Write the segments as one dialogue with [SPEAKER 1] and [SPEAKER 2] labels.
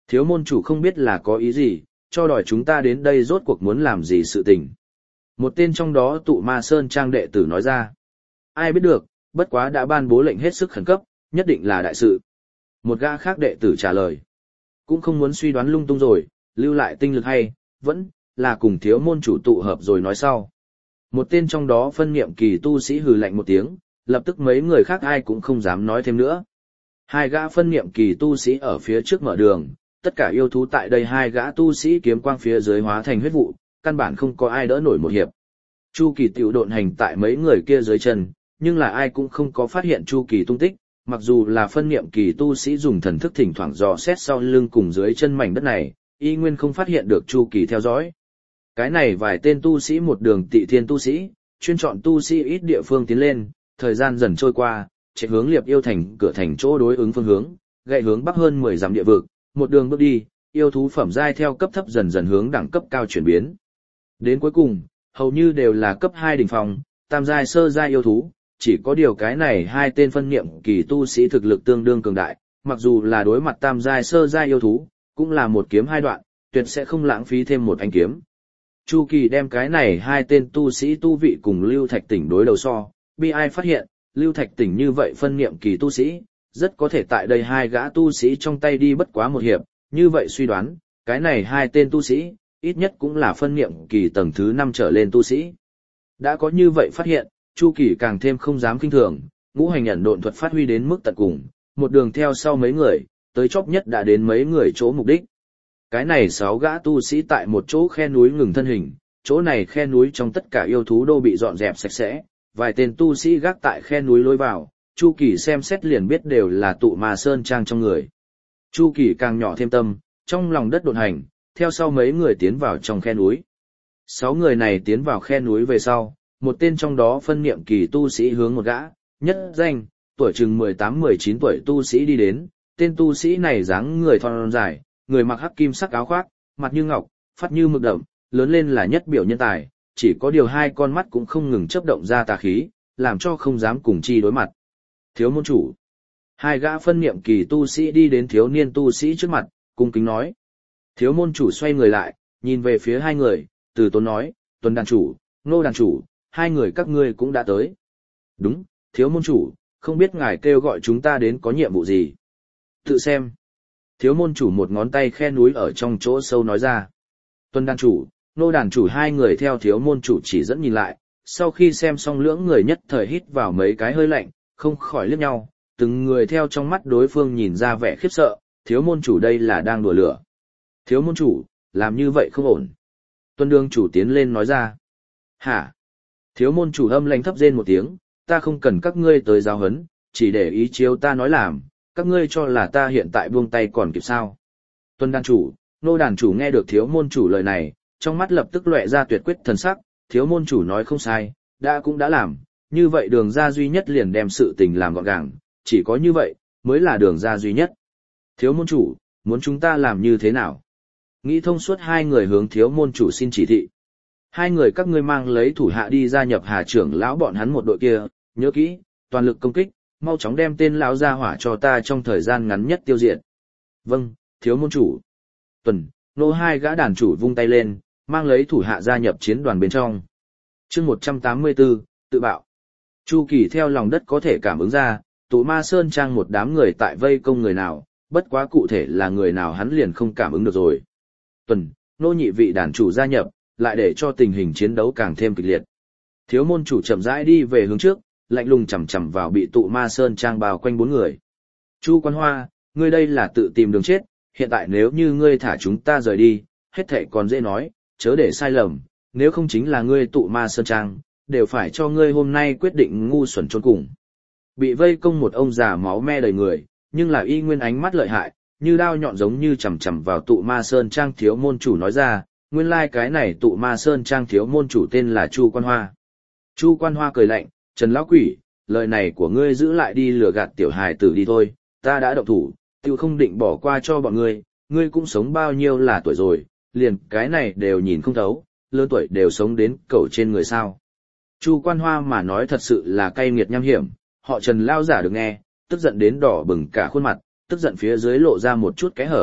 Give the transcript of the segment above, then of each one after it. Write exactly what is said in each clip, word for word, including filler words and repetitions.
[SPEAKER 1] Thiếu môn chủ không biết là có ý gì, cho đòi chúng ta đến đây rốt cuộc muốn làm gì sự tình. Một tên trong đó tụ ma sơn trang đệ tử nói ra. Ai biết được, bất quá đã ban bố lệnh hết sức khẩn cấp, nhất định là đại sự. Một gã khác đệ tử trả lời. Cũng không muốn suy đoán lung tung rồi, lưu lại tinh lực hay, vẫn là cùng thiếu môn chủ tụ hợp rồi nói sau. Một tên trong đó phân niệm kỳ tu sĩ hừ lạnh một tiếng, lập tức mấy người khác ai cũng không dám nói thêm nữa. Hai gã phân niệm kỳ tu sĩ ở phía trước mở đường, tất cả yêu thú tại đây hai gã tu sĩ kiếm quang phía dưới hóa thành huyết vụ, căn bản không có ai đỡ nổi một hiệp. Chu Kỳ tiểu độn hành tại mấy người kia dưới chân, nhưng là ai cũng không có phát hiện Chu Kỳ tung tích, mặc dù là phân niệm kỳ tu sĩ dùng thần thức thỉnh thoảng dò xét sau lưng cùng dưới chân mảnh đất này, y nguyên không phát hiện được Chu Kỳ theo dõi. Cái này vài tên tu sĩ một đường tị thiên tu sĩ, chuyên chọn tu sĩ ít địa phương tiến lên, thời gian dần trôi qua, chạy hướng Liệp Yêu thành cửa thành chỗ đối ứng phương hướng, gậy hướng bắc hơn mười dặm địa vực, một đường bước đi, yêu thú phẩm giai theo cấp thấp dần dần hướng đẳng cấp cao chuyển biến. Đến cuối cùng, hầu như đều là cấp hai đỉnh phong, tam giai sơ giai yêu thú, chỉ có điều cái này hai tên phân niệm kỳ tu sĩ thực lực tương đương cường đại, mặc dù là đối mặt tam giai sơ giai yêu thú, cũng là một kiếm hai đoạn, tuyệt sẽ không lãng phí thêm một anh kiếm. Chu Kỳ đem cái này hai tên tu sĩ tu vị cùng Lưu Thạch Tỉnh đối đầu so, bi ai phát hiện, Lưu Thạch Tỉnh như vậy phân niệm kỳ tu sĩ, rất có thể tại đây hai gã tu sĩ trong tay đi bất quá một hiệp, như vậy suy đoán, cái này hai tên tu sĩ, ít nhất cũng là phân niệm kỳ tầng thứ năm trở lên tu sĩ. Đã có như vậy phát hiện, Chu Kỳ càng thêm không dám kinh thường, ngũ hành ẩn độn thuật phát huy đến mức tận cùng, một đường theo sau mấy người, tới chóp nhất đã đến mấy người chỗ mục đích. Cái này sáu gã tu sĩ tại một chỗ khe núi ngừng thân hình, chỗ này khe núi trong tất cả yêu thú đô bị dọn dẹp sạch sẽ, vài tên tu sĩ gác tại khe núi lối vào, Chu Kỳ xem xét liền biết đều là tụ ma sơn trang trong người. Chu Kỳ càng nhỏ thêm tâm, trong lòng đất độn hành, theo sau mấy người tiến vào trong khe núi. Sáu người này tiến vào khe núi về sau, một tên trong đó phân niệm kỳ tu sĩ hướng một gã, nhất danh, tuổi chừng mười tám mười chín tuổi tu sĩ đi đến, tên tu sĩ này dáng người thon dài, người mặc hắc kim sắc áo khoác, mặt như ngọc, phát như mực đậm, lớn lên là nhất biểu nhân tài, chỉ có điều hai con mắt cũng không ngừng chớp động ra tà khí, làm cho không dám cùng chi đối mặt. Thiếu môn chủ. Hai gã phân niệm kỳ tu sĩ đi đến thiếu niên tu sĩ trước mặt, cung kính nói. Thiếu môn chủ xoay người lại, nhìn về phía hai người, từ tốn nói, Tuần đàn chủ, Nô đàn chủ, hai người các ngươi cũng đã tới. Đúng, thiếu môn chủ, không biết ngài kêu gọi chúng ta đến có nhiệm vụ gì. Tự xem. Thiếu môn chủ một ngón tay khe núi ở trong chỗ sâu nói ra. Tuần đàn chủ, Nô đàn chủ hai người theo thiếu môn chủ chỉ dẫn nhìn lại, sau khi xem xong lưỡng người nhất thời hít vào mấy cái hơi lạnh, không khỏi liếc nhau, từng người theo trong mắt đối phương nhìn ra vẻ khiếp sợ, thiếu môn chủ đây là đang đùa lửa. Thiếu môn chủ, làm như vậy không ổn. Tuân đương chủ tiến lên nói ra. Hả? Thiếu môn chủ âm lãnh thấp rên một tiếng, ta không cần các ngươi tới giáo huấn, chỉ để ý chiếu ta nói làm, các ngươi cho là ta hiện tại buông tay còn kịp sao. Tuân đàn chủ, Nô đàn chủ nghe được thiếu môn chủ lời này, trong mắt lập tức lóe ra tuyệt quyết thần sắc, thiếu môn chủ nói không sai, đã cũng đã làm, như vậy đường ra duy nhất liền đem sự tình làm gọn gàng, chỉ có như vậy, mới là đường ra duy nhất. Thiếu môn chủ, muốn chúng ta làm như thế nào? Nghĩ thông suốt hai người hướng thiếu môn chủ xin chỉ thị. Hai người các ngươi mang lấy thủ hạ đi gia nhập Hà trưởng lão bọn hắn một đội kia, nhớ kỹ, toàn lực công kích, mau chóng đem tên lão gia hỏa cho ta trong thời gian ngắn nhất tiêu diệt. Vâng, thiếu môn chủ. Tuần, Nô hai gã đàn chủ vung tay lên, mang lấy thủ hạ gia nhập chiến đoàn bên trong. Chương một trăm tám mươi tư, tự bạo. Chu Kỳ theo lòng đất có thể cảm ứng ra, tụ ma sơn trang một đám người tại vây công người nào, bất quá cụ thể là người nào hắn liền không cảm ứng được rồi. Tuần, Nô nhị vị đàn chủ gia nhập, lại để cho tình hình chiến đấu càng thêm kịch liệt. Thiếu môn chủ chậm rãi đi về hướng trước, lạnh lùng chằm chằm vào bị tụ ma sơn trang bao quanh bốn người. Chu Quan Hoa, ngươi đây là tự tìm đường chết, hiện tại nếu như ngươi thả chúng ta rời đi, hết thảy còn dễ nói, chớ để sai lầm, nếu không chính là ngươi tụ ma sơn trang, đều phải cho ngươi hôm nay quyết định ngu xuẩn trốn cùng. Bị vây công một ông già máu me đầy người, nhưng là y nguyên ánh mắt lợi hại, như đao nhọn giống như chằm chằm vào tụ ma sơn trang thiếu môn chủ nói ra, nguyên lai like cái này tụ ma sơn trang thiếu môn chủ tên là Chu Quan Hoa. Chu Quan Hoa cười lạnh, Trần lão quỷ, lời này của ngươi giữ lại đi lừa gạt tiểu hài tử đi thôi, ta đã động thủ, tiêu không định bỏ qua cho bọn ngươi, ngươi cũng sống bao nhiêu là tuổi rồi, liền cái này đều nhìn không thấu, lớn tuổi đều sống đến cầu trên người sao. Chu Quan Hoa mà nói thật sự là cay nghiệt nham hiểm, họ Trần lao giả được nghe, tức giận đến đỏ bừng cả khuôn mặt, tức giận phía dưới lộ ra một chút cái hở,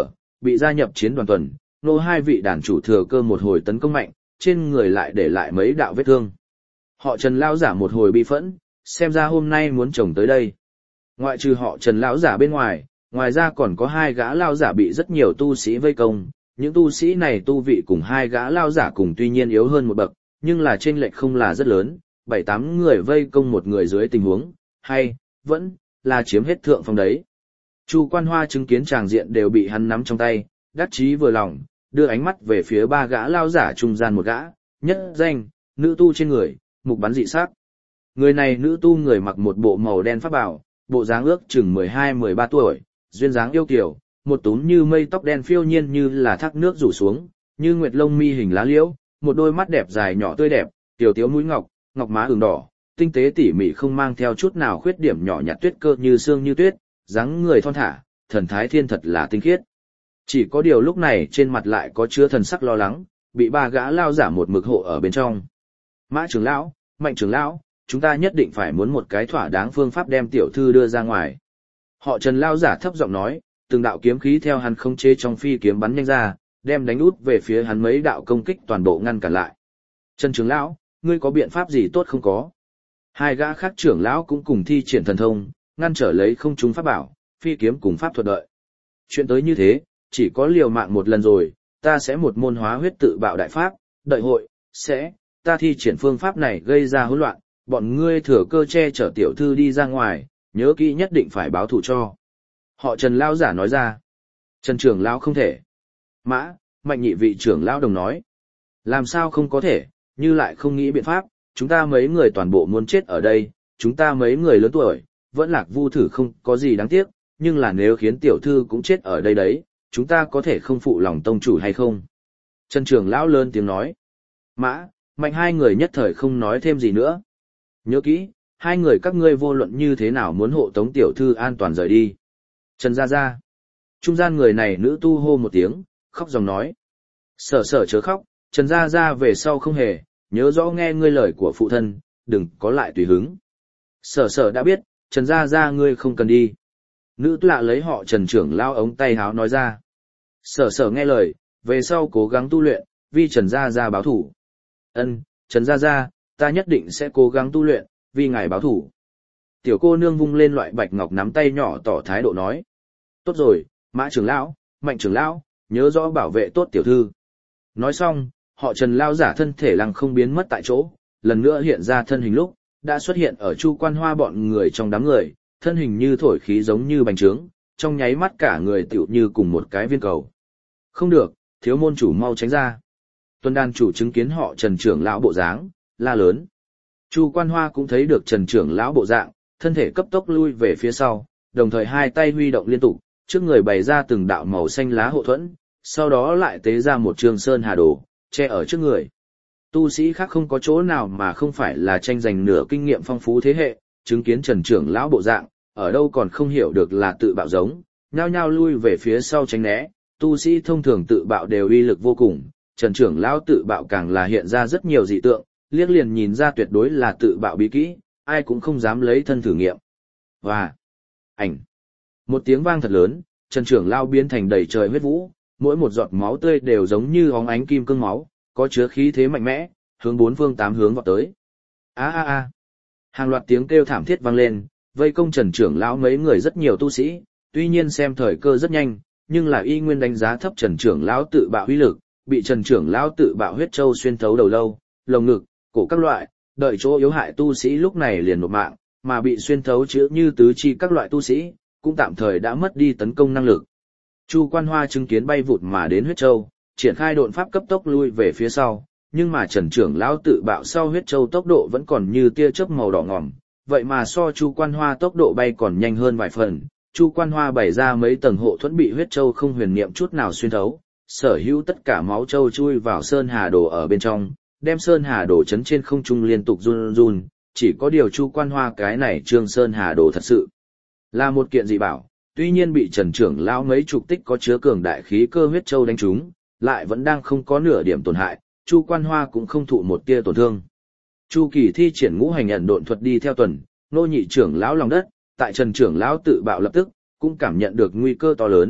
[SPEAKER 1] bị gia nhập chiến đoàn tuần, nô hai vị đàn chủ thừa cơ một hồi tấn công mạnh, trên người lại để lại mấy đạo vết thương. Họ Trần lão giả một hồi bị phẫn, xem ra hôm nay muốn chồng tới đây. Ngoại trừ họ Trần lão giả bên ngoài, ngoài ra còn có hai gã lão giả bị rất nhiều tu sĩ vây công, những tu sĩ này tu vị cùng hai gã lão giả cùng tuy nhiên yếu hơn một bậc, nhưng là chênh lệch không là rất lớn, bảy tám người vây công một người dưới tình huống, hay vẫn là chiếm hết thượng phong đấy. Chu Quan Hoa chứng kiến tràng diện đều bị hắn nắm trong tay, đắc chí vừa lòng, đưa ánh mắt về phía ba gã lão giả trung gian một gã, nhất danh, nữ tu trên người, mục bắn dị sắc. Người này nữ tu người mặc một bộ màu đen pháp bào, bộ dáng ước chừng mười hai mười ba tuổi, duyên dáng yêu kiều, một túm như mây tóc đen phiêu nhiên như là thác nước rủ xuống, như nguyệt lông mi hình lá liễu, một đôi mắt đẹp dài nhỏ tươi đẹp, tiểu tiếu mũi ngọc, ngọc má ửng đỏ, tinh tế tỉ mỉ không mang theo chút nào khuyết điểm nhỏ nhặt tuyết cơ như xương như tuyết, dáng người thon thả, thần thái thiên thật là tinh khiết. Chỉ có điều lúc này trên mặt lại có chứa thần sắc lo lắng, bị ba gã lao giả một mực hộ ở bên trong. Mã trưởng lão, Mạnh trưởng lão, chúng ta nhất định phải muốn một cái thỏa đáng phương pháp đem tiểu thư đưa ra ngoài. Họ Trần lao giả thấp giọng nói, từng đạo kiếm khí theo hắn khống chế trong phi kiếm bắn nhanh ra, đem đánh út về phía hắn mấy đạo công kích toàn bộ ngăn cản lại. Trần trưởng lão, ngươi có biện pháp gì tốt không có? Hai gã khác trưởng lão cũng cùng thi triển thần thông, ngăn trở lấy không trung pháp bảo, phi kiếm cùng pháp thuật đợi. Chuyện tới như thế, chỉ có liều mạng một lần rồi, ta sẽ một môn hóa huyết tự bạo đại pháp, đợi hội, sẽ, ta thi triển phương pháp này gây ra hỗn loạn, bọn ngươi thừa cơ che chở tiểu thư đi ra ngoài, nhớ kỹ nhất định phải báo thù cho. Họ Trần lão giả nói ra. Trần trưởng lão không thể. Mã, Mạnh nhị vị trưởng lão đồng nói. Làm sao không có thể, như lại không nghĩ biện pháp, chúng ta mấy người toàn bộ muốn chết ở đây, chúng ta mấy người lớn tuổi, vẫn lạc vu thử không có gì đáng tiếc, nhưng là nếu khiến tiểu thư cũng chết ở đây đấy, chúng ta có thể không phụ lòng tông chủ hay không? Trần trưởng lão lớn tiếng nói. Mã, Mạnh hai người nhất thời không nói thêm gì nữa. Nhớ kỹ, hai người các ngươi vô luận như thế nào muốn hộ tống tiểu thư an toàn rời đi. Trần Gia Gia. Trung gian người này nữ tu hô một tiếng, khóc dòng nói. Sở sở chớ khóc, Trần Gia Gia về sau không hề, nhớ rõ nghe ngươi lời của phụ thân, đừng có lại tùy hứng. Sở sở đã biết, Trần Gia Gia ngươi không cần đi. Nữ lạ lấy họ Trần trưởng lao ống tay háo nói ra. Sở sở nghe lời, về sau cố gắng tu luyện, vì Trần Gia Gia báo thủ. Ân, Trần Gia Gia, ta nhất định sẽ cố gắng tu luyện, vì ngài báo thủ. Tiểu cô nương vung lên loại bạch ngọc nắm tay nhỏ tỏ thái độ nói. Tốt rồi, Mã trưởng lão, Mạnh trưởng lão, nhớ rõ bảo vệ tốt tiểu thư. Nói xong, họ Trần lao giả thân thể lăng không biến mất tại chỗ, lần nữa hiện ra thân hình lúc, đã xuất hiện ở Chu Quan Hoa bọn người trong đám người, thân hình như thổi khí giống như bánh trướng, trong nháy mắt cả người tựu như cùng một cái viên cầu. Không được, thiếu môn chủ mau tránh ra. Tuần đàn chủ chứng kiến họ Trần trưởng lão bộ dáng, la lớn. Chu Quan Hoa cũng thấy được Trần trưởng lão bộ dạng, thân thể cấp tốc lui về phía sau, đồng thời hai tay huy động liên tục, trước người bày ra từng đạo màu xanh lá hộ thuẫn, sau đó lại tế ra một trường sơn hà đồ, che ở trước người. Tu sĩ khác không có chỗ nào mà không phải là tranh giành nửa kinh nghiệm phong phú thế hệ, chứng kiến Trần trưởng lão bộ dạng, ở đâu còn không hiểu được là tự bạo giống, nhao nhao lui về phía sau tránh né, tu sĩ thông thường tự bạo đều uy lực vô cùng, Trần trưởng lão tự bạo càng là hiện ra rất nhiều dị tượng, liếc liền nhìn ra tuyệt đối là tự bạo bí kỹ, ai cũng không dám lấy thân thử nghiệm. Và ảnh. Một tiếng vang thật lớn, Trần trưởng lão biến thành đầy trời huyết vũ, mỗi một giọt máu tươi đều giống như óng ánh kim cương máu, có chứa khí thế mạnh mẽ, hướng bốn phương tám hướng vọt tới. A a a. Hàng loạt tiếng kêu thảm thiết vang lên, vây công Trần trưởng lão mấy người rất nhiều tu sĩ, tuy nhiên xem thời cơ rất nhanh, nhưng là y nguyên đánh giá thấp Trần trưởng lão tự bạo uy lực, bị Trần trưởng lão tự bạo huyết châu xuyên thấu đầu lâu, lồng ngực, cổ các loại, đợi chỗ yếu hại tu sĩ lúc này liền nộp mạng, mà bị xuyên thấu chữa như tứ chi các loại tu sĩ, cũng tạm thời đã mất đi tấn công năng lực. Chu Quan Hoa chứng kiến bay vụt mà đến huyết châu, triển khai độn pháp cấp tốc lui về phía sau, nhưng mà Trần trưởng lão tự bạo sau huyết châu tốc độ vẫn còn như tia chớp màu đỏ ngòm, vậy mà so Chu Quan Hoa tốc độ bay còn nhanh hơn vài phần. Chu Quan Hoa bày ra mấy tầng hộ thuẫn bị huyết châu không huyền niệm chút nào xuyên thấu, sở hữu tất cả máu châu chui vào sơn hà đồ ở bên trong, đem sơn hà đồ chấn trên không trung liên tục run run, chỉ có điều Chu Quan Hoa cái này trương sơn hà đồ thật sự là một kiện dị bảo, tuy nhiên bị Trần trưởng lão mấy chục tích có chứa cường đại khí cơ huyết châu đánh trúng, lại vẫn đang không có nửa điểm tổn hại, Chu Quan Hoa cũng không thụ một tia tổn thương. Chu Kỳ thi triển ngũ hành ẩn độn thuật đi theo tuần, nô nhị trưởng lão lòng đất, tại Trần trưởng lão tự bạo lập tức, cũng cảm nhận được nguy cơ to lớn,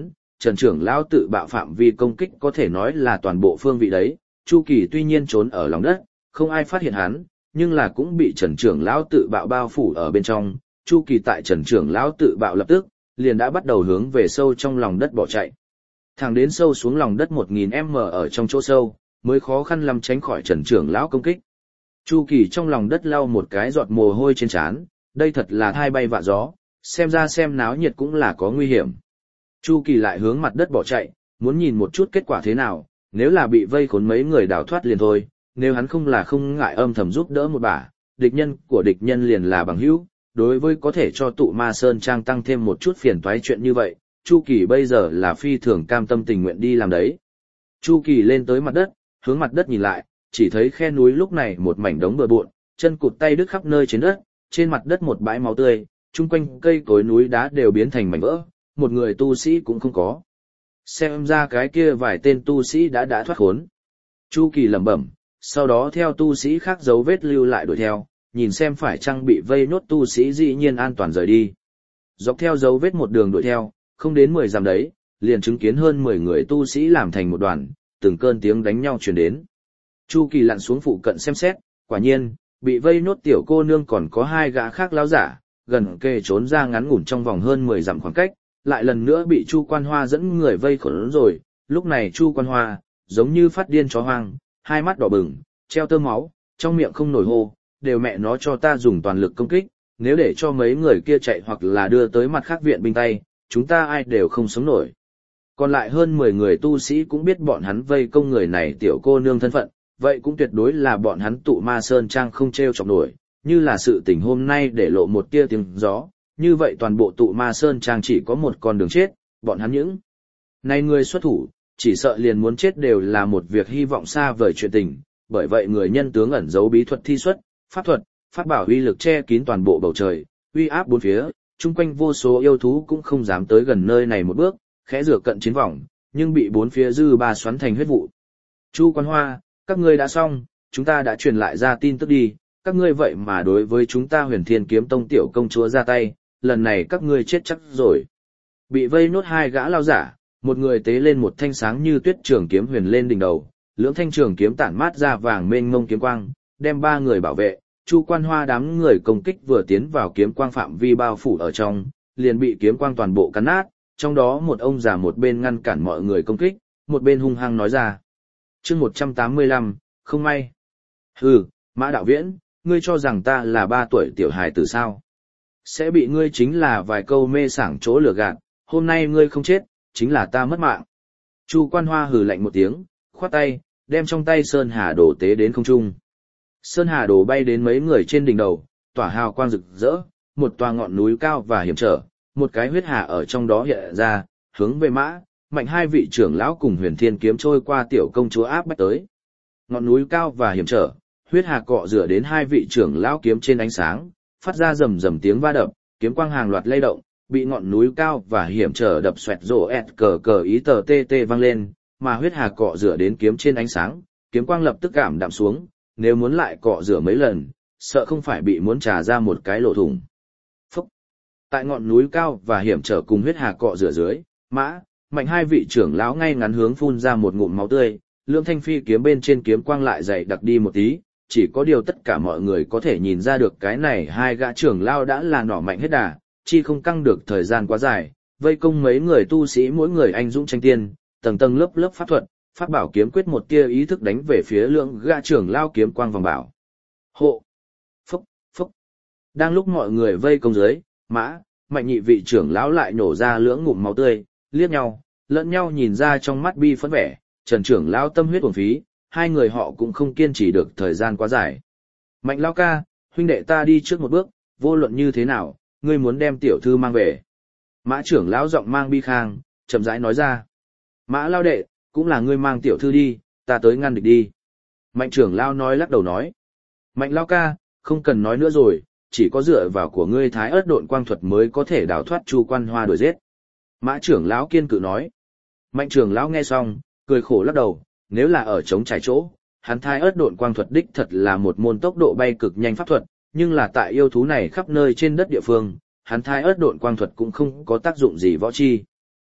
[SPEAKER 1] Trần trưởng lão tự bạo phạm vi công kích có thể nói là toàn bộ phương vị đấy, Chu Kỳ tuy nhiên trốn ở lòng đất, không ai phát hiện hắn, nhưng là cũng bị Trần trưởng lão tự bạo bao phủ ở bên trong. Chu Kỳ tại Trần trưởng lão tự bạo lập tức, liền đã bắt đầu hướng về sâu trong lòng đất bỏ chạy. Thẳng đến sâu xuống lòng đất một nghìn mét ở trong chỗ sâu, mới khó khăn lắm tránh khỏi Trần trưởng lão công kích. Chu Kỳ trong lòng đất lau một cái giọt mồ hôi trên trán, đây thật là thai bay vạ gió, xem ra xem náo nhiệt cũng là có nguy hiểm. Chu Kỳ lại hướng mặt đất bỏ chạy, muốn nhìn một chút kết quả thế nào, nếu là bị vây khốn mấy người đào thoát liền thôi, nếu hắn không là không ngại âm thầm giúp đỡ một bả, địch nhân của địch nhân liền là bằng hữu, đối với có thể cho tụ ma sơn trang tăng thêm một chút phiền toái chuyện như vậy, Chu Kỳ bây giờ là phi thường cam tâm tình nguyện đi làm đấy. Chu Kỳ lên tới mặt đất, hướng mặt đất nhìn lại, chỉ thấy khe núi lúc này một mảnh đống bừa bộn, chân cụt tay đứt khắp nơi trên đất, trên mặt đất một bãi máu tươi, chung quanh cây cối núi đá đều biến thành mảnh vỡ, một người tu sĩ cũng không có. Xem ra cái kia vài tên tu sĩ đã đã thoát khốn. Chu Kỳ lẩm bẩm, sau đó theo tu sĩ khác dấu vết lưu lại đuổi theo, nhìn xem phải chăng bị vây nốt tu sĩ dĩ nhiên an toàn rời đi. Dọc theo dấu vết một đường đuổi theo, không đến mười dặm đấy, liền chứng kiến hơn mười người tu sĩ làm thành một đoàn, từng cơn tiếng đánh nhau truyền đến. Chu Kỳ lặn xuống phụ cận xem xét, quả nhiên, bị vây nốt tiểu cô nương còn có hai gã khác lão giả, gần kề trốn ra ngắn ngủn trong vòng hơn mười dặm khoảng cách, lại lần nữa bị Chu Quan Hoa dẫn người vây khốn rồi. Lúc này Chu Quan Hoa, giống như phát điên chó hoang, hai mắt đỏ bừng, treo tơ máu, trong miệng không nổi hô, đều mẹ nó cho ta dùng toàn lực công kích, nếu để cho mấy người kia chạy hoặc là đưa tới mặt khác viện binh tay, chúng ta ai đều không sống nổi. Còn lại hơn mười người tu sĩ cũng biết bọn hắn vây công người này tiểu cô nương thân phận, vậy cũng tuyệt đối là bọn hắn tụ ma sơn trang không treo chọc nổi, như là sự tình hôm nay để lộ một tia tiếng gió, như vậy toàn bộ tụ ma sơn trang chỉ có một con đường chết, bọn hắn những này người xuất thủ, chỉ sợ liền muốn chết đều là một việc hy vọng xa vời chuyện tình, bởi vậy người nhân tướng ẩn giấu bí thuật thi xuất, pháp thuật, pháp bảo uy lực che kín toàn bộ bầu trời, uy áp bốn phía, chung quanh vô số yêu thú cũng không dám tới gần nơi này một bước, khẽ rửa cận chiến vòng, nhưng bị bốn phía dư ba xoắn thành huyết vụ. Chu Quan Hoa, các ngươi đã xong, chúng ta đã truyền lại ra tin tức đi, các ngươi vậy mà đối với chúng ta Huyền Thiên Kiếm Tông tiểu công chúa ra tay, lần này các ngươi chết chắc rồi. Bị vây nốt hai gã lao giả, một người tế lên một thanh sáng như tuyết trường kiếm huyền lên đỉnh đầu, lưỡng thanh trường kiếm tản mát ra vàng mênh mông kiếm quang, đem ba người bảo vệ. Chu Quan Hoa đám người công kích vừa tiến vào kiếm quang phạm vi bao phủ ở trong, liền bị kiếm quang toàn bộ cắn nát, trong đó một ông già một bên ngăn cản mọi người công kích, một bên hung hăng nói ra. Chương một trăm tám mươi lăm, không may. Hừ, Mã Đạo Viễn, ngươi cho rằng ta là ba tuổi tiểu hài tử sao? Sẽ bị ngươi chính là vài câu mê sảng chỗ lừa gạt, hôm nay ngươi không chết, chính là ta mất mạng. Chu Quan Hoa hừ lạnh một tiếng, khoát tay, đem trong tay Sơn Hà Đồ tế đến không trung. Sơn Hà Đồ bay đến mấy người trên đỉnh đầu, tỏa hào quang rực rỡ, một tòa ngọn núi cao và hiểm trở, một cái huyết hà ở trong đó hiện ra, hướng về Mã, Mạnh hai vị trưởng lão cùng Huyền Thiên kiếm trôi qua tiểu công chúa áp bách tới. Ngọn núi cao và hiểm trở, huyết hà cọ rửa đến hai vị trưởng lão kiếm trên ánh sáng, phát ra rầm rầm tiếng va đập, kiếm quang hàng loạt lay động, bị ngọn núi cao và hiểm trở đập xoẹt rổ ẹt cờ cờ ý tờ tê tê vang lên, mà huyết hà cọ rửa đến kiếm trên ánh sáng, kiếm quang lập tức cảm đạm xuống, nếu muốn lại cọ rửa mấy lần, sợ không phải bị muốn trà ra một cái lỗ thủng. Phúc! Tại ngọn núi cao và hiểm trở cùng huyết hà cọ rửa dưới, Mã, Mạnh hai vị trưởng lão ngay ngắn hướng phun ra một ngụm máu tươi, lưỡng thanh phi kiếm bên trên kiếm quang lại dày đặc đi một tí, chỉ có điều tất cả mọi người có thể nhìn ra được cái này hai gã trưởng lão đã là nỏ mạnh hết đà, chi không căng được thời gian quá dài, vây công mấy người tu sĩ mỗi người anh dũng tranh tiên, tầng tầng lớp lớp pháp thuật, pháp bảo kiếm quyết một tia ý thức đánh về phía lượng gã trưởng lão kiếm quang vòng bảo. Hộ! Phúc! Phúc! Đang lúc mọi người vây công dưới, Mã, Mạnh nhị vị trưởng lão lại nổ ra lưỡng ngụm máu tươi, liếc nhau, lẫn nhau nhìn ra trong mắt bi phẫn vẻ, Trần trưởng lão tâm huyết uổng phí, hai người họ cũng không kiên trì được thời gian quá dài. Mạnh lão ca, huynh đệ ta đi trước một bước, vô luận như thế nào, ngươi muốn đem tiểu thư mang về. Mã trưởng lão giọng mang bi khang, chậm rãi nói ra. Mã lão đệ, cũng là ngươi mang tiểu thư đi, ta tới ngăn địch đi. Mạnh trưởng lão nói lắc đầu nói. Mạnh lão ca, không cần nói nữa rồi, chỉ có dựa vào của ngươi thái ớt độn quang thuật mới có thể đào thoát Chu Quan Hoa đuổi giết. Mã trưởng lão kiên cự nói. Mạnh trưởng lão nghe xong, cười khổ lắc đầu, nếu là ở trống trải chỗ, hắn thái ớt độn quang thuật đích thật là một môn tốc độ bay cực nhanh pháp thuật, nhưng là tại yêu thú này khắp nơi trên đất địa phương, hắn thái ớt độn quang thuật cũng không có tác dụng gì võ chi.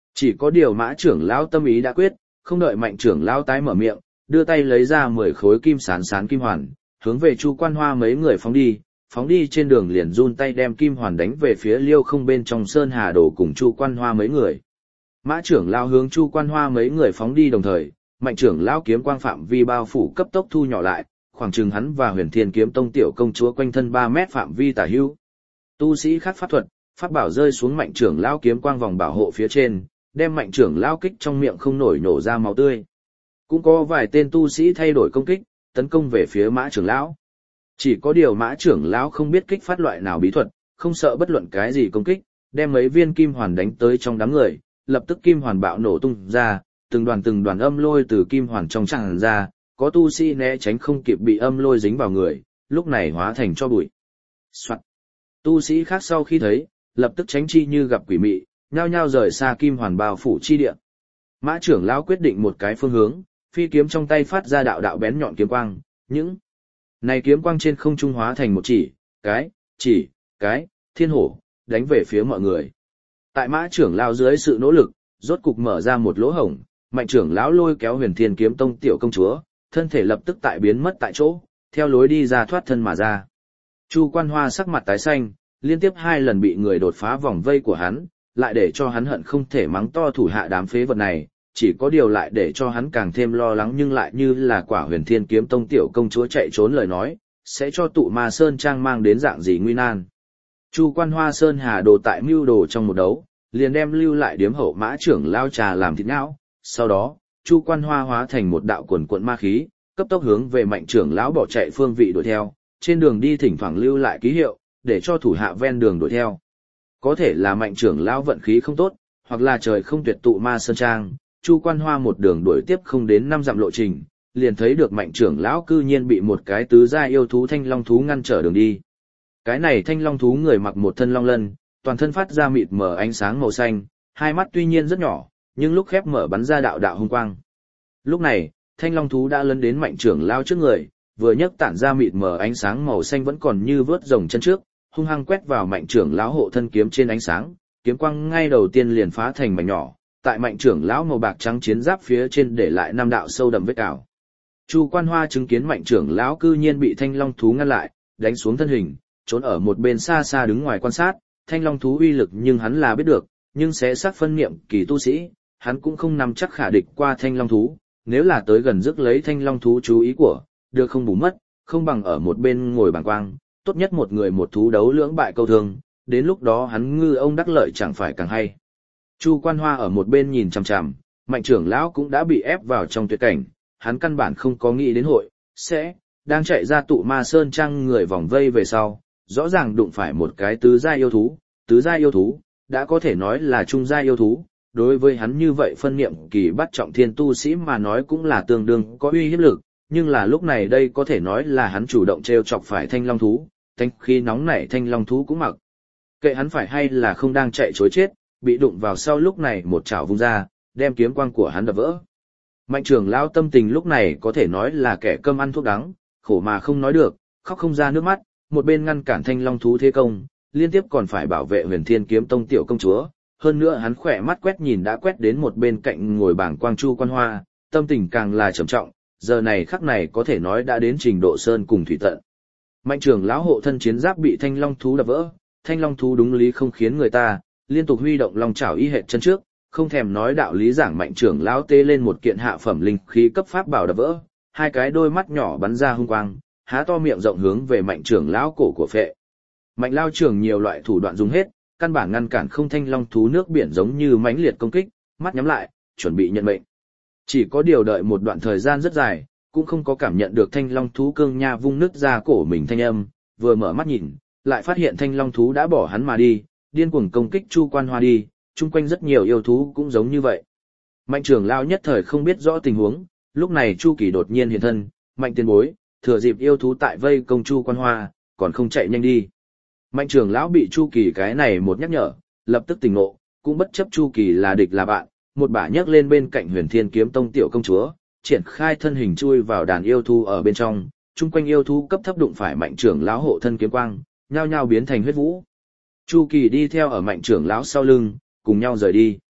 [SPEAKER 1] Chỉ có điều Mã trưởng lão tâm ý đã quyết, không đợi Mạnh trưởng lão tái mở miệng, đưa tay lấy ra mười khối kim sán sán kim hoàn, hướng về Chu Quan Hoa mấy người phóng đi, phóng đi trên đường liền run tay đem kim hoàn đánh về phía Liêu Không bên trong Sơn Hà Đồ cùng Chu Quan Hoa mấy người. Mã trưởng lão hướng Chu Quan Hoa mấy người phóng đi đồng thời, Mạnh trưởng lão kiếm quang phạm vi bao phủ cấp tốc thu nhỏ lại, khoảng chừng hắn và Huyền Thiên Kiếm Tông tiểu công chúa quanh thân ba mét phạm vi tả hữu. Tu sĩ khác pháp thuật, pháp bảo rơi xuống Mạnh trưởng lão kiếm quang vòng bảo hộ phía trên, đem Mạnh trưởng lão kích trong miệng không nổi nổ ra máu tươi. Cũng có vài tên tu sĩ thay đổi công kích, tấn công về phía Mã trưởng lão. Chỉ có điều Mã trưởng lão không biết kích phát loại nào bí thuật, không sợ bất luận cái gì công kích, đem mấy viên kim hoàn đánh tới trong đám người, lập tức kim hoàn bạo nổ tung ra, từng đoàn từng đoàn âm lôi từ kim hoàn trong tràn ra, có tu sĩ né tránh không kịp bị âm lôi dính vào người, lúc này hóa thành cho bụi. Soạn. Tu sĩ khác sau khi thấy, lập tức tránh chi như gặp quỷ mị, nhao nhao rời xa kim hoàn bao phủ chi địa. Mã trưởng lão quyết định một cái phương hướng, phi kiếm trong tay phát ra đạo đạo bén nhọn kiếm quang, những này kiếm quang trên không trung hóa thành một chỉ, cái, chỉ, cái, thiên hổ, đánh về phía mọi người. Tại Mã trưởng lão dưới sự nỗ lực, rốt cục mở ra một lỗ hổng, Mạnh trưởng lão lôi kéo Huyền Thiên Kiếm Tông tiểu công chúa, thân thể lập tức tại biến mất tại chỗ, theo lối đi ra thoát thân mà ra. Chu Quan Hoa sắc mặt tái xanh, liên tiếp hai lần bị người đột phá vòng vây của hắn, lại để cho hắn hận không thể mắng to thủ hạ đám phế vật này, chỉ có điều lại để cho hắn càng thêm lo lắng nhưng lại như là quả Huyền Thiên Kiếm Tông tiểu công chúa chạy trốn lời nói, sẽ cho tụ Ma Sơn Trang mang đến dạng gì nguy nan. Chu Quan Hoa Sơn Hà Đồ tại mưu đồ trong một đấu, liền đem lưu lại điếm hậu Mã trưởng lao trà làm thịt não, sau đó, Chu Quan Hoa hóa thành một đạo quần quận ma khí, cấp tốc hướng về Mạnh trưởng lão bỏ chạy phương vị đuổi theo, trên đường đi thỉnh thoảng lưu lại ký hiệu, để cho thủ hạ ven đường đuổi theo. Có thể là Mạnh trưởng lão vận khí không tốt, hoặc là trời không tuyệt tụ Ma Sơn Trang, Chu Quan Hoa một đường đuổi tiếp không đến năm dặm lộ trình, liền thấy được Mạnh trưởng lão cư nhiên bị một cái tứ gia yêu thú thanh long thú ngăn trở đường đi. Cái này thanh long thú người mặc một thân long lân, toàn thân phát ra mịt mờ ánh sáng màu xanh, hai mắt tuy nhiên rất nhỏ, nhưng lúc khép mở bắn ra đạo đạo hung quang. Lúc này, thanh long thú đã lấn đến Mạnh trưởng lão trước người, vừa nhấc tản ra mịt mờ ánh sáng màu xanh vẫn còn như vớt rồng chân trước, hung hăng quét vào Mạnh trưởng lão hộ thân kiếm trên ánh sáng, kiếm quang ngay đầu tiên liền phá thành mảnh nhỏ, tại Mạnh trưởng lão màu bạc trắng chiến giáp phía trên để lại năm đạo sâu đậm vết cào. Chu Quan Hoa chứng kiến Mạnh trưởng lão cư nhiên bị thanh long thú ngăn lại, đánh xuống thân hình, trốn ở một bên xa xa đứng ngoài quan sát, thanh long thú uy lực nhưng hắn là biết được, nhưng sẽ xác phân niệm kỳ tu sĩ, hắn cũng không nắm chắc khả địch qua thanh long thú, nếu là tới gần rước lấy thanh long thú chú ý của, được không bù mất, không bằng ở một bên ngồi bàng quang, tốt nhất một người một thú đấu lưỡng bại câu thương, đến lúc đó hắn ngư ông đắc lợi chẳng phải càng hay. Chu Quan Hoa ở một bên nhìn chằm chằm, Mạnh trưởng lão cũng đã bị ép vào trong tuyệt cảnh, hắn căn bản không có nghĩ đến hội, sẽ, đang chạy ra tụ Ma Sơn Trang người vòng vây về sau, rõ ràng đụng phải một cái tứ gia yêu thú, tứ gia yêu thú, đã có thể nói là trung gia yêu thú, đối với hắn như vậy phân niệm kỳ bắt trọng thiên tu sĩ mà nói cũng là tương đương có uy hiếp lực, nhưng là lúc này đây có thể nói là hắn chủ động trêu chọc phải thanh long thú, thanh khi nóng nảy thanh long thú cũng mặc. Kệ hắn phải hay là không đang chạy chối chết, bị đụng vào sau lúc này một chảo vung ra, đem kiếm quang của hắn đập vỡ. Mạnh trưởng lão tâm tình lúc này có thể nói là kẻ cơm ăn thuốc đắng, khổ mà không nói được, khóc không ra nước mắt, một bên ngăn cản thanh long thú thế công, liên tiếp còn phải bảo vệ Huyền Thiên Kiếm Tông tiểu công chúa, hơn nữa hắn khỏe mắt quét nhìn đã quét đến một bên cạnh ngồi bảng quang Chu Quan Hoa, tâm tình càng là trầm trọng, giờ này khắc này có thể nói đã đến trình độ sơn cùng thủy tận. Mạnh trưởng lão hộ thân chiến giáp bị thanh long thú đập vỡ, thanh long thú đúng lý không khiến người ta, liên tục huy động long chảo y hệt chân trước, không thèm nói đạo lý giảng Mạnh trưởng lão tê lên một kiện hạ phẩm linh khí cấp pháp bảo đập vỡ, hai cái đôi mắt nhỏ bắn ra hung quang, há to miệng rộng hướng về Mạnh trưởng lão cổ của phệ. Mạnh lao trưởng nhiều loại thủ đoạn dùng hết, căn bản ngăn cản không thanh long thú nước biển giống như mãnh liệt công kích, mắt nhắm lại, chuẩn bị nhận mệnh. Chỉ có điều đợi một đoạn thời gian rất dài, cũng không có cảm nhận được thanh long thú cương nha vung nứt ra cổ mình thanh âm, vừa mở mắt nhìn, lại phát hiện thanh long thú đã bỏ hắn mà đi, điên cuồng công kích Chu Quan Hoa đi, chung quanh rất nhiều yêu thú cũng giống như vậy. Mạnh trưởng lão nhất thời không biết rõ tình huống, lúc này Chu Kỳ đột nhiên hiện thân, Mạnh tiền bối, thừa dịp yêu thú tại vây công Chu Quan Hoa, còn không chạy nhanh đi. Mạnh trưởng lão bị Chu Kỳ cái này một nhắc nhở, lập tức tỉnh ngộ, cũng bất chấp Chu Kỳ là địch là bạn, một bả nhấc lên bên cạnh Huyền Thiên Kiếm Tông tiểu công chúa, triển khai thân hình chui vào đàn yêu thú ở bên trong, chung quanh yêu thú cấp thấp đụng phải Mạnh trưởng lão hộ thân kiếm quang, nhao nhao biến thành huyết vũ. Chu Kỳ đi theo ở Mạnh trưởng lão sau lưng, cùng nhau rời đi.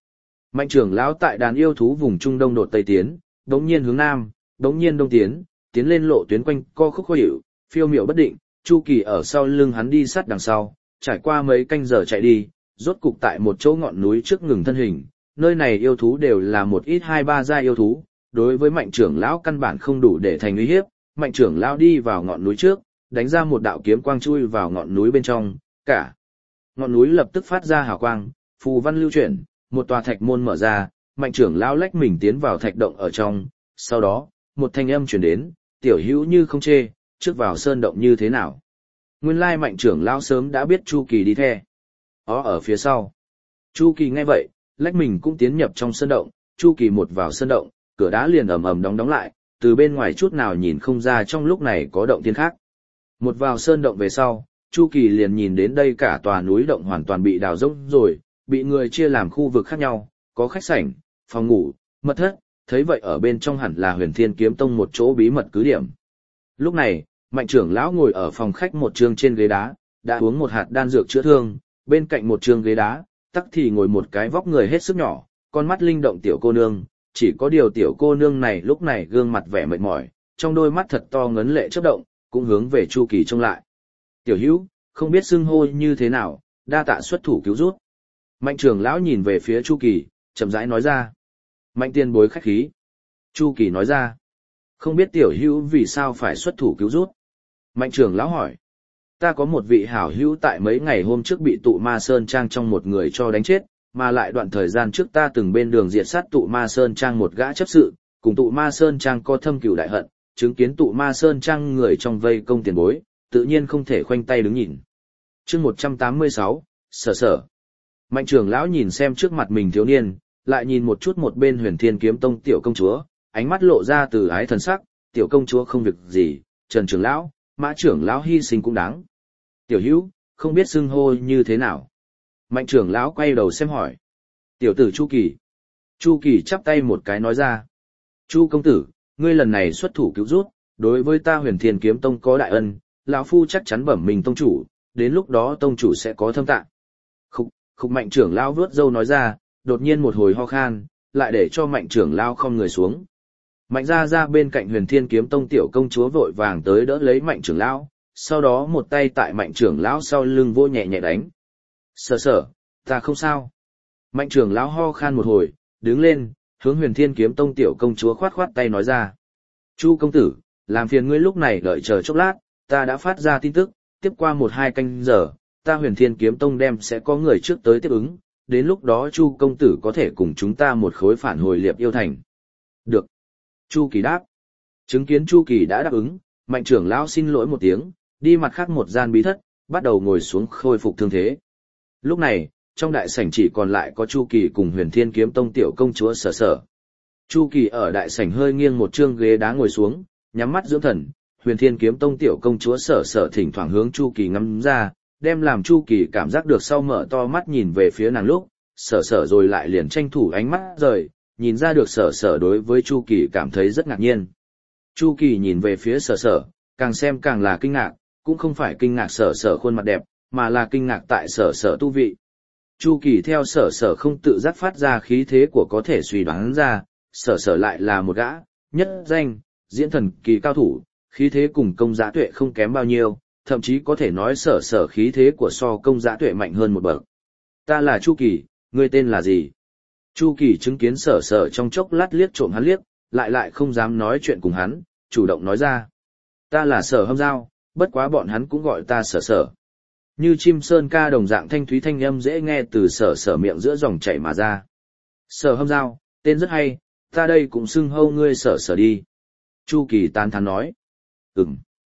[SPEAKER 1] Mạnh trưởng lão tại đàn yêu thú vùng Trung Đông đột Tây tiến, đống nhiên hướng Nam, đống nhiên Đông tiến, tiến lên lộ tuyến quanh co khúc khó hiểu, phiêu miểu bất định, Chu Kỳ ở sau lưng hắn đi sát đằng sau, trải qua mấy canh giờ chạy đi, rốt cục tại một chỗ ngọn núi trước ngừng thân hình, nơi này yêu thú đều là một ít hai ba gia yêu thú, đối với mạnh trưởng lão căn bản không đủ để thành uy hiếp, mạnh trưởng lão đi vào ngọn núi trước, đánh ra một đạo kiếm quang chui vào ngọn núi bên trong, cả ngọn núi lập tức phát ra hào quang, phù văn lưu chuyển, một tòa thạch môn mở ra, mạnh trưởng lão lách mình tiến vào thạch động ở trong, sau đó, một thanh âm truyền đến, tiểu hữu như không chê, trước vào sơn động như thế nào. Nguyên lai mạnh trưởng lão sớm đã biết Chu Kỳ đi theo. Ó ở phía sau. Chu Kỳ nghe vậy, lách mình cũng tiến nhập trong sơn động, Chu Kỳ một vào sơn động, cửa đá liền ầm ầm đóng đóng lại, từ bên ngoài chút nào nhìn không ra trong lúc này có động thiên khác. Một vào sơn động về sau, Chu Kỳ liền nhìn đến đây cả tòa núi động hoàn toàn bị đào rỗng rồi, bị người chia làm khu vực khác nhau, có khách sảnh, phòng ngủ, mật thất, thấy vậy ở bên trong hẳn là Huyền Thiên Kiếm Tông một chỗ bí mật cứ điểm. Lúc này, mạnh trưởng lão ngồi ở phòng khách một trường trên ghế đá, đã uống một hạt đan dược chữa thương, bên cạnh một trường ghế đá, tắc thì ngồi một cái vóc người hết sức nhỏ, con mắt linh động tiểu cô nương, chỉ có điều tiểu cô nương này lúc này gương mặt vẻ mệt mỏi, trong đôi mắt thật to ngấn lệ chớp động, cũng hướng về Chu Kỳ trông lại. Tiểu hữu, không biết xưng hô như thế nào, đa tạ xuất thủ cứu rút. Mạnh trưởng lão nhìn về phía Chu Kỳ, chậm rãi nói ra. Mạnh tiền bối khách khí. Chu Kỳ nói ra. Không biết tiểu hữu vì sao phải xuất thủ cứu rút. Mạnh trưởng lão hỏi. Ta có một vị hảo hữu tại mấy ngày hôm trước bị tụ ma sơn trang trong một người cho đánh chết, mà lại đoạn thời gian trước ta từng bên đường diệt sát tụ ma sơn trang một gã chấp sự, cùng tụ ma sơn trang có thâm cửu đại hận, chứng kiến tụ ma sơn trang người trong vây công tiền bối, tự nhiên không thể khoanh tay đứng nhìn. Chương một trăm tám mươi sáu, sở sở. Mạnh trưởng lão nhìn xem trước mặt mình thiếu niên, lại nhìn một chút một bên Huyền Thiên Kiếm Tông tiểu công chúa, ánh mắt lộ ra từ ái thần sắc, tiểu công chúa không việc gì, Trần trưởng lão, Mã trưởng lão hy sinh cũng đáng. Tiểu hữu, không biết xưng hô như thế nào. Mạnh trưởng lão quay đầu xem hỏi. Tiểu tử Chu Kỳ. Chu Kỳ chắp tay một cái nói ra. Chu công tử, ngươi lần này xuất thủ cứu rút, đối với ta Huyền Thiên Kiếm Tông có đại ân, lão phu chắc chắn bẩm mình tông chủ, đến lúc đó tông chủ sẽ có thâm tạng. Khúc, khúc mạnh trưởng lão vuốt râu nói ra, đột nhiên một hồi ho khan, lại để cho mạnh trưởng lão không người xuống. Mạnh ra ra bên cạnh Huyền Thiên Kiếm Tông tiểu công chúa vội vàng tới đỡ lấy mạnh trưởng lão, sau đó một tay tại mạnh trưởng lão sau lưng vô nhẹ nhẹ đánh. Sở sở, ta không sao. Mạnh trưởng lão ho khan một hồi, đứng lên, hướng Huyền Thiên Kiếm Tông tiểu công chúa khoát khoát tay nói ra. Chu công tử, làm phiền ngươi lúc này đợi chờ chốc lát, ta đã phát ra tin tức, tiếp qua một hai canh giờ, ta Huyền Thiên Kiếm Tông đem sẽ có người trước tới tiếp ứng, đến lúc đó Chu công tử có thể cùng chúng ta một khối phản hồi Liệp Yêu Thành. Được. Chu Kỳ đáp. Chứng kiến Chu Kỳ đã đáp ứng, mạnh trưởng lão xin lỗi một tiếng, đi mặt khác một gian bí thất, bắt đầu ngồi xuống khôi phục thương thế. Lúc này, trong đại sảnh chỉ còn lại có Chu Kỳ cùng Huyền Thiên Kiếm Tông tiểu công chúa Sở Sở. Chu Kỳ ở đại sảnh hơi nghiêng một trương ghế đá ngồi xuống, nhắm mắt dưỡng thần, Huyền Thiên Kiếm Tông tiểu công chúa Sở Sở thỉnh thoảng hướng Chu Kỳ ngắm ra, đem làm Chu Kỳ cảm giác được sau mở to mắt nhìn về phía nàng lúc, Sở Sở rồi lại liền tranh thủ ánh mắt rời, nhìn ra được Sở Sở đối với Chu Kỳ cảm thấy rất ngạc nhiên. Chu Kỳ nhìn về phía Sở Sở, càng xem càng là kinh ngạc, cũng không phải kinh ngạc Sở Sở khuôn mặt đẹp, mà là kinh ngạc tại Sở Sở tu vị. Chu Kỳ theo Sở Sở không tự giác phát ra khí thế của có thể suy đoán ra, Sở Sở lại là một gã, nhất danh, diễn thần kỳ cao thủ, khí thế cùng Công Giá Tuệ không kém bao nhiêu, thậm chí có thể nói Sở Sở khí thế của so Công Giá Tuệ mạnh hơn một bậc. Ta là Chu Kỳ, ngươi tên là gì? Chu Kỳ chứng kiến Sở Sở trong chốc lát liếc trộm hắn liếc, lại lại không dám nói chuyện cùng hắn, chủ động nói ra. Ta là Sở Hâm Giao, bất quá bọn hắn cũng gọi ta Sở Sở. Như chim sơn ca đồng dạng thanh thúy thanh âm dễ nghe từ Sở Sở miệng giữa dòng chảy mà ra. Sở Hâm Giao, tên rất hay, ta đây cũng xưng hâu ngươi Sở Sở đi. Chu Kỳ tán thán nói. Ừm.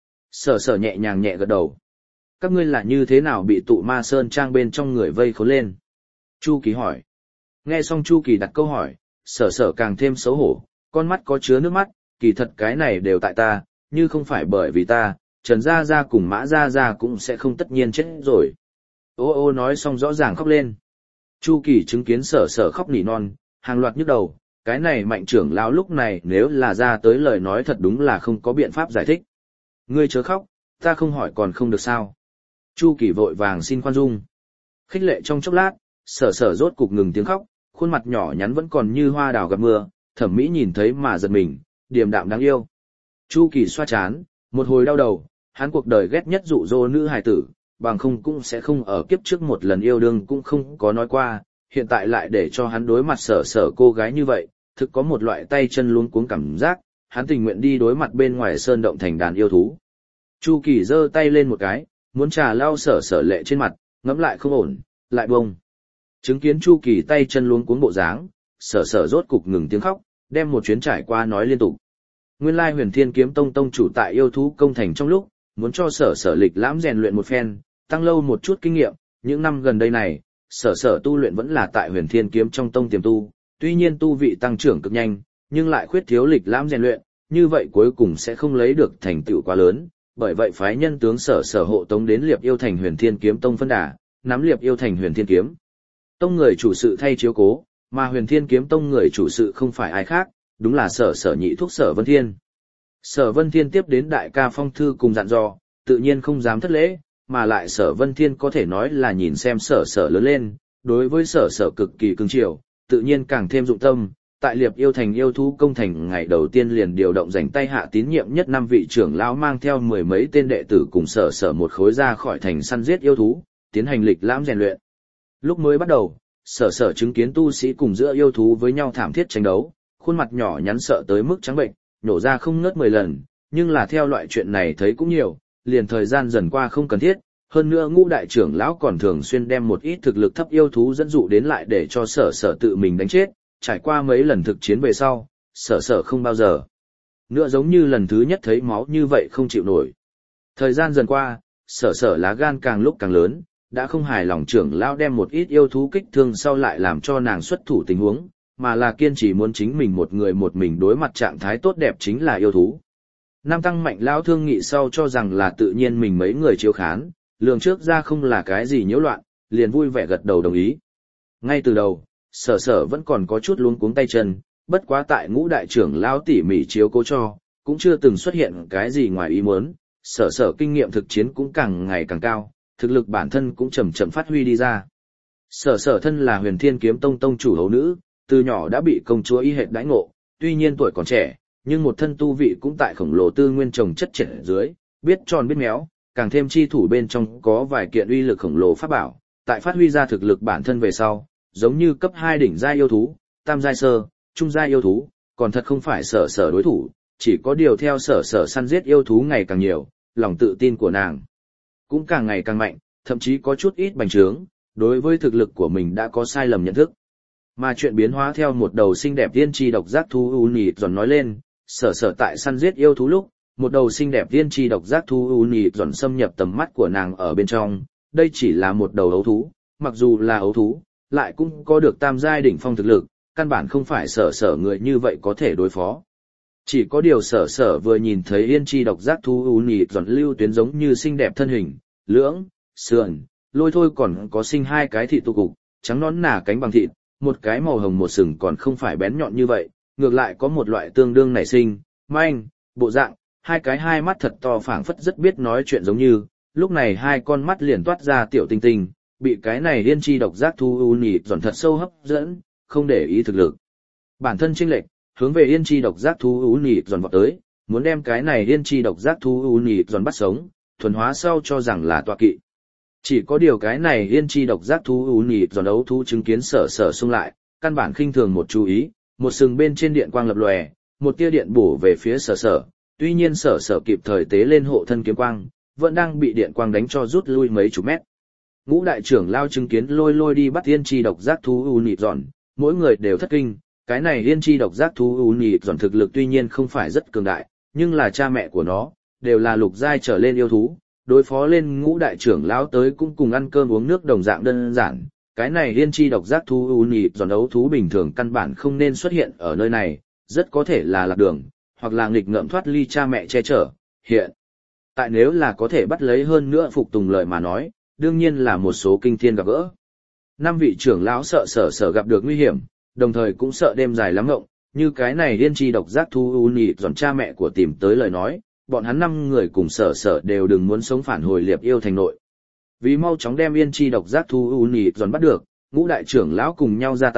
[SPEAKER 1] Sở Sở nhẹ nhàng nhẹ gật đầu. Các ngươi là như thế nào bị tụ ma sơn trang bên trong người vây khốn lên? Chu Kỳ hỏi. Nghe xong Chu Kỳ đặt câu hỏi, Sở Sở càng thêm xấu hổ, con mắt có chứa nước mắt, kỳ thật cái này đều tại ta, như không phải bởi vì ta, Trần Gia Gia cùng Mã Gia Gia cũng sẽ không tất nhiên chết rồi. Ô ô nói xong rõ ràng khóc lên. Chu Kỳ chứng kiến Sở Sở khóc nỉ non, hàng loạt nhức đầu, cái này mạnh trưởng lão lúc này nếu là ra tới lời nói thật đúng là không có biện pháp giải thích. Ngươi chớ khóc, ta không hỏi còn không được sao. Chu Kỳ vội vàng xin khoan dung. Khích lệ trong chốc lát, Sở Sở rốt cục ngừng tiếng khóc, khuôn mặt nhỏ nhắn vẫn còn như hoa đào gặp mưa, thẩm mỹ nhìn thấy mà giật mình, điềm đạm đáng yêu. Chu Kỳ xoa chán, một hồi đau đầu, hắn cuộc đời ghét nhất dụ dỗ nữ hài tử, bằng không cũng sẽ không ở kiếp trước một lần yêu đương cũng không có nói qua, hiện tại lại để cho hắn đối mặt sở sở cô gái như vậy, thực có một loại tay chân luống cuống cảm giác, hắn tình nguyện đi đối mặt bên ngoài sơn động thành đàn yêu thú. Chu Kỳ giơ tay lên một cái, muốn trà lau sở sở lệ trên mặt, ngẫm lại không ổn, lại bông. Chứng kiến Chu Kỳ tay chân luống cuống bộ dáng, sở sở rốt cục ngừng tiếng khóc, đem một chuyến trải qua nói liên tục. Nguyên lai Huyền Thiên Kiếm Tông tông chủ tại yêu thú công thành trong lúc, muốn cho sở sở lịch lãm rèn luyện một phen, tăng lâu một chút kinh nghiệm, những năm gần đây này, sở sở tu luyện vẫn là tại Huyền Thiên Kiếm trong tông tiềm tu, tuy nhiên tu vị tăng trưởng cực nhanh, nhưng lại khuyết thiếu lịch lãm rèn luyện, như vậy cuối cùng sẽ không lấy được thành tựu quá lớn, bởi vậy phái nhân tướng sở sở hộ tống đến Liệp Yêu Thành Huyền Thiên Kiếm Tông phân đà, nắm Liệp Yêu Thành Huyền Thiên Kiếm Tông người chủ sự thay chiếu cố, mà Huyền Thiên Kiếm Tông người chủ sự không phải ai khác, đúng là sở sở nhị thúc Sở Vân Thiên. Sở Vân Thiên tiếp đến đại ca phong thư cùng dặn dò, tự nhiên không dám thất lễ, mà lại Sở Vân Thiên có thể nói là nhìn xem sở sở lớn lên, đối với sở sở cực kỳ cưng chiều, tự nhiên càng thêm dụng tâm. Tại Liệp Yêu Thành yêu thú công thành ngày đầu tiên liền điều động dành tay hạ tín nhiệm nhất năm vị trưởng lão mang theo mười mấy tên đệ tử cùng sở sở một khối ra khỏi thành săn giết yêu thú, tiến hành lịch lãm rèn luyện. Lúc mới bắt đầu, sở sở chứng kiến tu sĩ cùng giữa yêu thú với nhau thảm thiết tranh đấu, khuôn mặt nhỏ nhắn sợ tới mức trắng bệnh, nhổ ra không ngớt mười lần, nhưng là theo loại chuyện này thấy cũng nhiều, liền thời gian dần qua không cần thiết, hơn nữa ngũ đại trưởng lão còn thường xuyên đem một ít thực lực thấp yêu thú dẫn dụ đến lại để cho sở sở tự mình đánh chết, trải qua mấy lần thực chiến về sau, sở sở không bao giờ nữa giống như lần thứ nhất thấy máu như vậy không chịu nổi. Thời gian dần qua, sở sở lá gan càng lúc càng lớn, đã không hài lòng trưởng lão đem một ít yêu thú kích thương sau lại làm cho nàng xuất thủ tình huống, mà là kiên trì muốn chính mình một người một mình đối mặt trạng thái tốt đẹp chính là yêu thú. Nam Tăng Mạnh lão thương nghị sau cho rằng là tự nhiên mình mấy người chiếu khán, lường trước ra không là cái gì nhiễu loạn, liền vui vẻ gật đầu đồng ý. Ngay từ đầu, sở sở vẫn còn có chút luống cuống tay chân, bất quá tại ngũ đại trưởng lão tỉ mỉ chiếu cố cho, cũng chưa từng xuất hiện cái gì ngoài ý muốn, sở sở kinh nghiệm thực chiến cũng càng ngày càng cao, thực lực bản thân cũng chậm chậm phát huy đi ra. Sở sở thân là Huyền Thiên Kiếm Tông tông chủ hầu nữ, từ nhỏ đã bị công chúa y hệt đãi ngộ, tuy nhiên tuổi còn trẻ, nhưng một thân tu vị cũng tại khổng lồ tư nguyên trồng chất trẻ dưới, biết tròn biết méo, càng thêm chi thủ bên trong có vài kiện uy lực khổng lồ pháp bảo, tại phát huy ra thực lực bản thân về sau, giống như cấp hai đỉnh giai yêu thú, tam giai sơ, trung giai yêu thú, còn thật không phải sở sở đối thủ, chỉ có điều theo sở sở săn giết yêu thú ngày càng nhiều, lòng tự tin của nàng cũng càng ngày càng mạnh, thậm chí có chút ít bành trướng, đối với thực lực của mình đã có sai lầm nhận thức. Mà chuyện biến hóa theo một đầu xinh đẹp tiên tri độc giác thú u nị giòn nói lên, sở sở tại săn giết yêu thú lúc, một đầu xinh đẹp tiên tri độc giác thú u nị giòn xâm nhập tầm mắt của nàng ở bên trong, đây chỉ là một đầu ấu thú, mặc dù là ấu thú, lại cũng có được tam giai đỉnh phong thực lực, căn bản không phải sở sở người như vậy có thể đối phó. Chỉ có điều sở sở vừa nhìn thấy yên chi độc giác thú u nị giòn lưu tuyến giống như xinh đẹp thân hình, lưỡng, sườn, lôi thôi còn có sinh hai cái thịt tu cục, trắng nõn nả cánh bằng thịt, một cái màu hồng một sừng còn không phải bén nhọn như vậy, ngược lại có một loại tương đương nảy sinh, manh, bộ dạng, hai cái hai mắt thật to phảng phất rất biết nói chuyện giống như, lúc này hai con mắt liền toát ra tiểu tinh tinh, bị cái này yên chi độc giác thú u nị giòn thật sâu hấp dẫn, không để ý thực lực. Bản thân chênh lệch, hướng về yên chi độc giác thú u nị giòn vọt tới, muốn đem cái này yên chi độc giác thú u nị giòn bắt sống, thuần hóa sau cho rằng là tọa kỵ. Chỉ có điều cái này yên chi độc giác thú u nị giòn đấu thú chứng kiến sở sở xung lại, căn bản khinh thường một chú ý, một sừng bên trên điện quang lập lòe, một tia điện bổ về phía sở sở, tuy nhiên sở sở kịp thời tế lên hộ thân kiếm quang, vẫn đang bị điện quang đánh cho rút lui mấy chục mét. Ngũ đại trưởng lao chứng kiến lôi lôi đi bắt yên chi độc giác thú u nị giòn, mỗi người đều thất kinh, cái này yên chi độc giác thú u nị giòn thực lực tuy nhiên không phải rất cường đại, nhưng là cha mẹ của nó đều là lục giai trở lên yêu thú, đối phó lên ngũ đại trưởng lão tới cũng cùng ăn cơm uống nước đồng dạng đơn giản. Cái này yên chi độc giác thú u nị giòn đấu thú bình thường căn bản không nên xuất hiện ở nơi này, rất có thể là lạc đường, hoặc là nghịch ngợm thoát ly cha mẹ che chở. Hiện tại nếu là có thể bắt lấy hơn nữa phục tùng lời mà nói, đương nhiên là một số kinh thiên gặp gỡ. Năm vị trưởng lão sợ sở sở gặp được nguy hiểm, đồng thời cũng sợ đêm dài lắm ngộng, như cái này yên chi độc giác thú u nị giòn cha mẹ của tìm tới lời nói, bọn hắn năm người cùng sở sở đều đừng muốn sống phản hồi Liệp Yêu Thành nội. Vì mau chóng đem yên chi độc giác thú u nị giòn bắt được, ngũ đại trưởng lão cùng nhau ra tay,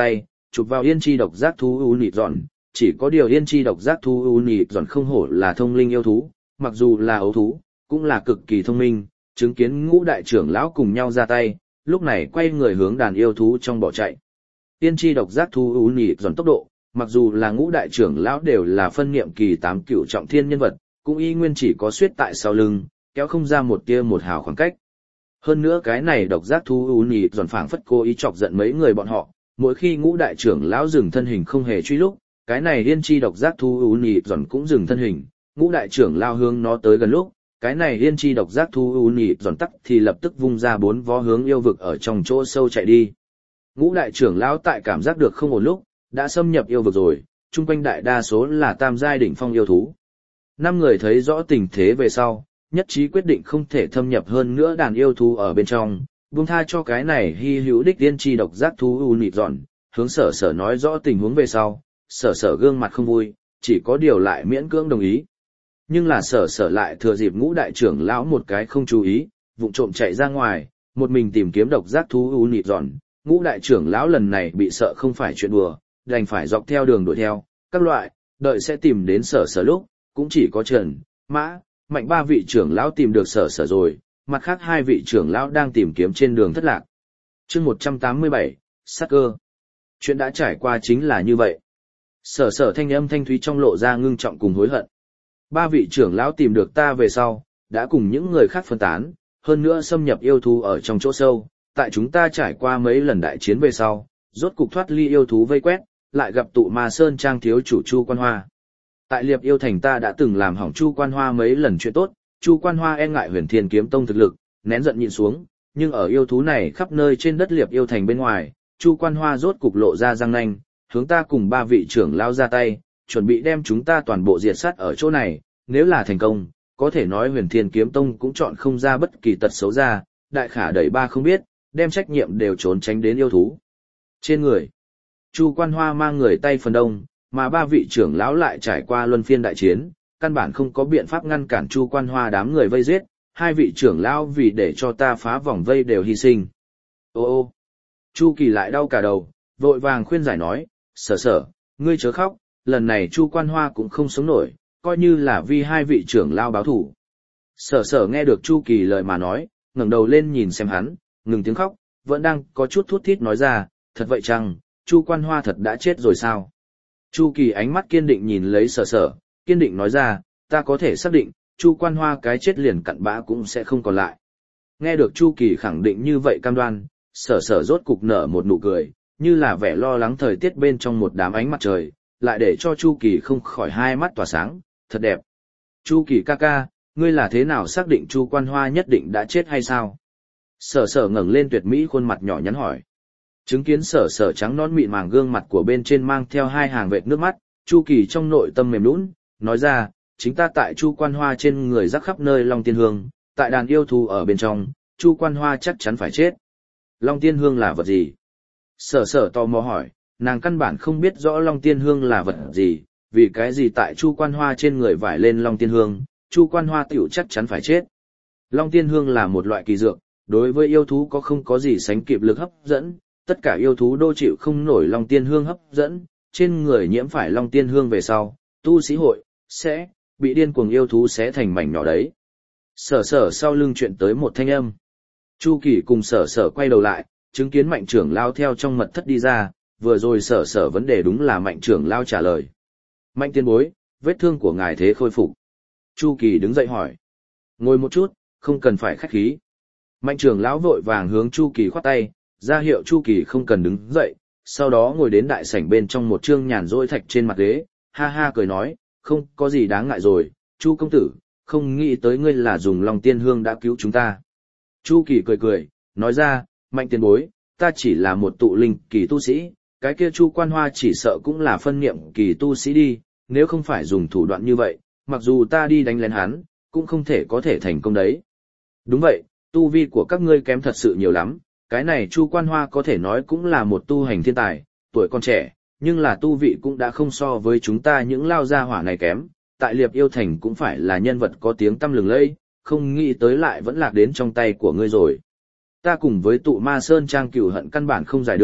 [SPEAKER 1] chụp vào yên chi độc giác thú u nịt giòn, chỉ có điều yên chi độc giác thú u nịt giòn không hổ là thông linh yêu thú, mặc dù là ấu thú, cũng là cực kỳ thông minh, chứng kiến ngũ đại trưởng lão cùng nhau ra tay, lúc này quay người hướng đàn yêu thú trong bỏ chạy. Yên chi độc giác thú u nịt giòn tốc độ, mặc dù là ngũ đại trưởng lão đều là phân niệm kỳ tám cựu trọng thiên nhân vật, cũng y nguyên chỉ có suyết tại sau lưng, kéo không ra một tia một hào khoảng cách. Hơn nữa cái này độc giác thú u nịt giòn phảng phất cố ý chọc giận mấy người bọn họ, mỗi khi ngũ đại trưởng lão dừng thân hình không hề truy lúc, cái này yên chi độc giác thú u nịt giòn cũng dừng thân hình, ngũ đại trưởng lao hướng nó tới gần lúc, cái này yên chi độc giác thú u nịt giòn tắc thì lập tức vung ra bốn vó hướng yêu vực ở trong chỗ sâu chạy đi. Ngũ đại trưởng lão tại cảm giác được không ổn lúc, đã xâm nhập yêu vực rồi, chung quanh đại đa số là tam giai đỉnh phong yêu thú. Năm người thấy rõ tình thế về sau, nhất trí quyết định không thể thâm nhập hơn nữa đàn yêu thú ở bên trong, buông tha cho cái này hy hữu đích tiên tri độc giác thú u nịt giòn, hướng sở sở nói rõ tình huống về sau, sở sở gương mặt không vui, chỉ có điều lại miễn cưỡng đồng ý. Nhưng là sở sở lại thừa dịp ngũ đại trưởng lão một cái không chú ý, vụng trộm chạy ra ngoài, một mình tìm kiếm độc giác thú u nịt giòn, ngũ đại trưởng lão lần này bị sợ không phải chuyện đùa, đành phải dọc theo đường đuổi theo, các loại, đợi sẽ tìm đến sở sở lúc, cũng chỉ có Trần, Mã, Mạnh ba vị trưởng lão tìm được sở sở rồi, mặt khác hai vị trưởng lão đang tìm kiếm trên đường thất lạc. Chương một trăm tám mươi bảy, sát cơ. Chuyện đã trải qua chính là như vậy. Sở sở thanh âm thanh thúy trong lộ ra ngưng trọng cùng hối hận. Ba vị trưởng lão tìm được ta về sau, đã cùng những người khác phân tán, hơn nữa xâm nhập yêu thú ở trong chỗ sâu, tại chúng ta trải qua mấy lần đại chiến về sau, rốt cục thoát ly yêu thú vây quét, lại gặp tụ Ma Sơn Trang thiếu chủ Chu Quan Hoa. Tại Liệp Yêu Thành ta đã từng làm hỏng Chu Quan Hoa mấy lần chuyện tốt, Chu Quan Hoa e ngại Huyền Thiên Kiếm Tông thực lực, nén giận nhịn xuống, nhưng ở yêu thú này khắp nơi trên đất Liệp Yêu Thành bên ngoài, Chu Quan Hoa rốt cục lộ ra răng nanh, hướng ta cùng ba vị trưởng lao ra tay, chuẩn bị đem chúng ta toàn bộ diệt sát ở chỗ này, nếu là thành công, có thể nói Huyền Thiên Kiếm Tông cũng chọn không ra bất kỳ tật xấu ra, đại khả đẩy ba không biết, đem trách nhiệm đều trốn tránh đến yêu thú. Trên người, Chu Quan Hoa mang người tay phần đông, mà ba vị trưởng lão lại trải qua luân phiên đại chiến, căn bản không có biện pháp ngăn cản Chu Quan Hoa đám người vây giết, hai vị trưởng lão vì để cho ta phá vòng vây đều hy sinh. Ô ô, Chu Kỳ lại đau cả đầu, vội vàng khuyên giải nói, sở sở, ngươi chớ khóc, lần này Chu Quan Hoa cũng không sống nổi, coi như là vì hai vị trưởng lão báo thủ. Sở sở nghe được Chu Kỳ lời mà nói, ngẩng đầu lên nhìn xem hắn, ngừng tiếng khóc, vẫn đang có chút thút thít nói ra, thật vậy chăng, Chu Quan Hoa thật đã chết rồi sao? Chu Kỳ ánh mắt kiên định nhìn lấy sở sở, kiên định nói ra, ta có thể xác định, Chu Quan Hoa cái chết liền cặn bã cũng sẽ không còn lại. Nghe được Chu Kỳ khẳng định như vậy cam đoan, sở sở rốt cục nở một nụ cười, như là vẻ lo lắng thời tiết bên trong một đám ánh mặt trời, lại để cho Chu Kỳ không khỏi hai mắt tỏa sáng, thật đẹp. Chu Kỳ ca ca, ngươi là thế nào xác định Chu Quan Hoa nhất định đã chết hay sao? Sở sở ngẩng lên tuyệt mỹ khuôn mặt nhỏ nhắn hỏi. Chứng kiến sở sở trắng nõn mịn màng gương mặt của bên trên mang theo hai hàng vệt nước mắt, Chu Kỳ trong nội tâm mềm nhũn, nói ra, chính ta tại Chu Quan Hoa trên người rắc khắp nơi Long Tiên Hương, tại đàn yêu thú ở bên trong, Chu Quan Hoa chắc chắn phải chết. Long Tiên Hương là vật gì? Sở sở tò mò hỏi, nàng căn bản không biết rõ Long Tiên Hương là vật gì, vì cái gì tại Chu Quan Hoa trên người vải lên Long Tiên Hương, Chu Quan Hoa tiểu chắc chắn phải chết. Long Tiên Hương là một loại kỳ dược, đối với yêu thú có không có gì sánh kịp lực hấp dẫn, tất cả yêu thú đô chịu không nổi Long Tiên Hương hấp dẫn, trên người nhiễm phải Long Tiên Hương về sau, tu sĩ hội, sẽ, bị điên cuồng yêu thú xé thành mảnh nhỏ đấy. Sở sở sau lưng chuyện tới một thanh âm. Chu Kỳ cùng sở sở quay đầu lại, chứng kiến Mạnh trưởng lao theo trong mật thất đi ra, vừa rồi sở sở vấn đề đúng là Mạnh trưởng lao trả lời. Mạnh tiên bối, vết thương của ngài thế khôi phục. Chu Kỳ đứng dậy hỏi. Ngồi một chút, không cần phải khách khí. Mạnh trưởng lão vội vàng hướng Chu Kỳ khoát tay, ra hiệu Chu Kỳ không cần đứng dậy, sau đó ngồi đến đại sảnh bên trong một trương nhàn rỗi thạch trên mặt ghế, ha ha cười nói, không có gì đáng ngại rồi, Chu công tử, không nghĩ tới ngươi là dùng Long Tiên Hương đã cứu chúng ta. Chu Kỳ cười cười, nói ra, Mạnh tiền bối, ta chỉ là một tụ linh kỳ tu sĩ, cái kia Chu Quan Hoa chỉ sợ cũng là phân niệm kỳ tu sĩ đi, nếu không phải dùng thủ đoạn như vậy, mặc dù ta đi đánh lén hắn, cũng không thể có thể thành công đấy. Đúng vậy, tu vi của các ngươi kém thật sự nhiều lắm, cái này Chu Quan Hoa có thể nói cũng là một tu hành thiên tài, tuổi còn trẻ, nhưng là tu vị cũng đã không so với chúng ta những lao gia hỏa này kém, tại Liệp Yêu Thành cũng phải là nhân vật có tiếng tăm lừng lẫy, không nghĩ tới lại vẫn lạc đến trong tay của ngươi rồi. Ta cùng với tụ Ma Sơn Trang cửu hận căn bản không giải được,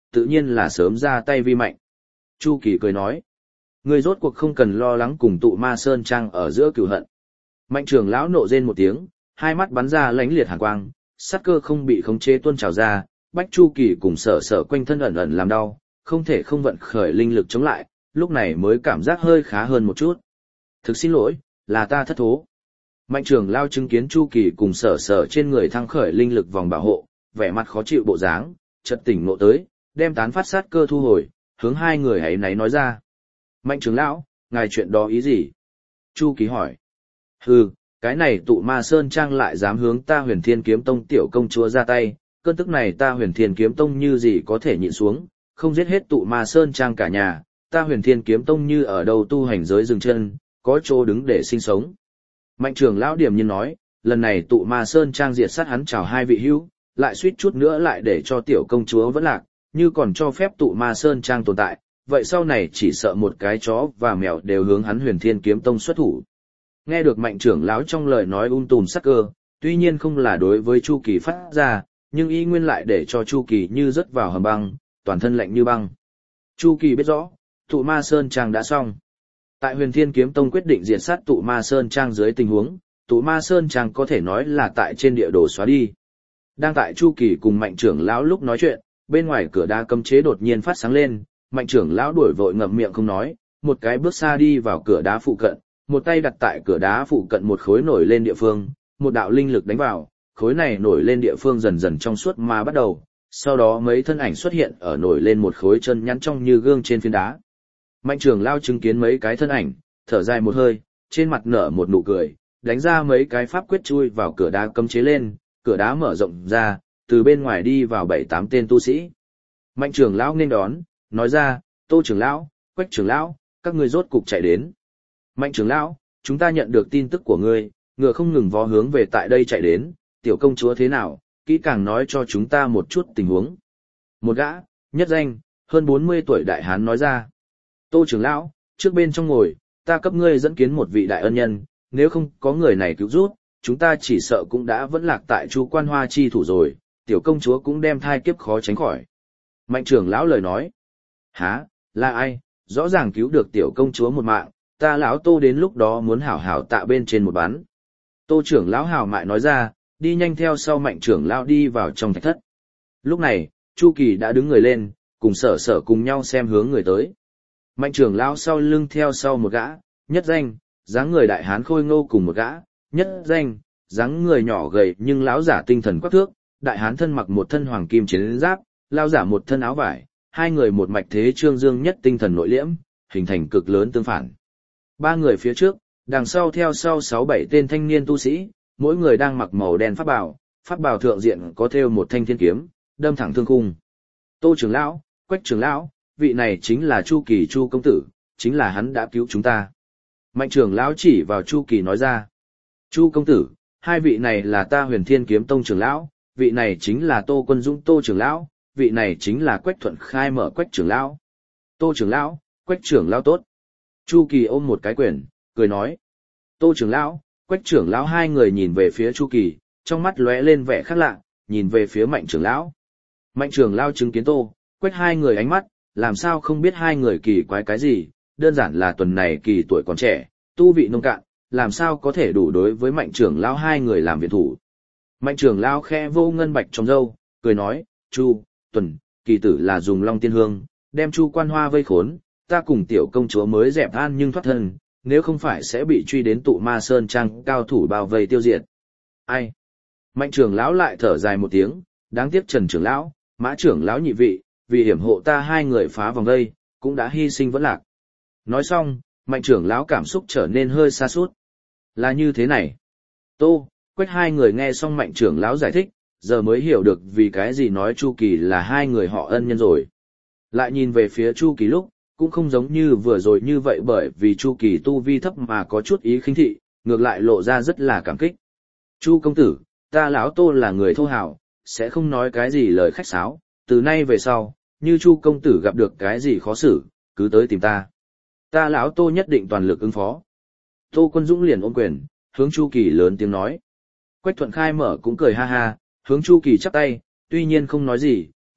[SPEAKER 1] tự nhiên là sớm ra tay vi mạnh. Chu Kỳ cười nói, ngươi rốt cuộc không cần lo lắng cùng tụ ma sơn trang ở giữa cửu hận. Mạnh trưởng lão nộ rên một tiếng, hai mắt bắn ra lánh liệt hàn quang, sát cơ không bị khống chế tuôn trào ra, Bách Chu Kỳ cùng sở sở quanh thân ẩn ẩn làm đau, không thể không vận khởi linh lực chống lại, lúc này mới cảm giác hơi khá hơn một chút. Thực xin lỗi, là ta thất thố. Mạnh trưởng lao chứng kiến Chu Kỳ cùng sở sở trên người thăng khởi linh lực vòng bảo hộ, vẻ mặt khó chịu bộ dáng, chợt tỉnh ngộ tới, đem tán phát sát cơ thu hồi, hướng hai người ấy náy nói ra. Mạnh trưởng lão, ngài chuyện đó ý gì? Chu Kỳ hỏi. Hừ, cái này tụ ma sơn trang lại dám hướng ta Huyền Thiên Kiếm Tông tiểu công chúa ra tay, cơn tức này ta Huyền Thiên Kiếm Tông như gì có thể nhịn xuống, không giết hết tụ ma sơn trang cả nhà, ta Huyền Thiên Kiếm Tông như ở đâu tu hành giới dừng chân, có chỗ đứng để sinh sống. Mạnh trưởng lão điểm nhiên nói, lần này tụ ma sơn trang diệt sát hắn chào hai vị hữu, lại suýt chút nữa lại để cho tiểu công chúa vẫn lạc, như còn cho phép tụ ma sơn trang tồn tại, vậy sau này chỉ sợ một cái chó và mèo đều hướng hắn Huyền Thiên Kiếm Tông xuất thủ. Nghe được mạnh trưởng lão trong lời nói um tùm sắc cơ, tuy nhiên không là đối với Chu Kỳ phát ra, nhưng y nguyên lại để cho Chu Kỳ như rớt vào hầm băng, toàn thân lạnh như băng. Chu Kỳ biết rõ, tụ ma sơn trang đã xong. Tại Huyền Thiên Kiếm Tông quyết định diệt sát tụ ma sơn trang dưới tình huống, tụ ma sơn trang có thể nói là tại trên địa đồ xóa đi. Đang tại Chu Kỳ cùng mạnh trưởng lão lúc nói chuyện, bên ngoài cửa đá cấm chế đột nhiên phát sáng lên, mạnh trưởng lão đuổi vội ngậm miệng không nói, một cái bước xa đi vào cửa đá phụ cận, một tay đặt tại cửa đá phụ cận một khối nổi lên địa phương, một đạo linh lực đánh vào, khối này nổi lên địa phương dần dần trong suốt mà bắt đầu, sau đó mấy thân ảnh xuất hiện ở nổi lên một khối chân nhắn trong như gương trên phiến đá. Mạnh trưởng lao chứng kiến mấy cái thân ảnh, thở dài một hơi, trên mặt nở một nụ cười, đánh ra mấy cái pháp quyết chui vào cửa đá cấm chế lên, cửa đá mở rộng ra, từ bên ngoài đi vào bảy tám tên tu sĩ. Mạnh trưởng lão nên đón, nói ra, Tô trưởng lão, Quách trưởng lão, các ngươi rốt cục chạy đến. Mạnh trưởng lão, chúng ta nhận được tin tức của ngươi, ngựa không ngừng vó hướng về tại đây chạy đến, tiểu công chúa thế nào, kỹ càng nói cho chúng ta một chút tình huống. Một gã, nhất danh, hơn bốn mươi tuổi đại hán nói ra. Tô trưởng lão, trước bên trong ngồi, ta cấp ngươi dẫn kiến một vị đại ân nhân, nếu không có người này cứu giúp, chúng ta chỉ sợ cũng đã vẫn lạc tại Chu Quan Hoa chi thủ rồi, tiểu công chúa cũng đem thai kiếp khó tránh khỏi. Mạnh trưởng lão lời nói. Hả, là ai, rõ ràng cứu được tiểu công chúa một mạng, ta lão Tô đến lúc đó muốn hảo hảo tạ bên trên một bán. Tô trưởng lão hào mại nói ra, đi nhanh theo sau mạnh trưởng lão đi vào trong thạch thất. Lúc này, Chu Kỳ đã đứng người lên, cùng sở sở cùng nhau xem hướng người tới. Mạnh trưởng lão sau lưng theo sau một gã, nhất danh, dáng người đại hán khôi ngô cùng một gã, nhất danh, dáng người nhỏ gầy nhưng lão giả tinh thần quắc thước, đại hán thân mặc một thân hoàng kim chiến giáp, lão giả một thân áo vải, hai người một mạch thế trương dương nhất tinh thần nội liễm, hình thành cực lớn tương phản. Ba người phía trước, đằng sau theo sau sáu bảy tên thanh niên tu sĩ, mỗi người đang mặc màu đen pháp bào, pháp bào thượng diện có thêu một thanh thiên kiếm, đâm thẳng thương khung. Tô trưởng lão, Quách trưởng lão, vị này chính là Chu Kỳ Chu công tử, chính là hắn đã cứu chúng ta. Mạnh trưởng lão chỉ vào Chu Kỳ nói ra. Chu công tử, hai vị này là ta Huyền Thiên Kiếm Tông trưởng lão, vị này chính là Tô Quân Dũng Tô trưởng lão, vị này chính là Quách Thuận Khai Mở Quách trưởng lão. Tô trưởng lão, Quách trưởng lão tốt. Chu Kỳ ôm một cái quyền, cười nói. Tô trưởng lão, Quách trưởng lão hai người nhìn về phía Chu Kỳ, trong mắt lóe lên vẻ khác lạ, nhìn về phía Mạnh trưởng lão. Mạnh trưởng lão chứng kiến Tô, Quách hai người ánh mắt, làm sao không biết hai người kỳ quái cái gì, đơn giản là tuần này Kỳ tuổi còn trẻ, tu vị nông cạn, làm sao có thể đủ đối với Mạnh trưởng lão hai người làm viện thủ. Mạnh trưởng lão khẽ vô ngân bạch trong râu, cười nói, Chu, Tuần, Kỳ tử là dùng Long Tiên Hương, đem Chu Quan Hoa vây khốn, ta cùng tiểu công chúa mới dẹp an nhưng thoát thân, nếu không phải sẽ bị truy đến tụ ma sơn trang cao thủ bao vây tiêu diệt. Ai? Mạnh trưởng lão lại thở dài một tiếng, đáng tiếc Trần trưởng lão, Mã trưởng lão nhị vị, vì hiểm hộ ta hai người phá vòng vây, cũng đã hy sinh vẫn lạc. Nói xong, Mạnh trưởng lão cảm xúc trở nên hơi xa sút. Là như thế này. Tô, Quách hai người nghe xong Mạnh trưởng lão giải thích, giờ mới hiểu được vì cái gì nói Chu Kỳ là hai người họ ân nhân rồi. Lại nhìn về phía Chu Kỳ lúc, cũng không giống như vừa rồi như vậy bởi vì Chu Kỳ tu vi thấp mà có chút ý khinh thị, ngược lại lộ ra rất là cảm kích. Chu công tử, ta lão Tô là người thô hào, sẽ không nói cái gì lời khách sáo, từ nay về sau, như Chu công tử gặp được cái gì khó xử, cứ tới tìm ta. Ta lão Tô nhất định toàn lực ứng phó. Tô Quân Dũng liền ôm quyền, hướng Chu Kỳ lớn tiếng nói. Quách Thuận Khai Mở cũng cười ha ha, hướng Chu Kỳ chắp tay, tuy nhiên không nói gì,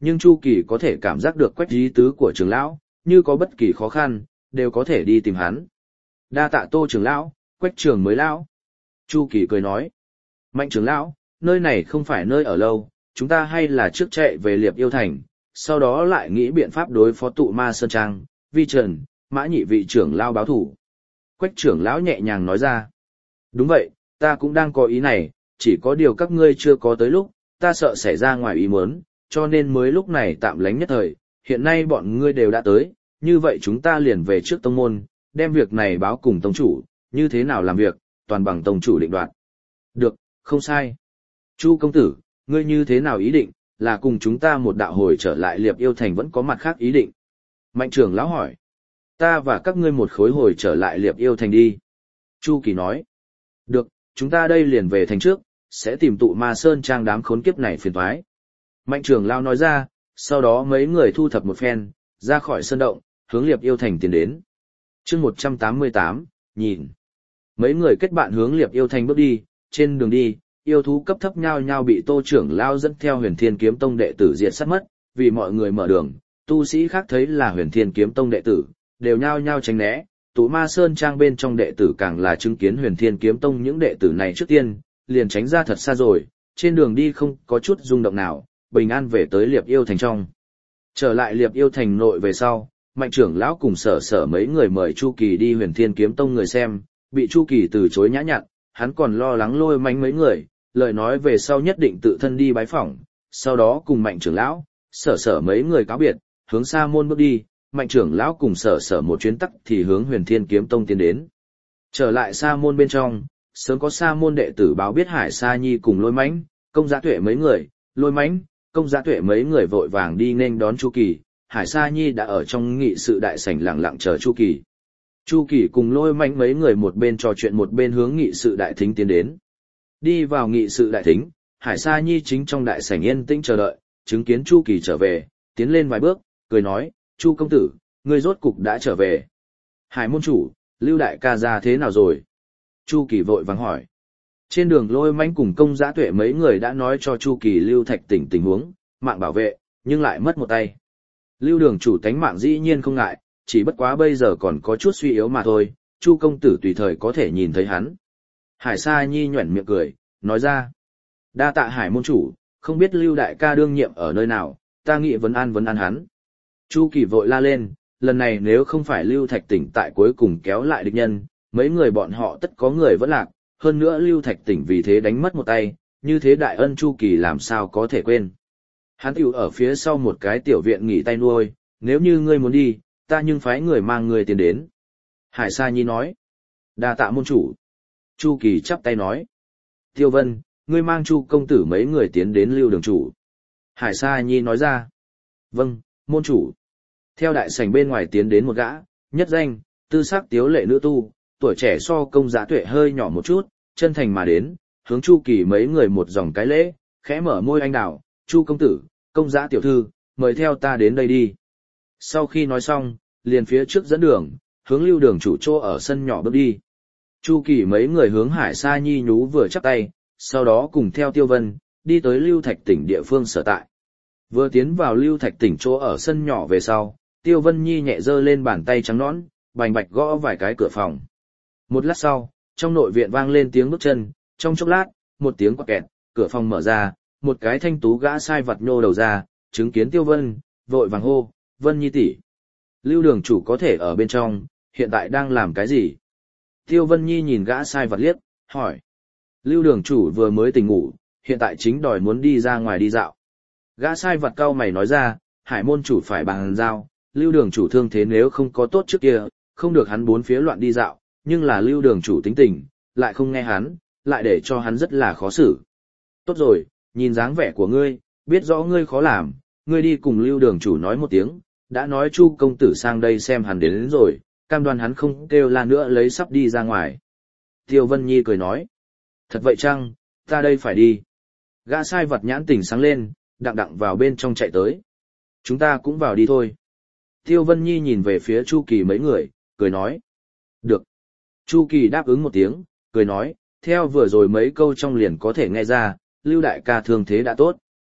[SPEAKER 1] nhưng Chu Kỳ có thể cảm giác được Quách ý tứ của trưởng lão, như có bất kỳ khó khăn, đều có thể đi tìm hắn. Đa tạ Tô trưởng lão, Quách trưởng mới lão. Chu Kỳ cười nói. Mạnh trưởng lão, nơi này không phải nơi ở lâu, chúng ta hay là trước chạy về Liệp Yêu Thành, sau đó lại nghĩ biện pháp đối phó tụ ma Sơn Trang, Vi Trần, Mã nhị vị trưởng lão báo thủ. Quách trưởng lão nhẹ nhàng nói ra. Đúng vậy, ta cũng đang có ý này, chỉ có điều các ngươi chưa có tới lúc, ta sợ xảy ra ngoài ý muốn, cho nên mới lúc này tạm lánh nhất thời, hiện nay bọn ngươi đều đã tới, như vậy chúng ta liền về trước tông môn, đem việc này báo cùng tông chủ, như thế nào làm việc, toàn bằng tông chủ định đoạt. Được, không sai. Chu công tử, ngươi như thế nào ý định, là cùng chúng ta một đạo hồi trở lại Liệp Yêu Thành vẫn có mặt khác ý định. Mạnh trưởng lão hỏi. Ta và các ngươi một khối hồi trở lại Liệp Yêu Thành đi. Chu Kỳ nói. Được, chúng ta đây liền về thành trước, sẽ tìm tụ ma Sơn Trang đám khốn kiếp này phiền toái. Mạnh trưởng lão nói ra, sau đó mấy người thu thập một phen, ra khỏi sơn động, hướng Liệp Yêu Thành tiến đến. chương một trăm tám mươi tám, nhìn. Mấy người kết bạn hướng Liệp Yêu Thành bước đi, trên đường đi, yêu thú cấp thấp nhau nhau bị Tô trưởng lão dẫn theo Huyền Thiên Kiếm Tông đệ tử diệt sát mất, vì mọi người mở đường, tu sĩ khác thấy là Huyền Thiên Kiếm Tông đệ tử, đều nhao nhao tránh né, tụ ma Sơn Trang bên trong đệ tử càng là chứng kiến Huyền Thiên Kiếm Tông những đệ tử này trước tiên, liền tránh ra thật xa rồi, trên đường đi không có chút rung động nào, bình an về tới Liệp Yêu Thành trong. Trở lại Liệp Yêu Thành nội về sau, Mạnh trưởng lão cùng sở sở mấy người mời Chu Kỳ đi Huyền Thiên Kiếm Tông người xem, bị Chu Kỳ từ chối nhã nhặn, hắn còn lo lắng lôi mánh mấy người, lời nói về sau nhất định tự thân đi bái phỏng, sau đó cùng Mạnh trưởng lão, sở sở mấy người cáo biệt, hướng Sa Môn bước đi, Mạnh trưởng lão cùng sở sở một chuyến tắc thì hướng Huyền Thiên Kiếm Tông tiến đến. Trở lại Sa Môn bên trong, sớm có Sa Môn đệ tử báo biết Hải Sa Nhi cùng lôi mánh, Công Giá Tuệ mấy người, lôi mánh, Công Giá Tuệ mấy người vội vàng đi nên đón Chu Kỳ, Hải Sa Nhi đã ở trong nghị sự đại sảnh lặng lặng chờ Chu Kỳ. Chu Kỳ cùng lôi mánh mấy người một bên trò chuyện một bên hướng nghị sự đại thính tiến đến. Đi vào nghị sự đại thính, Hải Sa Nhi chính trong đại sảnh yên tĩnh chờ đợi, chứng kiến Chu Kỳ trở về, tiến lên vài bước, cười nói, Chu công tử, ngươi rốt cục đã trở về. Hải môn chủ, Lưu đại ca ra thế nào rồi? Chu Kỳ vội vàng hỏi. Trên đường lôi mánh cùng Công Giá Tuệ mấy người đã nói cho Chu Kỳ Lưu Thạch Tỉnh tình huống, mạng bảo vệ, nhưng lại mất một tay. Lưu đường chủ tánh mạng dĩ nhiên không ngại, chỉ bất quá bây giờ còn có chút suy yếu mà thôi, Chu công tử tùy thời có thể nhìn thấy hắn. Hải Sa Nhi nhuẩn miệng cười, nói ra. Đa tạ Hải môn chủ, không biết Lưu đại ca đương nhiệm ở nơi nào, ta nghĩ vấn an vấn an hắn. Chu Kỳ vội la lên, lần này nếu không phải Lưu Thạch Tỉnh tại cuối cùng kéo lại địch nhân, mấy người bọn họ tất có người vẫn lạc, hơn nữa Lưu Thạch Tỉnh vì thế đánh mất một tay, như thế đại ân Chu Kỳ làm sao có thể quên. Hắn tiểu ở phía sau một cái tiểu viện nghỉ tay nuôi, nếu như ngươi muốn đi, ta nhưng phái người mang người tiền đến. Hải Sa Nhi nói. Đa tạ môn chủ. Chu Kỳ chắp tay nói. Tiêu Vân, ngươi mang Chu công tử mấy người tiến đến Lưu đường chủ. Hải Sa Nhi nói ra. Vâng, môn chủ. Theo đại sảnh bên ngoài tiến đến một gã, nhất danh, tư sắc tiếu lệ nữ tu, tuổi trẻ so Công Giá Tuệ hơi nhỏ một chút, chân thành mà đến, hướng Chu Kỳ mấy người một dòng cái lễ, khẽ mở môi anh đào, Chu công tử, Công Giá tiểu thư, mời theo ta đến đây đi. Sau khi nói xong, liền phía trước dẫn đường, hướng Lưu đường chủ chỗ ở sân nhỏ bước đi. Chu Kỳ mấy người hướng Hải Sa Nhi nhú vừa chắp tay, sau đó cùng theo Tiêu Vân, đi tới Lưu Thạch Tỉnh địa phương sở tại. Vừa tiến vào Lưu Thạch Tỉnh chỗ ở sân nhỏ về sau, Tiêu Vân Nhi nhẹ giơ lên bàn tay trắng nõn, bành bạch gõ vài cái cửa phòng. Một lát sau, trong nội viện vang lên tiếng bước chân, trong chốc lát, một tiếng quạt kẹt, cửa phòng mở ra, một cái thanh tú gã sai vặt nhô đầu ra, chứng kiến Tiêu Vân, vội vàng hô, Vân Nhi tỷ, Lưu đường chủ có thể ở bên trong, hiện tại đang làm cái gì? Tiêu Vân Nhi nhìn gã sai vặt liếc, hỏi. Lưu đường chủ vừa mới tỉnh ngủ, hiện tại chính đòi muốn đi ra ngoài đi dạo. Gã sai vặt cau mày nói ra, Hải môn chủ phải bàn giao, Lưu đường chủ thương thế nếu không có tốt trước kia, không được hắn bốn phía loạn đi dạo, nhưng là Lưu đường chủ tính tình, lại không nghe hắn, lại để cho hắn rất là khó xử. Tốt rồi, nhìn dáng vẻ của ngươi, biết rõ ngươi khó làm, ngươi đi cùng Lưu đường chủ nói một tiếng, đã nói Chu công tử sang đây xem hắn đến, đến rồi, cam đoan hắn không kêu la nữa lấy sắp đi ra ngoài. Tiêu Vân Nhi cười nói, thật vậy chăng, ta đây phải đi. Gã sai vật nhãn tỉnh sáng lên, đặng đặng vào bên trong chạy tới. Chúng ta cũng vào đi thôi. Tiêu Vân Nhi nhìn về phía Chu Kỳ mấy người, cười nói. Được. Chu Kỳ đáp ứng một tiếng, cười nói, theo vừa rồi mấy câu trong liền có thể nghe ra, Lưu đại ca thương thế đã tốt.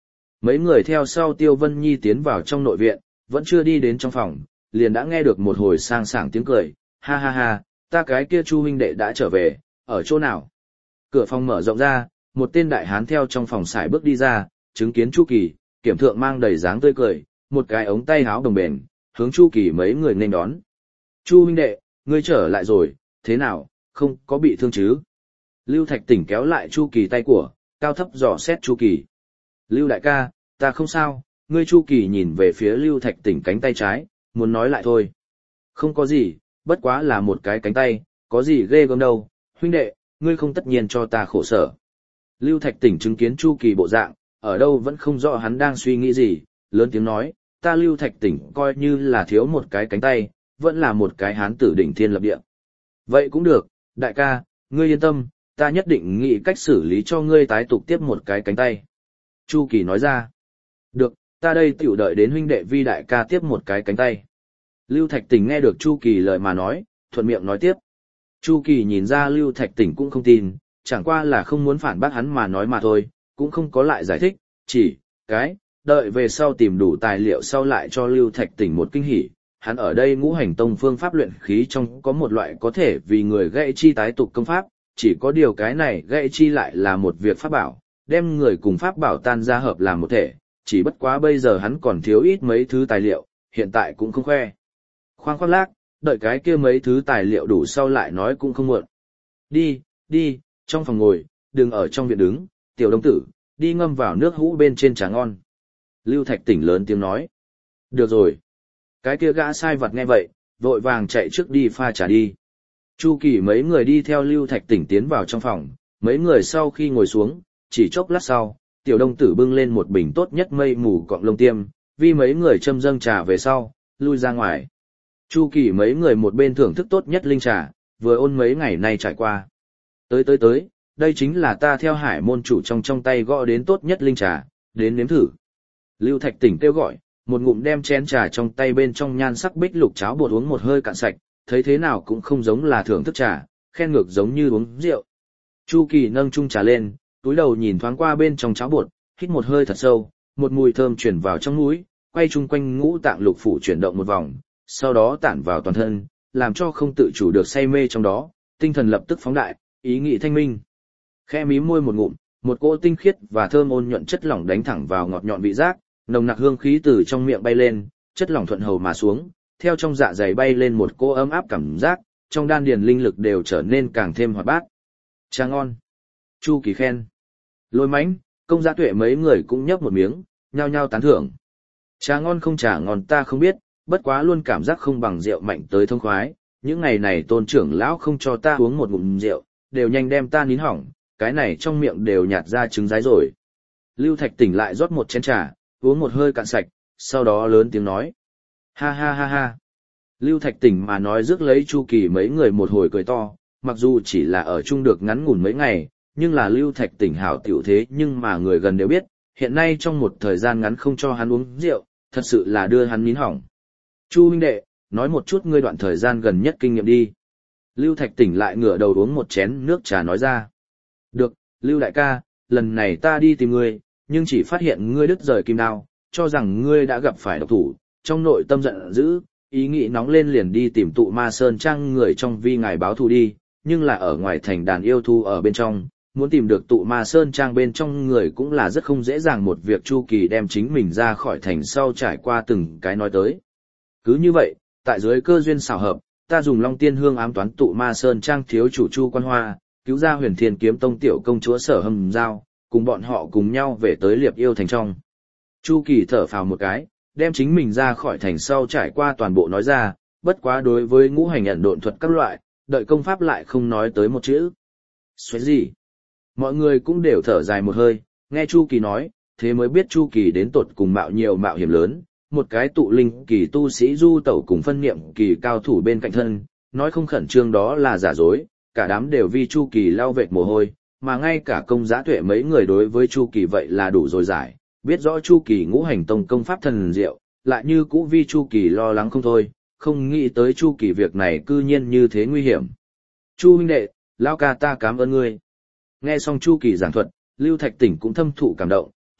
[SPEAKER 1] Mấy người theo sau Tiêu Vân Nhi tiến vào trong nội viện, vẫn chưa đi đến trong phòng, liền đã nghe được một hồi sang sảng tiếng cười, ha ha ha, ta cái kia Chu huynh đệ đã trở về, ở chỗ nào? Cửa phòng mở rộng ra, một tên đại hán theo trong phòng xài bước đi ra, chứng kiến Chu Kỳ, kiểm thượng mang đầy dáng tươi cười, một cái ống tay áo đồng bền, hướng Chu Kỳ mấy người nên đón. Chu huynh đệ, ngươi trở lại rồi, thế nào, không có bị thương chứ? Lưu Thạch Tỉnh kéo lại Chu Kỳ tay của, cao thấp dò xét Chu Kỳ. Lưu đại ca, ta không sao, ngươi Chu Kỳ nhìn về phía Lưu Thạch Tỉnh cánh tay trái, muốn nói lại thôi. Không có gì, bất quá là một cái cánh tay, có gì ghê gớm đâu, huynh đệ, ngươi không tất nhiên cho ta khổ sở. Lưu Thạch Tỉnh chứng kiến Chu Kỳ bộ dạng, ở đâu vẫn không rõ hắn đang suy nghĩ gì, lớn tiếng nói, ta Lưu Thạch Tỉnh coi như là thiếu một cái cánh tay, vẫn là một cái hán tử đỉnh thiên lập địa. Vậy cũng được, đại ca, ngươi yên tâm, ta nhất định nghĩ cách xử lý cho ngươi tái tục tiếp một cái cánh tay. Chu Kỳ nói ra, được, ta đây tiểu đợi đến huynh đệ vi đại ca tiếp một cái cánh tay. Lưu Thạch Tỉnh nghe được Chu Kỳ lời mà nói, thuận miệng nói tiếp. Chu Kỳ nhìn ra Lưu Thạch Tỉnh cũng không tin, chẳng qua là không muốn phản bác hắn mà nói mà thôi, cũng không có lại giải thích, chỉ, cái, đợi về sau tìm đủ tài liệu sau lại cho Lưu Thạch Tỉnh một kinh hỉ. Hắn ở đây ngũ hành tông phương pháp luyện khí trong có một loại có thể vì người gãy chi tái tục công pháp, chỉ có điều cái này gãy chi lại là một việc pháp bảo, đem người cùng pháp bảo tan ra hợp làm một thể, chỉ bất quá bây giờ hắn còn thiếu ít mấy thứ tài liệu, hiện tại cũng không khoe. Khoan khoác lác, đợi cái kia mấy thứ tài liệu đủ sau lại nói cũng không muộn. Đi, đi, trong phòng ngồi, đừng ở trong viện đứng, tiểu đông tử, đi ngâm vào nước hũ bên trên trà ngon. Lưu Thạch Tỉnh lớn tiếng nói. Được rồi. Cái kia gã sai vặt nghe vậy, vội vàng chạy trước đi pha trà đi. Chu Kỳ mấy người đi theo Lưu Thạch Tỉnh tiến vào trong phòng, mấy người sau khi ngồi xuống, chỉ chốc lát sau, tiểu đông tử bưng lên một bình tốt nhất mây mù cọng lông tiêm, vì mấy người châm dâng trà về sau, lui ra ngoài. Chu Kỳ mấy người một bên thưởng thức tốt nhất linh trà, vừa ôn mấy ngày nay trải qua. Tới tới tới, đây chính là ta theo hải môn chủ trong trong tay gõ đến tốt nhất linh trà, đến nếm thử. Lưu Thạch Tỉnh kêu gọi, một ngụm đem chén trà trong tay bên trong nhan sắc bích lục cháo bột uống một hơi cạn sạch, thấy thế nào cũng không giống là thưởng thức trà, khen ngược giống như uống rượu. Chu Kỳ nâng chung trà lên, túi đầu nhìn thoáng qua bên trong cháo bột, hít một hơi thật sâu, một mùi thơm chuyển vào trong mũi, quay chung quanh ngũ tạng lục phủ chuyển động một vòng, sau đó tản vào toàn thân, làm cho không tự chủ được say mê trong đó, tinh thần lập tức phóng đại, ý nghĩ thanh minh. Khẽ mím môi một ngụm, một cỗ tinh khiết và thơm ôn nhuận chất lỏng đánh thẳng vào ngọt nhọn vị giác, nồng nặc hương khí từ trong miệng bay lên, chất lỏng thuận hầu mà xuống, theo trong dạ dày bay lên một cỗ ấm áp cảm giác, trong đan điền linh lực đều trở nên càng thêm hoạt bát. Trà ngon. Chu Kỳ khen. Lôi Mãnh, Công Giá Tuệ mấy người cũng nhấp một miếng, nhao nhao tán thưởng. Trà ngon không trà ngon ta không biết, bất quá luôn cảm giác không bằng rượu mạnh tới thông khoái, những ngày này Tôn trưởng lão không cho ta uống một ngụm rượu, đều nhanh đem ta nín hỏng, cái này trong miệng đều nhạt ra trứng rái rồi. Lưu Thạch Tỉnh lại rót một chén trà, uống một hơi cạn sạch, sau đó lớn tiếng nói. Ha ha ha ha. Lưu Thạch Tỉnh mà nói rước lấy Chu Kỳ mấy người một hồi cười to, mặc dù chỉ là ở chung được ngắn ngủn mấy ngày, nhưng là Lưu Thạch Tỉnh hảo tiểu thế nhưng mà người gần đều biết, hiện nay trong một thời gian ngắn không cho hắn uống rượu, thật sự là đưa hắn nín hỏng. Chu huynh đệ, nói một chút ngươi đoạn thời gian gần nhất kinh nghiệm đi. Lưu Thạch Tỉnh lại ngửa đầu uống một chén nước trà nói ra. Được, Lưu đại ca, lần này ta đi tìm ngươi, nhưng chỉ phát hiện ngươi đứt rời kim đao, cho rằng ngươi đã gặp phải độc thủ, trong nội tâm giận dữ, ý nghĩ nóng lên liền đi tìm tụ ma sơn trang người trong vi ngài báo thù đi, nhưng là ở ngoài thành đàn yêu thu ở bên trong, muốn tìm được tụ ma sơn trang bên trong người cũng là rất không dễ dàng một việc. Chu Kỳ đem chính mình ra khỏi thành sau trải qua từng cái nói tới. Cứ như vậy, tại dưới cơ duyên xảo hợp, ta dùng Long Tiên Hương ám toán tụ ma sơn trang thiếu chủ Chu Quan Hoa, cứu ra Huyền Thiên Kiếm Tông tiểu công chúa Sở Hầm Giao, cùng bọn họ cùng nhau về tới Liệp Yêu thành trong. Chu Kỳ thở phào một cái, đem chính mình ra khỏi thành sau trải qua toàn bộ nói ra, bất quá đối với ngũ hành ẩn độn thuật các loại, đợi công pháp lại không nói tới một chữ. Xoáy gì? Mọi người cũng đều thở dài một hơi, nghe Chu Kỳ nói, thế mới biết Chu Kỳ đến tột cùng mạo nhiều mạo hiểm lớn, một cái tụ linh kỳ tu sĩ du tẩu cùng phân niệm kỳ cao thủ bên cạnh thân, nói không khẩn trương đó là giả dối, cả đám đều vì Chu Kỳ lau vệt mồ hôi, mà ngay cả Công Giá Tuệ mấy người đối với Chu Kỳ vậy là đủ rồi giải, biết rõ Chu Kỳ ngũ hành tông công pháp thần diệu, lại như cũ vì Chu Kỳ lo lắng không thôi, không nghĩ tới Chu Kỳ việc này cư nhiên như thế nguy hiểm. Chu huynh đệ, lão ca ta cảm ơn ngươi. Nghe xong Chu Kỳ giảng thuật, Lưu Thạch Tỉnh cũng thâm thụ cảm động,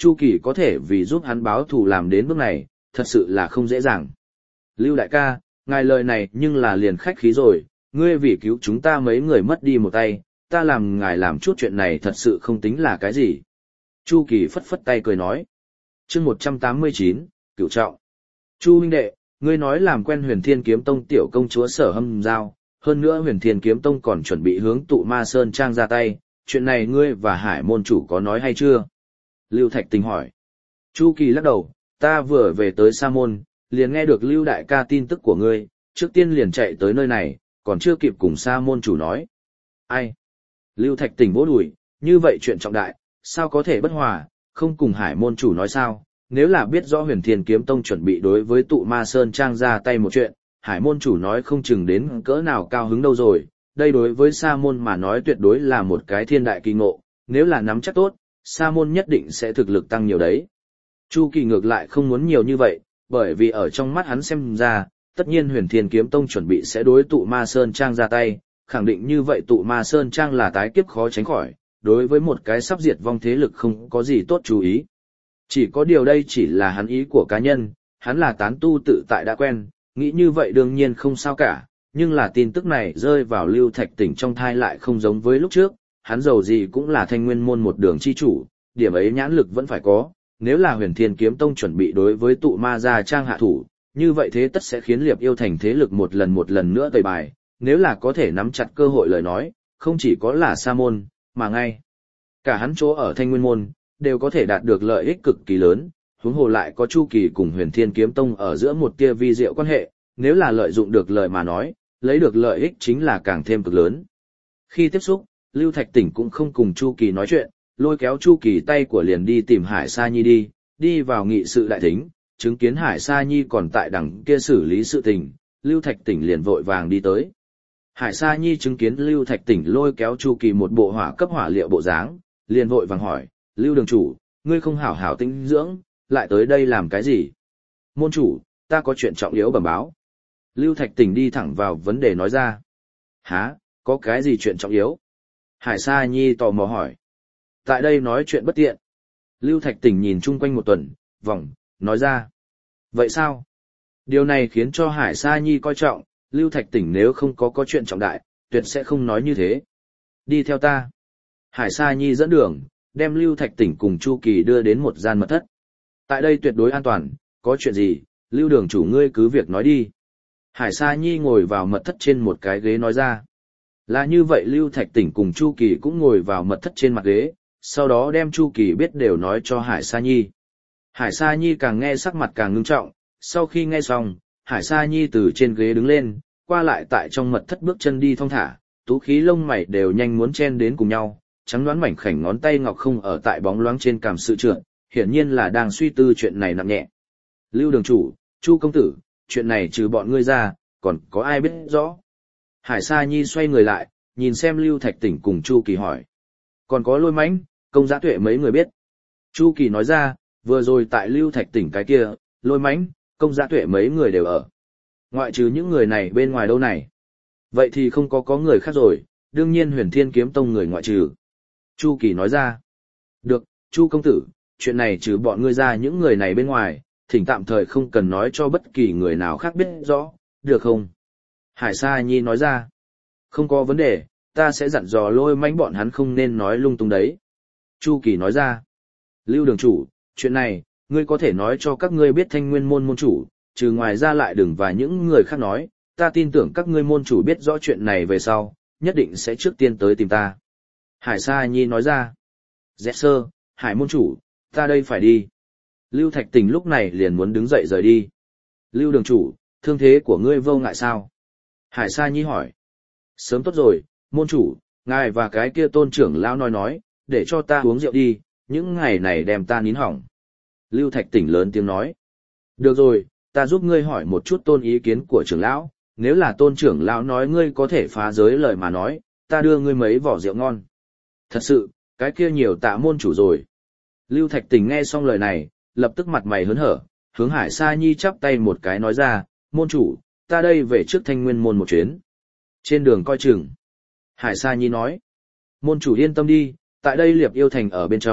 [SPEAKER 1] Chu Kỳ có thể vì giúp hắn báo thù làm đến bước này, thật sự là không dễ dàng. Lưu đại ca, ngài lời này nhưng là liền khách khí rồi, ngươi vì cứu chúng ta mấy người mất đi một tay, ta làm ngài làm chút chuyện này thật sự không tính là cái gì. Chu Kỳ phất phất tay cười nói. chương một trăm tám mươi chín, Cửu Trọng. Chu huynh đệ, ngươi nói làm quen Huyền Thiên Kiếm Tông tiểu công chúa Sở Hâm Giao, hơn nữa Huyền Thiên Kiếm Tông còn chuẩn bị hướng tụ Ma Sơn Trang ra tay, chuyện này ngươi và Hải môn chủ có nói hay chưa? Lưu Thạch Tình hỏi. Chu Kỳ lắc đầu, ta vừa về tới Sa Môn, liền nghe được Lưu đại ca tin tức của ngươi, trước tiên liền chạy tới nơi này, còn chưa kịp cùng Sa Môn chủ nói. Ai? Lưu Thạch Tình vỗ đùi, như vậy chuyện trọng đại, sao có thể bất hòa, không cùng Hải môn chủ nói sao? Nếu là biết rõ Huyền Thiên Kiếm Tông chuẩn bị đối với tụ Ma Sơn Trang ra tay một chuyện, Hải môn chủ nói không chừng đến cỡ nào cao hứng đâu rồi, đây đối với Sa Môn mà nói tuyệt đối là một cái thiên đại kỳ ngộ, nếu là nắm chắc tốt, Sa Môn nhất định sẽ thực lực tăng nhiều đấy. Chu Kỳ ngược lại không muốn nhiều như vậy, bởi vì ở trong mắt hắn xem ra, tất nhiên Huyền Thiên Kiếm Tông chuẩn bị sẽ đối tụ Ma Sơn Trang ra tay, khẳng định như vậy tụ Ma Sơn Trang là tái kiếp khó tránh khỏi, đối với một cái sắp diệt vong thế lực không có gì tốt chú ý. Chỉ có điều đây chỉ là hắn ý của cá nhân, hắn là tán tu tự tại đã quen, nghĩ như vậy đương nhiên không sao cả, nhưng là tin tức này rơi vào Lưu Thạch Tỉnh trong thai lại không giống với lúc trước, hắn giàu gì cũng là Thanh Nguyên môn một đường chi chủ, điểm ấy nhãn lực vẫn phải có, nếu là Huyền Thiên Kiếm Tông chuẩn bị đối với tụ ma gia trang hạ thủ, như vậy thế tất sẽ khiến Liệp Yêu Thành thế lực một lần một lần nữa tẩy bài, nếu là có thể nắm chặt cơ hội lời nói, không chỉ có là Sa Môn, mà ngay cả hắn chỗ ở Thanh Nguyên môn đều có thể đạt được lợi ích cực kỳ lớn, huống hồ lại có Chu Kỳ cùng Huyền Thiên Kiếm Tông ở giữa một tia vi diệu quan hệ, nếu là lợi dụng được lời mà nói, lấy được lợi ích chính là càng thêm cực lớn. Khi tiếp xúc, Lưu Thạch Tỉnh cũng không cùng Chu Kỳ nói chuyện, lôi kéo Chu Kỳ tay của liền đi tìm Hải Sa Nhi đi, đi vào nghị sự đại thính, chứng kiến Hải Sa Nhi còn tại đằng kia xử lý sự tình, Lưu Thạch Tỉnh liền vội vàng đi tới. Hải Sa Nhi chứng kiến Lưu Thạch Tỉnh lôi kéo Chu Kỳ một bộ hỏa cấp hỏa liệu bộ dáng, liền vội vàng hỏi, Lưu đường chủ, ngươi không hảo hảo tĩnh dưỡng, lại tới đây làm cái gì? Môn chủ, ta có chuyện trọng yếu bẩm báo. Lưu Thạch Tỉnh đi thẳng vào vấn đề nói ra. Hả, có cái gì chuyện trọng yếu? Hải Sa Nhi tò mò hỏi. Tại đây nói chuyện bất tiện. Lưu Thạch Tỉnh nhìn chung quanh một tuần, vòng, nói ra. Vậy sao? Điều này khiến cho Hải Sa Nhi coi trọng, Lưu Thạch Tỉnh nếu không có có chuyện trọng đại, tuyệt sẽ không nói như thế. Đi theo ta. Hải Sa Nhi dẫn đường, đem Lưu Thạch Tỉnh cùng Chu Kỳ đưa đến một gian mật thất. Tại đây tuyệt đối an toàn, có chuyện gì, Lưu đường chủ ngươi cứ việc nói đi. Hải Sa Nhi ngồi vào mật thất trên một cái ghế nói ra. Là như vậy Lưu Thạch Tỉnh cùng Chu Kỳ cũng ngồi vào mật thất trên mặt ghế, sau đó đem Chu Kỳ biết đều nói cho Hải Sa Nhi. Hải Sa Nhi càng nghe sắc mặt càng ngưng trọng, sau khi nghe xong, Hải Sa Nhi từ trên ghế đứng lên, qua lại tại trong mật thất bước chân đi thong thả, tú khí lông mày đều nhanh muốn chen đến cùng nhau, trắng đoán mảnh khảnh ngón tay ngọc không ở tại bóng loáng trên cằm sự trượt, hiển nhiên là đang suy tư chuyện này nặng nhẹ. Lưu đường chủ, Chu công tử, chuyện này trừ bọn ngươi ra, còn có ai biết rõ? Hải Sa Nhi xoay người lại, nhìn xem Lưu Thạch Tỉnh cùng Chu Kỳ hỏi. Còn có Lôi Mãnh, Công Giá Tuệ mấy người biết. Chu Kỳ nói ra, vừa rồi tại Lưu Thạch Tỉnh cái kia, Lôi Mãnh, Công Giá Tuệ mấy người đều ở. Ngoại trừ những người này bên ngoài đâu này. Vậy thì không có có người khác rồi, đương nhiên Huyền Thiên Kiếm Tông người ngoại trừ. Chu Kỳ nói ra. Được, Chu công tử, chuyện này trừ bọn ngươi ra những người này bên ngoài, thỉnh tạm thời không cần nói cho bất kỳ người nào khác biết rõ, được không? Hải Sa Nhi nói ra. Không có vấn đề, ta sẽ dặn dò Lôi Mãnh bọn hắn không nên nói lung tung đấy. Chu Kỳ nói ra. Lưu đường chủ, chuyện này, ngươi có thể nói cho các ngươi biết Thanh Nguyên môn môn chủ, trừ ngoài ra lại đừng và những người khác nói, ta tin tưởng các ngươi môn chủ biết rõ chuyện này về sau, nhất định sẽ trước tiên tới tìm ta. Hải Sa Nhi nói ra. Dẹp sơ, Hải môn chủ, ta đây phải đi. Lưu Thạch Tỉnh lúc này liền muốn đứng dậy rời đi. Lưu đường chủ, thương thế của ngươi vô ngại sao? Hải Sa Nhi hỏi. Sớm tốt rồi, môn chủ, ngài và cái kia tôn trưởng lão nói nói, để cho ta uống rượu đi, những ngày này đem ta nín hỏng. Lưu Thạch Tỉnh lớn tiếng nói. Được rồi, ta giúp ngươi hỏi một chút tôn ý kiến của trưởng lão, nếu là tôn trưởng lão nói ngươi có thể phá giới lời mà nói, ta đưa ngươi mấy vỏ rượu ngon. Thật sự, cái kia nhiều tạ môn chủ rồi. Lưu Thạch Tỉnh nghe xong lời này, lập tức mặt mày hớn hở, hướng Hải Sa Nhi chắp tay một cái nói ra, môn chủ, ta đây về trước Thanh Nguyên môn một chuyến. Trên đường coi chừng. Hải Sa Nhi nói, môn chủ yên tâm đi, tại đây Liệp Yêu Thành ở bên trong,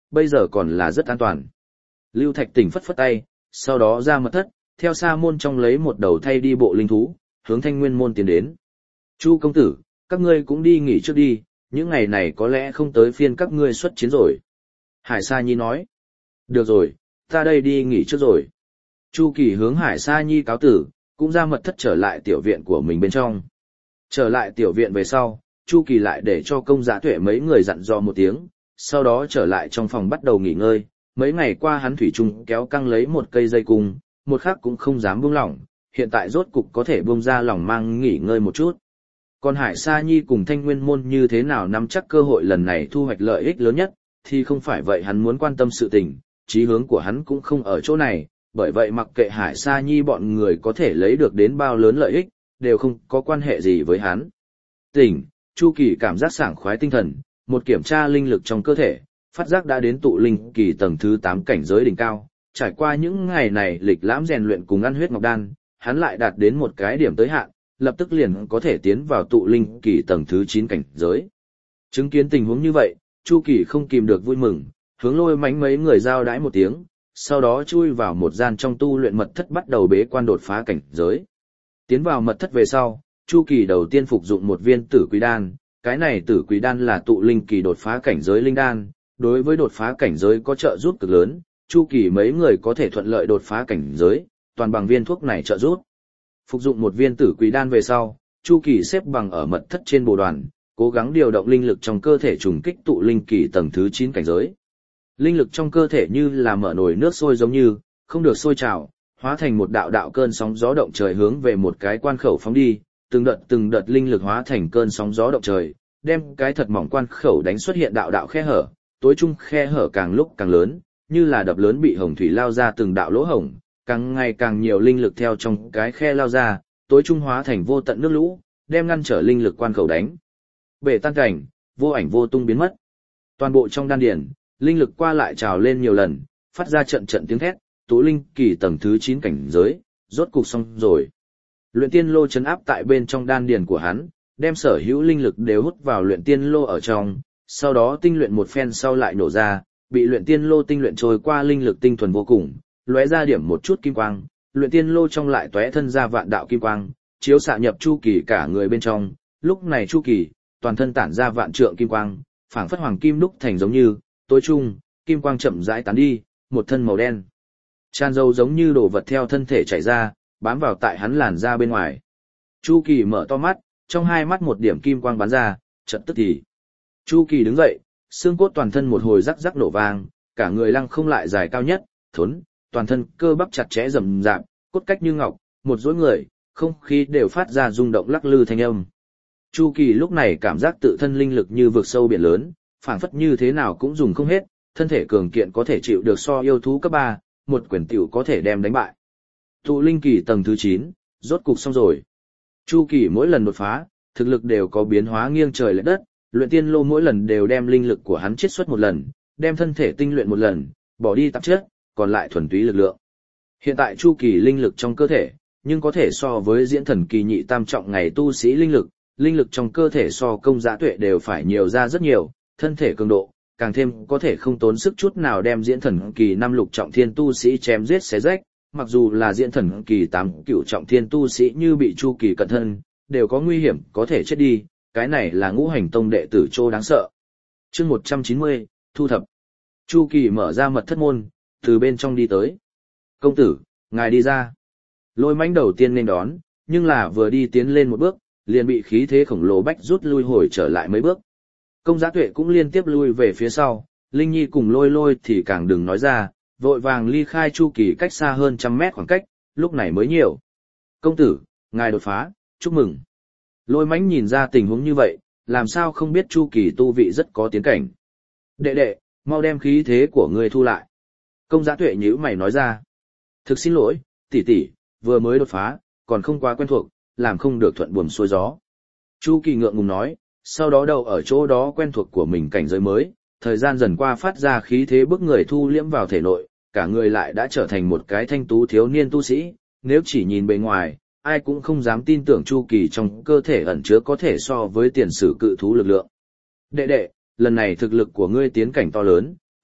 [SPEAKER 1] bây giờ còn là rất an toàn. Lưu Thạch Tỉnh phất phất tay, sau đó ra mật thất, theo Sa môn trong lấy một đầu thay đi bộ linh thú, hướng Thanh Nguyên môn tiến đến. Chu công tử, các ngươi cũng đi nghỉ trước đi, những ngày này có lẽ không tới phiên các ngươi xuất chiến rồi. Hải Sa Nhi nói. Được rồi, ta đây đi nghỉ trước rồi. Chu Kỳ hướng Hải Sa Nhi cáo tử, cũng ra mật thất trở lại tiểu viện của mình bên trong. Trở lại tiểu viện về sau, Chu Kỳ lại để cho Công Giá Tuệ mấy người dặn dò một tiếng, sau đó trở lại trong phòng bắt đầu nghỉ ngơi. Mấy ngày qua hắn thủy chung kéo căng lấy một cây dây cung, một khắc cũng không dám buông lỏng, hiện tại rốt cục có thể buông ra lòng mang nghỉ ngơi một chút. Còn Hải Sa Nhi cùng Thanh Nguyên môn như thế nào nắm chắc cơ hội lần này thu hoạch lợi ích lớn nhất, thì không phải vậy hắn muốn quan tâm sự tình, chí hướng của hắn cũng không ở chỗ này, bởi vậy mặc kệ Hải Sa Nhi bọn người có thể lấy được đến bao lớn lợi ích, đều không có quan hệ gì với hắn. Tỉnh, Chu Kỳ cảm giác sảng khoái tinh thần, một kiểm tra linh lực trong cơ thể, phát giác đã đến tụ linh kỳ tầng thứ tám cảnh giới đỉnh cao, trải qua những ngày này lịch lãm rèn luyện cùng ăn huyết ngọc đan, hắn lại đạt đến một cái điểm tới hạn, lập tức liền có thể tiến vào tụ linh kỳ tầng thứ chín cảnh giới. Chứng kiến tình huống như vậy, Chu Kỳ không kìm được vui mừng, hướng Lôi Mánh mấy người giao đãi một tiếng, sau đó chui vào một gian trong tu luyện mật thất bắt đầu bế quan đột phá cảnh giới. Tiến vào mật thất về sau, Chu Kỳ đầu tiên phục dụng một viên tử quý đan, cái này tử quý đan là tụ linh kỳ đột phá cảnh giới linh đan, đối với đột phá cảnh giới có trợ giúp cực lớn, Chu Kỳ mấy người có thể thuận lợi đột phá cảnh giới, toàn bằng viên thuốc này trợ giúp. Phục dụng một viên tử quý đan về sau, Chu Kỳ xếp bằng ở mật thất trên bồ đoàn, cố gắng điều động linh lực trong cơ thể trùng kích tụ linh kỳ tầng thứ chín cảnh giới. Linh lực trong cơ thể như là mở nồi nước sôi giống như, không được sôi trào, hóa thành một đạo đạo cơn sóng gió động trời hướng về một cái quan khẩu phóng đi, từng đợt từng đợt linh lực hóa thành cơn sóng gió động trời, đem cái thật mỏng quan khẩu đánh xuất hiện đạo đạo khe hở, tối trung khe hở càng lúc càng lớn, như là đập lớn bị hồng thủy lao ra từng đạo lỗ hổng, càng ngày càng nhiều linh lực theo trong cái khe lao ra, tối trung hóa thành vô tận nước lũ, đem ngăn trở linh lực quan khẩu đánh bể tan cảnh, vô ảnh vô tung biến mất. Toàn bộ trong đan điển, linh lực qua lại trào lên nhiều lần, phát ra trận trận tiếng thét, tụ linh kỳ tầng thứ chín cảnh giới, rốt cục xong rồi. Luyện tiên lô chấn áp tại bên trong đan điển của hắn, đem sở hữu linh lực đều hút vào luyện tiên lô ở trong, sau đó tinh luyện một phen sau lại nổ ra, bị luyện tiên lô tinh luyện trôi qua linh lực tinh thuần vô cùng, lóe ra điểm một chút kim quang, luyện tiên lô trong lại tóe thân ra vạn đạo kim quang, chiếu xạ nhập Chu Kỳ cả người bên trong, lúc này Chu Kỳ toàn thân tản ra vạn trượng kim quang, phảng phất hoàng kim đúc thành giống như, tối trung, kim quang chậm rãi tán đi, một thân màu đen. Tràn dầu giống như đồ vật theo thân thể chảy ra, bám vào tại hắn làn da bên ngoài. Chu Kỳ mở to mắt, trong hai mắt một điểm kim quang bắn ra, chợt tức thì. Chu Kỳ đứng dậy, xương cốt toàn thân một hồi rắc rắc nổ vang, cả người lăng không lại dài cao nhất, thốn, toàn thân cơ bắp chặt chẽ rậm rạp, cốt cách như ngọc, một dối người, không khí đều phát ra rung động lắc lư thanh âm. Chu Kỳ lúc này cảm giác tự thân linh lực như vực sâu biển lớn, phảng phất như thế nào cũng dùng không hết, thân thể cường kiện có thể chịu được so yêu thú cấp ba, một quyền tiểu có thể đem đánh bại. Tụ linh kỳ tầng thứ chín, rốt cục xong rồi. Chu Kỳ mỗi lần đột phá, thực lực đều có biến hóa nghiêng trời lệch đất, luyện tiên lô mỗi lần đều đem linh lực của hắn chiết xuất một lần, đem thân thể tinh luyện một lần, bỏ đi tạp chất, còn lại thuần túy lực lượng. Hiện tại Chu Kỳ linh lực trong cơ thể, nhưng có thể so với diễn thần kỳ nhị tam trọng ngày tu sĩ linh lực, linh lực trong cơ thể so Công Giá Tuệ đều phải nhiều ra rất nhiều, thân thể cường độ, càng thêm có thể không tốn sức chút nào đem diễn thần kỳ năm lục trọng thiên tu sĩ chém giết xé rách, mặc dù là diễn thần kỳ tám cửu trọng thiên tu sĩ như bị Chu Kỳ cận thân, đều có nguy hiểm có thể chết đi, cái này là Ngũ Hành Tông đệ tử Trô đáng sợ. Chương một trăm chín mươi, thu thập. Chu Kỳ mở ra mật thất môn, từ bên trong đi tới. Công tử, ngài đi ra. Lôi Mãnh đầu tiên nên đón, nhưng là vừa đi tiến lên một bước, liền bị khí thế khổng lồ bách rút lui hồi trở lại mấy bước. Công Giá Tuệ cũng liên tiếp lui về phía sau, Linh Nhi cùng Lôi Lôi thì càng đừng nói ra, vội vàng ly khai Chu Kỳ cách xa hơn trăm mét khoảng cách, lúc này mới nhiều. Công tử, ngài đột phá, chúc mừng. Lôi Mãnh nhìn ra tình huống như vậy, làm sao không biết Chu Kỳ tu vị rất có tiến cảnh. Đệ đệ, mau đem khí thế của ngươi thu lại. Công Giá Tuệ nhíu mày nói ra. Thực xin lỗi, tỷ tỷ, vừa mới đột phá, còn không quá quen thuộc, làm không được thuận buồm xuôi gió. Chu Kỳ ngượng ngùng nói, sau đó đầu ở chỗ đó quen thuộc của mình cảnh giới mới, thời gian dần qua phát ra khí thế bức người thu liễm vào thể nội, cả người lại đã trở thành một cái thanh tú thiếu niên tu sĩ, nếu chỉ nhìn bề ngoài, ai cũng không dám tin tưởng Chu Kỳ trong cơ thể ẩn chứa có thể so với tiền sử cự thú lực lượng. Đệ đệ, lần này thực lực của ngươi tiến cảnh to lớn,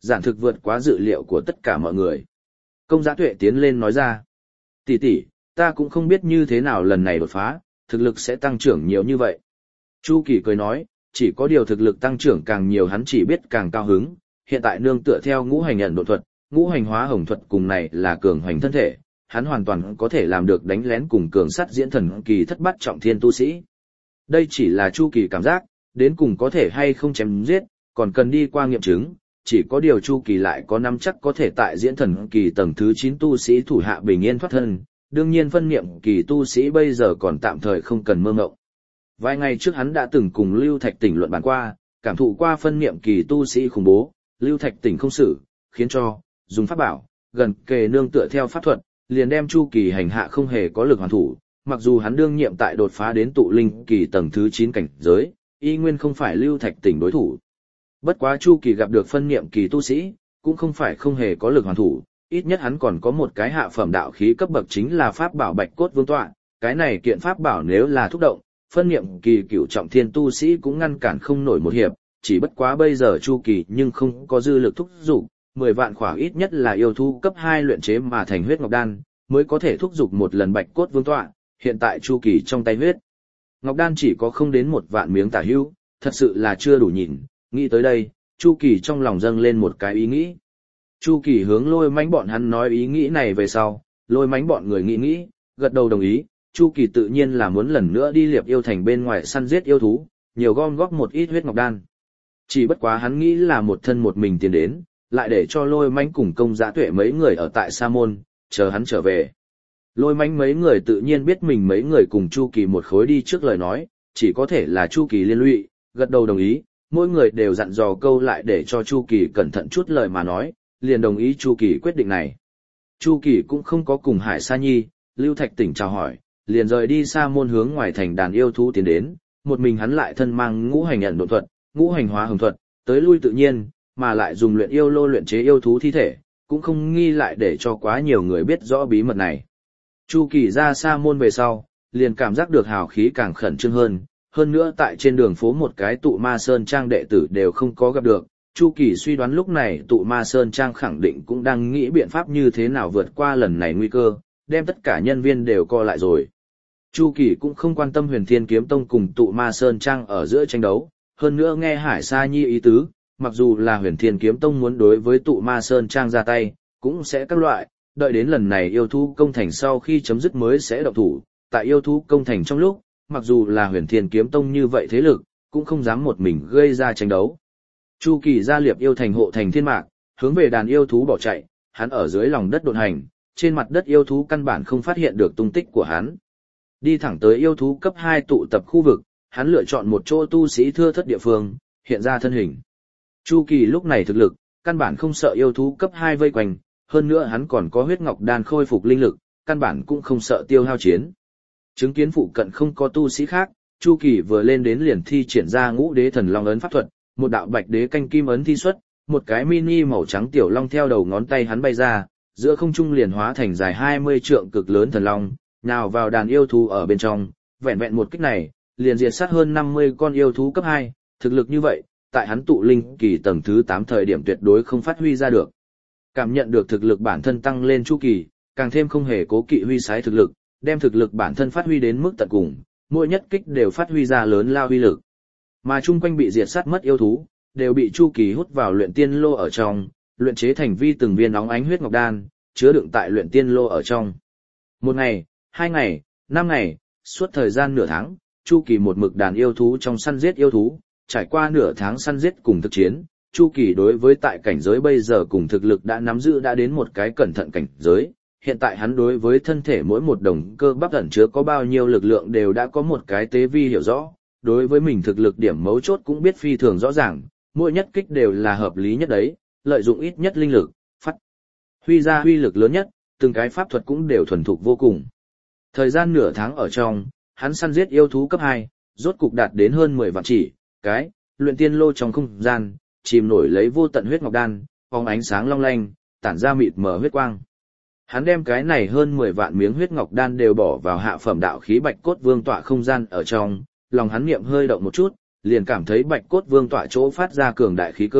[SPEAKER 1] giản thực vượt quá dự liệu của tất cả mọi người. Công Giá Tuệ tiến lên nói ra, tỷ tỷ, ta cũng không biết như thế nào lần này đột phá, thực lực sẽ tăng trưởng nhiều như vậy. Chu Kỳ cười nói, chỉ có điều thực lực tăng trưởng càng nhiều hắn chỉ biết càng cao hứng, hiện tại nương tựa theo ngũ hành ẩn độ thuật, ngũ hành hóa hồng thuật cùng này là cường hoành thân thể, hắn hoàn toàn có thể làm được đánh lén cùng cường sát diễn thần kỳ thất bát trọng thiên tu sĩ. Đây chỉ là Chu Kỳ cảm giác, đến cùng có thể hay không chém giết, còn cần đi qua nghiệm chứng, chỉ có điều Chu Kỳ lại có nắm chắc có thể tại diễn thần kỳ tầng thứ chín tu sĩ thủ hạ bình yên thoát thân, đương nhiên phân niệm kỳ tu sĩ bây giờ còn tạm thời không cần mơ ngộng. Vài ngày trước hắn đã từng cùng Lưu Thạch Tỉnh luận bàn qua, cảm thụ qua phân niệm kỳ tu sĩ khủng bố, Lưu Thạch Tỉnh không xử, khiến cho dùng pháp bảo, gần kề nương tựa theo pháp thuật, liền đem Chu Kỳ hành hạ không hề có lực hoàn thủ, mặc dù hắn đương nhiệm tại đột phá đến tụ linh kỳ tầng thứ chín cảnh giới, y nguyên không phải Lưu Thạch Tỉnh đối thủ. Bất quá Chu Kỳ gặp được phân niệm kỳ tu sĩ, cũng không phải không hề có lực hoàn thủ, ít nhất hắn còn có một cái hạ phẩm đạo khí cấp bậc chính là pháp bảo Bạch Cốt Vương tọa, cái này kiện pháp bảo nếu là thúc động, phân niệm kỳ cửu trọng thiên tu sĩ cũng ngăn cản không nổi một hiệp, chỉ bất quá bây giờ Chu Kỳ nhưng không có dư lực thúc dục, mười vạn khỏa ít nhất là yêu thú cấp hai luyện chế mà thành huyết ngọc đan, mới có thể thúc dục một lần Bạch Cốt Vương tọa, hiện tại Chu Kỳ trong tay huyết ngọc đan chỉ có không đến một vạn miếng tả hữu, thật sự là chưa đủ nhìn, nghĩ tới đây, Chu Kỳ trong lòng dâng lên một cái ý nghĩ. Chu Kỳ hướng Lôi Mánh bọn hắn nói ý nghĩ này về sau, Lôi Mánh bọn người nghĩ nghĩ, gật đầu đồng ý, Chu Kỳ tự nhiên là muốn lần nữa đi Liệp Yêu Thành bên ngoài săn giết yêu thú, nhiều gom góp một ít huyết ngọc đan. Chỉ bất quá hắn nghĩ là một thân một mình tiến đến, lại để cho Lôi Mánh cùng Công Giá Tuệ mấy người ở tại Sa Môn, chờ hắn trở về. Lôi Mánh mấy người tự nhiên biết mình mấy người cùng Chu Kỳ một khối đi trước lời nói, chỉ có thể là Chu Kỳ liên lụy, gật đầu đồng ý, mỗi người đều dặn dò câu lại để cho Chu Kỳ cẩn thận chút lời mà nói, liền đồng ý Chu Kỳ quyết định này. Chu Kỳ cũng không có cùng Hải Sa Nhi, Lưu Thạch Tỉnh chào hỏi, liền rời đi Sa Môn hướng ngoài thành đàn yêu thú tiến đến, một mình hắn lại thân mang ngũ hành ẩn độ thuật, ngũ hành hóa hồng thuật, tới lui tự nhiên, mà lại dùng luyện yêu lô luyện chế yêu thú thi thể, cũng không nghi lại để cho quá nhiều người biết rõ bí mật này. Chu Kỳ ra Sa Môn về sau, liền cảm giác được hào khí càng khẩn trương hơn, hơn nữa tại trên đường phố một cái tụ ma sơn trang đệ tử đều không có gặp được. Chu Kỳ suy đoán lúc này tụ ma sơn trang khẳng định cũng đang nghĩ biện pháp như thế nào vượt qua lần này nguy cơ, đem tất cả nhân viên đều co lại rồi. Chu Kỳ cũng không quan tâm Huyền Thiên Kiếm Tông cùng tụ ma sơn trang ở giữa tranh đấu, hơn nữa nghe Hải Sa Nhi ý tứ, mặc dù là Huyền Thiên Kiếm Tông muốn đối với tụ ma sơn trang ra tay, cũng sẽ các loại, đợi đến lần này yêu thú công thành sau khi chấm dứt mới sẽ động thủ, tại yêu thú công thành trong lúc, mặc dù là Huyền Thiên Kiếm Tông như vậy thế lực, cũng không dám một mình gây ra tranh đấu. Chu Kỳ ra Liệp Yêu Thành hộ thành thiên mạc, hướng về đàn yêu thú bỏ chạy, hắn ở dưới lòng đất độn hành, trên mặt đất yêu thú căn bản không phát hiện được tung tích của hắn. Đi thẳng tới yêu thú cấp hai tụ tập khu vực, hắn lựa chọn một chỗ tu sĩ thưa thớt địa phương, hiện ra thân hình. Chu Kỳ lúc này thực lực, căn bản không sợ yêu thú cấp hai vây quanh, hơn nữa hắn còn có huyết ngọc đan khôi phục linh lực, căn bản cũng không sợ tiêu hao chiến. Chứng kiến phụ cận không có tu sĩ khác, Chu Kỳ vừa lên đến liền thi triển ra Ngũ Đế Thần Long ấn pháp thuật, một đạo bạch đế canh kim ấn thi xuất, một cái mini màu trắng tiểu long theo đầu ngón tay hắn bay ra, giữa không trung liền hóa thành dài hai mươi trượng cực lớn thần long, nào vào đàn yêu thú ở bên trong, vẹn vẹn một kích này, liền diệt sát hơn năm mươi con yêu thú cấp hai, thực lực như vậy, tại hắn tụ linh kỳ tầng thứ tám thời điểm tuyệt đối không phát huy ra được. Cảm nhận được thực lực bản thân tăng lên Chu Kỳ, càng thêm không hề cố kỵ huy sái thực lực, đem thực lực bản thân phát huy đến mức tận cùng, mỗi nhất kích đều phát huy ra lớn lao uy lực. Mà chung quanh bị diệt sát mất yêu thú, đều bị Chu Kỳ hút vào luyện tiên lô ở trong, luyện chế thành vi từng viên óng ánh huyết ngọc đan, chứa đựng tại luyện tiên lô ở trong. Một ngày, hai ngày, năm ngày, suốt thời gian nửa tháng, Chu Kỳ một mực đàn yêu thú trong săn giết yêu thú, trải qua nửa tháng săn giết cùng thực chiến, Chu Kỳ đối với tại cảnh giới bây giờ cùng thực lực đã nắm giữ đã đến một cái cẩn thận cảnh giới. Hiện tại hắn đối với thân thể mỗi một đồng cơ bắp ẩn chứa có bao nhiêu lực lượng đều đã có một cái tế vi hiểu rõ, đối với mình thực lực điểm mấu chốt cũng biết phi thường rõ ràng, mỗi nhất kích đều là hợp lý nhất đấy, lợi dụng ít nhất linh lực, phát huy ra huy lực lớn nhất, từng cái pháp thuật cũng đều thuần thục vô cùng. Thời gian nửa tháng ở trong, hắn săn giết yêu thú cấp hai, rốt cục đạt đến hơn mười vạn chỉ, cái, luyện tiên lô trong không gian, chìm nổi lấy vô tận huyết ngọc đan, phóng ánh sáng long lanh, tản ra mịt mờ huyết quang. Hắn đem cái này hơn mười vạn miếng huyết ngọc đan đều bỏ vào hạ phẩm đạo khí Bạch Cốt Vương tọa không gian ở trong, lòng hắn niệm hơi động một chút, liền cảm thấy Bạch Cốt Vương tọa chỗ phát ra cường đại khí cơ,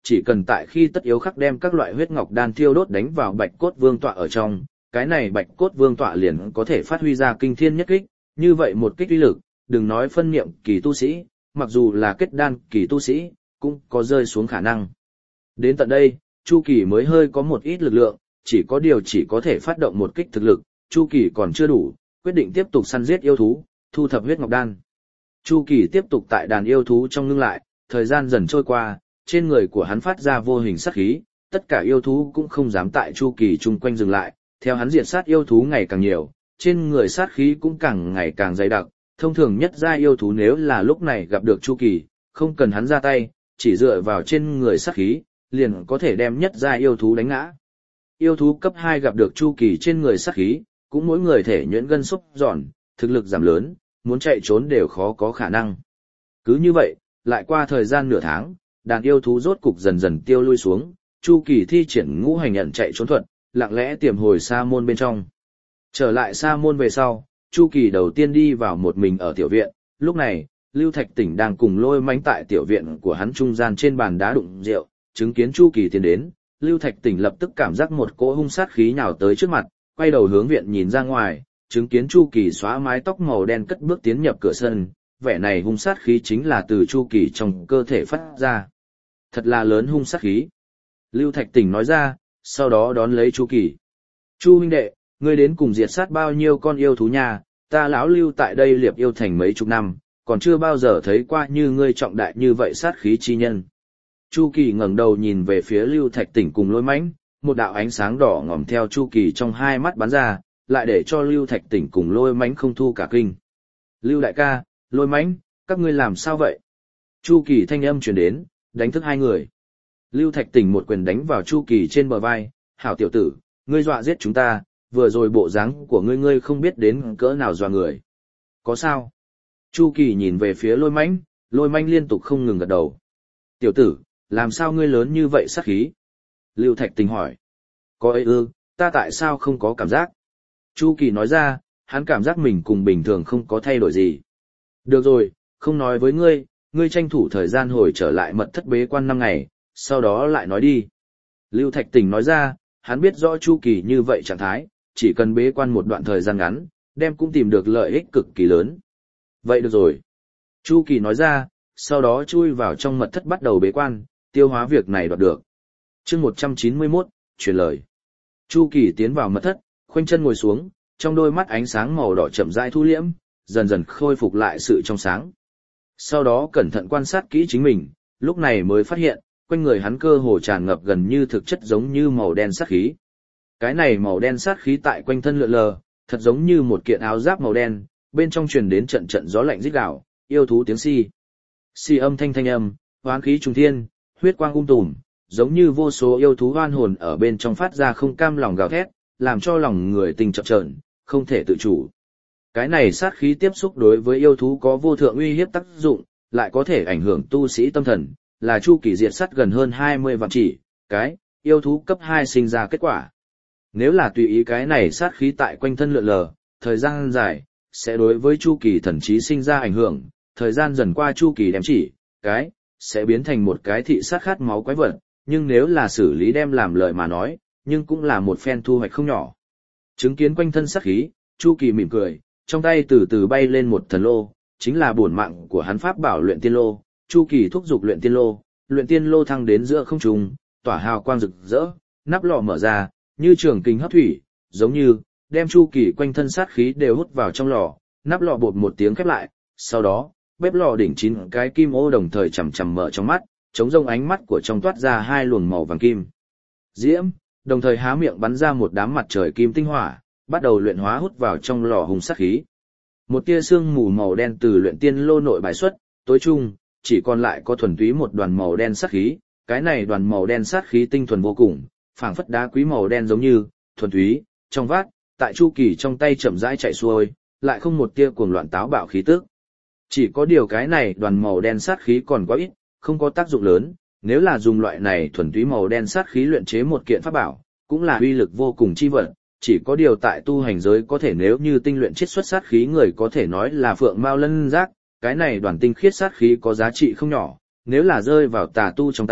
[SPEAKER 1] chỉ cần tại khi tất yếu khắc đem các loại huyết ngọc đan thiêu đốt đánh vào bạch cốt vương tọa ở trong, cái này bạch cốt vương tọa liền có thể phát huy ra kinh thiên nhất kích, như vậy một kích uy lực, đừng nói phân niệm kỳ tu sĩ, mặc dù là kết đan kỳ tu sĩ, cũng có rơi xuống khả năng. Đến tận đây, Chu Kỳ mới hơi có một ít lực lượng, chỉ có điều chỉ có thể phát động một kích thực lực, Chu Kỳ còn chưa đủ, quyết định tiếp tục săn giết yêu thú, thu thập huyết ngọc đan. Chu Kỳ tiếp tục tại đàn yêu thú trong ngưng lại, thời gian dần trôi qua, trên người của hắn phát ra vô hình sát khí, tất cả yêu thú cũng không dám tại Chu Kỳ chung quanh dừng lại, theo hắn diệt sát yêu thú ngày càng nhiều, trên người sát khí cũng càng ngày càng dày đặc, thông thường nhất gia yêu thú nếu là lúc này gặp được Chu Kỳ, không cần hắn ra tay, chỉ dựa vào trên người sát khí, liền có thể đem nhất gia yêu thú đánh ngã. Yêu thú cấp hai gặp được Chu Kỳ trên người sát khí, cũng mỗi người thể nhuyễn gân xúc giòn, thực lực giảm lớn, muốn chạy trốn đều khó có khả năng. Cứ như vậy, lại qua thời gian nửa tháng, đàn yêu thú rốt cục dần dần tiêu lui xuống, Chu Kỳ thi triển ngũ hành nhận chạy trốn thuật, lặng lẽ tiềm hồi sa môn bên trong. Trở lại sa môn về sau, Chu Kỳ đầu tiên đi vào một mình ở tiểu viện, lúc này, Lưu Thạch Tỉnh đang cùng Lôi Mánh tại tiểu viện của hắn trung gian trên bàn đá đụng rượu, chứng kiến Chu Kỳ tiến đến, Lưu Thạch Tỉnh lập tức cảm giác một cỗ hung sát khí nhào tới trước mặt, quay đầu hướng viện nhìn ra ngoài, chứng kiến Chu Kỳ xóa mái tóc màu đen cất bước tiến nhập cửa sân, vẻ này hung sát khí chính là từ Chu Kỳ trong cơ thể phát ra. Thật là lớn hung sát khí. Lưu Thạch Tỉnh nói ra, sau đó đón lấy Chu Kỳ. Chu huynh đệ, ngươi đến cùng diệt sát bao nhiêu con yêu thú nhà, ta lão Lưu tại đây liệp yêu thành mấy chục năm, còn chưa bao giờ thấy qua như ngươi trọng đại như vậy sát khí chi nhân. Chu Kỳ ngẩng đầu nhìn về phía Lưu Thạch Tỉnh cùng Lôi Mãnh, một đạo ánh sáng đỏ ngòm theo Chu Kỳ trong hai mắt bắn ra, lại để cho Lưu Thạch Tỉnh cùng Lôi Mãnh không thu cả kinh. Lưu đại ca, Lôi Mãnh, các ngươi làm sao vậy? Chu Kỳ thanh âm truyền đến, đánh thức hai người. Lưu Thạch Tỉnh một quyền đánh vào Chu Kỳ trên bờ vai, hảo tiểu tử, ngươi dọa giết chúng ta, vừa rồi bộ dáng của ngươi ngươi không biết đến cỡ nào dọa người. Có sao? Chu Kỳ nhìn về phía Lôi Mãnh, Lôi Mãnh liên tục không ngừng gật đầu. Tiểu tử, làm sao ngươi lớn như vậy sát khí? Lưu Thạch Tỉnh hỏi. Có ấy ư, ta tại sao không có cảm giác? Chu Kỳ nói ra, hắn cảm giác mình cùng bình thường không có thay đổi gì. Được rồi, không nói với ngươi, ngươi tranh thủ thời gian hồi trở lại mật thất bế quan năm ngày, sau đó lại nói đi. Lưu Thạch Tỉnh nói ra, hắn biết rõ Chu Kỳ như vậy trạng thái, chỉ cần bế quan một đoạn thời gian ngắn, đem cũng tìm được lợi ích cực kỳ lớn. Vậy được rồi. Chu Kỳ nói ra, sau đó chui vào trong mật thất bắt đầu bế quan, tiêu hóa việc này đoạt được. Chương một trăm chín mươi mốt, truyền lời. Chu Kỳ tiến vào mật thất, khoanh chân ngồi xuống, trong đôi mắt ánh sáng màu đỏ chậm rãi thu liễm, dần dần khôi phục lại sự trong sáng. Sau đó cẩn thận quan sát kỹ chính mình, lúc này mới phát hiện, quanh người hắn cơ hồ tràn ngập gần như thực chất giống như màu đen sát khí. Cái này màu đen sát khí tại quanh thân lượn lờ, thật giống như một kiện áo giáp màu đen, bên trong truyền đến trận trận gió lạnh rít gào, yêu thú tiếng xi. Xi âm thanh thanh âm, hoán khí trùng thiên, huyết quang um tùm, giống như vô số yêu thú oan hồn ở bên trong phát ra không cam lòng gào thét, làm cho lòng người tình chập chờn, không thể tự chủ. Cái này sát khí tiếp xúc đối với yêu thú có vô thượng uy hiếp tác dụng, lại có thể ảnh hưởng tu sĩ tâm thần, là Chu Kỳ diệt sát gần hơn hai mươi vạn chỉ, cái, yêu thú cấp hai sinh ra kết quả. Nếu là tùy ý cái này sát khí tại quanh thân lượn lờ, thời gian dài, sẽ đối với Chu Kỳ thần trí sinh ra ảnh hưởng, thời gian dần qua Chu Kỳ đem chỉ, cái, sẽ biến thành một cái thị sát khát máu quái vật, nhưng nếu là xử lý đem làm lợi mà nói, nhưng cũng là một phen thu hoạch không nhỏ. Chứng kiến quanh thân sát khí, Chu Kỳ mỉm cười, trong tay từ từ bay lên một thần lô, chính là bổn mạng của hắn pháp bảo luyện tiên lô. Chu Kỳ thúc giục luyện tiên lô, luyện tiên lô thăng đến giữa không trung, tỏa hào quang rực rỡ, nắp lọ mở ra, như trường kình hấp thủy, giống như đem Chu Kỳ quanh thân sát khí đều hút vào trong lò, nắp lọ bột một tiếng khép lại, sau đó, bếp lò đỉnh chín cái kim ô đồng thời chằm chằm mở trong mắt, chống rông ánh mắt của trong toát ra hai luồng màu vàng kim. Diễm, đồng thời há miệng bắn ra một đám mặt trời kim tinh hỏa, bắt đầu luyện hóa hút vào trong lò hùng sát khí. Một tia sương mù màu đen từ luyện tiên lô nội bài xuất, tối trung chỉ còn lại có thuần túy một đoàn màu đen sát khí, cái này đoàn màu đen sát khí tinh thuần vô cùng, phảng phất đá quý màu đen giống như, thuần túy, trong vát, tại Chu Kỳ trong tay chậm rãi chạy xuôi, lại không một tia cuồng loạn táo bạo khí tức. Chỉ có điều cái này đoàn màu đen sát khí còn quá ít, không có tác dụng lớn, nếu là dùng loại này thuần túy màu đen sát khí luyện chế một kiện pháp bảo, cũng là uy lực vô cùng chi vật, chỉ có điều tại tu hành giới có thể nếu như tinh luyện chiết xuất sát khí người có thể nói là phượng mao lân giác, cái này đoàn tinh khiết sát khí có giá trị không nhỏ, nếu là rơi vào tà tu trong tay,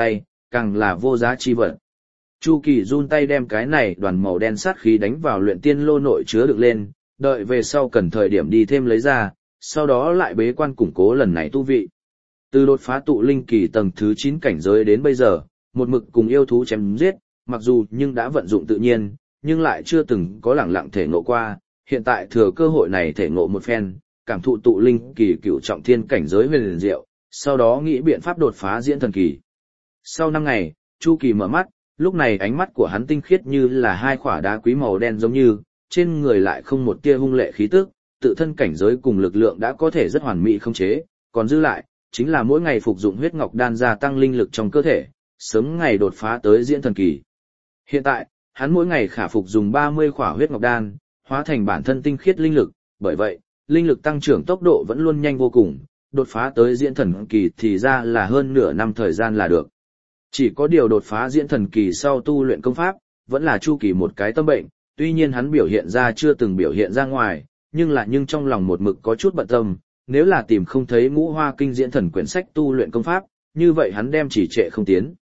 [SPEAKER 1] càng là vô giá chi vật. Chu Kỳ run tay đem cái này đoàn màu đen sát khí đánh vào luyện tiên lô nội chứa được lên, đợi về sau cần thời điểm đi thêm lấy ra, sau đó lại bế quan củng cố lần này tu vị. Từ đột phá tụ linh kỳ tầng thứ chín cảnh giới đến bây giờ, một mực cùng yêu thú chém giết, mặc dù nhưng đã vận dụng tự nhiên, nhưng lại chưa từng có lẳng lặng thể ngộ qua, hiện tại thừa cơ hội này thể ngộ một phen, cảm thụ tụ linh kỳ cửu trọng thiên cảnh giới huyền liền diệu, sau đó nghĩ biện pháp đột phá diễn thần kỳ. Sau năm ngày, Chu Kỳ mở mắt, lúc này ánh mắt của hắn tinh khiết như là hai khỏa đá quý màu đen giống như, trên người lại không một tia hung lệ khí tức, tự thân cảnh giới cùng lực lượng đã có thể rất hoàn mỹ khống chế, còn dư lại chính là mỗi ngày phục dụng huyết ngọc đan gia tăng linh lực trong cơ thể, sớm ngày đột phá tới diễn thần kỳ. Hiện tại, hắn mỗi ngày khả phục dùng ba mươi khỏa huyết ngọc đan, hóa thành bản thân tinh khiết linh lực, bởi vậy, linh lực tăng trưởng tốc độ vẫn luôn nhanh vô cùng, đột phá tới diễn thần kỳ thì ra là hơn nửa năm thời gian là được. Chỉ có điều đột phá diễn thần kỳ sau tu luyện công pháp, vẫn là Chu Kỳ một cái tâm bệnh, tuy nhiên hắn biểu hiện ra chưa từng biểu hiện ra ngoài, nhưng là nhưng trong lòng một mực có chút bận tâm, nếu là tìm không thấy ngũ hoa kinh diễn thần quyển sách tu luyện công pháp, như vậy hắn đem chỉ trệ không tiến.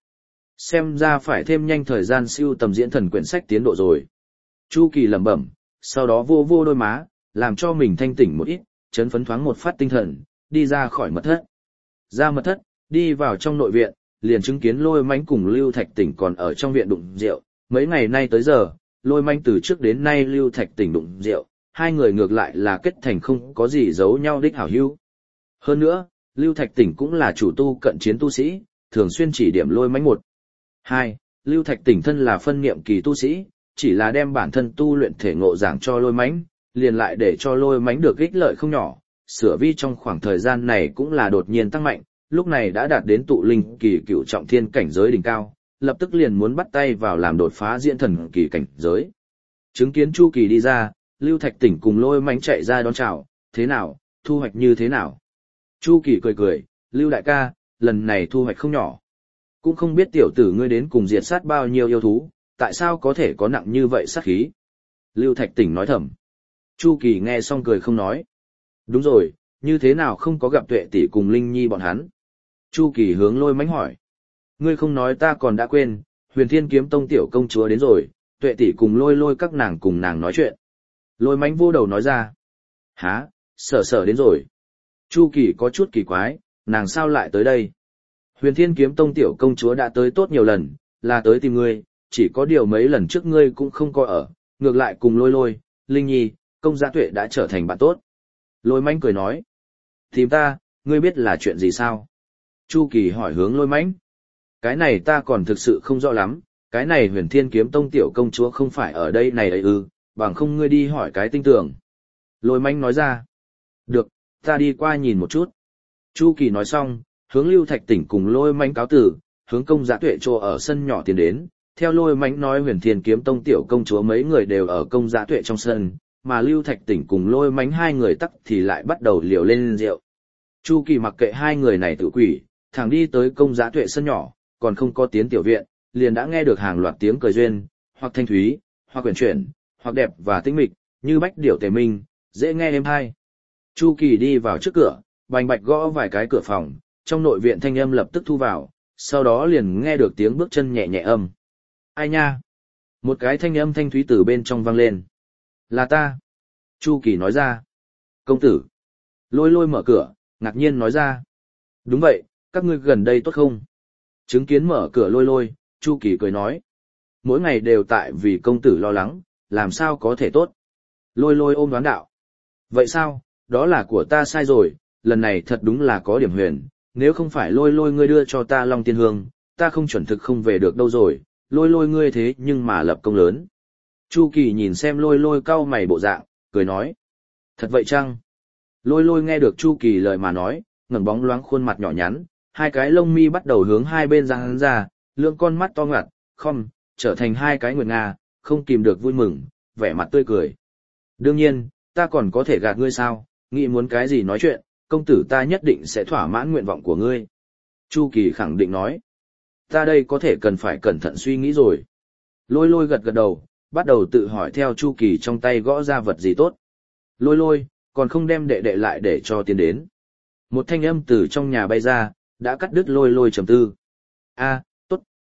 [SPEAKER 1] Xem ra phải thêm nhanh thời gian siêu tầm diễn thần quyển sách tiến độ rồi. Chu Kỳ lẩm bẩm, sau đó vô vô đôi má, làm cho mình thanh tỉnh một ít, chấn phấn thoáng một phát tinh thần, đi ra khỏi mật thất. Ra mật thất, đi vào trong nội viện, liền chứng kiến Lôi Mánh cùng Lưu Thạch Tỉnh còn ở trong viện đụng rượu. Mấy ngày nay tới giờ, Lôi Mánh từ trước đến nay Lưu Thạch Tỉnh đụng rượu, hai người ngược lại là kết thành không có gì giấu nhau đích hảo hữu. Hơn nữa, Lưu Thạch Tỉnh cũng là chủ tu cận chiến tu sĩ, thường xuyên chỉ điểm Lôi Mánh một. Hai, Lưu Thạch Tỉnh thân là phân niệm kỳ tu sĩ, chỉ là đem bản thân tu luyện thể ngộ giảng cho Lôi Mánh, liền lại để cho Lôi Mánh được ích lợi không nhỏ. Sửa vi trong khoảng thời gian này cũng là đột nhiên tăng mạnh, lúc này đã đạt đến tụ linh kỳ cửu trọng thiên cảnh giới đỉnh cao, lập tức liền muốn bắt tay vào làm đột phá diễn thần kỳ cảnh giới. Chứng kiến Chu Kỳ đi ra, Lưu Thạch Tỉnh cùng Lôi Mánh chạy ra đón chào, thế nào, thu hoạch như thế nào? Chu Kỳ cười cười, Lưu đại ca, lần này thu hoạch không nhỏ. Cũng không biết tiểu tử ngươi đến cùng diệt sát bao nhiêu yêu thú, tại sao có thể có nặng như vậy sát khí? Lưu Thạch Tỉnh nói thầm. Chu Kỳ nghe xong cười không nói. Đúng rồi, như thế nào không có gặp Tuệ tỷ cùng Linh Nhi bọn hắn? Chu Kỳ hướng Lôi Mánh hỏi. Ngươi không nói ta còn đã quên, Huyền Thiên Kiếm Tông tiểu công chúa đến rồi, Tuệ tỷ cùng Lôi Lôi các nàng cùng nàng nói chuyện. Lôi Mánh vô đầu nói ra. Hả, sở sở đến rồi. Chu Kỳ có chút kỳ quái, nàng sao lại tới đây? Huyền Thiên Kiếm Tông tiểu công chúa đã tới tốt nhiều lần, là tới tìm ngươi, chỉ có điều mấy lần trước ngươi cũng không có ở, ngược lại cùng Lôi Lôi, Linh Nhi, Công Giá Tuệ đã trở thành bạn tốt. Lôi Mánh cười nói. Tìm ta, ngươi biết là chuyện gì sao? Chu Kỳ hỏi hướng Lôi Mánh. Cái này ta còn thực sự không rõ lắm, cái này Huyền Thiên Kiếm Tông tiểu công chúa không phải ở đây này ấy ư, bằng không ngươi đi hỏi cái tinh tường. Lôi Mánh nói ra. Được, ta đi qua nhìn một chút. Chu Kỳ nói xong, hướng Lưu Thạch Tỉnh cùng Lôi Mánh cáo tử, hướng Công Giá Tuệ trô ở sân nhỏ tiến đến. Theo Lôi Mánh nói Huyền Thiên Kiếm Tông tiểu công chúa mấy người đều ở Công Giá Tuệ trong sân, mà Lưu Thạch Tỉnh cùng Lôi Mánh hai người tắc thì lại bắt đầu liều lên rượu. Chu Kỳ mặc kệ hai người này tự quỷ, thẳng đi tới Công Giá Tuệ sân nhỏ, còn không có tiến tiểu viện, liền đã nghe được hàng loạt tiếng cười duyên, hoặc thanh thúy, hoặc quyển chuyển, hoặc đẹp và tĩnh mịch, như bách điểu tề minh, dễ nghe êm tai. Chu Kỳ đi vào trước cửa, bành bạch gõ vài cái cửa phòng, trong nội viện thanh âm lập tức thu vào, sau đó liền nghe được tiếng bước chân nhẹ nhẹ âm. Ai nha? Một cái thanh âm thanh thúy từ bên trong vang lên. Là ta. Chu Kỳ nói ra. Công tử. Lôi Lôi mở cửa, ngạc nhiên nói ra. Đúng vậy, các ngươi gần đây tốt không? Chứng kiến mở cửa Lôi Lôi, Chu Kỳ cười nói. Mỗi ngày đều tại vì công tử lo lắng, làm sao có thể tốt? Lôi Lôi ôm đoán đạo. Vậy sao, đó là của ta sai rồi, lần này thật đúng là có điểm huyền, nếu không phải Lôi Lôi ngươi đưa cho ta Long Tiên Hương, ta không chuẩn thực không về được đâu rồi, Lôi Lôi ngươi thế nhưng mà lập công lớn. Chu Kỳ nhìn xem Lôi Lôi cau mày bộ dạng, cười nói. Thật vậy chăng? Lôi Lôi nghe được Chu Kỳ lời mà nói, ngẩng bóng loáng khuôn mặt nhỏ nhắn, hai cái lông mi bắt đầu hướng hai bên giang ra, lượng con mắt to ngặt, khom, trở thành hai cái nguyệt nga, không kìm được vui mừng, vẻ mặt tươi cười. Đương nhiên, ta còn có thể gạt ngươi sao, nghĩ muốn cái gì nói chuyện, công tử ta nhất định sẽ thỏa mãn nguyện vọng của ngươi. Chu Kỳ khẳng định nói. Ta đây có thể cần phải cẩn thận suy nghĩ rồi. Lôi Lôi gật gật đầu, bắt đầu tự hỏi theo Chu Kỳ trong tay gõ ra vật gì tốt. Lôi Lôi, còn không đem đệ đệ lại để cho tiến đến. Một thanh âm từ trong nhà bay ra, đã cắt đứt Lôi Lôi trầm tư. A, tốt,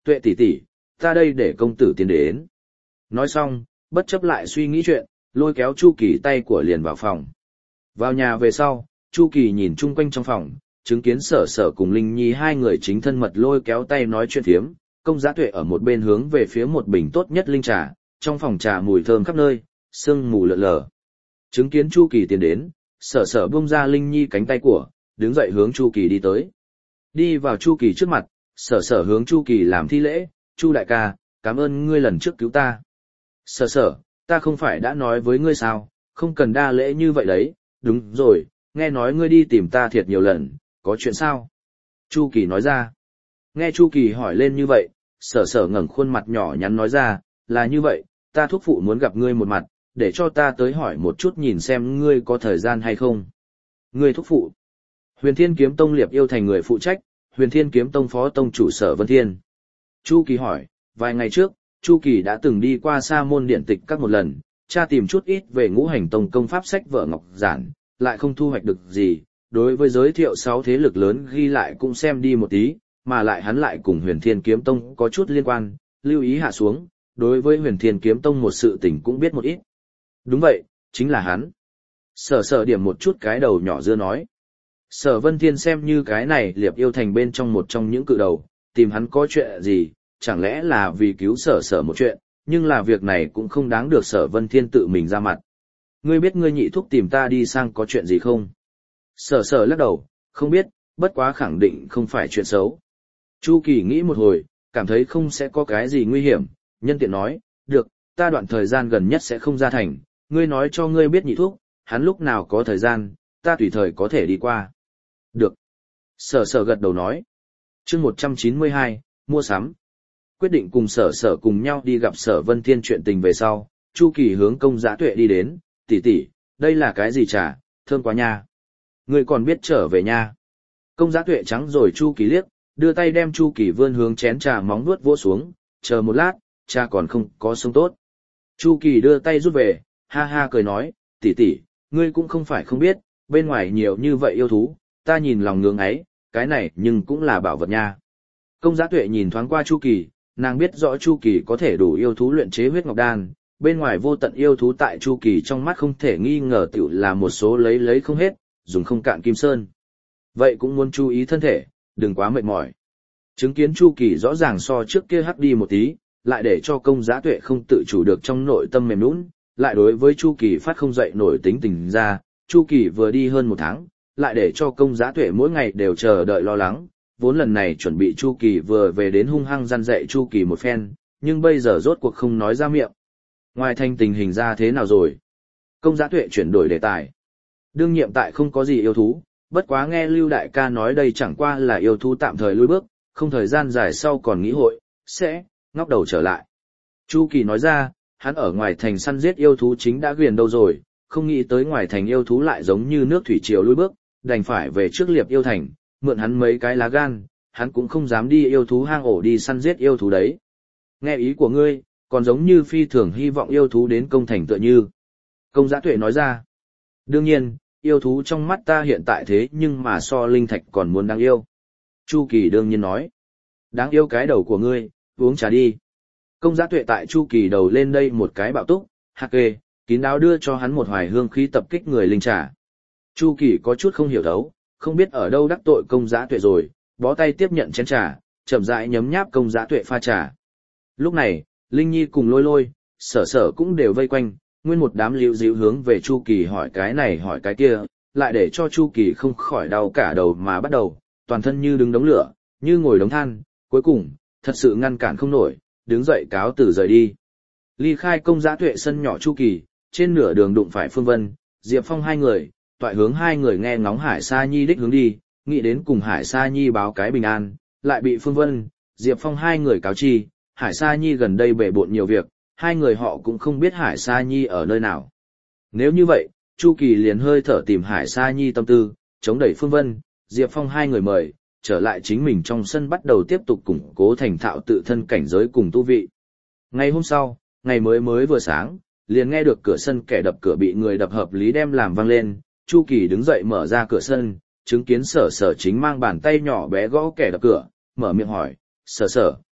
[SPEAKER 1] Tuệ tỷ tỷ, ta đây để công tử tiến đến. Nói xong, bất chấp lại suy nghĩ chuyện, lôi kéo Chu Kỳ tay của liền vào phòng. Vào nhà về sau, Chu Kỳ nhìn chung quanh trong phòng, chứng kiến Sở Sở cùng Linh Nhi hai người chính thân mật lôi kéo tay nói chuyện phiếm, Công Giá Tuệ ở một bên hướng về phía một bình tốt nhất linh trà, trong phòng trà mùi thơm khắp nơi, sương mù lượn lờ. Chứng kiến Chu Kỳ tiến đến, Sở Sở buông ra Linh Nhi cánh tay của, đứng dậy hướng Chu Kỳ đi tới. Đi vào Chu Kỳ trước mặt, Sở Sở hướng Chu Kỳ làm thi lễ, "Chu đại ca, cảm ơn ngươi lần trước cứu ta." "Sở Sở, ta không phải đã nói với ngươi sao, không cần đa lễ như vậy đấy, đúng rồi, nghe nói ngươi đi tìm ta thiệt nhiều lần, có chuyện sao?" Chu Kỳ nói ra. Nghe Chu Kỳ hỏi lên như vậy, Sở Sở ngẩng khuôn mặt nhỏ nhắn nói ra, "Là như vậy, ta thúc phụ muốn gặp ngươi một mặt, để cho ta tới hỏi một chút nhìn xem ngươi có thời gian hay không." "Ngươi thúc phụ?" Huyền Thiên Kiếm Tông Liệp Yêu Thành người phụ trách, Huyền Thiên Kiếm Tông phó tông chủ Sở Vân Thiên. Chu Kỳ hỏi, vài ngày trước, Chu Kỳ đã từng đi qua Sa môn điện tịch các một lần, tra tìm chút ít về Ngũ Hành Tông công pháp sách vở ngọc giản, lại không thu hoạch được gì, đối với giới thiệu sáu thế lực lớn ghi lại cũng xem đi một tí, mà lại hắn lại cùng Huyền Thiên Kiếm Tông có chút liên quan, lưu ý hạ xuống, đối với Huyền Thiên Kiếm Tông một sự tình cũng biết một ít. Đúng vậy, chính là hắn. Sở Sở điểm một chút cái đầu nhỏ dưa nói. Sở Vân Thiên xem như cái này Liệp Yêu Thành bên trong một trong những cự đầu, tìm hắn có chuyện gì, chẳng lẽ là vì cứu Sở Sở một chuyện, nhưng là việc này cũng không đáng được Sở Vân Thiên tự mình ra mặt. Ngươi biết ngươi nhị thúc tìm ta đi sang có chuyện gì không? Sở Sở lắc đầu, không biết, bất quá khẳng định không phải chuyện xấu. Chu Kỳ nghĩ một hồi, cảm thấy không sẽ có cái gì nguy hiểm, nhân tiện nói, được, ta đoạn thời gian gần nhất sẽ không ra thành, ngươi nói cho ngươi biết nhị thúc, hắn lúc nào có thời gian, ta tùy thời có thể đi qua. Được. Sở Sở gật đầu nói. Chương một trăm chín mươi hai, mua sắm. Quyết định cùng Sở Sở cùng nhau đi gặp Sở Vân Thiên chuyện tình về sau, Chu Kỳ hướng Công Giá Tuệ đi đến, "Tỷ tỷ, đây là cái gì trà, thơm quá nha. Ngươi còn biết trở về nha." Công Giá Tuệ trắng rồi Chu Kỳ liếc, đưa tay đem Chu Kỳ vươn hướng chén trà móng vuốt vỗ xuống, "Chờ một lát, trà còn không có sông tốt." Chu Kỳ đưa tay rút về, ha ha cười nói, "Tỷ tỷ, ngươi cũng không phải không biết, bên ngoài nhiều như vậy yêu thú, ta nhìn lòng ngưỡng ấy, cái này nhưng cũng là bảo vật nha." Công Giá Tuệ nhìn thoáng qua Chu Kỳ, nàng biết rõ Chu Kỳ có thể đủ yêu thú luyện chế huyết ngọc đan, bên ngoài vô tận yêu thú tại Chu Kỳ trong mắt không thể nghi ngờ tiểu là một số lấy lấy không hết, dùng không cạn kim sơn. Vậy cũng muốn chú ý thân thể, đừng quá mệt mỏi. Chứng kiến Chu Kỳ rõ ràng so trước kia hắc đi một tí, lại để cho Công Giá Tuệ không tự chủ được trong nội tâm mềm nhũn, lại đối với Chu Kỳ phát không dậy nổi tính tình ra, Chu Kỳ vừa đi hơn một tháng, lại để cho Công Giá Tuệ mỗi ngày đều chờ đợi lo lắng, vốn lần này chuẩn bị Chu Kỳ vừa về đến hung hăng răn dạy Chu Kỳ một phen, nhưng bây giờ rốt cuộc không nói ra miệng. Ngoài thành tình hình ra thế nào rồi? Công Giá Tuệ chuyển đổi đề tài. Đương nhiệm tại không có gì yêu thú, bất quá nghe Lưu Đại ca nói đây chẳng qua là yêu thú tạm thời lùi bước, không thời gian dài sau còn nghĩ hội, sẽ, ngóc đầu trở lại. Chu Kỳ nói ra, hắn ở ngoài thành săn giết yêu thú chính đã ghiền đâu rồi, không nghĩ tới ngoài thành yêu thú lại giống như nước thủy triều lùi bước, đành phải về trước Liệp Yêu Thành, mượn hắn mấy cái lá gan, hắn cũng không dám đi yêu thú hang ổ đi săn giết yêu thú đấy. Nghe ý của ngươi, còn giống như phi thường hy vọng yêu thú đến công thành tựa như. Công Giá Tuệ nói ra, đương nhiên, yêu thú trong mắt ta hiện tại thế nhưng mà so linh thạch còn muốn đáng yêu. Chu Kỳ đương nhiên nói, đáng yêu cái đầu của ngươi, uống trà đi. Công Giá Tuệ tại Chu Kỳ đầu lên đây một cái bạo túc, hạc kê, kín đáo đưa cho hắn một hoài hương khí tập kích người linh trà. Chu Kỳ có chút không hiểu thấu, không biết ở đâu đắc tội Công Giá Tuệ rồi, bó tay tiếp nhận chén trà, chậm rãi nhấm nháp Công Giá Tuệ pha trà. Lúc này, Linh Nhi cùng Lôi Lôi, Sở Sở cũng đều vây quanh, nguyên một đám liễu díu hướng về Chu Kỳ hỏi cái này hỏi cái kia, lại để cho Chu Kỳ không khỏi đau cả đầu mà bắt đầu, toàn thân như đứng đống lửa, như ngồi đống than, cuối cùng, thật sự ngăn cản không nổi, đứng dậy cáo từ rời đi. Ly khai Công Giá Tuệ sân nhỏ Chu Kỳ, trên nửa đường đụng phải Phương Vân, Diệp Phong hai người, toại hướng hai người nghe ngóng Hải Sa Nhi đích hướng đi, nghĩ đến cùng Hải Sa Nhi báo cái bình an, lại bị Phương Vân, Diệp Phong hai người cáo chi, Hải Sa Nhi gần đây bể bộn nhiều việc, hai người họ cũng không biết Hải Sa Nhi ở nơi nào. Nếu như vậy, Chu Kỳ liền hơi thở tìm Hải Sa Nhi tâm tư, chống đẩy Phương Vân, Diệp Phong hai người mời, trở lại chính mình trong sân bắt đầu tiếp tục củng cố thành thạo tự thân cảnh giới cùng tu vị. Ngày hôm sau, ngày mới mới vừa sáng, liền nghe được cửa sân kẻ đập cửa bị người đập hợp lý đem làm vang lên, Chu Kỳ đứng dậy mở ra cửa sân, chứng kiến Sở Sở chính mang bàn tay nhỏ bé gõ kẻ đập cửa, mở miệng hỏi, Sở Sở,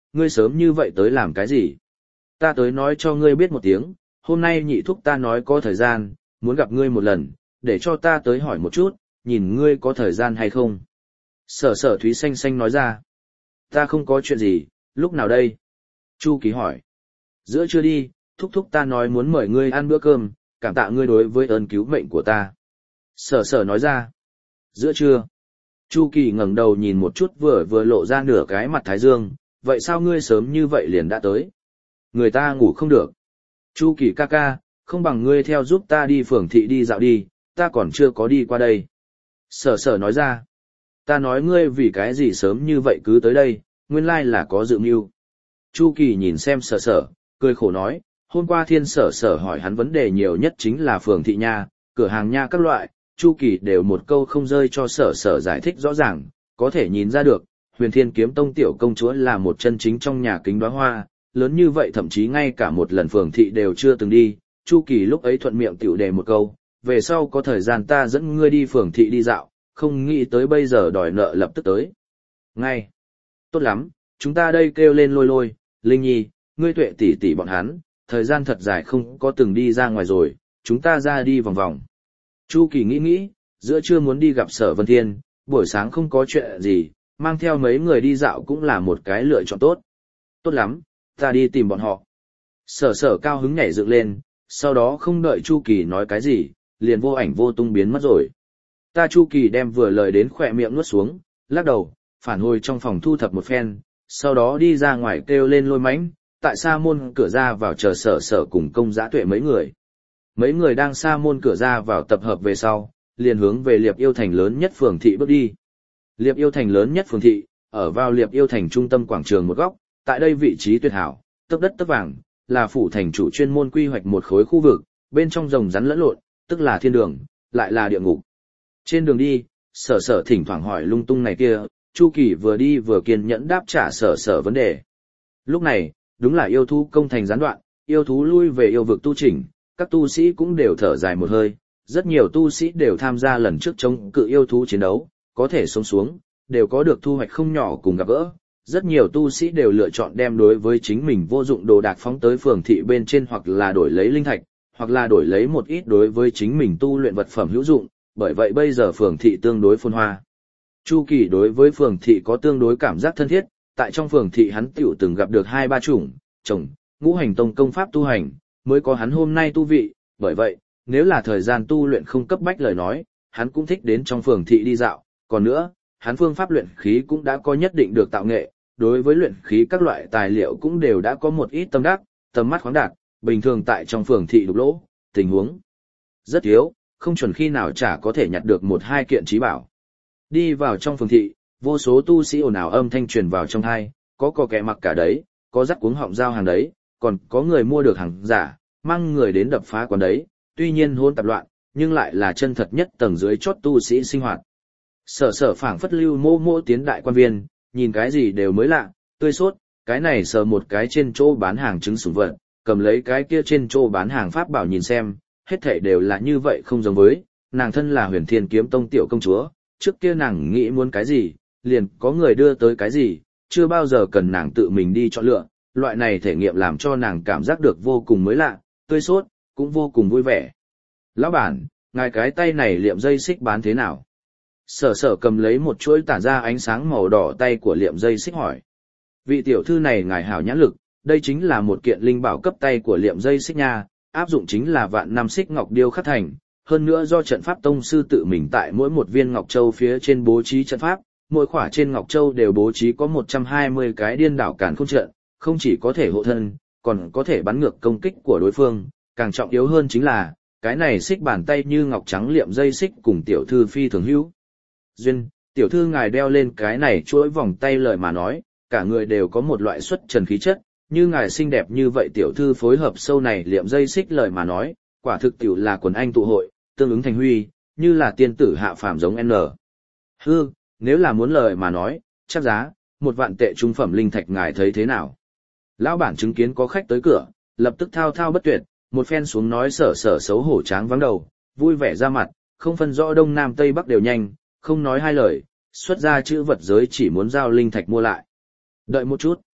[SPEAKER 1] ngươi sớm như vậy tới làm cái gì? Ta tới nói cho ngươi biết một tiếng, hôm nay nhị thúc ta nói có thời gian, muốn gặp ngươi một lần, để cho ta tới hỏi một chút, nhìn ngươi có thời gian hay không. Sở sở Thúy xanh xanh nói ra. Ta không có chuyện gì, lúc nào đây? Chu Kỳ hỏi. Giữa trưa đi, thúc thúc ta nói muốn mời ngươi ăn bữa cơm, cảm tạ ngươi đối với ơn cứu mệnh của ta. Sở sở nói ra. Giữa trưa. Chu Kỳ ngẩng đầu nhìn một chút vừa vừa lộ ra nửa cái mặt thái dương, vậy sao ngươi sớm như vậy liền đã tới? Người ta ngủ không được. Chu Kỳ ca ca, không bằng ngươi theo giúp ta đi phường thị đi dạo đi, ta còn chưa có đi qua đây. Sở sở nói ra. Ta nói ngươi vì cái gì sớm như vậy cứ tới đây, nguyên lai là có dự mưu. Chu Kỳ nhìn xem sở sở, cười khổ nói, hôm qua thiên sở sở hỏi hắn vấn đề nhiều nhất chính là phường thị nha, cửa hàng nha các loại, Chu Kỳ đều một câu không rơi cho sở sở giải thích rõ ràng, có thể nhìn ra được, huyền thiên kiếm tông tiểu công chúa là một chân chính trong nhà kính đóa hoa, lớn như vậy thậm chí ngay cả một lần phường thị đều chưa từng đi, Chu Kỳ lúc ấy thuận miệng tiểu đề một câu, về sau có thời gian ta dẫn ngươi đi phường thị đi dạo, không nghĩ tới bây giờ đòi nợ lập tức tới. Ngay. Tốt lắm, chúng ta đây kêu lên lôi lôi, Linh Nhi, ngươi tuệ tỷ tỷ bọn hắn, thời gian thật dài không có từng đi ra ngoài rồi, chúng ta ra đi vòng vòng. Chu Kỳ nghĩ nghĩ, giữa trưa muốn đi gặp Sở Vân Thiên, buổi sáng không có chuyện gì, mang theo mấy người đi dạo cũng là một cái lựa chọn tốt. Tốt lắm, ta đi tìm bọn họ. Sở sở cao hứng nhảy dựng lên, sau đó không đợi Chu Kỳ nói cái gì, liền vô ảnh vô tung biến mất rồi. Ta Chu Kỳ đem vừa lời đến khỏe miệng nuốt xuống, lắc đầu, phản hồi trong phòng thu thập một phen, sau đó đi ra ngoài kêu lên lôi mãnh, tại xa môn cửa ra vào chờ sở sở cùng công giã tuệ mấy người. Mấy người đang xa môn cửa ra vào tập hợp về sau, liền hướng về Liệp Yêu Thành lớn nhất phường thị bước đi. Liệp Yêu Thành lớn nhất phường thị, ở vào Liệp Yêu Thành trung tâm quảng trường một góc, tại đây vị trí tuyệt hảo, tấc đất tấc vàng, là phủ thành chủ chuyên môn quy hoạch một khối khu vực, bên trong rồng rắn lẫn lộn, tức là thiên đường, lại là địa ngục. Trên đường đi, sở sở thỉnh thoảng hỏi lung tung này kia, Chu Kỳ vừa đi vừa kiên nhẫn đáp trả sở sở vấn đề. Lúc này, đúng là yêu thú công thành gián đoạn, yêu thú lui về yêu vực tu chỉnh, các tu sĩ cũng đều thở dài một hơi, rất nhiều tu sĩ đều tham gia lần trước chống cự yêu thú chiến đấu, có thể sống xuống, đều có được thu hoạch không nhỏ cùng gặp gỡ. Rất nhiều tu sĩ đều lựa chọn đem đối với chính mình vô dụng đồ đạc phóng tới phường thị bên trên hoặc là đổi lấy linh thạch, hoặc là đổi lấy một ít đối với chính mình tu luyện vật phẩm hữu dụng, bởi vậy bây giờ phường thị tương đối phồn hoa. Chu Kỳ đối với phường thị có tương đối cảm giác thân thiết, tại trong phường thị hắn tiểu từng gặp được hai ba chủng, chồng, ngũ hành tông công pháp tu hành, mới có hắn hôm nay tu vị, bởi vậy, nếu là thời gian tu luyện không cấp bách lời nói, hắn cũng thích đến trong phường thị đi dạo, còn nữa, hắn phương pháp luyện khí cũng đã có nhất định được tạo nghệ, đối với luyện khí các loại tài liệu cũng đều đã có một ít tâm đắc, tầm mắt khoáng đạt, bình thường tại trong phường thị đục lỗ, tình huống rất thiếu, không chuẩn khi nào chả có thể nhặt được một hai kiện trí bảo. Đi vào trong phường thị, vô số tu sĩ ồn ào âm thanh truyền vào trong tai, có có kẻ mặc cả đấy, có dắt cuống họng giao hàng đấy, còn có người mua được hàng giả, mang người đến đập phá quán đấy, tuy nhiên hỗn tạp loạn, nhưng lại là chân thật nhất tầng dưới chót tu sĩ sinh hoạt. Sở sở phảng phất lưu mô mô tiến đại quan viên, nhìn cái gì đều mới lạ, tươi sốt, cái này sờ một cái trên chỗ bán hàng trứng sủng vật, cầm lấy cái kia trên chỗ bán hàng pháp bảo nhìn xem, hết thảy đều là như vậy không giống với, nàng thân là huyền thiên kiếm tông tiểu công chúa, trước kia nàng nghĩ muốn cái gì, liền có người đưa tới cái gì, chưa bao giờ cần nàng tự mình đi chọn lựa, loại này thể nghiệm làm cho nàng cảm giác được vô cùng mới lạ, tươi sốt, cũng vô cùng vui vẻ. Lão bản, ngài cái tay này liệm dây xích bán thế nào? Sở sở cầm lấy một chuỗi tản ra ánh sáng màu đỏ tay của liệm dây xích hỏi. Vị tiểu thư này ngài hảo nhãn lực, đây chính là một kiện linh bảo cấp tay của liệm dây xích nha, áp dụng chính là vạn năm xích ngọc điêu khắc thành, hơn nữa do trận pháp tông sư tự mình tại mỗi một viên ngọc châu phía trên bố trí trận pháp, mỗi khỏa trên ngọc châu đều bố trí có một trăm hai mươi cái điên đảo càn khôn trận, không chỉ có thể hộ thân, còn có thể bắn ngược công kích của đối phương, càng trọng yếu hơn chính là, cái này xích bàn tay như ngọc trắng liệm dây xích cùng tiểu thư phi thường hữu. Duyên, tiểu thư ngài đeo lên cái này chuỗi vòng tay lời mà nói, cả người đều có một loại xuất trần khí chất, như ngài xinh đẹp như vậy tiểu thư phối hợp sâu này liệm dây xích lời mà nói, quả thực tiểu là quần anh tụ hội, tương ứng thành huy, như là tiên tử hạ phàm giống N. Hư, nếu là muốn lời mà nói, chắc giá, một vạn tệ trung phẩm linh thạch ngài thấy thế nào? Lão bản chứng kiến có khách tới cửa, lập tức thao thao bất tuyệt, một phen xuống nói sở sở xấu hổ tráng vắng đầu, vui vẻ ra mặt, không phân rõ đông nam tây bắc đều nhanh, không nói hai lời, xuất ra chữ vật giới chỉ muốn giao linh thạch mua lại. Đợi một chút.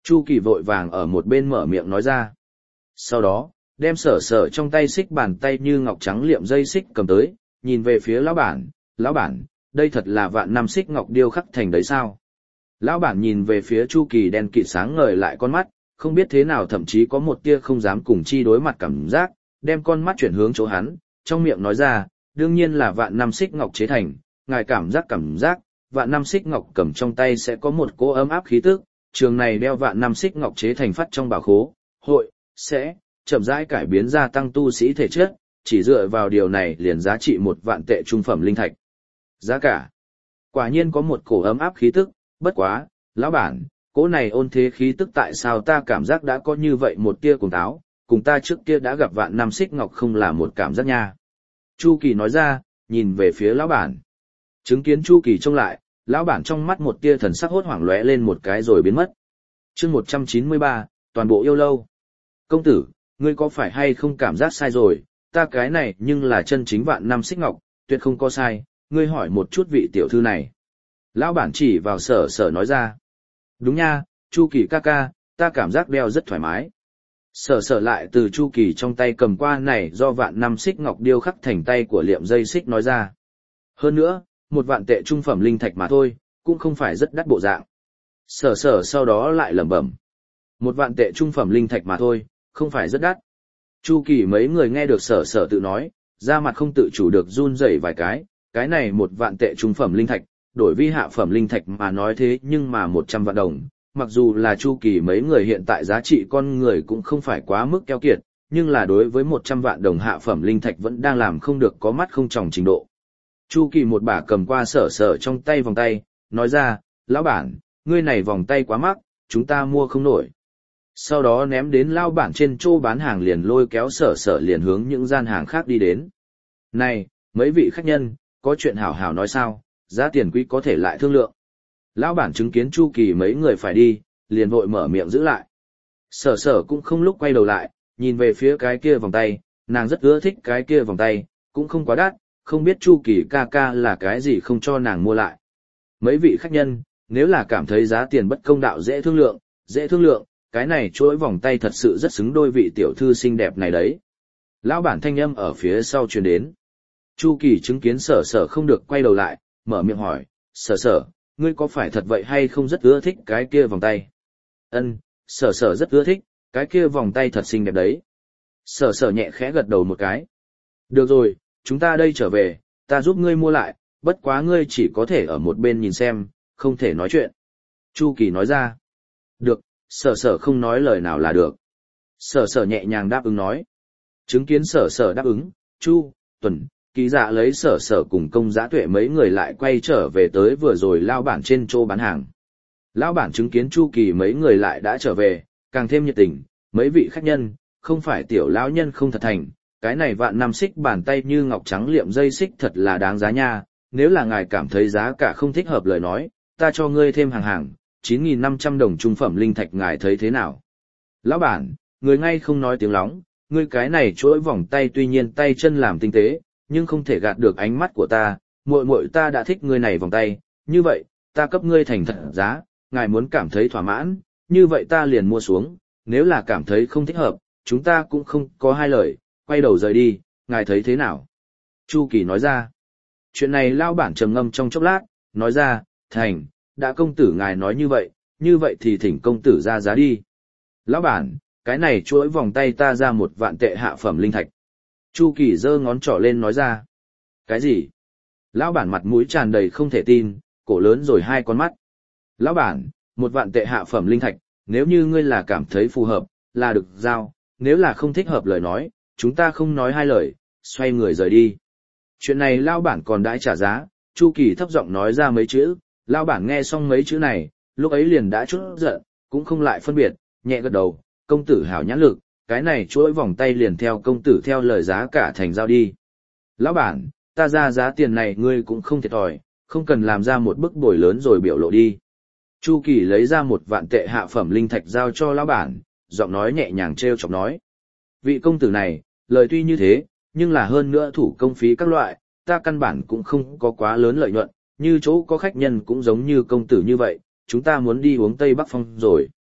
[SPEAKER 1] Chu Kỳ vội vàng ở một bên mở miệng nói ra. Sau đó, đem sở sở trong tay xích bàn tay như ngọc trắng liệm dây xích cầm tới, nhìn về phía lão bản, lão bản, đây thật là vạn năm xích ngọc điêu khắc thành đấy sao? Lão bản nhìn về phía Chu Kỳ đen kịt sáng ngời lại con mắt, không biết thế nào thậm chí có một tia không dám cùng chi đối mặt cảm giác, đem con mắt chuyển hướng chỗ hắn, trong miệng nói ra, đương nhiên là vạn năm xích ngọc chế thành, ngài cảm giác cảm giác, vạn năm xích ngọc cầm trong tay sẽ có một cỗ ấm áp khí tức, trường này đeo vạn năm xích ngọc chế thành phát trong bảo khố, hội, sẽ, chậm rãi cải biến gia tăng tu sĩ thể chất, chỉ dựa vào điều này liền giá trị một vạn tệ trung phẩm linh thạch. Giá cả, quả nhiên có một cổ ấm áp khí tức, bất quá, lão bản, cỗ này ôn thế khí tức tại sao ta cảm giác đã có như vậy một tia cùng táo, cùng ta trước kia đã gặp vạn năm xích ngọc không là một cảm giác nha. Chu Kỳ nói ra, nhìn về phía lão bản. Chứng kiến Chu Kỳ trông lại, lão bản trong mắt một tia thần sắc hốt hoảng lóe lên một cái rồi biến mất. Chương một trăm chín mươi ba, toàn bộ yêu lâu. Công tử, ngươi có phải hay không cảm giác sai rồi, ta cái này nhưng là chân chính vạn năm xích ngọc, tuyệt không có sai, ngươi hỏi một chút vị tiểu thư này. Lão bản chỉ vào sở sở nói ra. Đúng nha, Chu Kỳ ca ca, ta cảm giác đeo rất thoải mái. Sở sở lại từ Chu Kỳ trong tay cầm qua này do vạn năm xích ngọc điêu khắc thành tay của liệm dây xích nói ra. Hơn nữa, một vạn tệ trung phẩm linh thạch mà thôi, cũng không phải rất đắt bộ dạng. Sở sở sau đó lại lẩm bẩm. Một vạn tệ trung phẩm linh thạch mà thôi, không phải rất đắt. Chu Kỳ mấy người nghe được sở sở tự nói, da mặt không tự chủ được run rẩy vài cái, cái này một vạn tệ trung phẩm linh thạch, đổi vi hạ phẩm linh thạch mà nói thế nhưng mà một trăm vạn đồng. Mặc dù là Chu Kỳ mấy người hiện tại giá trị con người cũng không phải quá mức keo kiệt, nhưng là đối với một trăm vạn đồng hạ phẩm linh thạch vẫn đang làm không được có mắt không tròng trình độ. Chu Kỳ một bả cầm qua sở sở trong tay vòng tay, nói ra, lão bản, ngươi này vòng tay quá mắc, chúng ta mua không nổi. Sau đó ném đến lao bản trên chỗ bán hàng liền lôi kéo sở sở liền hướng những gian hàng khác đi đến. Này, mấy vị khách nhân, có chuyện hảo hảo nói sao, giá tiền quý có thể lại thương lượng. Lão bản chứng kiến Chu Kỳ mấy người phải đi, liền vội mở miệng giữ lại. Sở sở cũng không lúc quay đầu lại, nhìn về phía cái kia vòng tay, nàng rất ưa thích cái kia vòng tay, cũng không quá đắt, không biết Chu Kỳ ca ca là cái gì không cho nàng mua lại. Mấy vị khách nhân, nếu là cảm thấy giá tiền bất công đạo dễ thương lượng, dễ thương lượng, cái này chuỗi vòng tay thật sự rất xứng đôi vị tiểu thư xinh đẹp này đấy. Lão bản thanh âm ở phía sau truyền đến. Chu Kỳ chứng kiến sở sở không được quay đầu lại, mở miệng hỏi, sở sở, ngươi có phải thật vậy hay không rất ưa thích cái kia vòng tay? Ân, sở sở rất ưa thích, cái kia vòng tay thật xinh đẹp đấy. Sở sở nhẹ khẽ gật đầu một cái. Được rồi, chúng ta đây trở về, ta giúp ngươi mua lại, bất quá ngươi chỉ có thể ở một bên nhìn xem, không thể nói chuyện. Chu Kỳ nói ra. Được, sở sở không nói lời nào là được. Sở sở nhẹ nhàng đáp ứng nói. Chứng kiến sở sở đáp ứng, Chu, Tuần, Ký Dạ lấy sở sở cùng Công Giá Tuệ mấy người lại quay trở về tới vừa rồi lao bản trên chỗ bán hàng. Lão bản chứng kiến Chu Kỳ mấy người lại đã trở về, càng thêm nhiệt tình, mấy vị khách nhân, không phải tiểu lão nhân không thật thành, cái này vạn năm xích bàn tay như ngọc trắng liệm dây xích thật là đáng giá nha, nếu là ngài cảm thấy giá cả không thích hợp lời nói, ta cho ngươi thêm hàng hàng, chín nghìn năm trăm đồng trung phẩm linh thạch ngài thấy thế nào? Lão bản, người ngay không nói tiếng lóng, ngươi cái này chuỗi vòng tay tuy nhiên tay chân làm tinh tế, nhưng không thể gạt được ánh mắt của ta, muội muội ta đã thích ngươi này vòng tay, như vậy, ta cấp ngươi thành thật giá, ngài muốn cảm thấy thỏa mãn, như vậy ta liền mua xuống, nếu là cảm thấy không thích hợp, chúng ta cũng không có hai lời, quay đầu rời đi, ngài thấy thế nào? Chu Kỳ nói ra. Chuyện này lao bản trầm ngâm trong chốc lát, nói ra, thành, đã công tử ngài nói như vậy, như vậy thì thỉnh công tử ra giá đi. Lão bản, cái này chuỗi vòng tay ta ra một vạn tệ hạ phẩm linh thạch. Chu Kỳ giơ ngón trỏ lên nói ra. Cái gì? Lão bản mặt mũi tràn đầy không thể tin, cổ lớn rồi hai con mắt. Lão bản, một vạn tệ hạ phẩm linh thạch, nếu như ngươi là cảm thấy phù hợp, là được giao, nếu là không thích hợp lời nói, chúng ta không nói hai lời, xoay người rời đi. Chuyện này lão bản còn đãi trả giá, Chu Kỳ thấp giọng nói ra mấy chữ, lão bản nghe xong mấy chữ này, lúc ấy liền đã chút giận, cũng không lại phân biệt, nhẹ gật đầu, công tử hảo nhãn lực, cái này chuỗi vòng tay liền theo công tử theo lời giá cả thành giao đi. Lão bản, ta ra giá tiền này ngươi cũng không thiệt thòi, không cần làm ra một bức bồi lớn rồi biểu lộ đi. Chu Kỳ lấy ra một vạn tệ hạ phẩm linh thạch giao cho lão bản, giọng nói nhẹ nhàng trêu chọc nói. Vị công tử này, lời tuy như thế, nhưng là hơn nữa thủ công phí các loại, ta căn bản cũng không có quá lớn lợi nhuận, như chỗ có khách nhân cũng giống như công tử như vậy, chúng ta muốn đi uống Tây Bắc Phong rồi.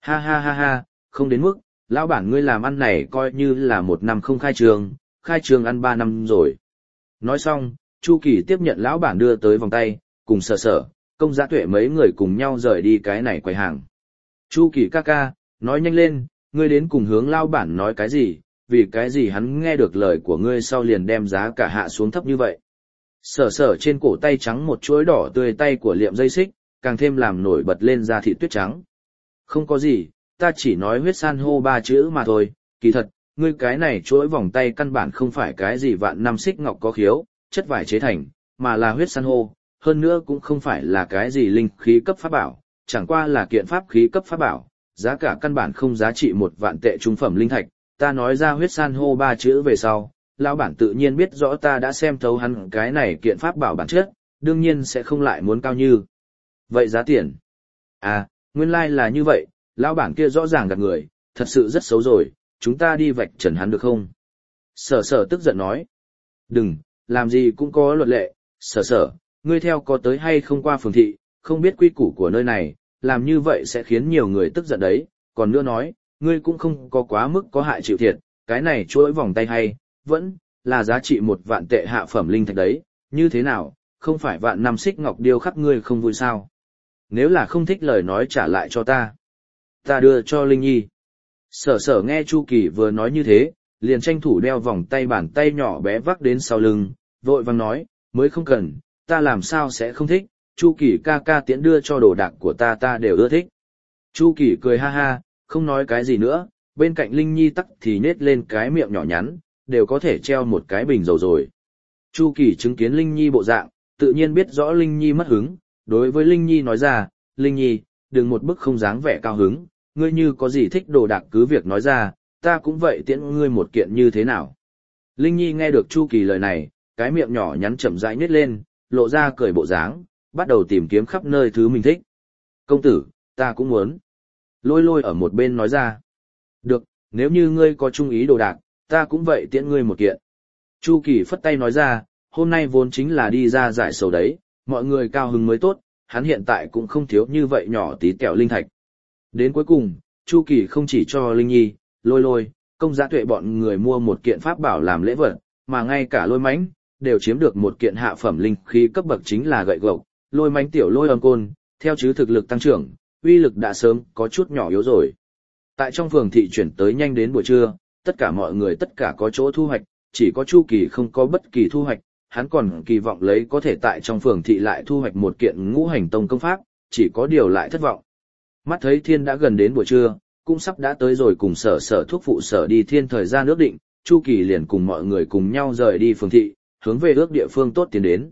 [SPEAKER 1] Ha ha ha ha, không đến mức, lão bản ngươi làm ăn này coi như là một năm không khai trường, khai trường ăn ba năm rồi. Nói xong, Chu Kỳ tiếp nhận lão bản đưa tới vòng tay, cùng Sở Sở, Công Giá Tuệ mấy người cùng nhau rời đi cái này quầy hàng. Chu Kỳ ca ca, nói nhanh lên, ngươi đến cùng hướng lão bản nói cái gì, vì cái gì hắn nghe được lời của ngươi sau liền đem giá cả hạ xuống thấp như vậy. Sở Sở trên cổ tay trắng một chuỗi đỏ tươi tay của liệm dây xích, càng thêm làm nổi bật lên da thịt tuyết trắng. Không có gì, ta chỉ nói huyết san hô ba chữ mà thôi, kỳ thật, ngươi cái này chuỗi vòng tay căn bản không phải cái gì vạn năm xích ngọc có khiếu, chất vải chế thành, mà là huyết san hô, hơn nữa cũng không phải là cái gì linh khí cấp pháp bảo, chẳng qua là kiện pháp khí cấp pháp bảo, giá cả căn bản không giá trị một vạn tệ trung phẩm linh thạch, ta nói ra huyết san hô ba chữ về sau, lão bản tự nhiên biết rõ ta đã xem thấu hắn cái này kiện pháp bảo bản chất, đương nhiên sẽ không lại muốn cao như. Vậy giá tiền? À, nguyên lai like là như vậy, lão bản kia rõ ràng gạt người, thật sự rất xấu rồi, chúng ta đi vạch trần hắn được không? Sở Sở tức giận nói. Đừng, làm gì cũng có luật lệ, Sở Sở, ngươi theo có tới hay không qua phường thị, không biết quy củ của nơi này, làm như vậy sẽ khiến nhiều người tức giận đấy, còn nữa nói, ngươi cũng không có quá mức có hại chịu thiệt, cái này chuỗi vòng tay hay, vẫn là giá trị một vạn tệ hạ phẩm linh thạch đấy, như thế nào, không phải vạn năm xích ngọc điêu khắc ngươi không vui sao? Nếu là không thích lời nói trả lại cho ta. Ta đưa cho Linh Nhi. Sở Sở nghe Chu Kỳ vừa nói như thế, liền tranh thủ đeo vòng tay bàn tay nhỏ bé vác đến sau lưng, vội vàng nói, mới không cần, ta làm sao sẽ không thích, Chu Kỳ ca ca tiễn đưa cho đồ đạc của ta ta đều ưa thích. Chu Kỳ cười ha ha, không nói cái gì nữa, bên cạnh Linh Nhi tắc thì nết lên cái miệng nhỏ nhắn, đều có thể treo một cái bình dầu rồi. Chu Kỳ chứng kiến Linh Nhi bộ dạng, tự nhiên biết rõ Linh Nhi mất hứng, đối với Linh Nhi nói ra, Linh Nhi, đừng một bức không dáng vẻ cao hứng, ngươi như có gì thích đồ đạc cứ việc nói ra, ta cũng vậy tiễn ngươi một kiện như thế nào. Linh Nhi nghe được Chu Kỳ lời này, cái miệng nhỏ nhắn chậm rãi nhếch lên, lộ ra cười bộ dáng, bắt đầu tìm kiếm khắp nơi thứ mình thích. Công tử, ta cũng muốn. Lôi Lôi ở một bên nói ra. Được, nếu như ngươi có chung ý đồ đạc, ta cũng vậy tiễn ngươi một kiện. Chu Kỳ phất tay nói ra, hôm nay vốn chính là đi ra giải sầu đấy, mọi người cao hứng mới tốt, hắn hiện tại cũng không thiếu như vậy nhỏ tí tẹo linh thạch. Đến cuối cùng, Chu Kỳ không chỉ cho Linh Nhi, Lôi Lôi, Công Giá Tuệ bọn người mua một kiện pháp bảo làm lễ vật, mà ngay cả Lôi Mãnh đều chiếm được một kiện hạ phẩm linh khí cấp bậc chính là gậy gộc. Lôi Mãnh tiểu Lôi âm côn, theo chứ thực lực tăng trưởng, uy lực đã sớm có chút nhỏ yếu rồi. Tại trong phường thị chuyển tới nhanh đến buổi trưa, tất cả mọi người tất cả có chỗ thu hoạch, chỉ có Chu Kỳ không có bất kỳ thu hoạch, hắn còn kỳ vọng lấy có thể tại trong phường thị lại thu hoạch một kiện ngũ hành tông công pháp, chỉ có điều lại thất vọng. Mắt thấy thiên đã gần đến buổi trưa, cũng sắp đã tới rồi cùng Sở Sở thuốc phụ Sở đi thiên thời gian ước định, Chu Kỳ liền cùng mọi người cùng nhau rời đi phường thị, hướng về ước địa phương tốt tiến đến.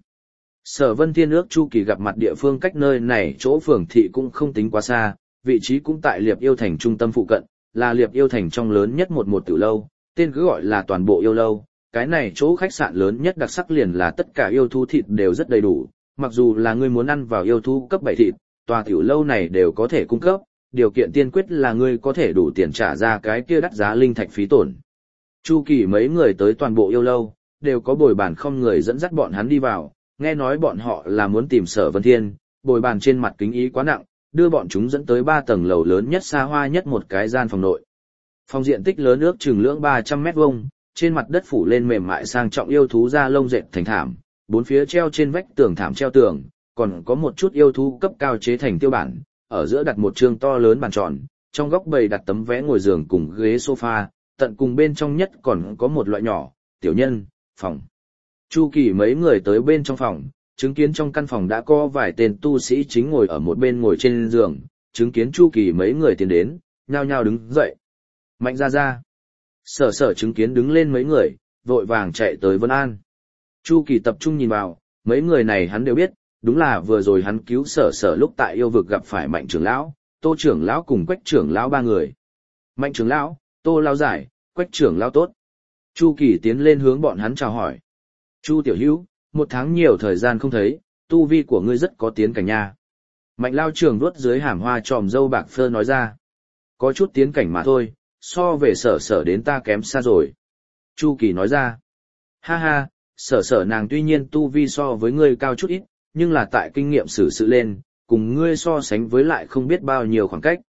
[SPEAKER 1] Sở Vân Thiên ước Chu Kỳ gặp mặt địa phương cách nơi này chỗ phường thị cũng không tính quá xa, vị trí cũng tại Liệp Yêu Thành trung tâm phụ cận, là Liệp Yêu Thành trong lớn nhất một một tiểu lâu, tên cứ gọi là toàn bộ yêu lâu. Cái này chỗ khách sạn lớn nhất đặc sắc liền là tất cả yêu thú thịt đều rất đầy đủ, mặc dù là ngươi muốn ăn vào yêu thú cấp bảy thịt, tòa tiểu lâu này đều có thể cung cấp, điều kiện tiên quyết là ngươi có thể đủ tiền trả ra cái kia đắt giá linh thạch phí tổn. Chu Kỳ mấy người tới toàn bộ yêu lâu, đều có bồi bàn không người dẫn dắt bọn hắn đi vào, nghe nói bọn họ là muốn tìm Sở Vân Thiên, bồi bàn trên mặt kính ý quá nặng, đưa bọn chúng dẫn tới ba tầng lầu lớn nhất xa hoa nhất một cái gian phòng nội. Phòng diện tích lớn ước chừng lưỡng ba trăm mét vuông, trên mặt đất phủ lên mềm mại sang trọng yêu thú da lông dệt thành thảm, bốn phía treo trên vách tường thảm treo tường, còn có một chút yêu thú cấp cao chế thành tiêu bản, ở giữa đặt một trường to lớn bàn tròn, trong góc bày đặt tấm vé ngồi giường cùng ghế sofa, tận cùng bên trong nhất còn có một loại nhỏ, tiểu nhân, phòng. Chu Kỳ mấy người tới bên trong phòng, chứng kiến trong căn phòng đã có vài tên tu sĩ chính ngồi ở một bên ngồi trên giường, chứng kiến Chu Kỳ mấy người tiến đến, nhao nhao đứng dậy. Mạnh ra ra. Sở Sở chứng kiến đứng lên mấy người, vội vàng chạy tới Vân An. Chu Kỳ tập trung nhìn vào, mấy người này hắn đều biết, đúng là vừa rồi hắn cứu Sở Sở lúc tại yêu vực gặp phải Mạnh trưởng lão, Tô trưởng lão cùng Quách trưởng lão ba người. Mạnh trưởng lão, Tô lão giải, Quách trưởng lão tốt. Chu Kỳ tiến lên hướng bọn hắn chào hỏi. Chu tiểu hữu, một tháng nhiều thời gian không thấy, tu vi của ngươi rất có tiến cảnh nha. Mạnh lao trưởng đuốt dưới hàm hoa tròm dâu bạc phơ nói ra. Có chút tiến cảnh mà thôi, so về Sở Sở đến ta kém xa rồi. Chu Kỳ nói ra. Ha ha, Sở Sở nàng tuy nhiên tu vi so với ngươi cao chút ít, nhưng là tại kinh nghiệm xử sự lên, cùng ngươi so sánh với lại không biết bao nhiêu khoảng cách.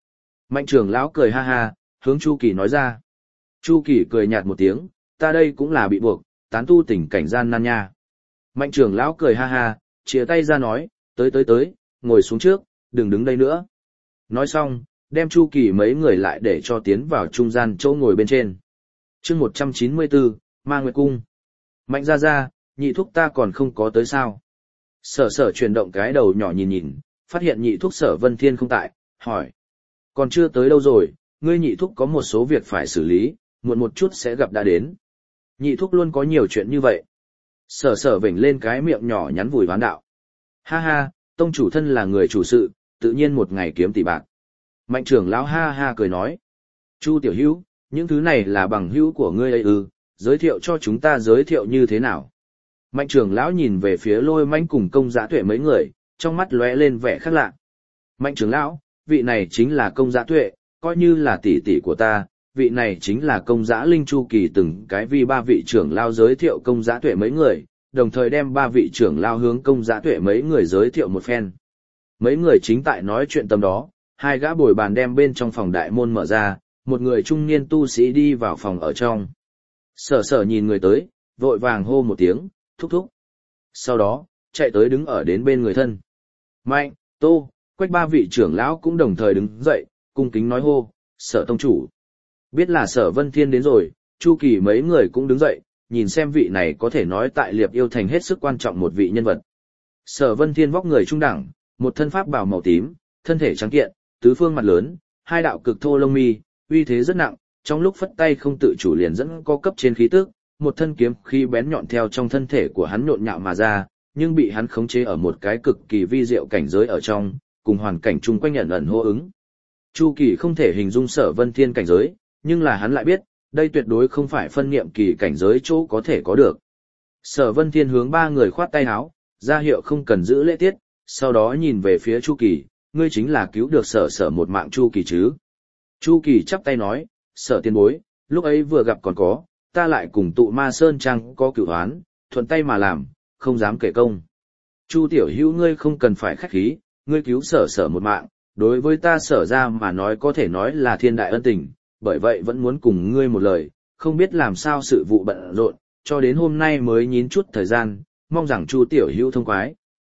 [SPEAKER 1] Mạnh trưởng lão cười ha ha, hướng Chu Kỳ nói ra. Chu Kỳ cười nhạt một tiếng, ta đây cũng là bị buộc, tán tu tình cảnh gian nan nha. Mạnh trưởng lão cười ha ha, chìa tay ra nói, tới tới tới, ngồi xuống trước, đừng đứng đây nữa. Nói xong, đem Chu Kỳ mấy người lại để cho tiến vào trung gian chỗ ngồi bên trên. chương một trăm chín mươi bốn, Ma Nguyệt Cung. Mạnh ra ra, nhị thúc ta còn không có tới sao. Sở sở chuyển động cái đầu nhỏ nhìn nhìn, phát hiện nhị thúc Sở Vân Thiên không tại, hỏi. Còn chưa tới đâu rồi, ngươi nhị thúc có một số việc phải xử lý, muộn một chút sẽ gặp đã đến. Nhị thúc luôn có nhiều chuyện như vậy. Sở sở vểnh lên cái miệng nhỏ nhắn vùi ván đạo. Ha ha, tông chủ thân là người chủ sự, tự nhiên một ngày kiếm tỷ bạc. Mạnh trưởng lão ha ha cười nói. Chu tiểu hữu, những thứ này là bằng hữu của ngươi ấy ư, giới thiệu cho chúng ta giới thiệu như thế nào. Mạnh trưởng lão nhìn về phía Lôi Mãnh cùng Công Giá Tuệ mấy người, trong mắt lóe lên vẻ khác lạ. Mạnh trưởng lão, vị này chính là Công Giá Tuệ, coi như là tỷ tỷ của ta, vị này chính là Công Giá Linh. Chu Kỳ từng cái vì ba vị trưởng lão giới thiệu Công Giá Tuệ mấy người, đồng thời đem ba vị trưởng lão hướng Công Giá Tuệ mấy người giới thiệu một phen. Mấy người chính tại nói chuyện tầm đó, hai gã bồi bàn đem bên trong phòng đại môn mở ra, một người trung niên tu sĩ đi vào phòng ở trong. Sở sở nhìn người tới, vội vàng hô một tiếng, thúc thúc. Sau đó, chạy tới đứng ở đến bên người thân. Mạnh, Tô, Quách ba vị trưởng lão cũng đồng thời đứng dậy, cung kính nói hô, Sở tông chủ. Biết là Sở Vân Thiên đến rồi, Chu Kỳ mấy người cũng đứng dậy, nhìn xem vị này có thể nói tại Liệp Yêu Thành hết sức quan trọng một vị nhân vật. Sở Vân Thiên vóc người trung đẳng, một thân pháp bào màu tím, thân thể trắng kiện, tứ phương mặt lớn, hai đạo cực thô lông mi, uy thế rất nặng, trong lúc phất tay không tự chủ liền dẫn có cấp trên khí tức, một thân kiếm khí bén nhọn theo trong thân thể của hắn nhộn nhạo mà ra, nhưng bị hắn khống chế ở một cái cực kỳ vi diệu cảnh giới ở trong, cùng hoàn cảnh chung quanh ẩn ẩn hô ứng. Chu Kỳ không thể hình dung Sở Vân Thiên cảnh giới, nhưng là hắn lại biết, đây tuyệt đối không phải phân niệm kỳ cảnh giới chỗ có thể có được. Sở Vân Thiên hướng ba người khoát tay áo, ra hiệu không cần giữ lễ tiết, sau đó nhìn về phía Chu Kỳ, ngươi chính là cứu được Sở Sở một mạng Chu Kỳ chứ. Chu Kỳ chắp tay nói, Sở tiền bối, lúc ấy vừa gặp còn có, ta lại cùng tụ Ma Sơn Trang có cửu oán, thuận tay mà làm, không dám kể công. Chu tiểu hữu ngươi không cần phải khách khí, ngươi cứu Sở Sở một mạng, đối với ta Sở ra mà nói có thể nói là thiên đại ân tình, bởi vậy vẫn muốn cùng ngươi một lời, không biết làm sao sự vụ bận rộn, cho đến hôm nay mới nhín chút thời gian, mong rằng Chu tiểu hữu thông khoái.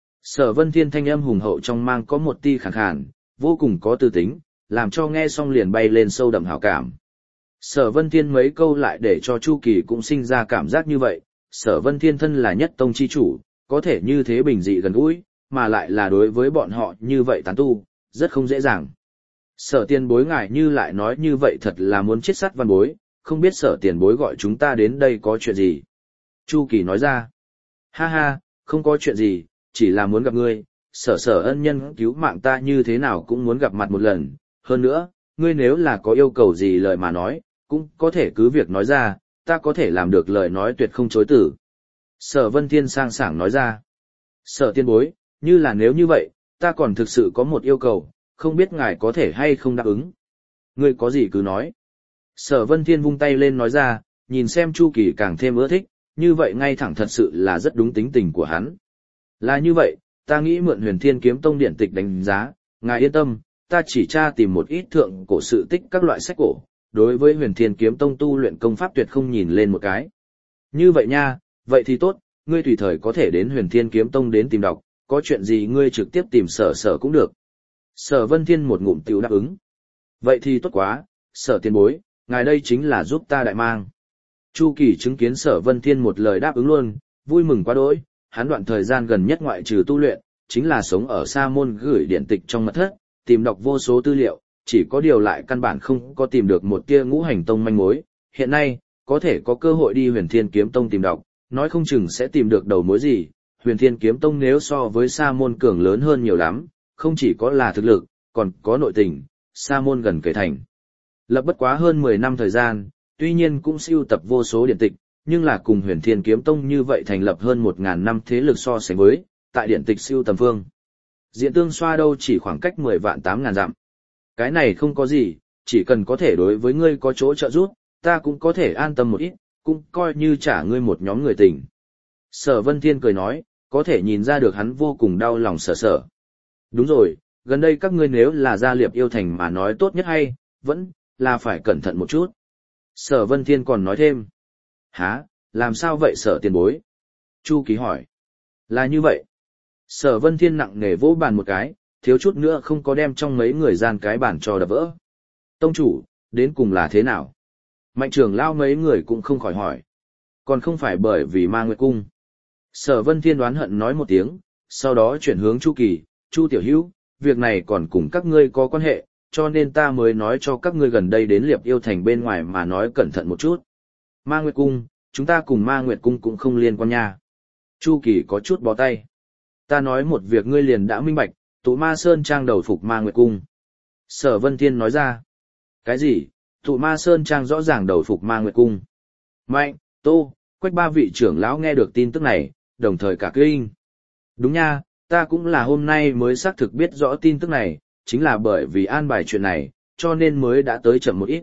[SPEAKER 1] Sở Vân Thiên thanh âm hùng hậu trong mang có một tia khàn khàn, vô cùng có tư tính, làm cho nghe xong liền bay lên sâu đậm hảo cảm. Sở Vân Thiên mấy câu lại để cho Chu Kỳ cũng sinh ra cảm giác như vậy, Sở Vân Thiên thân là nhất tông chi chủ, có thể như thế bình dị gần gũi, mà lại là đối với bọn họ như vậy tán tu, rất không dễ dàng. Sở tiền bối ngài như lại nói như vậy thật là muốn chết sắt văn bối, không biết Sở tiền bối gọi chúng ta đến đây có chuyện gì. Chu Kỳ nói ra, ha ha, không có chuyện gì, chỉ là muốn gặp ngươi, Sở Sở ân nhân cứu mạng ta như thế nào cũng muốn gặp mặt một lần, hơn nữa, ngươi nếu là có yêu cầu gì lời mà nói, cũng có thể cứ việc nói ra, ta có thể làm được lời nói tuyệt không chối từ. Sở Vân Thiên sang sảng nói ra, Sở tiên bối, như là nếu như vậy, ta còn thực sự có một yêu cầu, không biết ngài có thể hay không đáp ứng. Ngươi có gì cứ nói. Sở Vân Thiên vung tay lên nói ra, nhìn xem Chu Kỳ càng thêm ưa thích, như vậy ngay thẳng thật sự là rất đúng tính tình của hắn. Là như vậy, ta nghĩ mượn Huyền Thiên Kiếm Tông điển tịch đánh giá, ngài yên tâm, ta chỉ tra tìm một ít thượng cổ sự tích các loại sách cổ, đối với Huyền Thiên Kiếm Tông tu luyện công pháp tuyệt không nhìn lên một cái. Như vậy nha, vậy thì tốt, ngươi tùy thời có thể đến Huyền Thiên Kiếm Tông đến tìm đọc, có chuyện gì ngươi trực tiếp tìm Sở Sở cũng được. Sở Vân Thiên một ngụm tiểu đáp ứng. Vậy thì tốt quá, Sở tiền bối, ngài đây chính là giúp ta đại mang. Chu Kỳ chứng kiến Sở Vân Thiên một lời đáp ứng luôn, vui mừng quá đỗi, hắn đoạn thời gian gần nhất ngoại trừ tu luyện, chính là sống ở Sa Môn gửi điện tịch trong mật thất, tìm đọc vô số tư liệu, chỉ có điều lại căn bản không có tìm được một tia Ngũ Hành Tông manh mối. Hiện nay, có thể có cơ hội đi Huyền Thiên Kiếm Tông tìm đọc, nói không chừng sẽ tìm được đầu mối gì. Huyền Thiên Kiếm Tông nếu so với Sa Môn cường lớn hơn nhiều lắm, không chỉ có là thực lực, còn có nội tình, Sa Môn gần kể thành. Lập bất quá hơn mười năm thời gian, tuy nhiên cũng sưu tập vô số điện tịch, nhưng là cùng Huyền Thiên Kiếm Tông như vậy thành lập hơn một ngàn năm thế lực so sánh với, tại điện tịch sưu tầm phương. Diện tương xoa đâu chỉ khoảng cách mười vạn tám ngàn dặm. Cái này không có gì, chỉ cần có thể đối với ngươi có chỗ trợ giúp, ta cũng có thể an tâm một ít, cũng coi như trả ngươi một nhóm người tình. Sở Vân Thiên cười nói, có thể nhìn ra được hắn vô cùng đau lòng Sở Sở. Đúng rồi, Gần đây các ngươi nếu là gia liệp yêu thành mà nói tốt nhất hay, vẫn là phải cẩn thận một chút. Sở Vân Thiên còn nói thêm. Hả, làm sao vậy Sở tiền bối? Chu Kỳ hỏi. Là như vậy. Sở Vân Thiên nặng nề vỗ bàn một cái, thiếu chút nữa không có đem trong mấy người gian cái bàn cho đập vỡ. Tông chủ, đến cùng là thế nào? Mạnh trưởng lao mấy người cũng không khỏi hỏi. Còn không phải bởi vì Ma Nguyệt Cung. Sở Vân Thiên đoán hận nói một tiếng, sau đó chuyển hướng Chu Kỳ, Chu Tiểu Hữu, việc này còn cùng các ngươi có quan hệ, cho nên ta mới nói cho các ngươi gần đây đến Liệp Yêu Thành bên ngoài mà nói cẩn thận một chút. Ma Nguyệt Cung, chúng ta cùng Ma Nguyệt Cung cũng không liên quan nha. Chu Kỳ có chút bó tay. Ta nói một việc ngươi liền đã minh bạch, tụ Ma Sơn Trang đầu phục Ma Nguyệt Cung. Sở Vân Thiên nói ra. Cái gì? Tụ Ma Sơn Trang rõ ràng đầu phục Ma Nguyệt Cung. Mạnh, Tô, Quách ba vị trưởng lão nghe được tin tức này, đồng thời cả kinh. Đúng nha, ta cũng là hôm nay mới xác thực biết rõ tin tức này, chính là bởi vì an bài chuyện này, cho nên mới đã tới chậm một ít.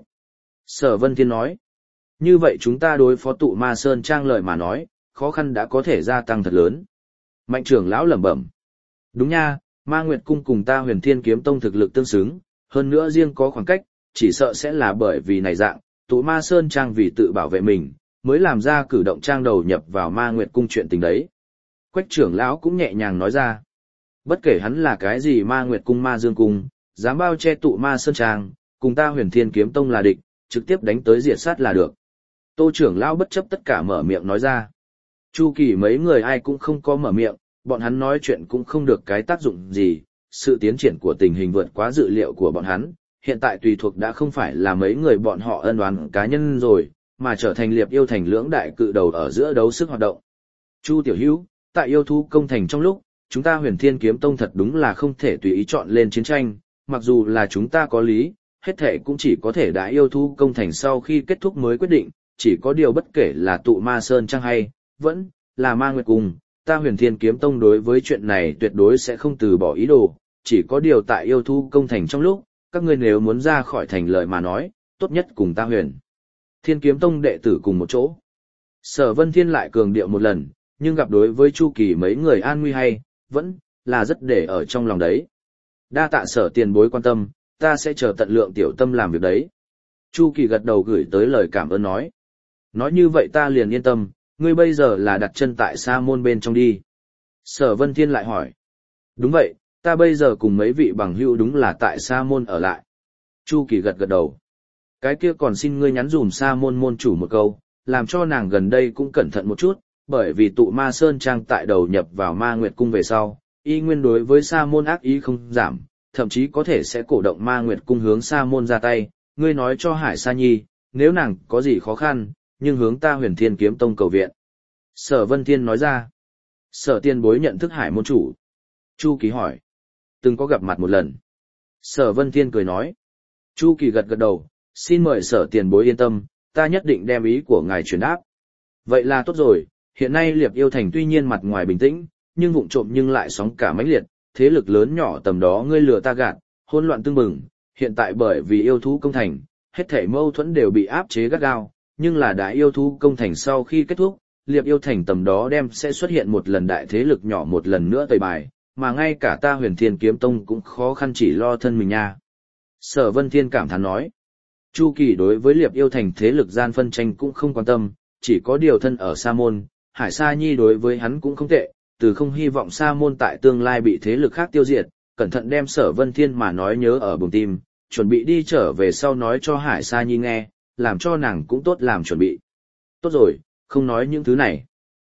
[SPEAKER 1] Sở Vân Thiên nói. Như vậy chúng ta đối phó tụ Ma Sơn Trang lời mà nói, khó khăn đã có thể gia tăng thật lớn. Mạnh trưởng lão lẩm bẩm. Đúng nha, Ma Nguyệt Cung cùng ta Huyền Thiên Kiếm Tông thực lực tương xứng, hơn nữa riêng có khoảng cách, chỉ sợ sẽ là bởi vì này dạng, tụ Ma Sơn Trang vì tự bảo vệ mình, mới làm ra cử động trang đầu nhập vào Ma Nguyệt Cung chuyện tình đấy. Quách trưởng lão cũng nhẹ nhàng nói ra. Bất kể hắn là cái gì Ma Nguyệt Cung Ma Dương Cung, dám bao che tụ Ma Sơn Trang, cùng ta Huyền Thiên Kiếm Tông là địch, trực tiếp đánh tới diệt sát là được. Tô trưởng lão bất chấp tất cả mở miệng nói ra. Chu Kỳ mấy người ai cũng không có mở miệng, bọn hắn nói chuyện cũng không được cái tác dụng gì, sự tiến triển của tình hình vượt quá dự liệu của bọn hắn, hiện tại tùy thuộc đã không phải là mấy người bọn họ ân oán cá nhân rồi, mà trở thành Liệp Yêu Thành lưỡng đại cự đầu ở giữa đấu sức hoạt động. Chu Tiểu Hữu, tại yêu thú công thành trong lúc, chúng ta Huyền Thiên Kiếm Tông thật đúng là không thể tùy ý chọn lên chiến tranh, mặc dù là chúng ta có lý, hết thể cũng chỉ có thể đã yêu thú công thành sau khi kết thúc mới quyết định, chỉ có điều bất kể là tụ Ma Sơn Trang hay, vẫn là Ma Nguyệt Cung, ta Huyền Thiên Kiếm Tông đối với chuyện này tuyệt đối sẽ không từ bỏ ý đồ, chỉ có điều tại yêu thú công thành trong lúc, các ngươi nếu muốn ra khỏi thành lời mà nói, tốt nhất cùng ta Huyền Thiên Kiếm Tông đệ tử cùng một chỗ. Sở Vân Thiên lại cường điệu một lần, nhưng gặp đối với Chu Kỳ mấy người an nguy hay, vẫn là rất để ở trong lòng đấy. Đa tạ Sở tiền bối quan tâm, ta sẽ chờ tận lượng tiểu tâm làm việc đấy. Chu Kỳ gật đầu gửi tới lời cảm ơn nói. Nói như vậy ta liền yên tâm, ngươi bây giờ là đặt chân tại Sa Môn bên trong đi. Sở Vân Thiên lại hỏi. Đúng vậy, ta bây giờ cùng mấy vị bằng hữu đúng là tại Sa Môn ở lại. Chu Kỳ gật gật đầu. Cái kia còn xin ngươi nhắn dùm Sa Môn môn chủ một câu, làm cho nàng gần đây cũng cẩn thận một chút, bởi vì tụ Ma Sơn Trang tại đầu nhập vào Ma Nguyệt Cung về sau, y nguyên đối với Sa Môn ác ý không giảm, thậm chí có thể sẽ cổ động Ma Nguyệt Cung hướng Sa Môn ra tay, ngươi nói cho Hải Sa Nhi, nếu nàng có gì khó khăn, nhưng hướng ta Huyền Thiên Kiếm Tông cầu viện. Sở Vân Thiên nói ra. Sở tiên bối nhận thức Hải môn chủ. Chu Kỳ hỏi. Từng có gặp mặt một lần. Sở Vân Thiên cười nói. Chu Kỳ gật gật đầu, xin mời sở tiền bối yên tâm, ta nhất định đem ý của ngài truyền đáp. Vậy là tốt rồi, hiện nay Liệp Yêu Thành tuy nhiên mặt ngoài bình tĩnh, nhưng vụng trộm nhưng lại sóng cả mãnh liệt, thế lực lớn nhỏ tầm đó ngươi lừa ta gạt, hỗn loạn tương bừng, hiện tại bởi vì yêu thú công thành, hết thảy mâu thuẫn đều bị áp chế gắt gao, nhưng là đại yêu thú công thành sau khi kết thúc, Liệp Yêu Thành tầm đó đem sẽ xuất hiện một lần đại thế lực nhỏ một lần nữa tẩy bài, mà ngay cả ta Huyền Thiên Kiếm Tông cũng khó khăn chỉ lo thân mình nha. Sở Vân Thiên cảm thán nói. Chu Kỳ đối với Liệp Yêu Thành thế lực gian phân tranh cũng không quan tâm, chỉ có điều thân ở Sa Môn, Hải Sa Nhi đối với hắn cũng không tệ, từ không hy vọng Sa Môn tại tương lai bị thế lực khác tiêu diệt, cẩn thận đem Sở Vân Thiên mà nói nhớ ở bụng tim, chuẩn bị đi trở về sau nói cho Hải Sa Nhi nghe, làm cho nàng cũng tốt làm chuẩn bị. Tốt rồi, không nói những thứ này.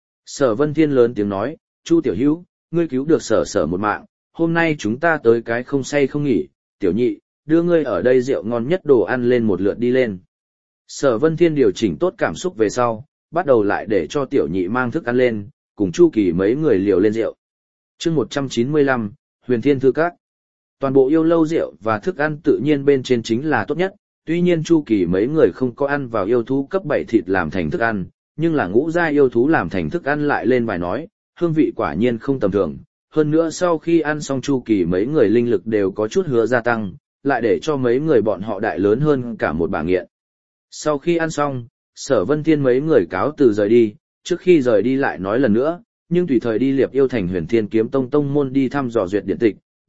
[SPEAKER 1] Sở Vân Thiên lớn tiếng nói, Chu Tiểu Hữu, ngươi cứu được Sở Sở một mạng, hôm nay chúng ta tới cái không say không nghỉ, Tiểu Nhị, đưa ngươi ở đây rượu ngon nhất đồ ăn lên một lượt đi lên. Sở Vân Thiên điều chỉnh tốt cảm xúc về sau, bắt đầu lại để cho Tiểu Nhị mang thức ăn lên, cùng Chu Kỳ mấy người liều lên rượu. Chương một trăm chín mươi lăm, Huyền Thiên Thư Các. Toàn bộ yêu lâu rượu và thức ăn tự nhiên bên trên chính là tốt nhất, tuy nhiên Chu Kỳ mấy người không có ăn vào yêu thú cấp bảy thịt làm thành thức ăn, nhưng là ngũ gia yêu thú làm thành thức ăn lại lên bài nói, hương vị quả nhiên không tầm thường. Hơn nữa sau khi ăn xong Chu Kỳ mấy người linh lực đều có chút hứa gia tăng, lại để cho mấy người bọn họ đại lớn hơn cả một bà nghiện. Sau khi ăn xong, Sở Vân Thiên mấy người cáo từ rời đi, trước khi rời đi lại nói lần nữa, nhưng tùy thời đi Liệp Yêu Thành Huyền Thiên Kiếm Tông tông môn đi thăm dò duyệt điện tịch,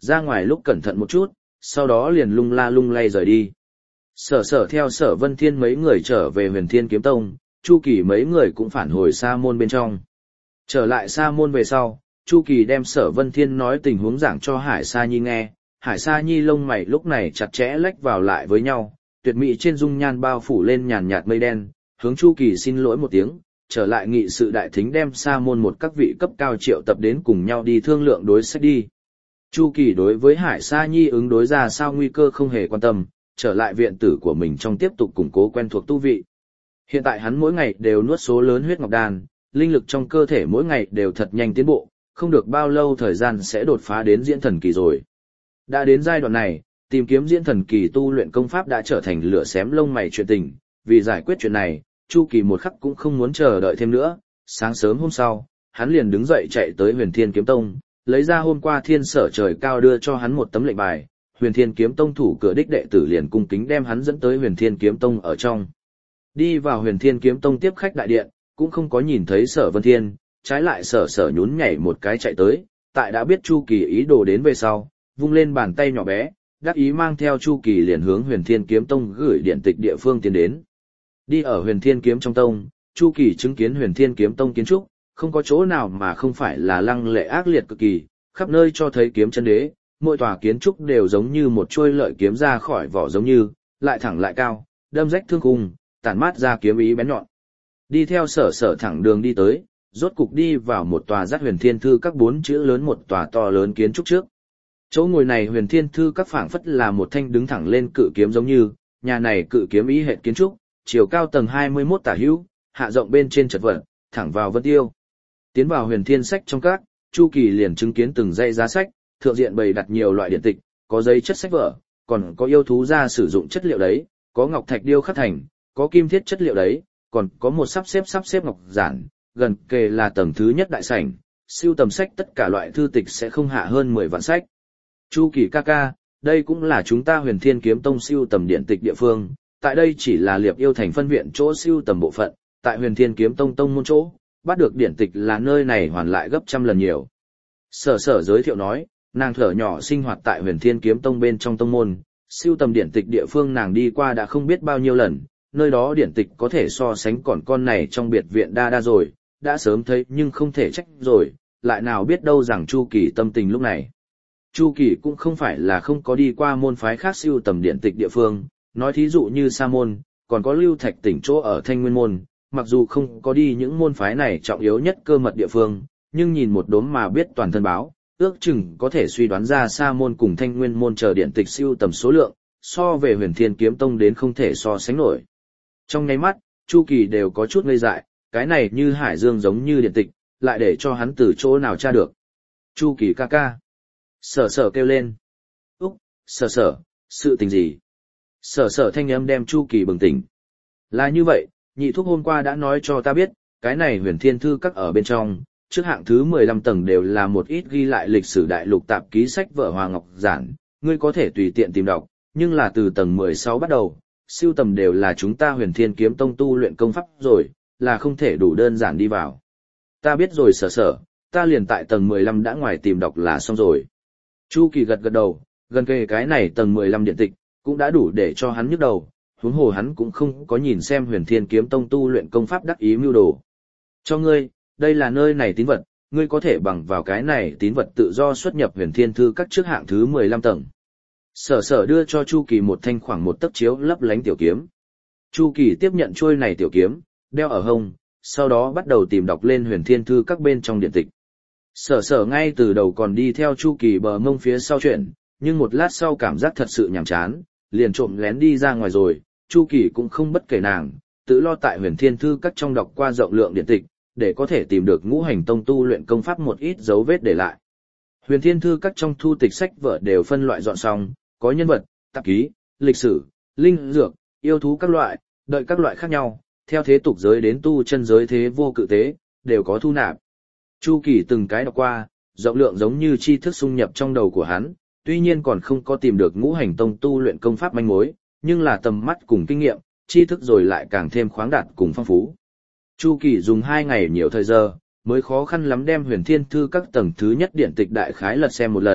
[SPEAKER 1] ra ngoài lúc cẩn thận một chút, sau đó liền lung la lung lay rời đi. Sở sở theo Sở Vân Thiên mấy người trở về Huyền Thiên Kiếm Tông, Chu Kỳ mấy người cũng phản hồi Sa môn bên trong. Trở lại Sa môn về sau, Chu Kỳ đem Sở Vân Thiên nói tình huống giảng cho Hải Sa Nhi nghe, Hải Sa Nhi lông mày lúc này chặt chẽ lách vào lại với nhau, tuyệt mỹ trên dung nhan bao phủ lên nhàn nhạt mây đen, hướng Chu Kỳ xin lỗi một tiếng, trở lại nghị sự đại thính đem Sa môn một các vị cấp cao triệu tập đến cùng nhau đi thương lượng đối sách đi. Chu Kỳ đối với Hải Sa Nhi ứng đối ra sao nguy cơ không hề quan tâm, trở lại viện tử của mình trong tiếp tục củng cố quen thuộc tu vị. Hiện tại hắn mỗi ngày đều nuốt số lớn huyết ngọc đan, linh lực trong cơ thể mỗi ngày đều thật nhanh tiến bộ, không được bao lâu thời gian sẽ đột phá đến diễn thần kỳ rồi. Đã đến giai đoạn này, tìm kiếm diễn thần kỳ tu luyện công pháp đã trở thành lửa xém lông mày chuyện tình, vì giải quyết chuyện này, Chu Kỳ một khắc cũng không muốn chờ đợi thêm nữa, sáng sớm hôm sau, hắn liền đứng dậy chạy tới Huyền Thiên Kiếm Tông, lấy ra hôm qua Thiên Sở Trời Cao đưa cho hắn một tấm lệnh bài, Huyền Thiên Kiếm Tông thủ cửa đích đệ tử liền cung kính đem hắn dẫn tới Huyền Thiên Kiếm Tông ở trong. Đi vào Huyền Thiên Kiếm Tông tiếp khách đại điện, cũng không có nhìn thấy Sở Vân Thiên, trái lại Sở Sở nhún nhảy một cái chạy tới, tại đã biết Chu Kỳ ý đồ đến về sau, vung lên bàn tay nhỏ bé, đắc ý mang theo Chu Kỳ liền hướng Huyền Thiên Kiếm Tông gửi điện tịch địa phương tiến đến. Đi ở Huyền Thiên Kiếm trong tông, Chu Kỳ chứng kiến Huyền Thiên Kiếm Tông kiến trúc, không có chỗ nào mà không phải là lăng lệ ác liệt cực kỳ, khắp nơi cho thấy kiếm chân đế, mỗi tòa kiến trúc đều giống như một chuôi lợi kiếm ra khỏi vỏ giống như, lại thẳng lại cao, đâm rách thương khung, tản mát ra kiếm ý bén nhọn. Đi theo Sở Sở thẳng đường đi tới, rốt cục đi vào một tòa dắt Huyền Thiên Thư các bốn chữ lớn một tòa to lớn kiến trúc trước. Chỗ ngồi này Huyền Thiên Thư các phảng phất là một thanh đứng thẳng lên cự kiếm giống như, nhà này cự kiếm ý hệ kiến trúc, chiều cao tầng hai mươi mốt tả hữu, hạ rộng bên trên chật vật, thẳng vào vân tiêu. Tiến vào Huyền Thiên sách trong các, Chu Kỳ liền chứng kiến từng dãy giá sách, thượng diện bày đặt nhiều loại điện tịch, có giấy chất sách vở, còn có yêu thú ra sử dụng chất liệu đấy, có ngọc thạch điêu khắc thành, có kim thiết chất liệu đấy, còn có một sắp xếp sắp xếp ngọc giản, gần kề là tầng thứ nhất đại sảnh, siêu tầm sách tất cả loại thư tịch sẽ không hạ hơn mười vạn sách. Chu Kỳ ca ca, đây cũng là chúng ta Huyền Thiên Kiếm Tông siêu tầm điện tịch địa phương, tại đây chỉ là Liệp Yêu Thành phân viện chỗ siêu tầm bộ phận, tại Huyền Thiên Kiếm Tông tông môn chỗ, bắt được điển tịch là nơi này hoàn lại gấp trăm lần nhiều. Sở Sở giới thiệu nói, nàng thở nhỏ sinh hoạt tại Huyền Thiên Kiếm Tông bên trong tông môn, siêu tầm điển tịch địa phương nàng đi qua đã không biết bao nhiêu lần, nơi đó điển tịch có thể so sánh còn con này trong biệt viện đa đa rồi, đã sớm thấy nhưng không thể trách rồi, lại nào biết đâu rằng Chu Kỳ tâm tình lúc này. Chu Kỳ cũng không phải là không có đi qua môn phái khác siêu tầm điển tịch địa phương, nói thí dụ như Sa môn, còn có Lưu Thạch tỉnh chỗ ở Thanh Nguyên môn, mặc dù không có đi những môn phái này trọng yếu nhất cơ mật địa phương, nhưng nhìn một đốm mà biết toàn thân báo, ước chừng có thể suy đoán ra Sa môn cùng Thanh Nguyên môn chờ điển tịch siêu tầm số lượng, so về Huyền Thiên Kiếm Tông đến không thể so sánh nổi. Trong nháy mắt, Chu Kỳ đều có chút ngây dại, cái này như hải dương giống như điển tịch, lại để cho hắn từ chỗ nào tra được. Chu Kỳ ca ca. Sở Sở kêu lên. Úc, Sở Sở, sự tình gì? Sở Sở thanh âm đem Chu Kỳ bừng tỉnh. Là như vậy, nhị thúc hôm qua đã nói cho ta biết, cái này Huyền Thiên Thư các ở bên trong, trước hạng thứ mười lăm tầng đều là một ít ghi lại lịch sử đại lục tạp ký sách vở Hoa Ngọc Giản, ngươi có thể tùy tiện tìm đọc, nhưng là từ tầng mười sáu bắt đầu, siêu tầm đều là chúng ta Huyền Thiên Kiếm Tông tu luyện công pháp rồi, là không thể đủ đơn giản đi vào. Ta biết rồi Sở Sở, ta liền tại tầng mười lăm đã ngoài tìm đọc là xong rồi. Chu Kỳ gật gật đầu, gần kề cái này tầng mười lăm điện tịch, cũng đã đủ để cho hắn nhức đầu, huống hồ hắn cũng không có nhìn xem Huyền Thiên Kiếm Tông tu luyện công pháp đắc ý mưu đồ. Cho ngươi, đây là nơi này tín vật, ngươi có thể bằng vào cái này tín vật tự do xuất nhập Huyền Thiên Thư các trước hạng thứ mười lăm tầng. Sở Sở đưa cho Chu Kỳ một thanh khoảng một tấc chiếu lấp lánh tiểu kiếm. Chu Kỳ tiếp nhận chuôi này tiểu kiếm, đeo ở hông, sau đó bắt đầu tìm đọc lên Huyền Thiên Thư các bên trong điện tịch. Sở Sở ngay từ đầu còn đi theo Chu Kỳ bờ mông phía sau chuyện, nhưng một lát sau cảm giác thật sự nhàm chán, liền trộm lén đi ra ngoài rồi, Chu Kỳ cũng không bất kể nàng, tự lo tại Huyền Thiên Thư các trong đọc qua rộng lượng điện tịch, để có thể tìm được Ngũ Hành Tông tu luyện công pháp một ít dấu vết để lại. Huyền Thiên Thư các trong thu tịch sách vở đều phân loại dọn xong, có nhân vật, tạp ký, lịch sử, linh dược, yêu thú các loại, đợi các loại khác nhau, theo thế tục giới đến tu chân giới thế vô cự tế, đều có thu nạp. Chu Kỳ từng cái đọc qua, rộng lượng giống như tri thức xung nhập trong đầu của hắn, tuy nhiên còn không có tìm được Ngũ Hành Tông tu luyện công pháp manh mối, nhưng là tầm mắt cùng kinh nghiệm, tri thức rồi lại càng thêm khoáng đạt cùng phong phú. Chu Kỳ dùng hai ngày nhiều thời giờ, mới khó khăn lắm đem Huyền Thiên Thư các tầng thứ nhất điện tịch đại khái lật xem một lần,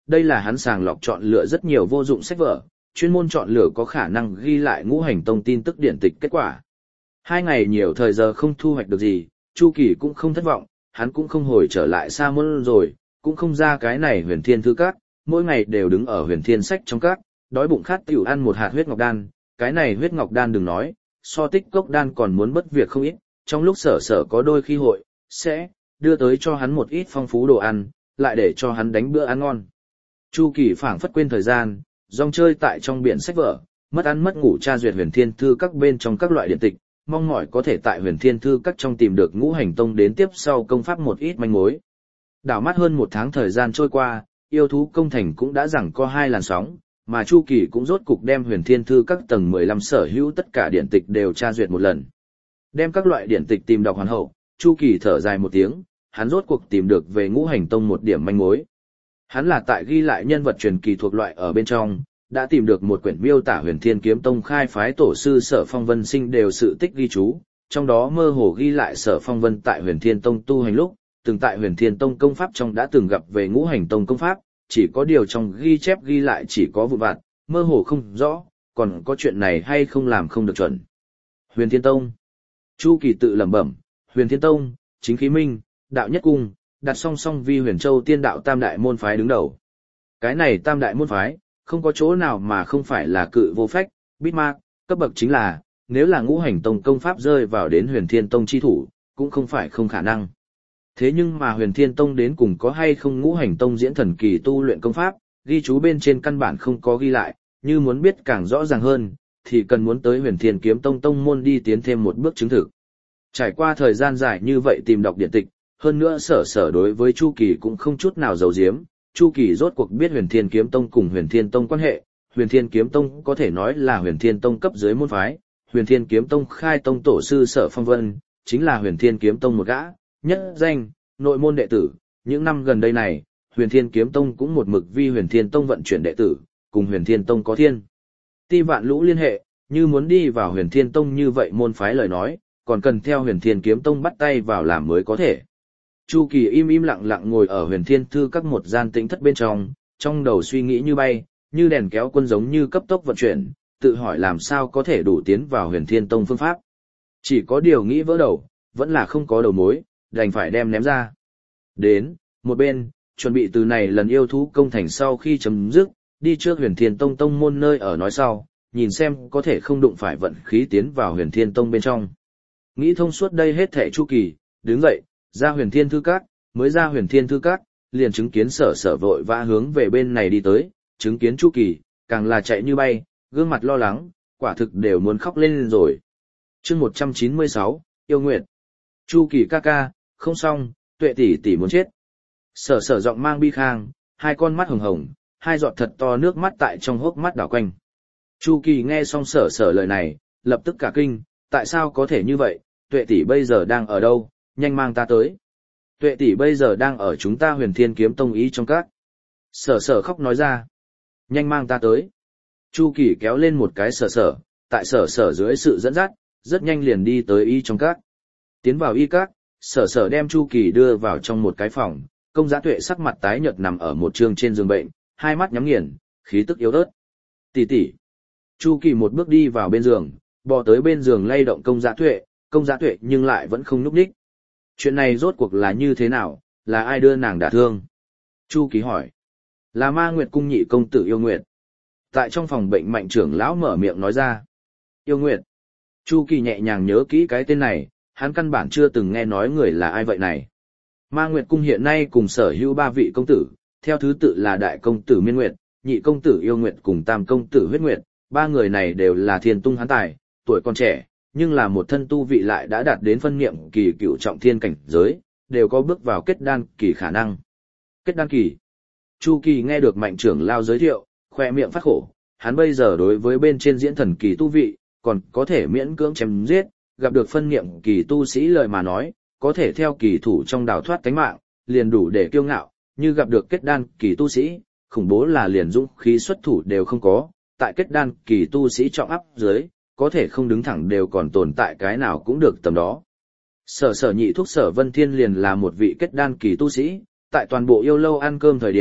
[SPEAKER 1] Đây là hắn sàng lọc chọn lựa rất nhiều vô dụng sách vở, chuyên môn chọn lựa có khả năng ghi lại ngũ hành tông tin tức điển tịch kết quả. Hai ngày nhiều thời giờ không thu hoạch được gì, Chu Kỳ cũng không thất vọng, hắn cũng không hồi trở lại Sa Môn rồi, cũng không ra cái này Huyền Thiên Thư Các, mỗi ngày đều đứng ở Huyền Thiên Sách trong các, đói bụng khát tiểu ăn một hạt huyết ngọc đan, cái này huyết ngọc đan đừng nói, so tích cốc đan còn muốn bất việc không ít, trong lúc sở sở có đôi khi hội, sẽ đưa tới cho hắn một ít phong phú đồ ăn, lại để cho hắn đánh bữa ăn ngon. Chu Kỳ phảng phất quên thời gian, rong chơi tại trong biển sách vở, mất ăn mất ngủ tra duyệt Huyền Thiên Thư Các bên trong các loại điện tịch, mong mỏi có thể tại Huyền Thiên Thư Các trong tìm được ngũ hành tông đến tiếp sau công pháp một ít manh mối. Đảo mắt hơn một tháng thời gian trôi qua, yêu thú công thành cũng đã giằng co hai làn sóng, mà Chu Kỳ cũng rốt cục đem Huyền Thiên Thư Các tầng mười lăm sở hữu tất cả điện tịch đều tra duyệt một lần. Đem các loại điện tịch tìm đọc hoàn hậu, Chu Kỳ thở dài một tiếng, hắn rốt cuộc tìm được về ngũ hành tông một điểm manh mối. Hắn là tại ghi lại nhân vật truyền kỳ thuộc loại ở bên trong, đã tìm được một quyển miêu tả Huyền Thiên Kiếm Tông khai phái tổ sư Sở Phong Vân sinh đều sự tích ghi chú, trong đó mơ hồ ghi lại Sở Phong Vân tại Huyền Thiên Tông tu hành lúc, từng tại Huyền Thiên Tông công pháp trong đã từng gặp về ngũ hành tông công pháp, chỉ có điều trong ghi chép ghi lại chỉ có vụn vặt, mơ hồ không rõ, còn có chuyện này hay không làm không được chuẩn. Huyền Thiên Tông. Chu Kỳ tự lẩm bẩm, Huyền Thiên Tông, Chính Khí Minh, Đạo Nhất Cung, đặt song song vi Huyền Châu Tiên Đạo tam đại môn phái đứng đầu. Cái này tam đại môn phái, không có chỗ nào mà không phải là cự vô phách, bít mạc, cấp bậc chính là, nếu là ngũ hành tông công pháp rơi vào đến Huyền Thiên Tông chi thủ, cũng không phải không khả năng. Thế nhưng mà Huyền Thiên Tông đến cùng có hay không ngũ hành tông diễn thần kỳ tu luyện công pháp, ghi chú bên trên căn bản không có ghi lại, như muốn biết càng rõ ràng hơn, thì cần muốn tới Huyền Thiên Kiếm Tông tông môn đi tiến thêm một bước chứng thực. Trải qua thời gian dài như vậy tìm đọc điện tịch, hơn nữa sở sở đối với Chu Kỳ cũng không chút nào giấu giếm, Chu Kỳ rốt cuộc biết Huyền Thiên Kiếm Tông cùng Huyền Thiên Tông quan hệ, Huyền Thiên Kiếm Tông có thể nói là Huyền Thiên Tông cấp dưới môn phái, Huyền Thiên Kiếm Tông khai tông tổ sư Sở Phong Vân, chính là Huyền Thiên Kiếm Tông một gã, nhất danh, nội môn đệ tử, những năm gần đây này, Huyền Thiên Kiếm Tông cũng một mực vi Huyền Thiên Tông vận chuyển đệ tử, cùng Huyền Thiên Tông có thiên ti vạn lũ liên hệ, như muốn đi vào Huyền Thiên Tông như vậy môn phái lời nói, còn cần theo Huyền Thiên Kiếm Tông bắt tay vào làm mới có thể. Chu Kỳ im im lặng lặng ngồi ở Huyền Thiên Thư Các một gian tĩnh thất bên trong, trong đầu suy nghĩ như bay, như đèn kéo quân giống như cấp tốc vận chuyển, tự hỏi làm sao có thể đủ tiến vào Huyền Thiên Tông phương pháp. Chỉ có điều nghĩ vỡ đầu, vẫn là không có đầu mối, đành phải đem ném ra. Đến, một bên, chuẩn bị từ này lần yêu thú công thành sau khi chấm dứt, đi trước Huyền Thiên Tông tông môn nơi ở nói sau, nhìn xem có thể không đụng phải vận khí tiến vào Huyền Thiên Tông bên trong. Nghĩ thông suốt đây hết thảy Chu Kỳ, đứng dậy, ra Huyền Thiên Thư Các, mới ra Huyền Thiên Thư Các, liền chứng kiến sở sở vội vã hướng về bên này đi tới, chứng kiến Chu Kỳ, càng là chạy như bay, gương mặt lo lắng, quả thực đều muốn khóc lên rồi. Chương một trăm chín mươi sáu, Yêu Nguyệt. Chu Kỳ ca ca, không xong, Tuệ tỷ tỷ muốn chết. Sở sở giọng mang bi khang, hai con mắt hồng hồng, hai giọt thật to nước mắt tại trong hốc mắt đảo quanh. Chu Kỳ nghe xong sở sở lời này, lập tức cả kinh, tại sao có thể như vậy, Tuệ tỷ bây giờ đang ở đâu, nhanh mang ta tới. Tuệ tỷ bây giờ đang ở chúng ta Huyền Thiên Kiếm Tông ý trong các. Sở sở khóc nói ra, nhanh mang ta tới. Chu Kỳ kéo lên một cái sở sở, tại sở sở dưới sự dẫn dắt, rất nhanh liền đi tới y trong các. Tiến vào y các, sở sở đem Chu Kỳ đưa vào trong một cái phòng, Công Giá Tuệ sắc mặt tái nhợt nằm ở một trường trên giường bệnh, hai mắt nhắm nghiền, khí tức yếu ớt. Tỷ tỷ. Chu Kỳ một bước đi vào bên giường, bò tới bên giường lay động Công Giá Tuệ, Công Giá Tuệ nhưng lại vẫn không nhúc nhích. Chuyện này rốt cuộc là như thế nào, là ai đưa nàng đả thương? Chu Kỳ hỏi. Là Ma Nguyệt cung nhị công tử Yêu Nguyệt. Tại trong phòng bệnh Mạnh trưởng lão mở miệng nói ra. Yêu Nguyệt. Chu Kỳ nhẹ nhàng nhớ kỹ cái tên này, hắn căn bản chưa từng nghe nói người là ai vậy này. Ma Nguyệt cung hiện nay cùng sở hữu ba vị công tử, theo thứ tự là đại công tử Miên Nguyệt, nhị công tử Yêu Nguyệt cùng tam công tử Huyết Nguyệt, ba người này đều là thiên tung hán tài, tuổi còn trẻ, nhưng là một thân tu vị lại đã đạt đến phân niệm kỳ cựu trọng thiên cảnh giới, đều có bước vào kết đan kỳ khả năng. Kết đan kỳ. Chu Kỳ nghe được Mạnh trưởng lao giới thiệu, khoe miệng phát khổ, hắn bây giờ đối với bên trên diễn thần kỳ tu vị, còn có thể miễn cưỡng chém giết, gặp được phân niệm kỳ tu sĩ lời mà nói, có thể theo kỳ thủ trong đào thoát tánh mạng, liền đủ để kiêu ngạo, như gặp được kết đan kỳ tu sĩ, khủng bố là liền dũng khí xuất thủ đều không có, tại kết đan kỳ tu sĩ trọng áp dưới, có thể không đứng thẳng đều còn tồn tại cái nào cũng được tầm đó. Sở sở nhị thúc Sở Vân Thiên liền là một vị kết đan kỳ tu sĩ, tại toàn bộ yêu lâu ăn cơm thời điểm,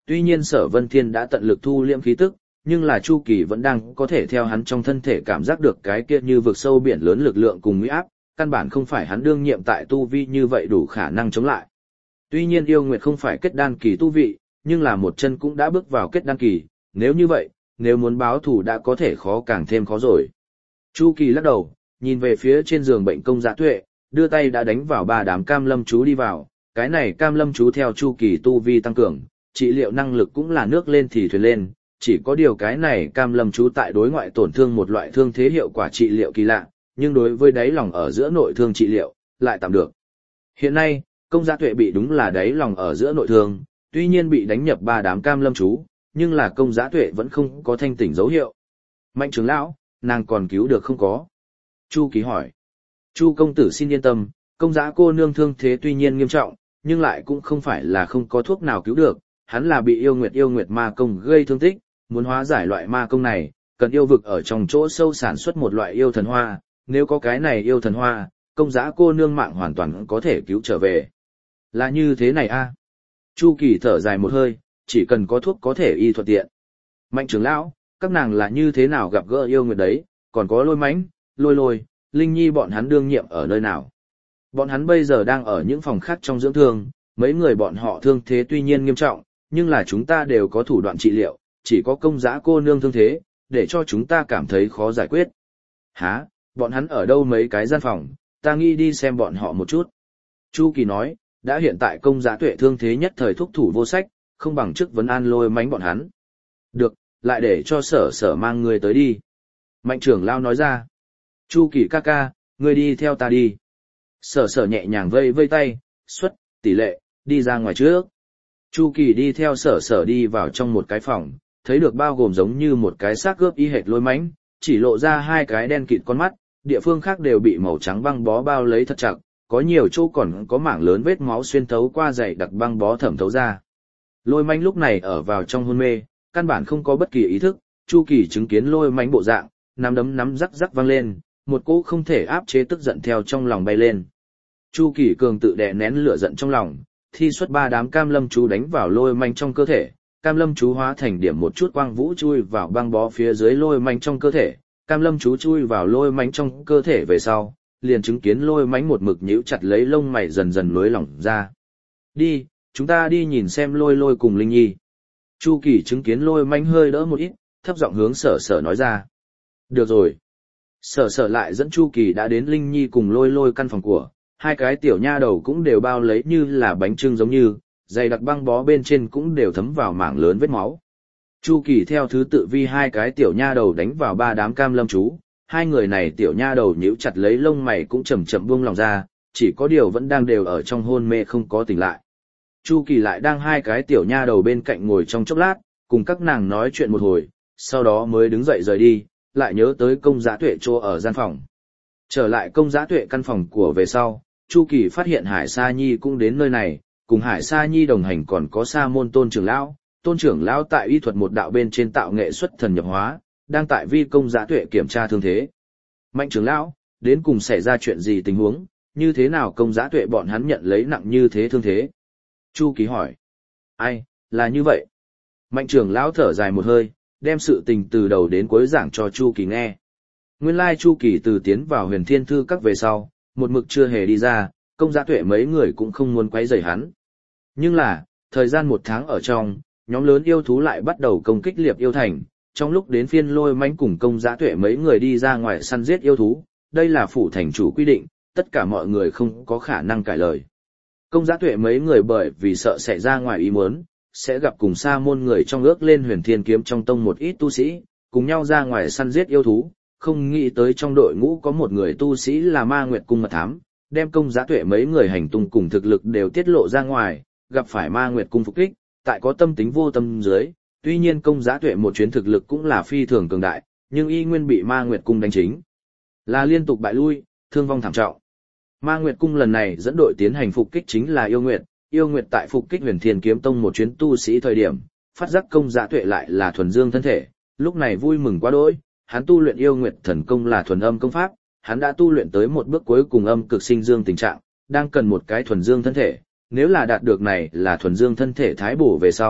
[SPEAKER 1] tuy nhiên Sở Vân Thiên đã tận lực thu liễm khí tức, nhưng là Chu Kỳ vẫn đang có thể theo hắn trong thân thể cảm giác được cái kia như vực sâu biển lớn lực lượng cùng uy áp, căn bản không phải hắn đương nhiệm tại tu vi như vậy đủ khả năng chống lại. Tuy nhiên yêu nguyệt không phải kết đan kỳ tu vị, nhưng là một chân cũng đã bước vào kết đan kỳ, nếu như vậy, nếu muốn báo thù đã có thể khó càng thêm khó rồi. Chu Kỳ lắc đầu, nhìn về phía trên giường bệnh Công Giá Tuệ, đưa tay đã đánh vào ba đám cam lâm chú đi vào, cái này cam lâm chú theo Chu Kỳ tu vi tăng cường, trị liệu năng lực cũng là nước lên thì thuyền lên, chỉ có điều cái này cam lâm chú tại đối ngoại tổn thương một loại thương thế hiệu quả trị liệu kỳ lạ, nhưng đối với đáy lòng ở giữa nội thương trị liệu, lại tạm được. Hiện nay, Công Giá Tuệ bị đúng là đáy lòng ở giữa nội thương, tuy nhiên bị đánh nhập ba đám cam lâm chú, nhưng là Công Giá Tuệ vẫn không có thanh tỉnh dấu hiệu. Mạnh trưởng lão, nàng còn cứu được không có? Chu Kỳ hỏi. Chu công tử xin yên tâm, Công Giá cô nương thương thế tuy nhiên nghiêm trọng, nhưng lại cũng không phải là không có thuốc nào cứu được, hắn là bị yêu nguyệt yêu nguyệt ma công gây thương tích, muốn hóa giải loại ma công này, cần yêu vực ở trong chỗ sâu sản xuất một loại yêu thần hoa, nếu có cái này yêu thần hoa, Công Giá cô nương mạng hoàn toàn có thể cứu trở về. Là như thế này a? Chu Kỳ thở dài một hơi, chỉ cần có thuốc có thể y thuận tiện. Mạnh trưởng lão, các nàng là như thế nào gặp gỡ yêu nguyệt đấy, còn có Lôi Mãnh, Lôi Lôi, Linh Nhi bọn hắn đương nhiệm ở nơi nào? Bọn hắn bây giờ đang ở những phòng khác trong dưỡng thương, mấy người bọn họ thương thế tuy nhiên nghiêm trọng, nhưng là chúng ta đều có thủ đoạn trị liệu, chỉ có Công Giá cô nương thương thế, để cho chúng ta cảm thấy khó giải quyết. Hả, bọn hắn ở đâu mấy cái gian phòng, ta nghĩ đi xem bọn họ một chút. Chu Kỳ nói, đã hiện tại Công Giá Tuệ thương thế nhất thời thúc thủ vô sách, không bằng trước vấn an Lôi Mãnh bọn hắn. Được, lại để cho Sở Sở mang người tới đi. Mạnh trưởng lão nói ra. Chu Kỳ ca ca, ngươi đi theo ta đi. Sở Sở nhẹ nhàng vây vây tay, xuất, tỷ lệ, đi ra ngoài trước. Chu Kỳ đi theo Sở Sở đi vào trong một cái phòng, thấy được bao gồm giống như một cái xác gớp y hệt Lôi Mãnh, chỉ lộ ra hai cái đen kịt con mắt, địa phương khác đều bị màu trắng băng bó bao lấy thật chặt, có nhiều chỗ còn có mảng lớn vết máu xuyên thấu qua dày đặc băng bó thẩm thấu ra. Lôi Mãnh lúc này ở vào trong hôn mê, căn bản không có bất kỳ ý thức, Chu Kỳ chứng kiến Lôi Mãnh bộ dạng, nắm đấm nắm rắc rắc vang lên, một cỗ không thể áp chế tức giận theo trong lòng bay lên. Chu Kỳ cường tự đè nén lửa giận trong lòng, thi xuất ba đám cam lâm chú đánh vào Lôi Mãnh trong cơ thể, cam lâm chú hóa thành điểm một chút quang vũ chui vào băng bó phía dưới Lôi Mãnh trong cơ thể, cam lâm chú chui vào Lôi Mãnh trong cơ thể về sau, liền chứng kiến Lôi Mãnh một mực nhíu chặt lấy lông mày dần dần nới lỏng ra. Đi, chúng ta đi nhìn xem Lôi Lôi cùng Linh Nhi. Chu Kỳ chứng kiến Lôi Mãnh hơi đỡ một ít, thấp giọng hướng Sở Sở nói ra. Được rồi. Sở Sở lại dẫn Chu Kỳ đã đến Linh Nhi cùng Lôi Lôi căn phòng của, hai cái tiểu nha đầu cũng đều bao lấy như là bánh trưng giống như, dày đặc băng bó bên trên cũng đều thấm vào mảng lớn vết máu. Chu Kỳ theo thứ tự vi hai cái tiểu nha đầu đánh vào ba đám cam lâm chú, hai người này tiểu nha đầu nhíu chặt lấy lông mày cũng chậm chậm buông lòng ra, chỉ có điều vẫn đang đều ở trong hôn mê không có tỉnh lại. Chu Kỳ lại đang hai cái tiểu nha đầu bên cạnh ngồi trong chốc lát, cùng các nàng nói chuyện một hồi, sau đó mới đứng dậy rời đi, lại nhớ tới Công Giá Tuệ chỗ ở gian phòng. Trở lại Công Giá Tuệ căn phòng của về sau, Chu Kỳ phát hiện Hải Sa Nhi cũng đến nơi này, cùng Hải Sa Nhi đồng hành còn có Sa môn Tôn trưởng lão, Tôn trưởng lão tại y thuật một đạo bên trên tạo nghệ xuất thần nhập hóa, đang tại vi Công Giá Tuệ kiểm tra thương thế. Mạnh trưởng lão, đến cùng xảy ra chuyện gì tình huống, như thế nào Công Giá Tuệ bọn hắn nhận lấy nặng như thế thương thế? Chu Kỳ hỏi. Ai, là như vậy. Mạnh trưởng lão thở dài một hơi, đem sự tình từ đầu đến cuối giảng cho Chu Kỳ nghe. Nguyên lai Chu Kỳ từ tiến vào Huyền Thiên Thư các về sau, một mực chưa hề đi ra, Công Giá Tuệ mấy người cũng không muốn quấy rầy hắn. Nhưng là, thời gian một tháng ở trong, nhóm lớn yêu thú lại bắt đầu công kích Liệp Yêu Thành, trong lúc đến phiên Lôi Mãnh cùng Công Giá Tuệ mấy người đi ra ngoài săn giết yêu thú, đây là phủ thành chủ quy định, tất cả mọi người không có khả năng cãi lời. Công Giá Tuệ mấy người bởi vì sợ xảy ra ngoài ý muốn, sẽ gặp cùng Sa môn người trong ước lên Huyền Thiên Kiếm trong tông một ít tu sĩ, cùng nhau ra ngoài săn giết yêu thú, không nghĩ tới trong đội ngũ có một người tu sĩ là Ma Nguyệt Cung mật thám, đem Công Giá Tuệ mấy người hành tung cùng thực lực đều tiết lộ ra ngoài, gặp phải Ma Nguyệt Cung phục kích, tại có tâm tính vô tâm dưới, tuy nhiên Công Giá Tuệ một chuyến thực lực cũng là phi thường cường đại, nhưng y nguyên bị Ma Nguyệt Cung đánh chính, là liên tục bại lui, thương vong thảm trọng. Ma Nguyệt Cung lần này dẫn đội tiến hành phục kích chính là Yêu Nguyệt, Yêu Nguyệt tại phục kích Huyền Thiên Kiếm Tông một chuyến tu sĩ thời điểm, phát giác Công Giá Tuệ lại là thuần dương thân thể, lúc này vui mừng quá đỗi, hắn tu luyện Yêu Nguyệt thần công là thuần âm công pháp, hắn đã tu luyện tới một bước cuối cùng âm cực sinh dương tình trạng, đang cần một cái thuần dương thân thể, nếu là đạt được này là thuần dương thân thể thái bổ về sau,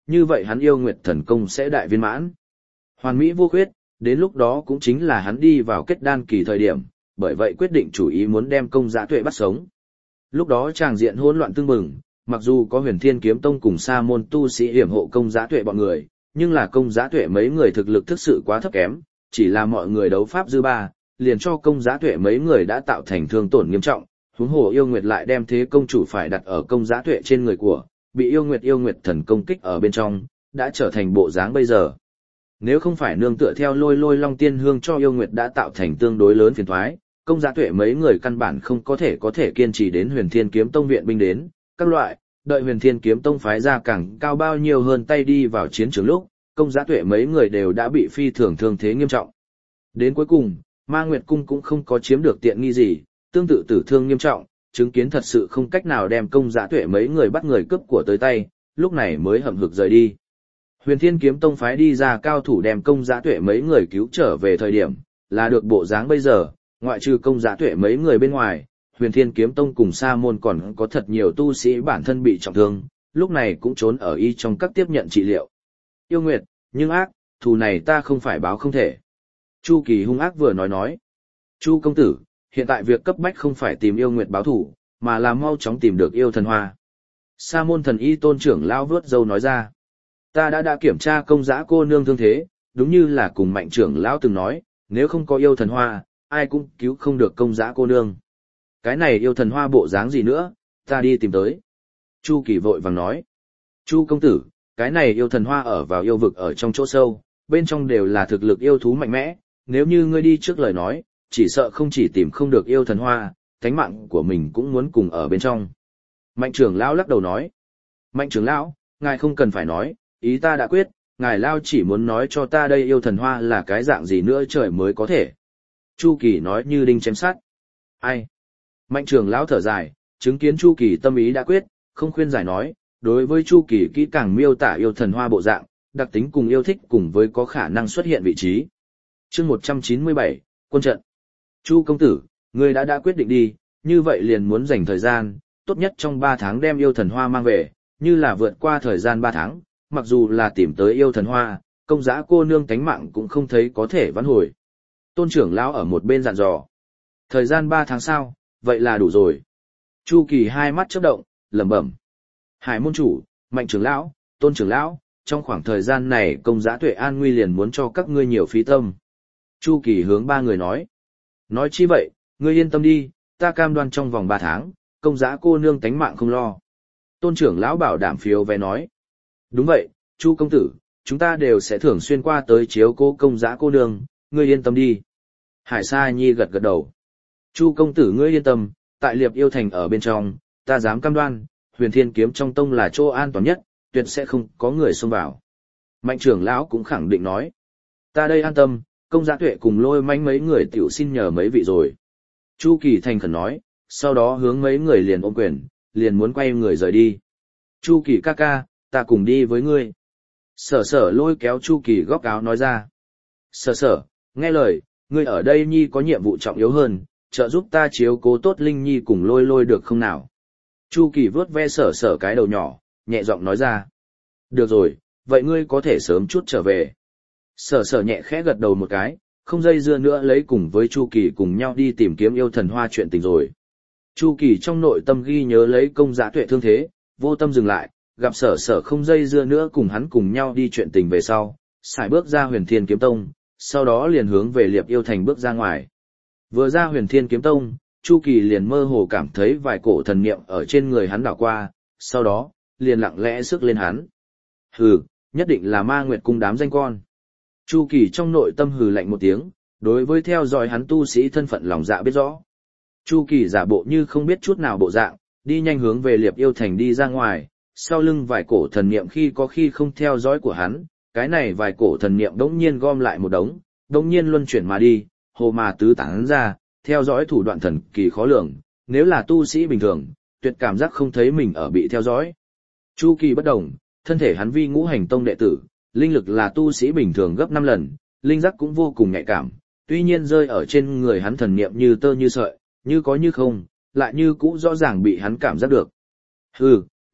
[SPEAKER 1] như vậy hắn yêu nguyệt thần công sẽ đại viên mãn. Hoàn mỹ vô khuyết, đến lúc đó cũng chính là hắn đi vào kết đan kỳ thời điểm, bởi vậy quyết định chủ ý muốn đem công giã tuệ bắt sống. Lúc đó tràng diện hỗn loạn tương bừng, mặc dù có Huyền Thiên Kiếm Tông cùng sa môn tu sĩ hiểm hộ công giã tuệ bọn người, nhưng là công giã tuệ mấy người thực lực thực sự quá thấp kém, chỉ là mọi người đấu pháp dư ba, liền cho công giã tuệ mấy người đã tạo thành thương tổn nghiêm trọng, huống hồ yêu nguyệt lại đem thế công chủ phải đặt ở công giã tuệ trên người của, bị yêu nguyệt yêu nguyệt thần công kích ở bên trong, đã trở thành bộ dáng bây giờ. Nếu không phải nương tựa theo lôi lôi long tiên hương cho yêu nguyệt đã tạo thành tương đối lớn phiền thoái, công giã tuệ mấy người căn bản không có thể có thể kiên trì đến Huyền Thiên Kiếm Tông viện binh đến, các loại, đợi Huyền Thiên Kiếm Tông phái ra càng cao bao nhiêu hơn tay đi vào chiến trường lúc, công giã tuệ mấy người đều đã bị phi thường thương thế nghiêm trọng. Đến cuối cùng, Ma Nguyệt Cung cũng không có chiếm được tiện nghi gì, tương tự tử thương nghiêm trọng, chứng kiến thật sự không cách nào đem công giã tuệ mấy người bắt người cướp của tới tay, lúc này mới hậm hực rời đi. Huyền Thiên Kiếm Tông phái đi ra cao thủ đem công giã tuệ mấy người cứu trở về thời điểm, là được bộ dáng bây giờ, ngoại trừ công giã tuệ mấy người bên ngoài, Huyền Thiên Kiếm Tông cùng sa môn còn có thật nhiều tu sĩ bản thân bị trọng thương, lúc này cũng trốn ở y trong các tiếp nhận trị liệu. Yêu Nguyệt, nhưng ác, thù này ta không phải báo không thể. Chu Kỳ hung ác vừa nói nói. Chu công tử, hiện tại việc cấp bách không phải tìm yêu Nguyệt báo thù, mà là mau chóng tìm được yêu thần hoa. Sa môn thần y tôn trưởng lão vớt dâu nói ra. Ta đã đã kiểm tra công giã cô nương thương thế, đúng như là cùng mạnh trưởng lão từng nói, nếu không có yêu thần hoa, ai cũng cứu không được công giã cô nương. Cái này yêu thần hoa bộ dáng gì nữa, ta đi tìm tới. Chu Kỳ vội vàng nói. Chu công tử, cái này yêu thần hoa ở vào yêu vực ở trong chỗ sâu, bên trong đều là thực lực yêu thú mạnh mẽ, nếu như ngươi đi trước lời nói, chỉ sợ không chỉ tìm không được yêu thần hoa, thánh mạng của mình cũng muốn cùng ở bên trong. Mạnh trưởng lão lắc đầu nói. Mạnh trưởng lão, ngài không cần phải nói, ý ta đã quyết, ngài lao chỉ muốn nói cho ta đây yêu thần hoa là cái dạng gì nữa trời mới có thể. Chu Kỳ nói như đinh chém sắt. Ai? Mạnh trưởng lão thở dài, chứng kiến Chu Kỳ tâm ý đã quyết, không khuyên giải nói, đối với Chu Kỳ kỹ càng miêu tả yêu thần hoa bộ dạng, đặc tính cùng yêu thích cùng với có khả năng xuất hiện vị trí. Chương một trăm chín mươi bảy, quân trận. Chu công tử, ngươi đã đã quyết định đi, như vậy liền muốn dành thời gian, tốt nhất trong ba tháng đem yêu thần hoa mang về, như là vượt qua thời gian ba tháng, mặc dù là tìm tới yêu thần hoa, công giã cô nương tánh mạng cũng không thấy có thể vãn hồi. Tôn trưởng lão ở một bên dặn dò. Thời gian ba tháng sau, vậy là đủ rồi. Chu Kỳ hai mắt chớp động, lẩm bẩm. Hải môn chủ, Mạnh trưởng lão, Tôn trưởng lão, trong khoảng thời gian này công giã tuệ an nguy liền muốn cho các ngươi nhiều phí tâm. Chu Kỳ hướng ba người nói. Nói chi vậy, ngươi yên tâm đi, ta cam đoan trong vòng ba tháng, công giã cô nương tánh mạng không lo. Tôn trưởng lão bảo đảm phiếu vé nói. Đúng vậy, Chu công tử, chúng ta đều sẽ thường xuyên qua tới chiếu cố công giã cô nương, ngươi yên tâm đi. Hải Sa Nhi gật gật đầu. Chu công tử ngươi yên tâm, tại Liệp Yêu Thành ở bên trong, ta dám cam đoan, Huyền Thiên Kiếm trong tông là chỗ an toàn nhất, tuyệt sẽ không có người xông vào. Mạnh trưởng lão cũng khẳng định nói. Ta đây an tâm, công giã tuệ cùng lôi manh mấy người tiểu xin nhờ mấy vị rồi. Chu Kỳ thành khẩn nói, sau đó hướng mấy người liền ôm quyền, liền muốn quay người rời đi. Chu Kỳ ca ca, ta cùng đi với ngươi. Sở sở lôi kéo Chu Kỳ góc áo nói ra. Sở sở, nghe lời, ngươi ở đây nhi có nhiệm vụ trọng yếu hơn, trợ giúp ta chiếu cố tốt Linh Nhi cùng lôi lôi được không nào? Chu Kỳ vớt ve sở sở cái đầu nhỏ, nhẹ giọng nói ra. Được rồi, vậy ngươi có thể sớm chút trở về. Sở sở nhẹ khẽ gật đầu một cái, không dây dưa nữa lấy cùng với Chu Kỳ cùng nhau đi tìm kiếm yêu thần hoa chuyện tình rồi. Chu Kỳ trong nội tâm ghi nhớ lấy công giã tuệ thương thế, vô tâm dừng lại, gặp sở sở không dây dưa nữa cùng hắn cùng nhau đi chuyện tình về sau, xài bước ra Huyền Thiên Kiếm Tông, sau đó liền hướng về Liệp Yêu Thành bước ra ngoài. Vừa ra Huyền Thiên Kiếm Tông, Chu Kỳ liền mơ hồ cảm thấy vài cổ thần niệm ở trên người hắn đảo qua, sau đó, liền lặng lẽ sức lên hắn. Hừ, nhất định là Ma Nguyệt Cung đám danh con. Chu Kỳ trong nội tâm hừ lạnh một tiếng, đối với theo dõi hắn tu sĩ thân phận lòng dạ biết rõ. Chu Kỳ giả bộ như không biết chút nào bộ dạng, đi nhanh hướng về Liệp Yêu Thành đi ra ngoài, sau lưng vài cổ thần niệm khi có khi không theo dõi của hắn, cái này vài cổ thần niệm đống nhiên gom lại một đống, đống nhiên luân chuyển mà đi, hồ mà tứ tán ra, theo dõi thủ đoạn thần kỳ khó lường, nếu là tu sĩ bình thường, tuyệt cảm giác không thấy mình ở bị theo dõi. Chu Kỳ bất đồng, thân thể hắn vi ngũ hành tông đệ tử, linh lực là tu sĩ bình thường gấp năm lần, linh giác cũng vô cùng nhạy cảm, tuy nhiên rơi ở trên người hắn thần niệm như tơ như sợi, như có như không, lại như cũ rõ ràng bị hắn cảm giác được. Hừ,